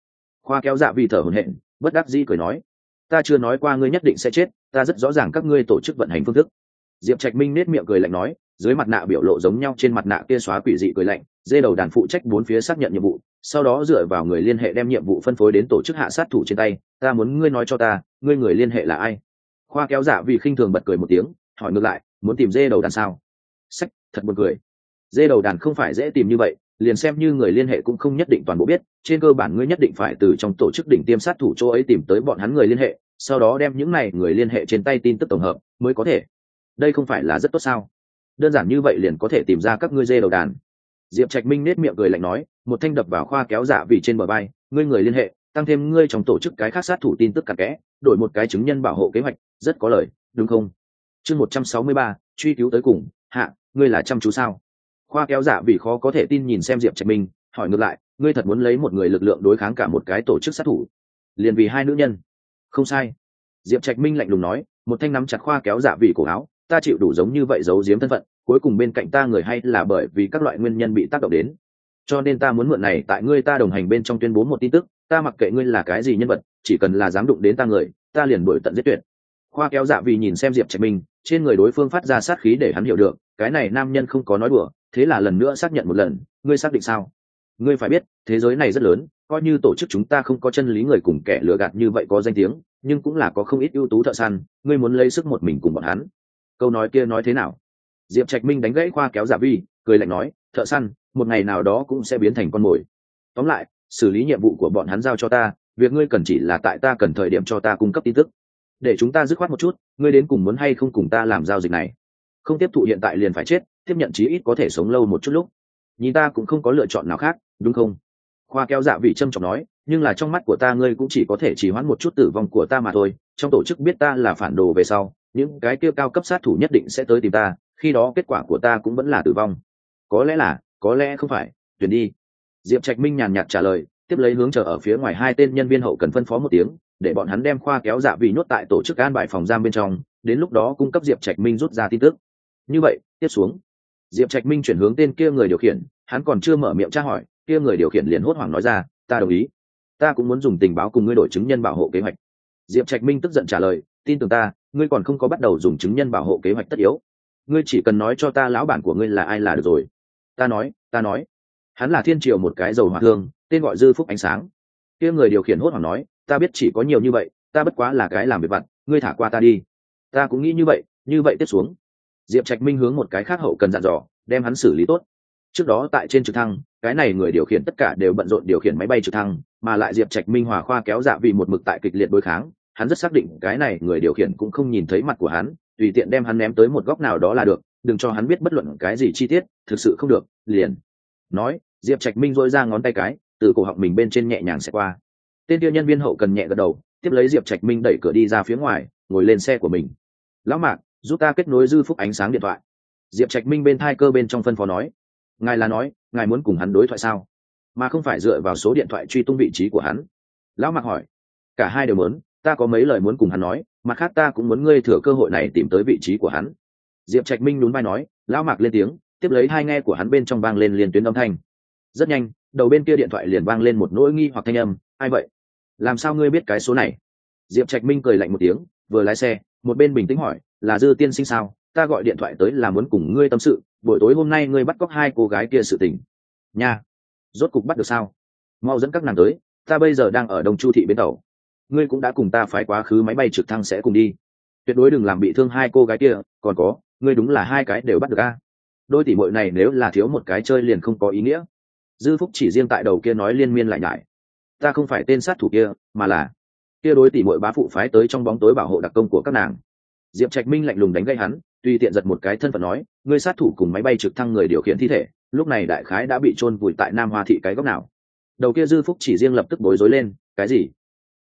Khoa kéo dạ vì thở hổn hển, bất đắc dĩ cười nói, ta chưa nói qua ngươi nhất định sẽ chết, ta rất rõ ràng các ngươi tổ chức vận hành phương thức. Diệp Trạch Minh nét miệng cười lạnh nói, dưới mặt nạ biểu lộ giống nhau, trên mặt nạ kia xóa quỷ dị cười lạnh. Dê đầu đàn phụ trách bốn phía xác nhận nhiệm vụ, sau đó dựa vào người liên hệ đem nhiệm vụ phân phối đến tổ chức hạ sát thủ trên tay. Ta muốn ngươi nói cho ta, ngươi người liên hệ là ai? Khoa kéo dạ vì khinh thường bật cười một tiếng, hỏi ngược lại, muốn tìm dê đầu đàn sao? Sách, thật buồn cười. Dê đầu đàn không phải dễ tìm như vậy, liền xem như người liên hệ cũng không nhất định toàn bộ biết, trên cơ bản ngươi nhất định phải từ trong tổ chức đỉnh tiêm sát thủ chỗ ấy tìm tới bọn hắn người liên hệ, sau đó đem những này người liên hệ trên tay tin tức tổng hợp mới có thể. Đây không phải là rất tốt sao? Đơn giản như vậy liền có thể tìm ra các ngươi dê đầu đàn. Diệp Trạch Minh nét miệng cười lạnh nói, một thanh đập vào khoa kéo dạ vì trên bờ vai, ngươi người liên hệ, tăng thêm ngươi trong tổ chức cái khác sát thủ tin tức cặn kẽ, đổi một cái chứng nhân bảo hộ kế hoạch, rất có lợi, đúng không? Chương 163, truy cứu tới cùng, hạ, ngươi là chăm chú sao? Khoa kéo dạ vì khó có thể tin nhìn xem Diệp Trạch Minh, hỏi ngược lại, ngươi thật muốn lấy một người lực lượng đối kháng cả một cái tổ chức sát thủ, liền vì hai nữ nhân? Không sai. Diệp Trạch Minh lạnh lùng nói, một thanh nắm chặt khoa kéo dạ vì cổ áo, ta chịu đủ giống như vậy giấu giếm thân phận, cuối cùng bên cạnh ta người hay là bởi vì các loại nguyên nhân bị tác động đến, cho nên ta muốn mượn này tại ngươi ta đồng hành bên trong tuyên bố một tin tức, ta mặc kệ ngươi là cái gì nhân vật, chỉ cần là dám đụng đến ta người, ta liền đuổi tận giết tuyệt. Khoa kéo dạ vì nhìn xem Diệp Trạch Minh, trên người đối phương phát ra sát khí để hắn hiểu được, cái này nam nhân không có nói đùa, thế là lần nữa xác nhận một lần, ngươi xác định sao? Ngươi phải biết, thế giới này rất lớn, coi như tổ chức chúng ta không có chân lý người cùng kẻ lừa gạt như vậy có danh tiếng, nhưng cũng là có không ít ưu tú thợ săn, ngươi muốn lấy sức một mình cùng bọn hắn. Câu nói kia nói thế nào? Diệp Trạch Minh đánh gãy khoa kéo dạ vi, cười lạnh nói, thợ săn, một ngày nào đó cũng sẽ biến thành con mồi. Tóm lại, xử lý nhiệm vụ của bọn hắn giao cho ta, việc ngươi cần chỉ là tại ta cần thời điểm cho ta cung cấp tin tức. Để chúng ta dứt khoát một chút, ngươi đến cùng muốn hay không cùng ta làm giao dịch này? Không tiếp thụ hiện tại liền phải chết, tiếp nhận chí ít có thể sống lâu một chút lúc. Nhìn ta cũng không có lựa chọn nào khác, đúng không? Khoa kéo dạ vị trâm trọng nói, nhưng là trong mắt của ta ngươi cũng chỉ có thể trì hoãn một chút tử vong của ta mà thôi. Trong tổ chức biết ta là phản đồ về sau, những cái kia cao cấp sát thủ nhất định sẽ tới tìm ta, khi đó kết quả của ta cũng vẫn là tử vong. Có lẽ là, có lẽ không phải, tuyển đi. Diệp Trạch Minh nhàn nhạt trả lời, tiếp lấy hướng chờ ở phía ngoài hai tên nhân viên hậu cần phân phó một tiếng, để bọn hắn đem khoa kéo dạ vị nhốt tại tổ chức an bài phòng giam bên trong, đến lúc đó cung cấp Diệp Trạch Minh rút ra tin tức. Như vậy, tiếp xuống, Diệp Trạch Minh chuyển hướng tên kia người điều khiển, hắn còn chưa mở miệng tra hỏi, kia người điều khiển liền hốt hoảng nói ra, ta đồng ý, ta cũng muốn dùng tình báo cùng ngươi đổi chứng nhân bảo hộ kế hoạch. Diệp Trạch Minh tức giận trả lời, tin tưởng ta, ngươi còn không có bắt đầu dùng chứng nhân bảo hộ kế hoạch tất yếu, ngươi chỉ cần nói cho ta lão bản của ngươi là ai là được rồi. Ta nói, hắn là thiên triều một cái dầu hỏa thương, tên gọi Dư Phúc Ánh Sáng. Kia người điều khiển hốt hoảng nói, ta biết chỉ có nhiều như vậy, ta bất quá là cái làm việc vặt, ngươi thả qua ta đi. Ta cũng nghĩ như vậy tiếp xuống. Diệp Trạch Minh hướng một cái khác hậu cần dặn dò, đem hắn xử lý tốt. Trước đó tại trên trực thăng, cái này người điều khiển tất cả đều bận rộn điều khiển máy bay trực thăng, mà lại Diệp Trạch Minh hòa khoa kéo dạ vì một mực tại kịch liệt đối kháng, hắn rất xác định cái này người điều khiển cũng không nhìn thấy mặt của hắn, tùy tiện đem hắn ném tới một góc nào đó là được, đừng cho hắn biết bất luận cái gì chi tiết, thực sự không được, liền. Nói, Diệp Trạch Minh duỗi ra ngón tay cái, từ cổ họng mình bên trên nhẹ nhàng xẹt qua. Tên kia nhân viên hậu cần nhẹ gật đầu, tiếp lấy Diệp Trạch Minh đẩy cửa đi ra phía ngoài, ngồi lên xe của mình. Lão Mạc, giúp ta kết nối Dư Phúc Ánh Sáng điện thoại. Diệp Trạch Minh bên thai cơ bên trong phân phó nói. Ngài là nói, ngài muốn cùng hắn đối thoại sao? Mà không phải dựa vào số điện thoại truy tung vị trí của hắn. Lão Mạc hỏi. Cả hai đều muốn, ta có mấy lời muốn cùng hắn nói, mặt khác ta cũng muốn ngươi thừa cơ hội này tìm tới vị trí của hắn. Diệp Trạch Minh nhún vai nói. Lão Mạc lên tiếng, tiếp lấy hai nghe của hắn bên trong vang lên liên tuyến âm thanh. Rất nhanh, đầu bên kia điện thoại liền vang lên một nỗi nghi hoặc thanh âm, ai vậy? Làm sao ngươi biết cái số này? Diệp Trạch Minh cười lạnh một tiếng, vừa lái xe, một bên bình tĩnh hỏi, là Dư tiên sinh sao? Ta gọi điện thoại tới là muốn cùng ngươi tâm sự, buổi tối hôm nay ngươi bắt cóc hai cô gái kia sự tình. Nha, rốt cục bắt được sao? Mau dẫn các nàng tới, ta bây giờ đang ở Đông Chu thị bến tàu. Ngươi cũng đã cùng ta phái quá khứ máy bay trực thăng sẽ cùng đi. Tuyệt đối đừng làm bị thương hai cô gái kia, còn có, ngươi đúng là hai cái đều bắt được a. Đôi tỷ muội này nếu là thiếu một cái chơi liền không có ý nghĩa. Dư Phúc chỉ riêng tại đầu kia nói liên miên lại nhải. Ta không phải tên sát thủ kia, mà là kia đối tỷ muội bá phụ phái tới trong bóng tối bảo hộ đặc công của các nàng. Diệp Trạch Minh lạnh lùng đánh gây hắn, tùy tiện giật một cái thân phận nói, ngươi sát thủ cùng máy bay trực thăng người điều khiển thi thể, lúc này đại khái đã bị chôn vùi tại Nam Hoa thị cái góc nào. Đầu kia Dư Phúc chỉ riêng lập tức bối rối lên, cái gì?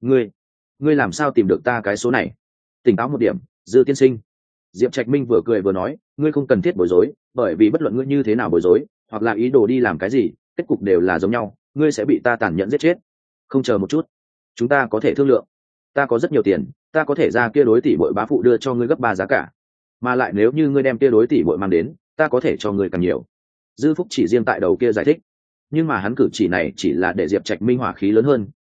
Ngươi làm sao tìm được ta cái số này? Tỉnh táo một điểm, Dư tiên sinh. Diệp Trạch Minh vừa cười vừa nói, ngươi không cần thiết bối rối, bởi vì bất luận ngươi như thế nào bối rối, hoặc là ý đồ đi làm cái gì, kết cục đều là giống nhau, ngươi sẽ bị ta tàn nhẫn giết chết. Không chờ một chút, chúng ta có thể thương lượng. Ta có rất nhiều tiền, ta có thể ra kia đối tỷ muội bá phụ đưa cho ngươi gấp 3 giá cả, mà lại nếu như ngươi đem kia đối tỷ muội mang đến, ta có thể cho ngươi càng nhiều. Dư Phúc chỉ riêng tại đầu kia giải thích, nhưng mà hắn cử chỉ này chỉ là để Diệp Trạch Minh hỏa khí lớn hơn,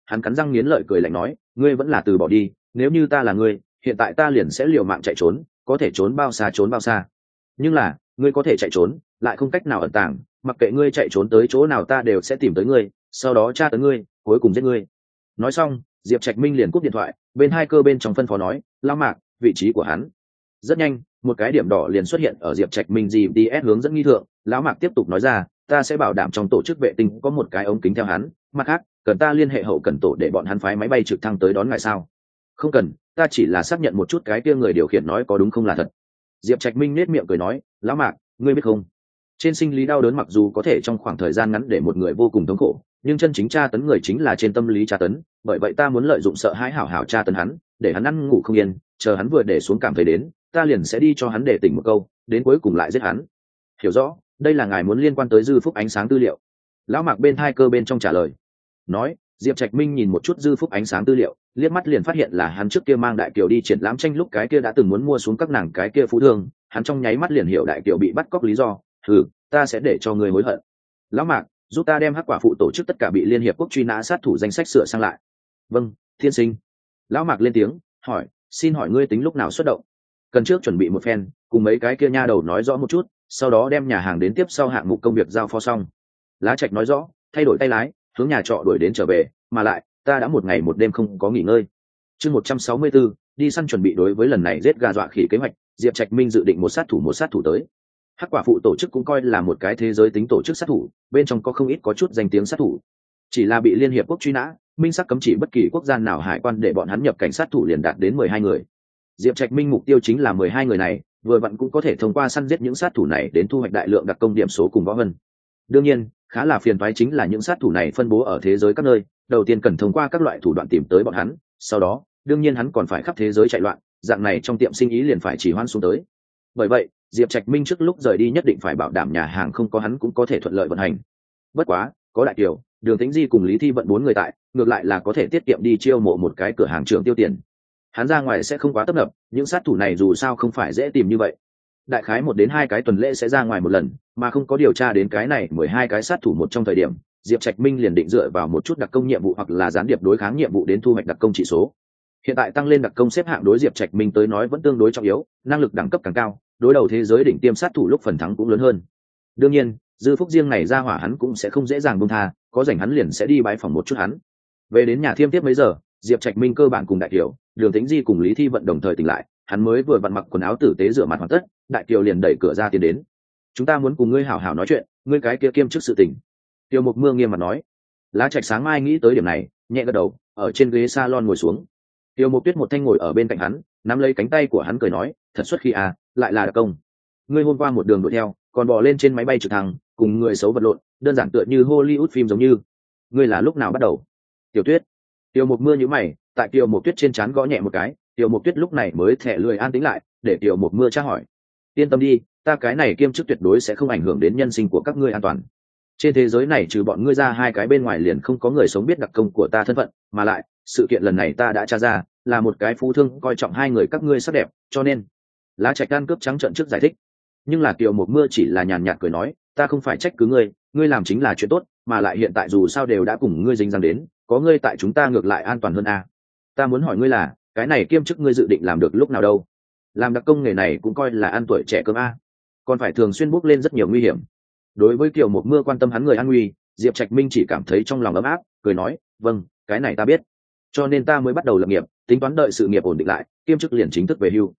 hắn cắn răng nghiến lợi cười lạnh nói, ngươi vẫn là từ bỏ đi, nếu như ta là ngươi, hiện tại ta liền sẽ liều mạng chạy trốn, có thể trốn bao xa trốn bao xa. Nhưng là ngươi có thể chạy trốn lại không cách nào ẩn tàng, mặc kệ ngươi chạy trốn tới chỗ nào ta đều sẽ tìm tới ngươi, sau đó tra tấn ngươi, cuối cùng giết ngươi. Nói xong Diệp Trạch Minh liền cúp điện thoại, bên hai cơ bên trong phân phó nói, Lão Mạc, vị trí của hắn. Rất nhanh một cái điểm đỏ liền xuất hiện ở Diệp Trạch Minh GPS hướng dẫn nghi thượng. Lão Mạc tiếp tục nói ra, ta sẽ bảo đảm trong tổ chức vệ tinh có một cái ống kính theo hắn, mặt khác cần ta liên hệ hậu cần tổ để bọn hắn phái máy bay trực thăng tới đón ngài sao? Không cần, ta chỉ là xác nhận một chút cái kia người điều khiển nói có đúng không là thật. Diệp Trạch Minh nét miệng cười nói, Lão Mạc, ngươi biết không, trên sinh lý đau đớn mặc dù có thể trong khoảng thời gian ngắn để một người vô cùng thống khổ, nhưng chân chính tra tấn người chính là trên tâm lý tra tấn, bởi vậy ta muốn lợi dụng sợ hãi hảo hảo tra tấn hắn, để hắn ăn ngủ không yên, chờ hắn vừa để xuống cảm thấy đến, ta liền sẽ đi cho hắn để tỉnh một câu, đến cuối cùng lại giết hắn. Hiểu rõ, đây là ngài muốn liên quan tới Dư Phúc Ánh Sáng tư liệu. Lão Mạc bên hai cơ bên trong trả lời. Nói, Diệp Trạch Minh nhìn một chút Dư Phúc Ánh Sáng tư liệu, liếc mắt liền phát hiện là hắn trước kia mang Đại Kiều đi triển lãm tranh lúc cái kia đã từng muốn mua xuống các nàng cái kia phú thương, hắn trong nháy mắt liền hiểu Đại Kiều bị bắt cóc lý do. Ta sẽ để cho người hối hận. Lão Mạc, giúp ta đem Hắc Quả Phụ tổ chức tất cả bị Liên hiệp quốc truy nã sát thủ danh sách sửa sang lại. Vâng, thiên sinh. Lão Mạc lên tiếng hỏi, xin hỏi ngươi tính lúc nào xuất động? Cần trước chuẩn bị một phen, cùng mấy cái kia nha đầu nói rõ một chút, sau đó đem nhà hàng đến tiếp sau hạng mục công việc giao phó xong. Lá Trạch nói rõ, thay đổi tay lái, hướng nhà trọ đuổi đến trở về, mà lại ta đã một ngày một đêm không có nghỉ ngơi. Chương 164, đi săn chuẩn bị đối với lần này giết gà dọa khỉ kế hoạch, Diệp Trạch Minh dự định một sát thủ tới. Hắc Quả Phụ tổ chức cũng coi là một cái thế giới tính tổ chức sát thủ, bên trong có không ít có chút danh tiếng sát thủ. Chỉ là bị Liên hiệp quốc truy nã, minh sắc cấm chỉ bất kỳ quốc gia nào hải quan để bọn hắn nhập cảnh sát thủ liền đạt đến 12 người. Diệp Trạch Minh mục tiêu chính là 12 người này, vừa vặn cũng có thể thông qua săn giết những sát thủ này đến thu hoạch đại lượng đặc công điểm số cùng võ vân. Đương nhiên, khá là phiền toái chính là những sát thủ này phân bố ở thế giới các nơi, đầu tiên cần thông qua các loại thủ đoạn tìm tới bọn hắn, sau đó, đương nhiên hắn còn phải khắp thế giới chạy loạn, dạng này trong tiệm sinh ý liền phải chỉ hoãn xuống tới. Bởi vậy, Diệp Trạch Minh trước lúc rời đi nhất định phải bảo đảm nhà hàng không có hắn cũng có thể thuận lợi vận hành. Bất quá, có Đại Kiều, Đường Tĩnh Di cùng Lý Thi Vận 4 người tại, ngược lại là có thể tiết kiệm đi chiêu mộ một cái cửa hàng trưởng tiêu tiền. Hắn ra ngoài sẽ không quá tấp nập, những sát thủ này dù sao không phải dễ tìm như vậy. Đại khái 1 đến 2 cái tuần lễ sẽ ra ngoài một lần, mà không có điều tra đến cái này 12 cái sát thủ một trong thời điểm, Diệp Trạch Minh liền định dựa vào một chút đặc công nhiệm vụ hoặc là gián điệp đối kháng nhiệm vụ đến thu hoạch đặc công chỉ số. Hiện tại tăng lên đặc công xếp hạng đối Diệp Trạch Minh tới nói vẫn tương đối trọng yếu, năng lực đẳng cấp càng cao, đối đầu thế giới đỉnh tiêm sát thủ lúc phần thắng cũng lớn hơn. Đương nhiên, Dư Phúc riêng này ra hỏa hắn cũng sẽ không dễ dàng buông tha, có rảnh hắn liền sẽ đi bái phỏng một chút hắn. Về đến nhà Thiêm tiếp mấy giờ, Diệp Trạch Minh cơ bản cùng Đại Kiều, Đường Tĩnh Di cùng Lý Thi Vận đồng thời tỉnh lại, hắn mới vừa vặn mặc quần áo tử tế rửa mặt hoàn tất, Đại Kiều liền đẩy cửa ra tiến đến. Chúng ta muốn cùng ngươi hảo hảo nói chuyện, ngươi cái kia kiêm chức sự tình. Tiêu Mục Mưa nghiêm mặt nói. Lá Trạch sáng mai nghĩ tới điểm này, nhẹ gật đầu, ở trên ghế salon ngồi xuống. Tiêu Mục Tuyết một thanh ngồi ở bên cạnh hắn, nắm lấy cánh tay của hắn cười nói, thật xuất khi à, lại là đặc công. Ngươi hôm qua một đường đuổi theo, còn bò lên trên máy bay trực thăng, cùng người xấu vật lộn, đơn giản tựa như Hollywood phim giống như. Ngươi là lúc nào bắt đầu? Tiểu Tuyết. Tiêu Mục Mưa nhíu mày, tại Tiêu Mục Tuyết trên trán gõ nhẹ một cái, Tiêu Mục Tuyết lúc này mới thẻ lười an tĩnh lại, để Tiêu Mục Mưa tra hỏi. Yên tâm đi, ta cái này kiêm chức tuyệt đối sẽ không ảnh hưởng đến nhân sinh của các ngươi an toàn. Trên thế giới này trừ bọn ngươi ra 2 cái bên ngoài liền không có người sống biết đặc công của ta thân phận, mà lại, sự kiện lần này ta đã tra ra, là một cái phú thương coi trọng 2 người các ngươi sắc đẹp, cho nên. Lá Trạch Can cướp trắng trợn trước giải thích. Nhưng là Tiêu Mục Mưa chỉ là nhàn nhạt cười nói, ta không phải trách cứ ngươi làm chính là chuyện tốt, mà lại hiện tại dù sao đều đã cùng ngươi dính dáng đến, có ngươi tại chúng ta ngược lại an toàn hơn a. Ta muốn hỏi ngươi là, cái này kiêm chức ngươi dự định làm được lúc nào đâu? Làm đặc công nghề này cũng coi là ăn tuổi trẻ cơm a, còn phải thường xuyên bước lên rất nhiều nguy hiểm. Đối với Tiêu Mục Mưa quan tâm hắn người an nguy, Diệp Trạch Minh chỉ cảm thấy trong lòng ấm áp, cười nói, vâng, cái này ta biết, cho nên ta mới bắt đầu lập nghiệp, tính toán đợi sự nghiệp ổn định lại, kiêm chức liền chính thức về hưu.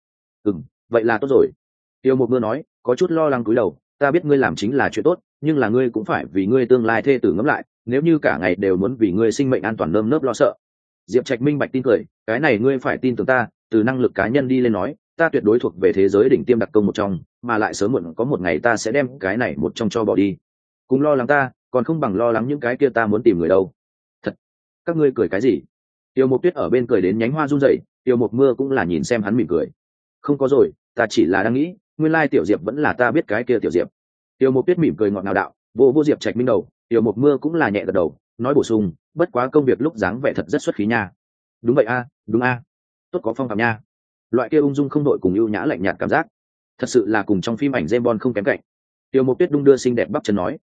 Vậy là tốt rồi. Tiêu Mục Mưa nói, có chút lo lắng cúi đầu, ta biết ngươi làm chính là chuyện tốt, nhưng là ngươi cũng phải vì ngươi tương lai thê tử ngẫm lại, nếu như cả ngày đều muốn vì ngươi sinh mệnh an toàn nơm nớp lo sợ. Diệp Trạch Minh bạch tin cười, cái này ngươi phải tin tưởng ta, từ năng lực cá nhân đi lên nói, ta tuyệt đối thuộc về thế giới đỉnh tiêm đặc công một trong, mà lại sớm muộn có một ngày ta sẽ đem cái này một trong cho bỏ đi. Cùng lo lắng ta, còn không bằng lo lắng những cái kia ta muốn tìm người đâu. Thật, các ngươi cười cái gì? Tiêu Mục Tuyết ở bên cười đến nhánh hoa run rẩy, Tiêu Mục Mưa cũng là nhìn xem hắn mỉm cười. Không có rồi, ta chỉ là đang nghĩ, nguyên lai Tiểu Diệp vẫn là ta biết cái kia Tiểu Diệp. Tiêu Mục Tuyết mỉm cười ngọt ngào đạo, vô Diệp Trạch Minh đầu, Tiêu Mục Mưa cũng là nhẹ gật đầu, nói bổ sung, bất quá công việc lúc dáng vẻ thật rất xuất khí nha. Đúng vậy a, đúng a, tốt có phong phạm nha. Loại kia ung dung không đội cùng ưu nhã lạnh nhạt cảm giác, thật sự là cùng trong phim ảnh James Bond không kém cạnh. Tiêu Mục Tuyết đung đưa xinh đẹp bắp chân nói.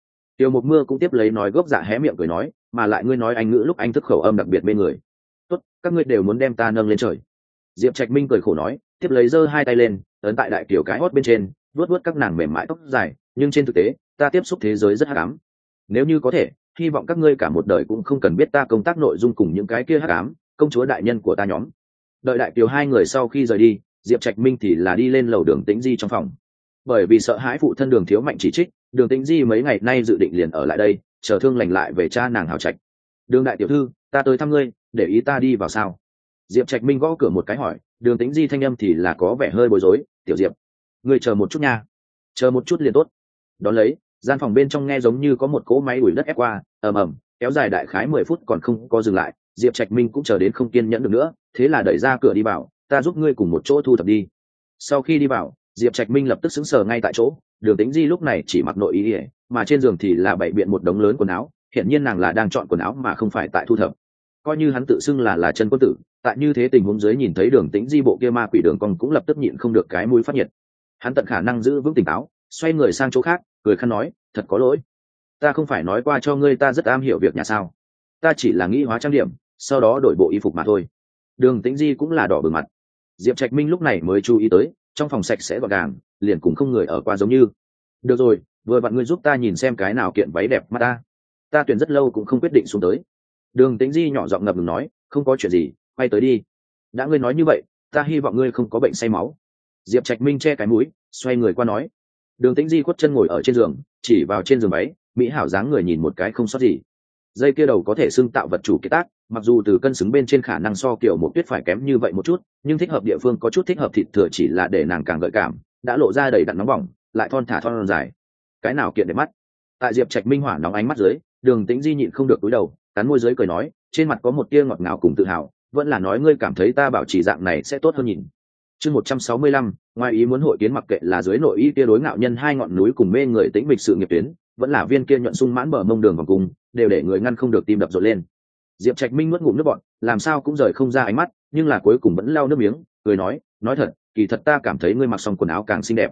Tiêu một mưa cũng tiếp lấy nói gốc dạ hé miệng cười nói, mà lại ngươi nói anh ngữ lúc anh thức khẩu âm đặc biệt bên người. Tốt, các ngươi đều muốn đem ta nâng lên trời. Diệp Trạch Minh cười khổ nói, tiếp lấy giơ hai tay lên, ấn tại đại kiểu cái hót bên trên, vuốt vuốt các nàng mềm mại tóc dài, nhưng trên thực tế, ta tiếp xúc thế giới rất hắc ám. Nếu như có thể, hy vọng các ngươi cả một đời cũng không cần biết ta công tác nội dung cùng những cái kia hắc ám, công chúa đại nhân của ta nhóm. Đợi đại kiều hai người sau khi rời đi, Diệp Trạch Minh thì là đi lên lầu Đường Tĩnh Di trong phòng. Bởi vì sợ hãi phụ thân Đường Thiếu Mạnh chỉ trích, Đường Tĩnh Di mấy ngày nay dự định liền ở lại đây, chờ thương lành lại về cha nàng hào trạch. Đường đại tiểu thư, ta tới thăm ngươi, để ý ta đi vào sao? Diệp Trạch Minh gõ cửa một cái hỏi, Đường Tĩnh Di thanh âm thì là có vẻ hơi bối rối, tiểu Diệp, ngươi chờ một chút nha. Chờ một chút liền tốt. Đón lấy, gian phòng bên trong nghe giống như có một cỗ máy đuổi đất ép qua, ầm ầm, kéo dài đại khái 10 phút còn không có dừng lại, Diệp Trạch Minh cũng chờ đến không kiên nhẫn được nữa, thế là đẩy ra cửa đi vào, ta giúp ngươi cùng một chỗ thu thập đi. Sau khi đi vào, Diệp Trạch Minh lập tức sững sờ ngay tại chỗ, Đường Tĩnh Di lúc này chỉ mặc nội y, mà trên giường thì là bày biện một đống lớn quần áo, hiển nhiên nàng là đang chọn quần áo mà không phải tại thu thập. Coi như hắn tự xưng là chân quân tử, tại như thế tình huống dưới nhìn thấy Đường Tĩnh Di bộ kia ma quỷ đường cong cũng lập tức nhịn không được cái mũi phát nhiệt. Hắn tận khả năng giữ vững tỉnh táo, xoay người sang chỗ khác, cười khăn nói, thật có lỗi, ta không phải nói qua cho ngươi ta rất am hiểu việc nhà sao? Ta chỉ là nghĩ hóa trang điểm, sau đó đổi bộ y phục mà thôi. Đường Tĩnh Di cũng là đỏ bừng mặt. Diệp Trạch Minh lúc này mới chú ý tới, trong phòng sạch sẽ gọn gàng, liền cũng không người ở qua giống như. Được rồi, vừa vặn ngươi giúp ta nhìn xem cái nào kiện váy đẹp mắt ta tuyển rất lâu cũng không quyết định xuống tới. Đường Tĩnh Di nhỏ giọng ngập ngừng nói, không có chuyện gì, quay tới đi. Đã ngươi nói như vậy, ta hy vọng ngươi không có bệnh say máu. Diệp Trạch Minh che cái mũi, xoay người qua nói. Đường Tĩnh Di khuất chân ngồi ở trên giường, chỉ vào trên giường váy, mỹ hảo dáng người nhìn một cái không sót gì. Dây kia đầu có thể xưng tạo vật chủ kiệt tác, mặc dù từ cân xứng bên trên khả năng so kiểu một tuyết phải kém như vậy một chút, nhưng thích hợp địa phương có chút thích hợp thịt thừa chỉ là để nàng càng gợi cảm, đã lộ ra đầy đặn nóng bỏng, lại thon thả thon dài. Cái nào kiện để mắt? Tại Diệp Trạch Minh hỏa nóng ánh mắt dưới, Đường Tĩnh Di nhịn không được cúi đầu, cắn môi dưới cười nói, trên mặt có một tia ngọt ngào cùng tự hào, vẫn là nói ngươi cảm thấy ta bảo trì dạng này sẽ tốt hơn nhìn. Chương 165, ngoài ý muốn hội kiến mặc kệ là dưới nội y kia đối ngạo nhân hai ngọn núi cùng mê người tĩnh mịch sự nghiệp tuyến, vẫn là viên kia nhuận sung mãn bờ mông đường vòng cung, đều để người ngăn không được tim đập rộn lên. Diệp Trạch Minh nuốt ngụm nước bọt, làm sao cũng rời không ra ánh mắt, nhưng là cuối cùng vẫn lau nước miếng, cười nói thật, kỳ thật ta cảm thấy ngươi mặc xong quần áo càng xinh đẹp.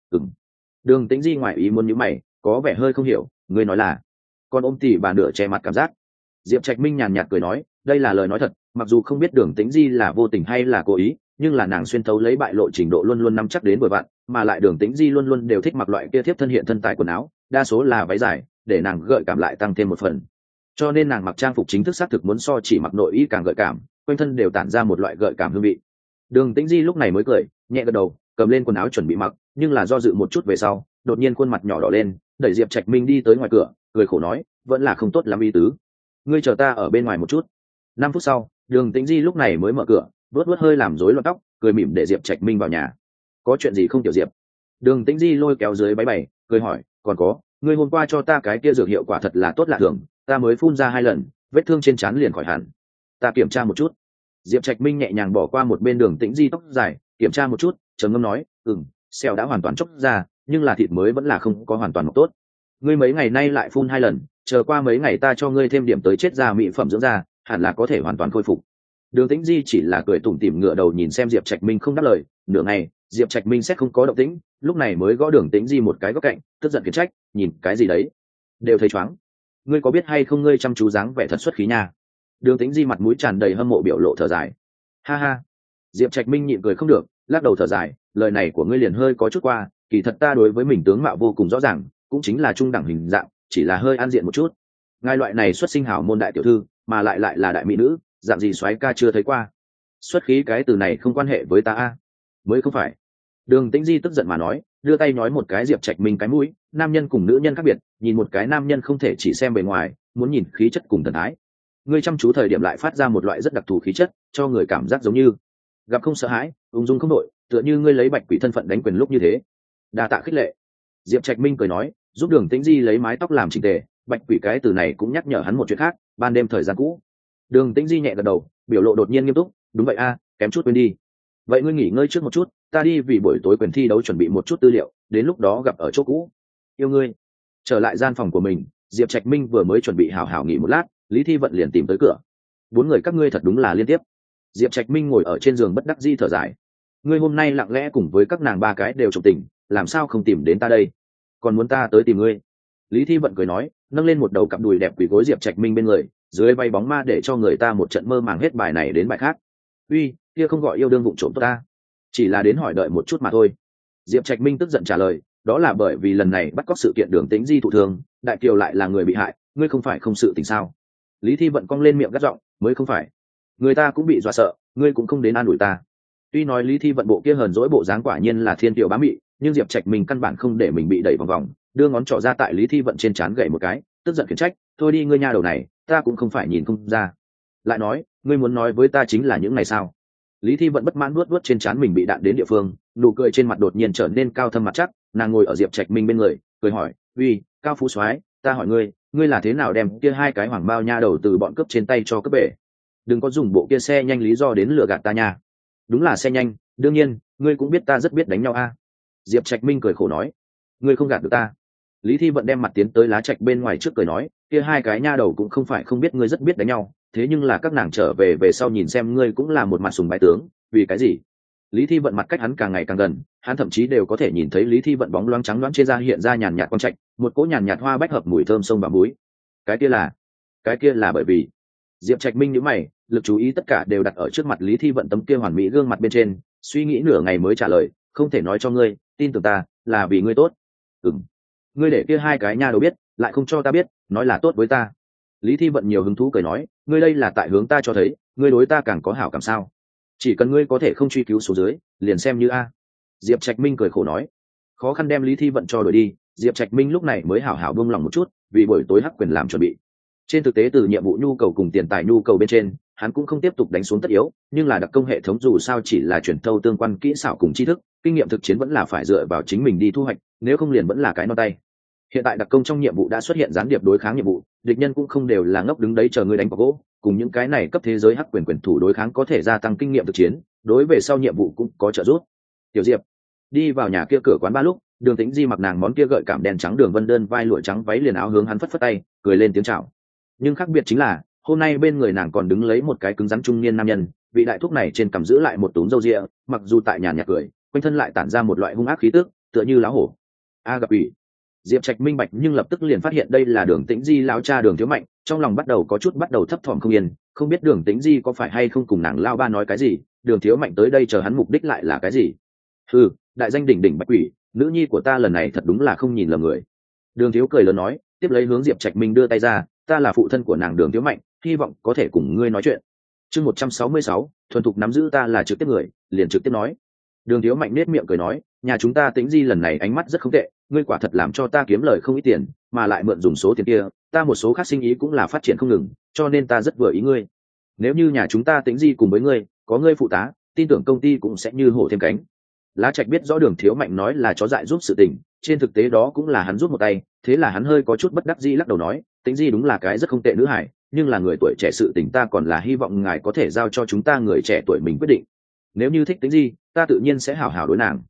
Đường Tĩnh Di ngoài ý muốn nhíu mày, có vẻ hơi không hiểu, ngươi nói là? Con ôm tỉ bà nửa che mặt cảm giác. Diệp Trạch Minh nhàn nhạt cười nói, đây là lời nói thật, mặc dù không biết Đường Tĩnh Di là vô tình hay là cố ý, nhưng là nàng xuyên thấu lấy bại lộ trình độ luôn luôn nắm chắc đến vội vặn, mà lại Đường Tĩnh Di luôn luôn đều thích mặc loại kia thiếp thân hiện thân tài quần áo, đa số là váy dài, để nàng gợi cảm lại tăng thêm một phần. Cho nên nàng mặc trang phục chính thức xác thực muốn so chỉ mặc nội y càng gợi cảm, quanh thân đều tản ra một loại gợi cảm hương vị. Đường Tĩnh Di lúc này mới cười, nhẹ gật đầu, cầm lên quần áo chuẩn bị mặc, nhưng là do dự một chút về sau, đột nhiên khuôn mặt nhỏ đỏ lên, đẩy Diệp Trạch Minh đi tới ngoài cửa, cười khổ nói, vẫn là không tốt lắm ý tứ. Ngươi chờ ta ở bên ngoài một chút. 5 phút sau, Đường Tĩnh Di lúc này mới mở cửa, vớt hơi làm rối loạn tóc, cười mỉm để Diệp Trạch Minh vào nhà. Có chuyện gì không tiểu Diệp? Đường Tĩnh Di lôi kéo dưới váy bày, cười hỏi, còn có, ngươi hôm qua cho ta cái kia dược hiệu quả thật là tốt lạ thường, ta mới phun ra 2 lần, vết thương trên trán liền khỏi hẳn. Ta kiểm tra một chút. Diệp Trạch Minh nhẹ nhàng bỏ qua một bên Đường Tĩnh Di tóc dài, kiểm tra một chút, trầm ngâm nói, sẹo đã hoàn toàn chóc ra, nhưng là thịt mới vẫn là không có hoàn toàn mọc tốt. Ngươi mấy ngày nay lại phun 2 lần, chờ qua mấy ngày ta cho ngươi thêm điểm tới chết ra mỹ phẩm dưỡng da, hẳn là có thể hoàn toàn khôi phục. Đường Tĩnh Di chỉ là cười tủm tỉm ngửa đầu nhìn xem Diệp Trạch Minh không đáp lời, nửa ngày, Diệp Trạch Minh sẽ không có động tĩnh, lúc này mới gõ Đường Tĩnh Di một cái góc cạnh, tức giận khiển trách, nhìn cái gì đấy? Đều thấy choáng. Ngươi có biết hay không ngươi chăm chú dáng vẻ thật xuất khí nha. Đường Tĩnh Di mặt mũi tràn đầy hâm mộ biểu lộ thở dài. Ha ha. Diệp Trạch Minh nhịn cười không được, lắc đầu thở dài, lời này của ngươi liền hơi có chút qua, kỳ thật ta đối với mình tướng mạo vô cùng rõ ràng, cũng chính là trung đẳng hình dạng, chỉ là hơi an diện một chút. Ngài loại này xuất sinh hảo môn đại tiểu thư, mà lại là đại mỹ nữ, dạng gì soái ca chưa thấy qua. Xuất khí cái từ này không quan hệ với ta a. Mới không phải. Đường Tĩnh Di tức giận mà nói, đưa tay nói một cái Diệp Trạch Minh cái mũi, nam nhân cùng nữ nhân khác biệt, nhìn một cái nam nhân không thể chỉ xem bề ngoài, muốn nhìn khí chất cùng thần thái. Ngươi chăm chú thời điểm lại phát ra một loại rất đặc thù khí chất, cho người cảm giác giống như gặp không sợ hãi, ung dung không đội, tựa như ngươi lấy bạch quỷ thân phận đánh quyền lúc như thế. Đa tạ khích lệ. Diệp Trạch Minh cười nói, giúp Đường Tĩnh Di lấy mái tóc làm chỉnh tề, bạch quỷ cái từ này cũng nhắc nhở hắn một chuyện khác, ban đêm thời gian cũ. Đường Tĩnh Di nhẹ gật đầu, biểu lộ đột nhiên nghiêm túc, đúng vậy a, kém chút quên đi. Vậy ngươi nghỉ ngơi trước một chút, ta đi vì buổi tối quyền thi đấu chuẩn bị một chút tư liệu, đến lúc đó gặp ở chỗ cũ. Yêu ngươi. Trở lại gian phòng của mình, Diệp Trạch Minh vừa mới chuẩn bị hào hào nghỉ một lát, Lý Thi Vận liền tìm tới cửa. 4 người các ngươi thật đúng là liên tiếp. Diệp Trạch Minh ngồi ở trên giường bất đắc dĩ thở dài. Ngươi hôm nay lặng lẽ cùng với các nàng 3 cái đều trộm tình, làm sao không tìm đến ta đây? Còn muốn ta tới tìm ngươi? Lý Thi Vận cười nói, nâng lên một đầu cặp đùi đẹp quỳ gối Diệp Trạch Minh bên người, dưới bay bóng ma để cho người ta một trận mơ màng hết bài này đến bài khác. Uy, kia không gọi yêu đương vụng trộm tốt ta, chỉ là đến hỏi đợi một chút mà thôi. Diệp Trạch Minh tức giận trả lời, đó là bởi vì lần này bắt cóc sự kiện Đường Tĩnh Di thụ thương, Đại Kiều lại là người bị hại, ngươi không phải không sự tình sao? Lý Thi Vận cong lên miệng gắt giọng, mới không phải, người ta cũng bị dọa sợ, ngươi cũng không đến an ủi ta. Tuy nói Lý Thi Vận bộ kia hờn dỗi bộ dáng quả nhiên là thiên tiểu bá mị, nhưng Diệp Trạch Minh căn bản không để mình bị đẩy vòng vòng, đưa ngón trỏ ra tại Lý Thi Vận trên trán gậy một cái, tức giận khiển trách, thôi đi ngươi nha đầu này, ta cũng không phải nhìn không ra. Lại nói, ngươi muốn nói với ta chính là những ngày sao? Lý Thi Vận bất mãn vuốt trên trán mình bị đạn đến địa phương, nụ cười trên mặt đột nhiên trở nên cao thâm mặt chắc, nàng ngồi ở Diệp Trạch Minh bên người, cười hỏi, uy, Cao Phú Soái, ta hỏi ngươi, ngươi là thế nào đem kia hai cái hoàng bao nha đầu từ bọn cướp trên tay cho cướp bể? Đừng có dùng bộ kia xe nhanh lý do đến lừa gạt ta nha. Đúng là xe nhanh, đương nhiên, ngươi cũng biết ta rất biết đánh nhau a. Diệp Trạch Minh cười khổ nói, ngươi không gạt được ta. Lý Thi Vận đem mặt tiến tới lá trạch bên ngoài trước cười nói, kia hai cái nha đầu cũng không phải không biết ngươi rất biết đánh nhau, thế nhưng là các nàng trở về sau nhìn xem ngươi cũng là một mặt sùng bái tướng, vì cái gì? Lý Thi Vận mặt cách hắn càng ngày càng gần, hắn thậm chí đều có thể nhìn thấy Lý Thi Vận bóng loáng trắng loáng trên da hiện ra nhàn nhạt quang trạch, một cỗ nhàn nhạt hoa bách hợp mùi thơm sông và muối. Cái kia là bởi vì Diệp Trạch Minh nhíu mày, lực chú ý tất cả đều đặt ở trước mặt Lý Thi Vận tấm kia hoàn mỹ gương mặt bên trên, suy nghĩ nửa ngày mới trả lời, không thể nói cho ngươi, tin tưởng ta, là vì ngươi tốt. Ngươi để kia hai cái nha đầu biết, lại không cho ta biết, nói là tốt với ta. Lý Thi Vận nhiều hứng thú cười nói, ngươi đây là tại hướng ta cho thấy, ngươi đối ta càng có hảo cảm sao? Chỉ cần ngươi có thể không truy cứu số dưới, liền xem như a. Diệp Trạch Minh cười khổ nói, khó khăn đem Lý Thi Vận cho đuổi đi, Diệp Trạch Minh lúc này mới hảo hảo buông lòng một chút, vì buổi tối hắc quyền làm chuẩn bị. Trên thực tế từ nhiệm vụ nhu cầu cùng tiền tài nhu cầu bên trên, hắn cũng không tiếp tục đánh xuống tất yếu, nhưng là đặc công hệ thống dù sao chỉ là chuyển thâu tương quan kỹ xảo cùng tri thức, kinh nghiệm thực chiến vẫn là phải dựa vào chính mình đi thu hoạch, nếu không liền vẫn là cái non tay. Hiện tại đặc công trong nhiệm vụ đã xuất hiện gián điệp đối kháng nhiệm vụ, địch nhân cũng không đều là ngốc đứng đấy chờ người đánh vào gỗ, cùng những cái này cấp thế giới hắc quyền thủ đối kháng có thể gia tăng kinh nghiệm thực chiến, đối về sau nhiệm vụ cũng có trợ giúp. Tiểu Diệp đi vào nhà kia cửa quán ba lúc, Đường Tĩnh Di mặc nàng món kia gợi cảm đen trắng đường vân đơn vai lụa trắng váy liền áo hướng hắn phất phất tay, cười lên tiếng chào. Nhưng khác biệt chính là, hôm nay bên người nàng còn đứng lấy một cái cứng rắn trung niên nam nhân, vị đại thúc này trên cằm giữ lại một túm râu ria, mặc dù tại nhàn nhạt cười, quanh thân lại tản ra một loại hung ác khí tức, tựa như lá hổ. A gặp ủy. Diệp Trạch minh bạch nhưng lập tức liền phát hiện đây là Đường Tĩnh Di lão cha Đường Thiếu Mạnh, trong lòng bắt đầu thấp thỏm không yên, không biết Đường Tĩnh Di có phải hay không cùng nàng lao ba nói cái gì, Đường Thiếu Mạnh tới đây chờ hắn mục đích lại là cái gì. Đại danh đỉnh đỉnh bạch quỷ, nữ nhi của ta lần này thật đúng là không nhìn lầm người. Đường Thiếu cười lớn nói, tiếp lấy hướng Diệp Trạch minh đưa tay ra, ta là phụ thân của nàng Đường Thiếu Mạnh, hy vọng có thể cùng ngươi nói chuyện. Chương 166, thuần thục nắm giữ ta là trực tiếp người, liền trực tiếp nói. Đường Thiếu Mạnh nết miệng cười nói, nhà chúng ta Tĩnh Di lần này ánh mắt rất không tệ, ngươi quả thật làm cho ta kiếm lời không ít tiền, mà lại mượn dùng số tiền kia, ta một số khác sinh ý cũng là phát triển không ngừng, cho nên ta rất vừa ý ngươi. Nếu như nhà chúng ta Tĩnh Di cùng với ngươi, có ngươi phụ tá, tin tưởng công ty cũng sẽ như hổ thêm cánh. Lá Trạch biết rõ Đường Thiếu Mạnh nói là chó dại giúp sự tình, trên thực tế đó cũng là hắn giúp một tay, thế là hắn hơi có chút bất đắc dĩ lắc đầu nói, Tĩnh Di đúng là cái rất không tệ nữ hải, nhưng là người tuổi trẻ sự tình ta còn là hy vọng ngài có thể giao cho chúng ta người trẻ tuổi mình quyết định. Nếu như thích Tĩnh Di, ta tự nhiên sẽ hảo hảo đối nàng.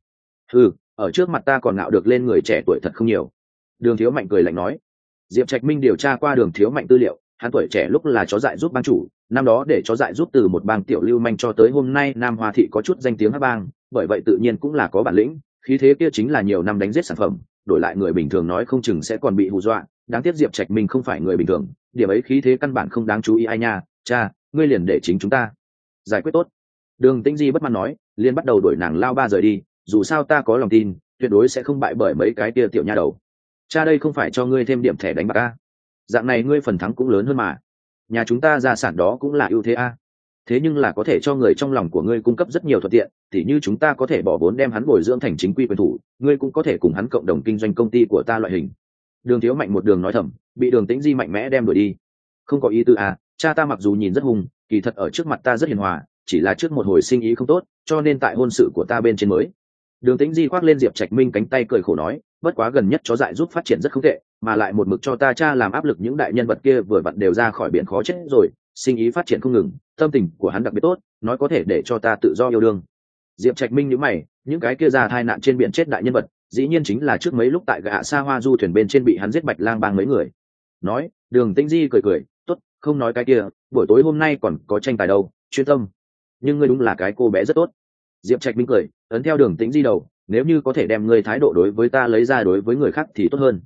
Ở trước mặt ta còn ngạo được lên người trẻ tuổi thật không nhiều. Đường Thiếu Mạnh cười lạnh nói. Diệp Trạch minh điều tra qua Đường Thiếu Mạnh tư liệu, hắn tuổi trẻ lúc là chó dại giúp bang chủ, năm đó để chó dại giúp từ một bang tiểu lưu manh cho tới hôm nay Nam Hoa thị có chút danh tiếng hắc bang, bởi vậy tự nhiên cũng là có bản lĩnh, khí thế kia chính là nhiều năm đánh giết sản phẩm, đổi lại người bình thường nói không chừng sẽ còn bị hù dọa, đáng tiếc Diệp Trạch minh không phải người bình thường, điểm ấy khí thế căn bản không đáng chú ý ai nha, cha, ngươi liền để chính chúng ta giải quyết tốt. Đường Tĩnh Di bất mãn nói, liền bắt đầu đuổi nàng lao ba rời đi, dù sao ta có lòng tin, tuyệt đối sẽ không bại bởi mấy cái kia tiểu nha đầu. Cha đây không phải cho ngươi thêm điểm thẻ đánh bạc a? Dạng này ngươi phần thắng cũng lớn hơn mà. Nhà chúng ta gia sản đó cũng là ưu thế a. Thế nhưng là có thể cho người trong lòng của ngươi cung cấp rất nhiều thuận tiện, tỉ như chúng ta có thể bỏ vốn đem hắn bồi dưỡng thành chính quy quyền thủ, ngươi cũng có thể cùng hắn cộng đồng kinh doanh công ty của ta loại hình. Đường Thiếu Mạnh một đường nói thầm, bị Đường Tĩnh Di mạnh mẽ đem đuổi đi. Không có ý tư a, cha ta mặc dù nhìn rất hung, kỳ thật ở trước mặt ta rất hiền hòa, chỉ là trước một hồi sinh ý không tốt, cho nên tại hôn sự của ta bên trên mới. Đường Tĩnh Di khoác lên Diệp Trạch minh cánh tay cười khổ nói, bất quá gần nhất chó dại giúp phát triển rất không tệ, mà lại một mực cho ta cha làm áp lực, những đại nhân vật kia vừa vặn đều ra khỏi biển khó chết rồi, sinh ý phát triển không ngừng, tâm tình của hắn đặc biệt tốt, nói có thể để cho ta tự do yêu đương. Diệp Trạch minh nhíu mày, những cái kia ra tai nạn trên biển chết đại nhân vật, dĩ nhiên chính là trước mấy lúc tại gạ Sa Hoa du thuyền bên trên bị hắn giết Bạch Lang bang mấy người. Nói, Đường Tĩnh Di cười cười, tốt, không nói cái kia, buổi tối hôm nay còn có tranh tài đâu, chuyên tâm. Nhưng ngươi đúng là cái cô bé rất tốt. Diệp Trạch minh cười, ấn theo Đường Tĩnh Di đầu, nếu như có thể đem ngươi thái độ đối với ta lấy ra đối với người khác thì tốt hơn.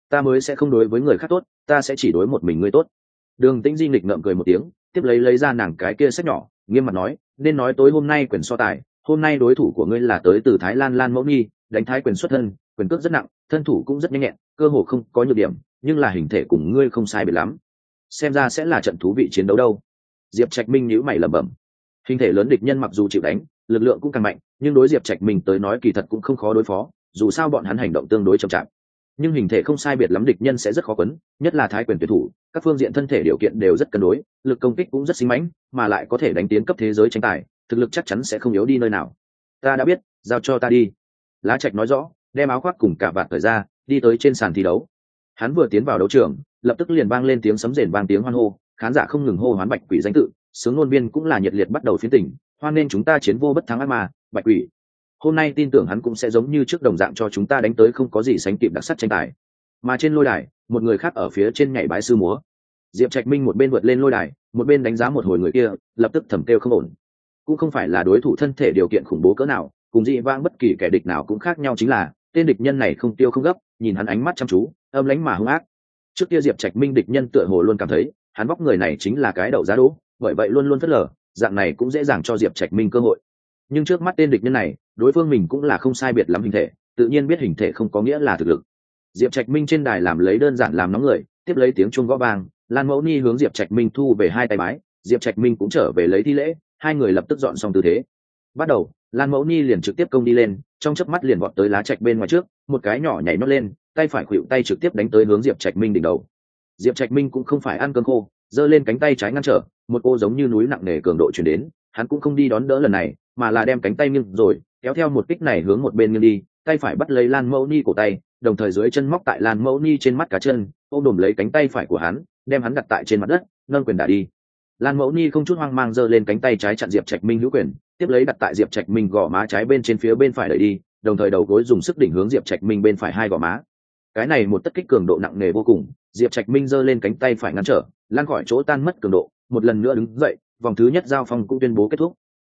ta mới sẽ không đối với người khác tốt, ta sẽ chỉ đối một mình ngươi tốt. Đường Tĩnh Di nghịch ngợm cười một tiếng, tiếp lấy ra nàng cái kia sách nhỏ, nghiêm mặt nói, nên nói tối hôm nay quyền so tài, hôm nay đối thủ của ngươi là tới từ Thái Lan Lan Mẫu Nhi, đánh thái quyền xuất thân, quyền cước rất nặng, thân thủ cũng rất nhanh nhẹn, cơ hồ không có nhược điểm, nhưng là hình thể cùng ngươi không sai biệt lắm, xem ra sẽ là trận thú vị chiến đấu đâu. Diệp Trạch Minh nhíu mày lẩm bẩm. Hình thể lớn địch nhân mặc dù chịu đánh, lực lượng cũng càng mạnh, nhưng đối Diệp Trạch Minh tới nói kỳ thật cũng không khó đối phó, dù sao bọn hắn hành động tương đối chậm chạp. Nhưng hình thể không sai biệt lắm địch nhân sẽ rất khó quấn, nhất là thái quyền tuyển thủ, các phương diện thân thể điều kiện đều rất cân đối, lực công kích cũng rất sinh mãnh, mà lại có thể đánh tiến cấp thế giới tranh tài, thực lực chắc chắn sẽ không yếu đi nơi nào. Ta đã biết, giao cho ta đi. Lá Trạch nói rõ, đem áo khoác cùng cả vạt cởi ra, đi tới trên sàn thi đấu. Hắn vừa tiến vào đấu trường, lập tức liền vang lên tiếng sấm rền vang tiếng hoan hô, khán giả không ngừng hô hoán Bạch Quỷ danh tự, sướng ngôn viên cũng là nhiệt liệt bắt đầu phiến tỉnh, hoan nên chúng ta chiến vô bất thắng ác ma, Bạch Quỷ. Hôm nay tin tưởng hắn cũng sẽ giống như trước đồng dạng cho chúng ta đánh tới không có gì sánh kịp đặc sắc tranh tài. Mà trên lôi đài, một người khác ở phía trên nhảy bái sư múa. Diệp Trạch Minh một bên vượt lên lôi đài, một bên đánh giá một hồi người kia, lập tức thầm kêu không ổn. Cũng không phải là đối thủ thân thể điều kiện khủng bố cỡ nào, cùng dị vãng bất kỳ kẻ địch nào cũng khác nhau chính là, tên địch nhân này không tiêu không gấp, nhìn hắn ánh mắt chăm chú, âm lãnh mà hung ác. Trước kia Diệp Trạch Minh địch nhân tựa hồ luôn cảm thấy, hắn vóc người này chính là cái đậu giá đỗ, bởi vậy luôn luôn phớt lờ, dạng này cũng dễ dàng cho Diệp Trạch Minh cơ hội. Nhưng trước mắt tên địch nhân này, đối phương mình cũng là không sai biệt lắm hình thể, tự nhiên biết hình thể không có nghĩa là thực lực. Diệp Trạch Minh trên đài làm lấy đơn giản làm nóng người, tiếp lấy tiếng chuông gõ vang, Lan Mẫu Ni hướng Diệp Trạch Minh thu về hai tay bái, Diệp Trạch Minh cũng trở về lấy thi lễ, hai người lập tức dọn xong tư thế. Bắt đầu, Lan Mẫu Ni liền trực tiếp công đi lên, trong chớp mắt liền vọt tới Lá Trạch bên ngoài trước, một cái nhỏ nhảy nót lên, tay phải khuỵu tay trực tiếp đánh tới hướng Diệp Trạch Minh đỉnh đầu. Diệp Trạch Minh cũng không phải ăn cơm khô, giơ lên cánh tay trái ngăn trở, một ô giống như núi nặng nề cường độ truyền đến, hắn cũng không đi đón đỡ lần này, mà là đem cánh tay nghiêng rồi, kéo theo một kích này hướng một bên nghiêng đi, tay phải bắt lấy Lan Mẫu Ni cổ tay, đồng thời dưới chân móc tại Lan Mẫu Ni trên mắt cá chân, ôm đồm lấy cánh tay phải của hắn, đem hắn đặt tại trên mặt đất, nâng quyền đả đi. Lan Mẫu Ni không chút hoang mang giơ lên cánh tay trái chặn Diệp Trạch Minh hữu quyền, tiếp lấy đặt tại Diệp Trạch Minh gò má trái bên trên phía bên phải đẩy đi, đồng thời đầu gối dùng sức đỉnh hướng Diệp Trạch Minh bên phải hai gò má. Cái này một tất kích cường độ nặng nề vô cùng, Diệp Trạch Minh giơ lên cánh tay phải ngăn trở, lan khỏi chỗ tan mất cường độ, một lần nữa đứng dậy, vòng thứ nhất giao phong cũng tuyên bố kết thúc.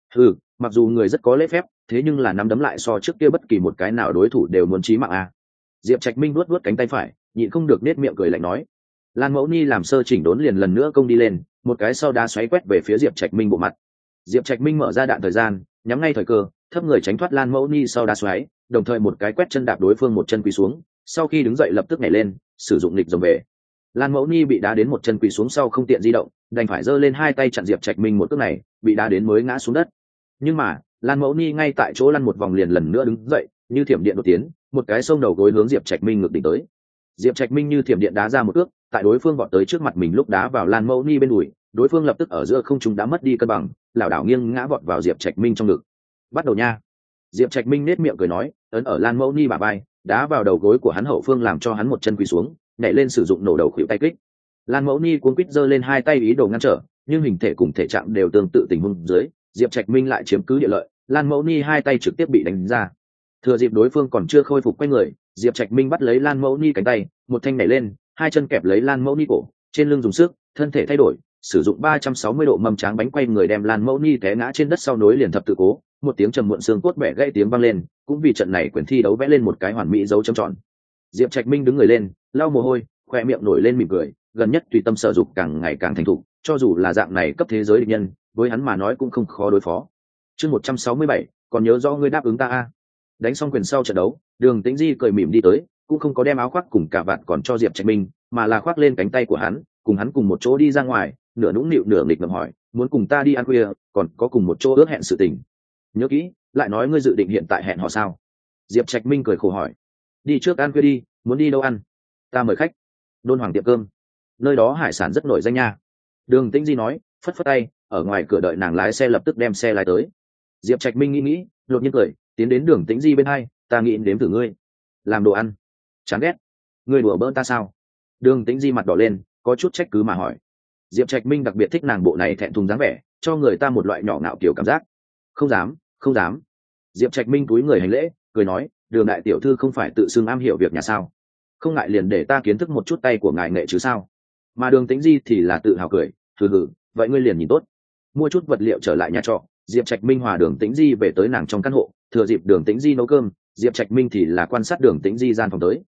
Mặc dù người rất có lễ phép, thế nhưng là nắm đấm lại so trước kia bất kỳ một cái nào đối thủ đều muốn chí mạng a. Diệp Trạch Minh vuốt cánh tay phải, nhịn không được nết miệng cười lạnh nói. Lan Mẫu Ni làm sơ chỉnh đốn liền lần nữa công đi lên, một cái sau đá xoáy quét về phía Diệp Trạch Minh bộ mặt. Diệp Trạch Minh mở ra đạn thời gian, nhắm ngay thời cơ, thấp người tránh thoát Lan Mẫu Ni sau đá xoáy, đồng thời một cái quét chân đạp đối phương một chân quỳ xuống, sau khi đứng dậy lập tức nhảy lên, sử dụng nghịch rồng về. Lan Mẫu Ni bị đá đến một chân quỳ xuống sau không tiện di động, đành phải giơ lên hai tay chặn Diệp Trạch Minh một cước này, bị đá đến mới ngã xuống đất. Nhưng mà, Lan Mẫu Ni ngay tại chỗ lăn một vòng liền lần nữa đứng dậy, như thiểm điện đột tiến, một cái xông đầu gối hướng Diệp Trạch Minh ngược đỉnh tới. Diệp Trạch Minh như thiểm điện đá ra một cước, tại đối phương vọt tới trước mặt mình lúc đá vào Lan Mẫu Ni bên đùi, đối phương lập tức ở giữa không trung đã mất đi cân bằng, lảo đảo nghiêng ngã vọt vào Diệp Trạch Minh trong ngực. Bắt đầu nha. Diệp Trạch Minh nết miệng cười nói, ấn ở Lan Mẫu Ni bả vai, đá vào đầu gối của hắn hậu phương làm cho hắn một chân quỳ xuống, nhảy lên sử dụng nổ đầu khuỷu tay kích. Lan Mẫu Ni cuống quýt giơ lên hai tay ý đồ ngăn trở, nhưng hình thể cùng thể trạng đều tương tự tình huống dưới, Diệp Trạch Minh lại chiếm cứ địa lợi, Lan Mẫu Ni hai tay trực tiếp bị đánh ra. Thừa dịp đối phương còn chưa khôi phục quay người, Diệp Trạch Minh bắt lấy Lan Mẫu Ni cánh tay, một thanh nhảy lên, hai chân kẹp lấy Lan Mẫu Ni cổ, trên lưng dùng sức, thân thể thay đổi, sử dụng 360 độ mâm tráng bánh quay người đem Lan Mẫu Ni té ngã trên đất sau nối liền thập tự cố, một tiếng trầm muộn xương cốt bẻ gãy tiếng vang lên, cũng vì trận này quyền thi đấu vẽ lên một cái hoàn mỹ dấu chấm tròn. Diệp Trạch Minh đứng người lên, lau mồ hôi, khoe miệng nổi lên mỉm cười, gần nhất tùy tâm sở dục càng ngày càng thành thục, cho dù là dạng này cấp thế giới địch nhân, với hắn mà nói cũng không khó đối phó. Chương 167, còn nhớ rõ ngươi đáp ứng ta a. Đánh xong quyền sau trận đấu, Đường Tĩnh Di cười mỉm đi tới, cũng không có đem áo khoác cùng cả vạt còn cho Diệp Trạch Minh, mà là khoác lên cánh tay của hắn, cùng hắn cùng một chỗ đi ra ngoài, nửa nũng nịu nửa nghịch ngợm hỏi, muốn cùng ta đi ăn khuya, còn có cùng một chỗ ước hẹn sự tình. Nhớ kỹ, lại nói ngươi dự định hiện tại hẹn họ sao? Diệp Trạch Minh cười khổ hỏi. Đi trước ăn khuya đi, muốn đi đâu ăn? Ta mời khách. Đôn Hoàng tiệm cơm. Nơi đó hải sản rất nổi danh nha. Đường Tĩnh Di nói, phất phất tay, ở ngoài cửa đợi nàng lái xe lập tức đem xe lái tới. Diệp Trạch Minh nghĩ, đột nhiên cười, tiến đến Đường Tĩnh Di bên hai, ta nghĩ đếm thử ngươi làm đồ ăn. Chán ghét. Ngươi đùa bỡn ta sao? Đường Tĩnh Di mặt đỏ lên, có chút trách cứ mà hỏi. Diệp Trạch Minh đặc biệt thích nàng bộ này thẹn thùng dáng vẻ, cho người ta một loại nhỏ ngạo kiểu cảm giác. Không dám, không dám. Diệp Trạch Minh cúi người hành lễ, cười nói, Đường đại tiểu thư không phải tự xưng am hiểu việc nhà sao? Không ngại liền để ta kiến thức một chút tay của ngài nghệ chứ sao? Mà Đường Tĩnh Di thì là tự hào cười, hừ, vậy ngươi liền nhìn tốt. Mua chút vật liệu trở lại nhà trọ, Diệp Trạch Minh hòa Đường Tĩnh Di về tới nàng trong căn hộ, thừa dịp Đường Tĩnh Di nấu cơm, Diệp Trạch Minh thì là quan sát Đường Tĩnh Di gian phòng tới.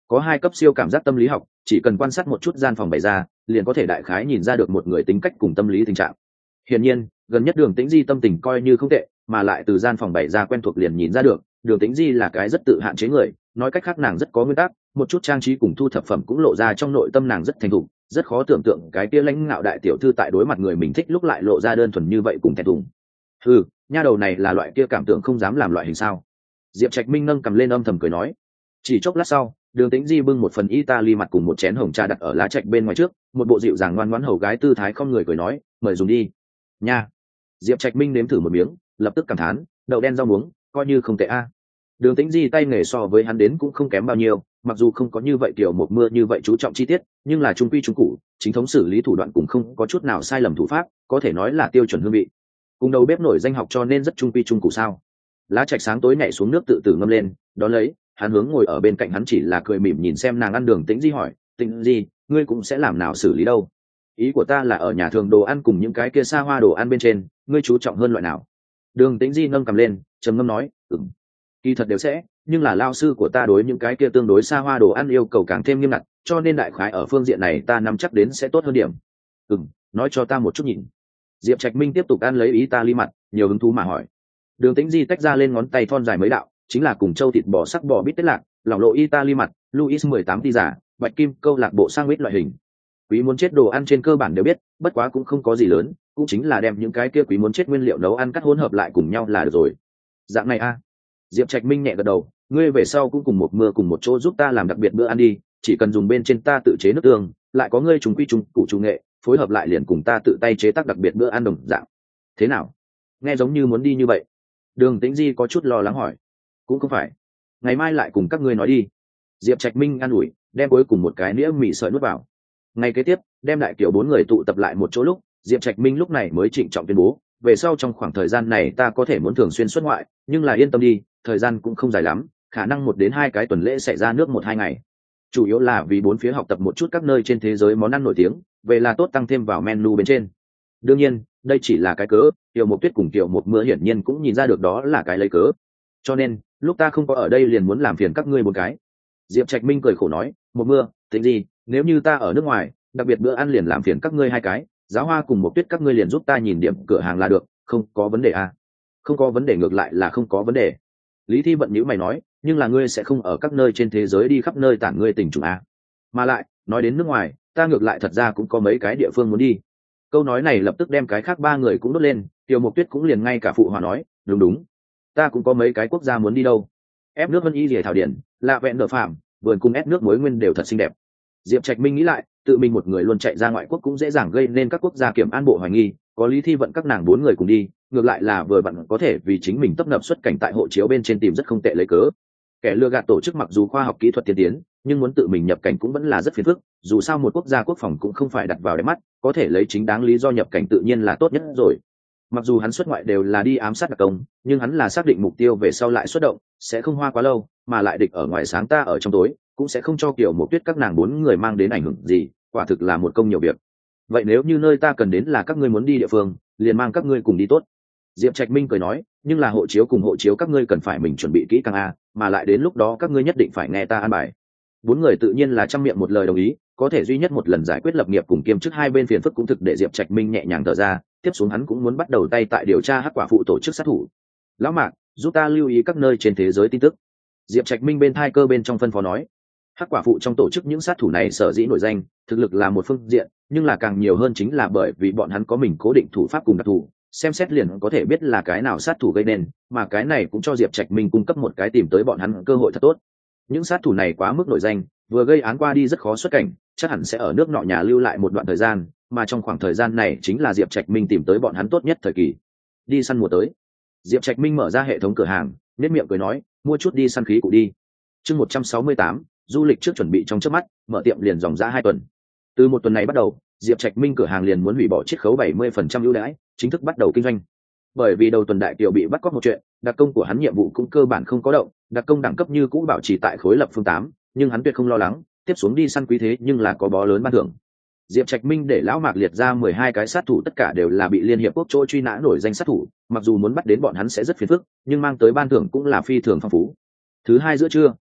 Có 2 cấp siêu cảm giác tâm lý học, chỉ cần quan sát một chút gian phòng bày ra, liền có thể đại khái nhìn ra được một người tính cách cùng tâm lý tình trạng. Hiển nhiên, gần nhất Đường Tĩnh Di tâm tình coi như không tệ, mà lại từ gian phòng bày ra quen thuộc liền nhìn ra được, Đường Tĩnh Di là cái rất tự hạn chế người, nói cách khác nàng rất có nguyên tắc, một chút trang trí cùng thu thập phẩm cũng lộ ra trong nội tâm nàng rất thành thục, rất khó tưởng tượng cái kia lãnh ngạo đại tiểu thư tại đối mặt người mình thích lúc lại lộ ra đơn thuần như vậy cùng thẹn thùng. Nha đầu này là loại kia cảm tưởng không dám làm loại hình sao? Diệp Trạch Minh nâng cầm lên âm thầm cười nói. Chỉ chốc lát sau, Đường Tĩnh Di bưng một phần Italy mặt cùng một chén hồng trà đặt ở lá trạch bên ngoài trước, một bộ dịu dàng ngoan ngoãn hầu gái tư thái không người cười nói, mời dùng đi. Nha. Diệp Trạch Minh nếm thử một miếng, lập tức cảm thán, đậu đen rau muống, coi như không tệ a. Đường Tĩnh Di tay nghề so với hắn đến cũng không kém bao nhiêu, mặc dù không có như vậy kiểu một mưa như vậy chú trọng chi tiết, nhưng là trung quy trung cụ, chính thống xử lý thủ đoạn cũng không có chút nào sai lầm thủ pháp, có thể nói là tiêu chuẩn hương vị. Cùng đầu bếp nổi danh học cho nên rất trung quy trung cụ sao? Lá trạch sáng tối nhảy xuống nước tự tử ngâm lên, đó lấy, hắn hướng ngồi ở bên cạnh hắn chỉ là cười mỉm nhìn xem nàng ăn. Đường Tĩnh Di hỏi, Tĩnh Di, ngươi cũng sẽ làm nào xử lý đâu? Ý của ta là ở nhà thường đồ ăn cùng những cái kia xa hoa đồ ăn bên trên, ngươi chú trọng hơn loại nào? Đường Tĩnh Di nâng cầm lên, trầm ngâm nói, kỳ thật đều sẽ, nhưng là lao sư của ta đối những cái kia tương đối xa hoa đồ ăn yêu cầu càng thêm nghiêm ngặt, cho nên đại khái ở phương diện này ta nắm chắc đến sẽ tốt hơn điểm. Nói cho ta một chút nhìn. Diệp Trạch Minh tiếp tục ăn lấy ý ta ly mặt, nhiều hứng thú mà hỏi. Đường Tĩnh Di tách ra lên ngón tay thon dài mấy đạo, chính là cùng châu thịt bò sắc bò bít tết lạc, lỏng lộ Italy mặt, Louis 18 ti giả, bạch kim câu lạc bộ sang mít loại hình. Quý muốn chết đồ ăn trên cơ bản đều biết, bất quá cũng không có gì lớn, cũng chính là đem những cái kia quý muốn chết nguyên liệu nấu ăn cắt hỗn hợp lại cùng nhau là được rồi. Dạng này a. Diệp Trạch Minh nhẹ gật đầu, ngươi về sau cũng cùng một mưa cùng một chỗ giúp ta làm đặc biệt bữa ăn đi, chỉ cần dùng bên trên ta tự chế nước tương, lại có ngươi trùng quy trùng cụ trùng nghệ, phối hợp lại liền cùng ta tự tay chế tác đặc biệt bữa ăn đồng dạng. Thế nào? Nghe giống như muốn đi như vậy. Đường Tĩnh Di có chút lo lắng hỏi. Cũng không phải, ngày mai lại cùng các ngươi nói đi. Diệp Trạch Minh an ủi, đem cuối cùng một cái nĩa mì sợi nuốt vào. Ngày kế tiếp, đem đại kiểu 4 người tụ tập lại một chỗ lúc, Diệp Trạch Minh lúc này mới trịnh trọng tuyên bố, về sau trong khoảng thời gian này ta có thể muốn thường xuyên xuất ngoại, nhưng là yên tâm đi, thời gian cũng không dài lắm, khả năng 1 đến 2 cái tuần lễ sẽ ra nước 1-2 ngày. Chủ yếu là vì 4 phía học tập một chút các nơi trên thế giới món ăn nổi tiếng, về là tốt tăng thêm vào menu bên trên. Đương nhiên, đây chỉ là cái cớ, Tiểu Mộc Tuyết cùng Tiểu Mộc Mưa hiển nhiên cũng nhìn ra được đó là cái lấy cớ. Cho nên, lúc ta không có ở đây liền muốn làm phiền các ngươi một cái. Diệp Trạch Minh cười khổ nói, Mộc Mưa, tính gì, nếu như ta ở nước ngoài, đặc biệt bữa ăn liền làm phiền các ngươi 2 cái, Giáo Hoa cùng Mộc Tuyết các ngươi liền giúp ta nhìn điểm cửa hàng là được, không có vấn đề à? Không có vấn đề, ngược lại là không có vấn đề. Lý Thi Vận nhíu mày nói, nhưng là ngươi sẽ không ở các nơi trên thế giới đi khắp nơi tản ngươi tình trùng à? Mà lại, nói đến nước ngoài, ta ngược lại thật ra cũng có mấy cái địa phương muốn đi. Câu nói này lập tức đem cái khác 3 người cũng đốt lên, Tiêu Mộc Tuyết cũng liền ngay cả phụ hòa nói, đúng, ta cũng có mấy cái quốc gia muốn đi đâu. Ép nước Vân Y Lìa Thảo Điển, Lạ Vẹn Đờ Phạm, vườn cùng ép nước muối nguyên đều thật xinh đẹp. Diệp Trạch Minh nghĩ lại, tự mình một người luôn chạy ra ngoại quốc cũng dễ dàng gây nên các quốc gia kiểm an bộ hoài nghi, có Lý Thi Vận các nàng 4 người cùng đi, ngược lại là vừa vặn có thể vì chính mình tấp nập xuất cảnh tại hộ chiếu bên trên tìm rất không tệ lấy cớ. Kẻ lừa gạt tổ chức mặc dù khoa học kỹ thuật tiên tiến, nhưng muốn tự mình nhập cảnh cũng vẫn là rất phiền phức, dù sao một quốc gia quốc phòng cũng không phải đặt vào để mắt, có thể lấy chính đáng lý do nhập cảnh tự nhiên là tốt nhất rồi. Mặc dù hắn xuất ngoại đều là đi ám sát đặc công, nhưng hắn là xác định mục tiêu về sau lại xuất động, sẽ không hoa quá lâu, mà lại địch ở ngoài sáng ta ở trong tối, cũng sẽ không cho Kiều Mộc Tuyết các nàng 4 người mang đến ảnh hưởng gì, quả thực là một công nhiều việc. Vậy nếu như nơi ta cần đến là các ngươi muốn đi địa phương, liền mang các ngươi cùng đi tốt. Diệp Trạch Minh cười nói, nhưng là hộ chiếu cùng hộ chiếu các ngươi cần phải mình chuẩn bị kỹ càng a, mà lại đến lúc đó các ngươi nhất định phải nghe ta an bài. 4 người tự nhiên là trăm miệng một lời đồng ý, có thể duy nhất một lần giải quyết lập nghiệp cùng kiêm chức hai bên phiền phức cũng thực để Diệp Trạch Minh nhẹ nhàng thở ra, tiếp xuống hắn cũng muốn bắt đầu tay tại điều tra Hắc Quả Phụ tổ chức sát thủ. Lão Mạc, giúp ta lưu ý các nơi trên thế giới tin tức. Diệp Trạch Minh bên thai cơ bên trong phân phó nói. Hắc Quả Phụ trong tổ chức những sát thủ này sở dĩ nổi danh, thực lực là một phương diện, nhưng là càng nhiều hơn chính là bởi vì bọn hắn có mình cố định thủ pháp cùng đặc thù, xem xét liền có thể biết là cái nào sát thủ gây nên, mà cái này cũng cho Diệp Trạch Minh cung cấp một cái tìm tới bọn hắn cơ hội thật tốt. Những sát thủ này quá mức nổi danh, vừa gây án qua đi rất khó xuất cảnh, chắc hẳn sẽ ở nước nọ nhà lưu lại một đoạn thời gian, mà trong khoảng thời gian này chính là Diệp Trạch Minh tìm tới bọn hắn tốt nhất thời kỳ. Đi săn mùa tới. Diệp Trạch Minh mở ra hệ thống cửa hàng, nét miệng cười nói, mua chút đi săn khí cụ đi. Chương 168, du lịch trước chuẩn bị trong chớp mắt, mở tiệm liền dòng ra 2 tuần. Từ một tuần này bắt đầu, Diệp Trạch Minh cửa hàng liền muốn hủy bỏ chiết khấu 70% ưu đãi, chính thức bắt đầu kinh doanh. Bởi vì đầu tuần đại tiểu bị bắt cóc một chuyện, đặc công của hắn nhiệm vụ cũng cơ bản không có động, đặc công đẳng cấp như cũ bảo trì tại khối lập phương 8, nhưng hắn tuyệt không lo lắng, tiếp xuống đi săn quý thế nhưng là có bó lớn ban thưởng. Diệp Trạch Minh để lão Mạc liệt ra 12 cái sát thủ tất cả đều là bị liên hiệp quốc chỗ truy nã nổi danh sát thủ, mặc dù muốn bắt đến bọn hắn sẽ rất phiền phức, nhưng mang tới ban thưởng cũng là phi thường phong phú. Thứ hai giữa trưa,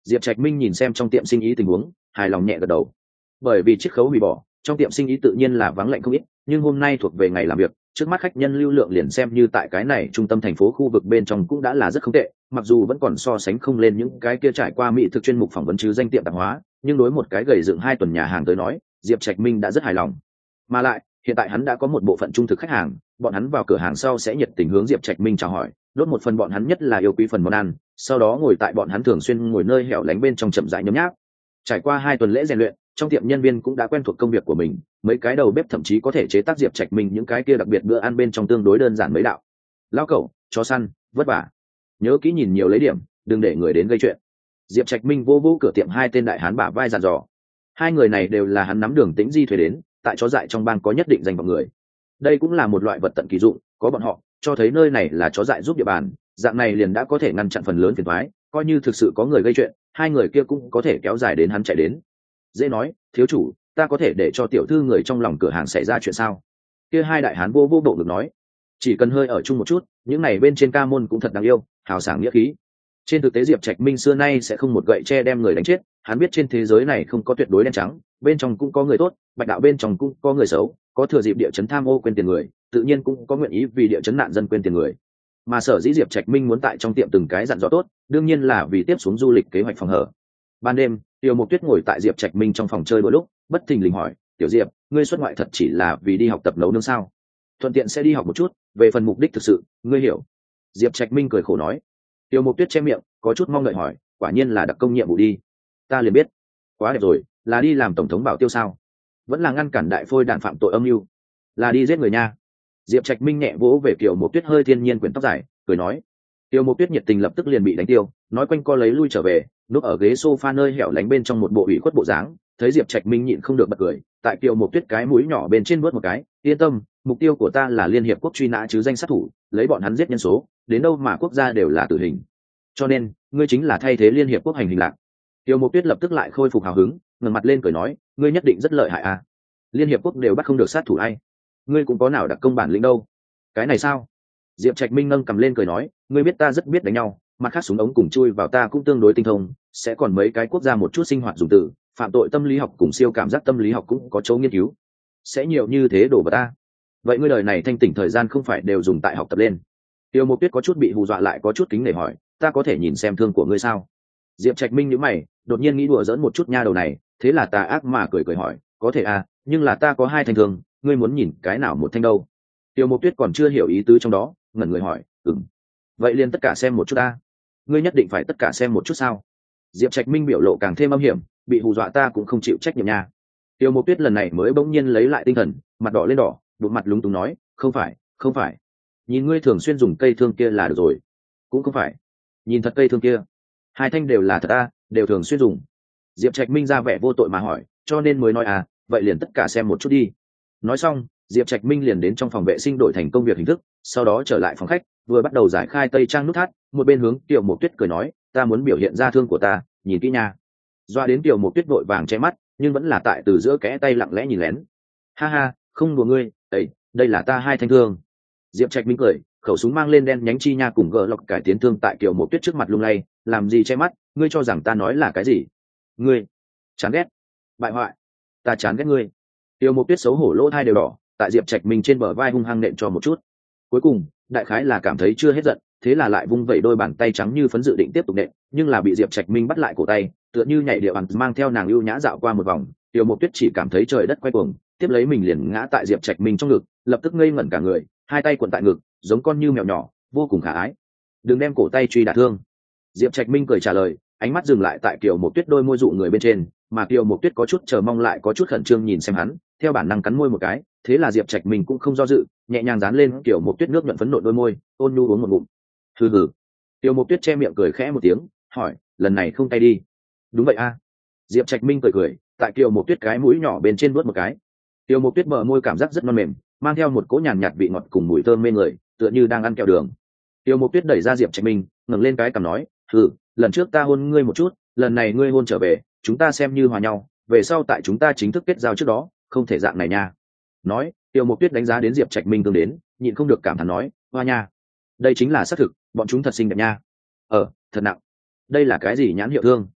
Diệp Trạch Minh nhìn xem trong tiệm sinh ý tình huống, hài lòng nhẹ gật đầu. Bởi vì chiết khấu hủy bỏ, trong tiệm sinh ý tự nhiên là vắng lạnh không ít, nhưng hôm nay thuộc về ngày làm việc, trước mắt khách nhân lưu lượng liền xem như tại cái này trung tâm thành phố khu vực bên trong cũng đã là rất không tệ, mặc dù vẫn còn so sánh không lên những cái kia trải qua mỹ thực chuyên mục phỏng vấn chứ danh tiệm tạp hóa, nhưng đối một cái gầy dựng 2 tuần nhà hàng tới nói, Diệp Trạch Minh đã rất hài lòng. Mà lại, hiện tại hắn đã có một bộ phận trung thực khách hàng, bọn hắn vào cửa hàng sau sẽ nhiệt tình hướng Diệp Trạch Minh chào hỏi, đốt một phần bọn hắn nhất là yêu quý phần món ăn, sau đó ngồi tại bọn hắn thường xuyên ngồi nơi hẻo lánh bên trong chậm rãi nhấm nháp. Trải qua 2 tuần lễ rèn luyện, trong tiệm nhân viên cũng đã quen thuộc công việc của mình, mấy cái đầu bếp thậm chí có thể chế tác Diệp Trạch Minh những cái kia đặc biệt bữa ăn bên trong tương đối đơn giản mấy đạo. Lao cẩu, chó săn, vất vả. Nhớ kỹ nhìn nhiều lấy điểm, đừng để người đến gây chuyện. Diệp Trạch Minh vô vô cửa tiệm 2 tên đại hán bả vai dặn dò. 2 người này đều là hắn nắm Đường Tĩnh Di thuê đến, tại chó dại trong bang có nhất định danh vọng người. Đây cũng là một loại vật tận kỳ dụng, có bọn họ, cho thấy nơi này là chó dại giúp địa bàn, dạng này liền đã có thể ngăn chặn phần lớn phiền toái, coi như thực sự có người gây chuyện, 2 người kia cũng có thể kéo dài đến hắn chạy đến. Dễ nói, thiếu chủ, ta có thể để cho tiểu thư người trong lòng cửa hàng xảy ra chuyện sao? Kia 2 đại hán vô bộ ngực nói, chỉ cần hơi ở chung một chút, những này bên trên ca môn cũng thật đáng yêu, hào sảng nghĩa khí. Trên thực tế Diệp Trạch Minh xưa nay sẽ không một gậy tre đem người đánh chết, hắn biết trên thế giới này không có tuyệt đối đen trắng, bên trong cũng có người tốt, bạch đạo bên trong cũng có người xấu, có thừa dịp địa chấn tham ô quên tiền người, tự nhiên cũng có nguyện ý vì địa chấn nạn dân quên tiền người. Mà sở dĩ Diệp Trạch Minh muốn tại trong tiệm từng cái dặn dò tốt, đương nhiên là vì tiếp xuống du lịch kế hoạch phòng hở. Ban đêm, Tiêu Mộc Tuyết ngồi tại Diệp Trạch Minh trong phòng chơi đôi lúc, bất thình lình hỏi, "Tiểu Diệp, ngươi xuất ngoại thật chỉ là vì đi học tập nấu nướng sao? Thuận tiện sẽ đi học một chút, về phần mục đích thực sự, ngươi hiểu?" Diệp Trạch Minh cười khổ nói. Tiêu Mộc Tuyết che miệng, có chút mong đợi hỏi, "Quả nhiên là đặc công nhiệm vụ đi." "Ta liền biết." "Quá đẹp rồi, là đi làm tổng thống bảo tiêu sao? Vẫn là ngăn cản đại phôi đạn phạm tội âm mưu?" "Là đi giết người nha." Diệp Trạch Minh nhẹ vỗ về Kiều Mộc Tuyết hơi thiên nhiên quyển tóc dài, cười nói. Tiêu Mộc Tuyết nhiệt tình lập tức liền bị đánh tiêu, nói quanh co lấy lui trở về, núp ở ghế sofa nơi hẻo lánh bên trong một bộ ủy khuất bộ dáng, thấy Diệp Trạch Minh nhịn không được bật cười, tại Kiều Mộc Tuyết cái mũi nhỏ bên trên bước một cái, "Yên tâm, mục tiêu của ta là liên hiệp quốc truy nã chứ danh sát thủ, lấy bọn hắn giết nhân số, đến đâu mà quốc gia đều là tử hình. Cho nên, ngươi chính là thay thế liên hiệp quốc hành hình lạc." Tiêu Mộc Tuyết lập tức lại khôi phục hào hứng, ngẩng mặt lên cười nói, "Ngươi nhất định rất lợi hại à? Liên hiệp quốc đều bắt không được sát thủ ai? Ngươi cũng có nào đặc công bản lĩnh đâu?" "Cái này sao?" Diệp Trạch Minh nâng cầm lên cười nói, "Ngươi biết ta rất biết đánh nhau, mặt khác súng ống cùng chui vào ta cũng tương đối tinh thông, sẽ còn mấy cái quốc gia một chút sinh hoạt dùng từ, phạm tội tâm lý học cùng siêu cảm giác tâm lý học cũng có chỗ nghiên cứu. Sẽ nhiều như thế đổ vào ta. Vậy ngươi đời này thanh tỉnh thời gian không phải đều dùng tại học tập lên?" Tiêu Mộc Tuyết có chút bị hù dọa lại có chút kính nể hỏi, "Ta có thể nhìn xem thương của ngươi sao?" Diệp Trạch Minh nhíu mày, đột nhiên nghĩ đùa giỡn một chút nha đầu này, thế là tà ác mà cười cười hỏi, "Có thể à, nhưng là ta có 2 thanh thương, ngươi muốn nhìn cái nào một thanh đâu?" Tiêu Mộc Tuyết còn chưa hiểu ý tứ trong đó, ngẩn người hỏi, "Vậy liền tất cả xem một chút ta." "Ngươi nhất định phải tất cả xem một chút sao?" Diệp Trạch Minh biểu lộ càng thêm âm hiểm, "Bị hù dọa ta cũng không chịu trách nhiệm nha." Tiêu Mộc Tuyết lần này mới bỗng nhiên lấy lại tinh thần, mặt đỏ lên đỏ, đụt mặt lúng túng nói, "Không phải, không phải. Nhìn ngươi thường xuyên dùng cây thương kia là được rồi." "Cũng không phải. Nhìn thật cây thương kia. 2 thanh đều là thật ta, đều thường xuyên dùng." Diệp Trạch Minh ra vẻ vô tội mà hỏi, "Cho nên mới nói à, vậy liền tất cả xem một chút đi." Nói xong, Diệp Trạch Minh liền đến trong phòng vệ sinh đổi thành công việc hình thức, sau đó trở lại phòng khách, vừa bắt đầu giải khai tây trang nút thắt, một bên hướng Tiểu Mộc Tuyết cười nói, "Ta muốn biểu hiện ra thương của ta, nhìn kỹ nha." Doa đến Tiểu Mộc Tuyết vội vàng che mắt, nhưng vẫn là tại từ giữa kẽ tay lặng lẽ nhìn lén. "Ha ha, không đùa ngươi, đây là ta 2 thanh thương." Diệp Trạch Minh cười, khẩu súng mang lên đen nhánh chi nha cùng gờ lọc cải tiến thương tại Tiểu Mộc Tuyết trước mặt lung lay, "Làm gì che mắt, ngươi cho rằng ta nói là cái gì? Ngươi chán ghét, bại hoại, ta chán ghét ngươi." Tiểu Mộc Tuyết xấu hổ lỗ tai đều đỏ, tại Diệp Trạch Minh trên bờ vai hung hăng nện cho một chút. Cuối cùng, đại khái là cảm thấy chưa hết giận, thế là lại vung vẩy đôi bàn tay trắng như phấn dự định tiếp tục nện, nhưng là bị Diệp Trạch Minh bắt lại cổ tay, tựa như nhảy điệu bằng mang theo nàng ưu nhã dạo qua một vòng. Tiểu Mộc Tuyết chỉ cảm thấy trời đất quay cuồng, tiếp lấy mình liền ngã tại Diệp Trạch Minh trong ngực, lập tức ngây ngẩn cả người, 2 tay cuộn tại ngực, giống con như mèo nhỏ, vô cùng khả ái. "Đừng đem cổ tay truy đả thương." Diệp Trạch Minh cười trả lời, ánh mắt dừng lại tại Kiều Mộc Tuyết đôi môi dụ người bên trên, mà Kiều Mộc Tuyết có chút chờ mong lại có chút khẩn trương nhìn xem hắn, theo bản năng cắn môi một cái, thế là Diệp Trạch Minh cũng không do dự, nhẹ nhàng dán lên Kiều Mộc Tuyết nước nhuận phấn nộn đôi môi, ôn nhu uống một ngụm. "Hừ hừ." Kiều Mộc Tuyết che miệng cười khẽ một tiếng, hỏi, "Lần này không tay đi?" "Đúng vậy a." Diệp Trạch Minh cười cười, tại Kiều Mộc Tuyết cái mũi nhỏ bên trên vuốt một cái. Kiều Mộc Tuyết bờ môi cảm giác rất non mềm, mang theo một cỗ nhàn nhạt vị ngọt cùng mùi thơm mê người, tựa như đang ăn kẹo đường. Kiều Mộc Tuyết đẩy ra Diệp Trạch Minh, ngẩng lên cái cằm nói, "Lần trước ta hôn ngươi một chút, lần này ngươi hôn trở về, chúng ta xem như hòa nhau, về sau tại chúng ta chính thức kết giao trước đó, không thể dạng này nha." Nói, Tiêu Mộc Tuyết đánh giá đến Diệp Trạch Minh tương đến, nhịn không được cảm thán nói, "Hoa nha, đây chính là xác thực, bọn chúng thật xinh đẹp nha." Thật nặng. Đây là cái gì nhãn hiệu thương?"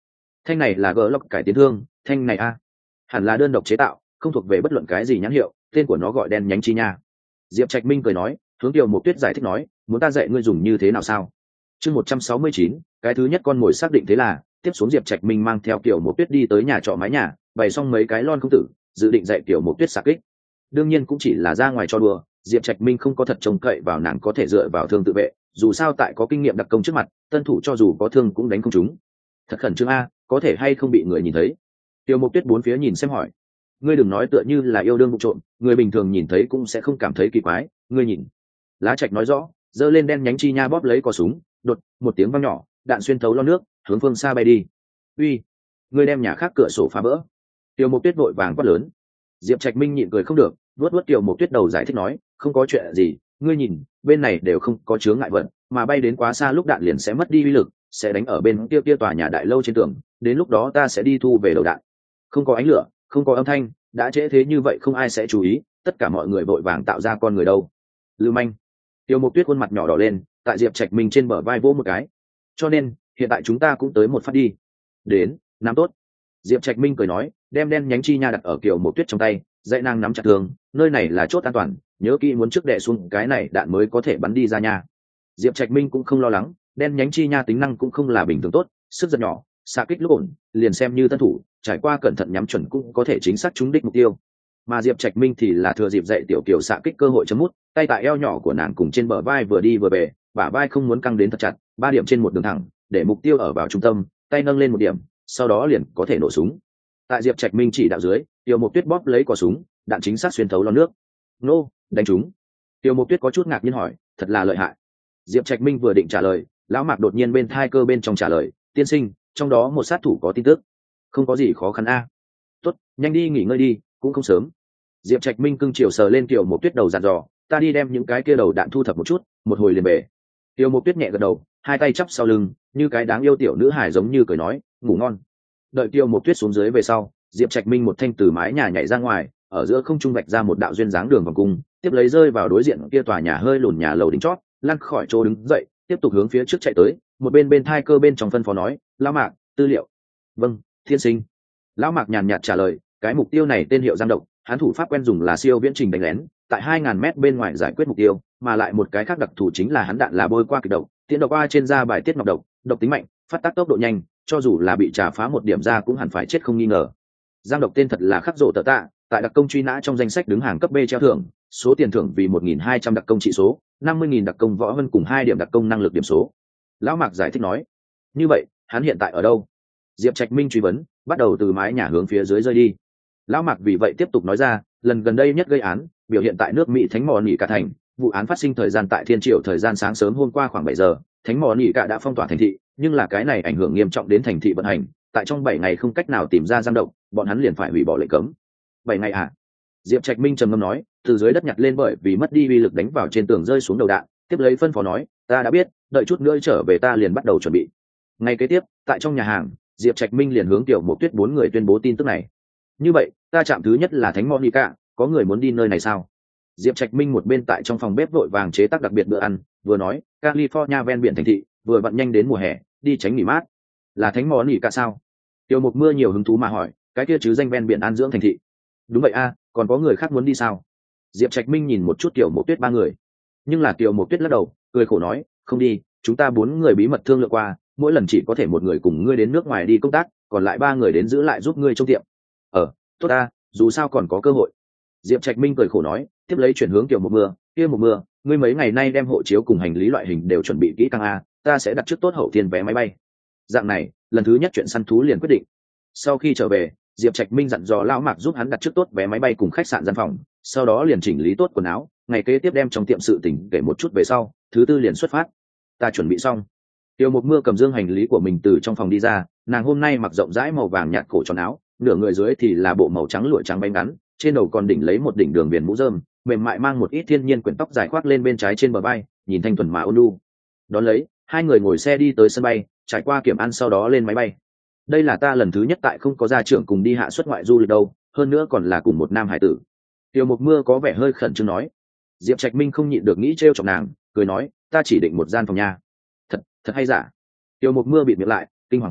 Thanh này là gỡ lóc cải tiến thương, thanh này a, hẳn là đơn độc chế tạo, không thuộc về bất luận cái gì nhãn hiệu, tên của nó gọi đen nhánh chi nha. Diệp Trạch Minh cười nói, hướng Kiều Mộc Tuyết giải thích nói, muốn ta dạy ngươi dùng như thế nào sao? Chương 169, cái thứ nhất con ngồi xác định thế là, tiếp xuống Diệp Trạch Minh mang theo Kiều Mộc Tuyết đi tới nhà trọ mái nhà, bày xong mấy cái lon công tử, dự định dạy Kiều Mộc Tuyết xạ kích. Đương nhiên cũng chỉ là ra ngoài cho đùa, Diệp Trạch Minh không có thật trông cậy vào nàng có thể dựa vào thương tự vệ, dù sao tại có kinh nghiệm đặc công trước mặt, tân thủ cho dù có thương cũng đánh không trúng. Thật khẩn trương a, có thể hay không bị người nhìn thấy? Kiều Mộc Tuyết bốn phía nhìn xem hỏi. Ngươi đừng nói tựa như là yêu đương vụ trộm, người bình thường nhìn thấy cũng sẽ không cảm thấy kỳ quái, ngươi nhìn. Lá Trạch nói rõ, giơ lên đen nhánh chi nha bóp lấy cò súng, đột một tiếng vang nhỏ, đạn xuyên thấu lon nước, hướng phương xa bay đi. Uy, ngươi đem nhà khác cửa sổ phá vỡ. Tiêu Mộc Tuyết vội vàng quát lớn. Diệp Trạch Minh nhịn cười không được, vuốt vuốt Tiêu Mộc Tuyết đầu giải thích nói, không có chuyện gì, ngươi nhìn, bên này đều không có chướng ngại vật, mà bay đến quá xa lúc đạn liền sẽ mất đi uy lực, sẽ đánh ở bên kia tòa nhà đại lâu trên tường, đến lúc đó ta sẽ đi thu về đầu đạn. Không có ánh lửa, không có âm thanh, đã trễ thế như vậy không ai sẽ chú ý, tất cả mọi người vội vàng tạo ra con người đâu. Lưu manh. Tiêu Mộc Tuyết khuôn mặt nhỏ đỏ lên, tại Diệp Trạch Minh trên bờ vai vỗ một cái. Cho nên, hiện tại chúng ta cũng tới một phát đi. Đến, nắm tốt. Diệp Trạch Minh cười nói, đem đen nhánh chi nha đặt ở Kiều Mộc Tuyết trong tay, dạy nàng nắm chặt thường, nơi này là chốt an toàn, nhớ kỹ muốn trước đè xuống cái này đạn mới có thể bắn đi ra nha. Diệp Trạch Minh cũng không lo lắng, đen nhánh chi nha tính năng cũng không là bình thường tốt, sức giật nhỏ, xạ kích lúc ổn, liền xem như tân thủ, trải qua cẩn thận nhắm chuẩn cũng có thể chính xác trúng đích mục tiêu. Mà Diệp Trạch Minh thì là thừa dịp dạy tiểu Kiều xạ kích cơ hội chấm mút, tay tại eo nhỏ của nàng cùng trên bờ vai vừa đi vừa về, bả vai không muốn căng đến thật chặt, 3 điểm trên một đường thẳng, để mục tiêu ở vào trung tâm, tay nâng lên một điểm, sau đó liền có thể nổ súng. Tại Diệp Trạch Minh chỉ đạo dưới, Tiêu Mộc Tuyết bóp lấy cò súng, đạn chính xác xuyên thấu lon nước. Nô, đánh trúng. Tiêu Mộc Tuyết có chút ngạc nhiên hỏi, thật là lợi hại. Diệp Trạch Minh vừa định trả lời, lão Mạc đột nhiên bên thai cơ bên trong trả lời, tiên sinh, trong đó một sát thủ có tin tức. Không có gì khó khăn a. Tốt, nhanh đi nghỉ ngơi đi, cũng không sớm. Diệp Trạch Minh cưng chiều sờ lên Kiều Mộc Tuyết đầu dặn dò, ta đi đem những cái kia đầu đạn thu thập một chút, một hồi liền về. Kiều Mộc Tuyết nhẹ gật đầu, hai tay chắp sau lưng, như cái đáng yêu tiểu nữ hài giống như cười nói, ngủ ngon. Đợi Kiều Mộc Tuyết xuống dưới về sau, Diệp Trạch Minh một thanh từ mái nhà nhảy ra ngoài, ở giữa không trung vạch ra một đạo duyên dáng đường vòng cung, tiếp lấy rơi vào đối diện kia tòa nhà hơi lùn nhà lầu đỉnh chót, lăn khỏi chỗ đứng dậy, tiếp tục hướng phía trước chạy tới, một bên thai cơ bên trong phân phó nói, lão Mạc, tư liệu. Vâng, thiên sinh. Lão Mạc nhàn nhạt trả lời, cái mục tiêu này tên hiệu Giang Độc, hắn thủ pháp quen dùng là siêu viễn trình đánh lén, tại 2000 mét bên ngoài giải quyết mục tiêu, mà lại một cái khác đặc thù chính là hắn đạn là bôi qua kịch độc, tiễn độc qua trên da bài tiết ngọc độc, độc tính mạnh, phát tác tốc độ nhanh, cho dù là bị trà phá một điểm ra cũng hẳn phải chết không nghi ngờ. Giang Độc tên thật là Khắc Rộ Tở Tạ, tại đặc công truy nã trong danh sách đứng hàng cấp B treo thưởng, số tiền thưởng vì 1.200 đặc công trị số, 50.000 đặc công võ hơn cùng 2 điểm đặc công năng lực điểm số. Lão Mạc giải thích nói, như vậy hắn hiện tại ở đâu? Diệp Trạch Minh truy vấn, bắt đầu từ mái nhà hướng phía dưới rơi đi. Lão Mạc vì vậy tiếp tục nói ra, lần gần đây nhất gây án, biểu hiện tại nước Mỹ Thánh Mò Nỉ Cả thành, vụ án phát sinh thời gian tại Thiên Triều thời gian sáng sớm hôm qua khoảng 7 giờ, Thánh Mò Nỉ Cả đã phong tỏa thành thị, nhưng là cái này ảnh hưởng nghiêm trọng đến thành thị vận hành, tại trong 7 ngày không cách nào tìm ra Giang Độc, bọn hắn liền phải hủy bỏ lệnh cấm. 7 ngày à? Diệp Trạch Minh trầm ngâm nói, từ dưới đất nhặt lên bởi vì mất đi uy lực đánh vào trên tường rơi xuống đầu đạn, tiếp lấy phân phó nói, ta đã biết, đợi chút nữa trở về ta liền bắt đầu chuẩn bị. Ngày kế tiếp, tại trong nhà hàng, Diệp Trạch Minh liền hướng Tiểu Mộc Tuyết 4 người tuyên bố tin tức này. Như vậy, ta chạm thứ nhất là Thánh Monica, có người muốn đi nơi này sao? Diệp Trạch Minh một bên tại trong phòng bếp vội vàng chế tác đặc biệt bữa ăn, vừa nói, California ven biển thành thị, vừa vặn nhanh đến mùa hè, đi tránh nghỉ mát. Là Thánh Monica sao? Tiểu Mộc Mưa nhiều hứng thú mà hỏi, cái kia chứ danh ven biển an dưỡng thành thị. Đúng vậy a, còn có người khác muốn đi sao? Diệp Trạch Minh nhìn một chút Tiểu Mộc Tuyết 3 người, nhưng là Tiểu Mộc Tuyết lắc đầu, cười khổ nói, không đi, chúng ta 4 người bí mật thương lượng qua, mỗi lần chỉ có thể một người cùng ngươi đến nước ngoài đi công tác, còn lại 3 người đến giữ lại giúp ngươi trong tiệm. Tốt ta, dù sao còn có cơ hội. Diệp Trạch Minh cười khổ nói, tiếp lấy chuyển hướng Tiểu Mộc Mưa, kia Mộc Mưa, ngươi mấy ngày nay đem hộ chiếu cùng hành lý loại hình đều chuẩn bị kỹ càng a, ta sẽ đặt trước tốt hậu tiền vé máy bay. Dạng này, lần thứ nhất chuyện săn thú liền quyết định. Sau khi trở về, Diệp Trạch Minh dặn dò lão Mạc giúp hắn đặt trước tốt vé máy bay cùng khách sạn gian phòng, sau đó liền chỉnh lý tốt quần áo, ngày kế tiếp đem trong tiệm sự tỉnh kể một chút về sau, thứ tư liền xuất phát. Ta chuẩn bị xong. Tiểu Mộc Mưa cầm dương hành lý của mình từ trong phòng đi ra, nàng hôm nay mặc rộng rãi màu vàng nhạt cổ tròn áo, nửa người dưới thì là bộ màu trắng lụa trắng bánh ngắn, trên đầu còn đỉnh lấy một đỉnh đường viền mũ rơm, mềm mại mang một ít thiên nhiên quyển tóc dài khoác lên bên trái trên bờ vai, nhìn thanh thuần mà ôn nhu. Đón lấy, hai người ngồi xe đi tới sân bay, trải qua kiểm ăn sau đó lên máy bay. Đây là ta lần thứ nhất tại không có gia trưởng cùng đi hạ xuất ngoại du lịch đâu, hơn nữa còn là cùng một nam hải tử. Tiểu Mộc Mưa có vẻ hơi khẩn trương nói. Diệp Trạch Minh không nhịn được nghĩ trêu chọc nàng, cười nói, ta chỉ định một gian phòng nha. Thật hay giả? Tiểu Mộc Mưa bịt miệng lại, kinh hoàng hỏi,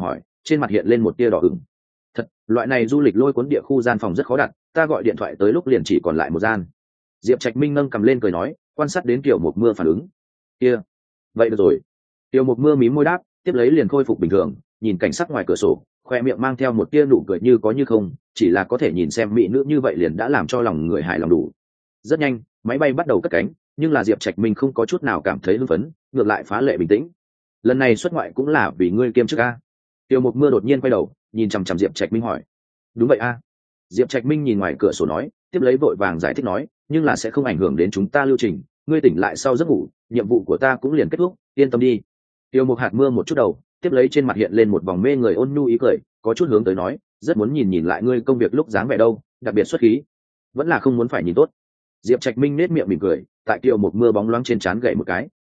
trên mặt hiện lên một tia đỏ ửng. Thật, loại này du lịch lôi cuốn địa khu gian phòng rất khó đặt, ta gọi điện thoại tới lúc liền chỉ còn lại một gian. Diệp Trạch Minh nâng cầm lên cười nói, quan sát đến Tiểu Mục Mưa phản ứng. Kia, vậy được rồi. Tiểu Mục Mưa mím môi đáp, tiếp lấy liền khôi phục bình thường, nhìn cảnh sắc ngoài cửa sổ, khoe miệng mang theo một tia nụ cười như có như không, chỉ là có thể nhìn xem mỹ nữ như vậy liền đã làm cho lòng người hài lòng đủ. Rất nhanh, máy bay bắt đầu cất cánh, nhưng là Diệp Trạch Minh không có chút nào cảm thấy hưng phấn, ngược lại phá lệ bình tĩnh. Lần này xuất ngoại cũng là vì ngươi kiêm chức a. Tiểu Mục Mưa đột nhiên quay đầu, nhìn chằm chằm Diệp Trạch Minh hỏi. Đúng vậy a. Diệp Trạch Minh nhìn ngoài cửa sổ nói, tiếp lấy vội vàng giải thích nói, nhưng là sẽ không ảnh hưởng đến chúng ta lưu trình, ngươi tỉnh lại sau giấc ngủ, nhiệm vụ của ta cũng liền kết thúc, yên tâm đi. Tiêu Mục hạt mưa một chút đầu, tiếp lấy trên mặt hiện lên một vòng mê người ôn nhu ý cười, có chút hướng tới nói, rất muốn nhìn lại ngươi công việc lúc dáng vẻ đâu, đặc biệt xuất khí. Vẫn là không muốn phải nhìn tốt. Diệp Trạch Minh nét miệng mỉm cười, tại Tiêu Mục mưa bóng loáng trên trán gậy một cái.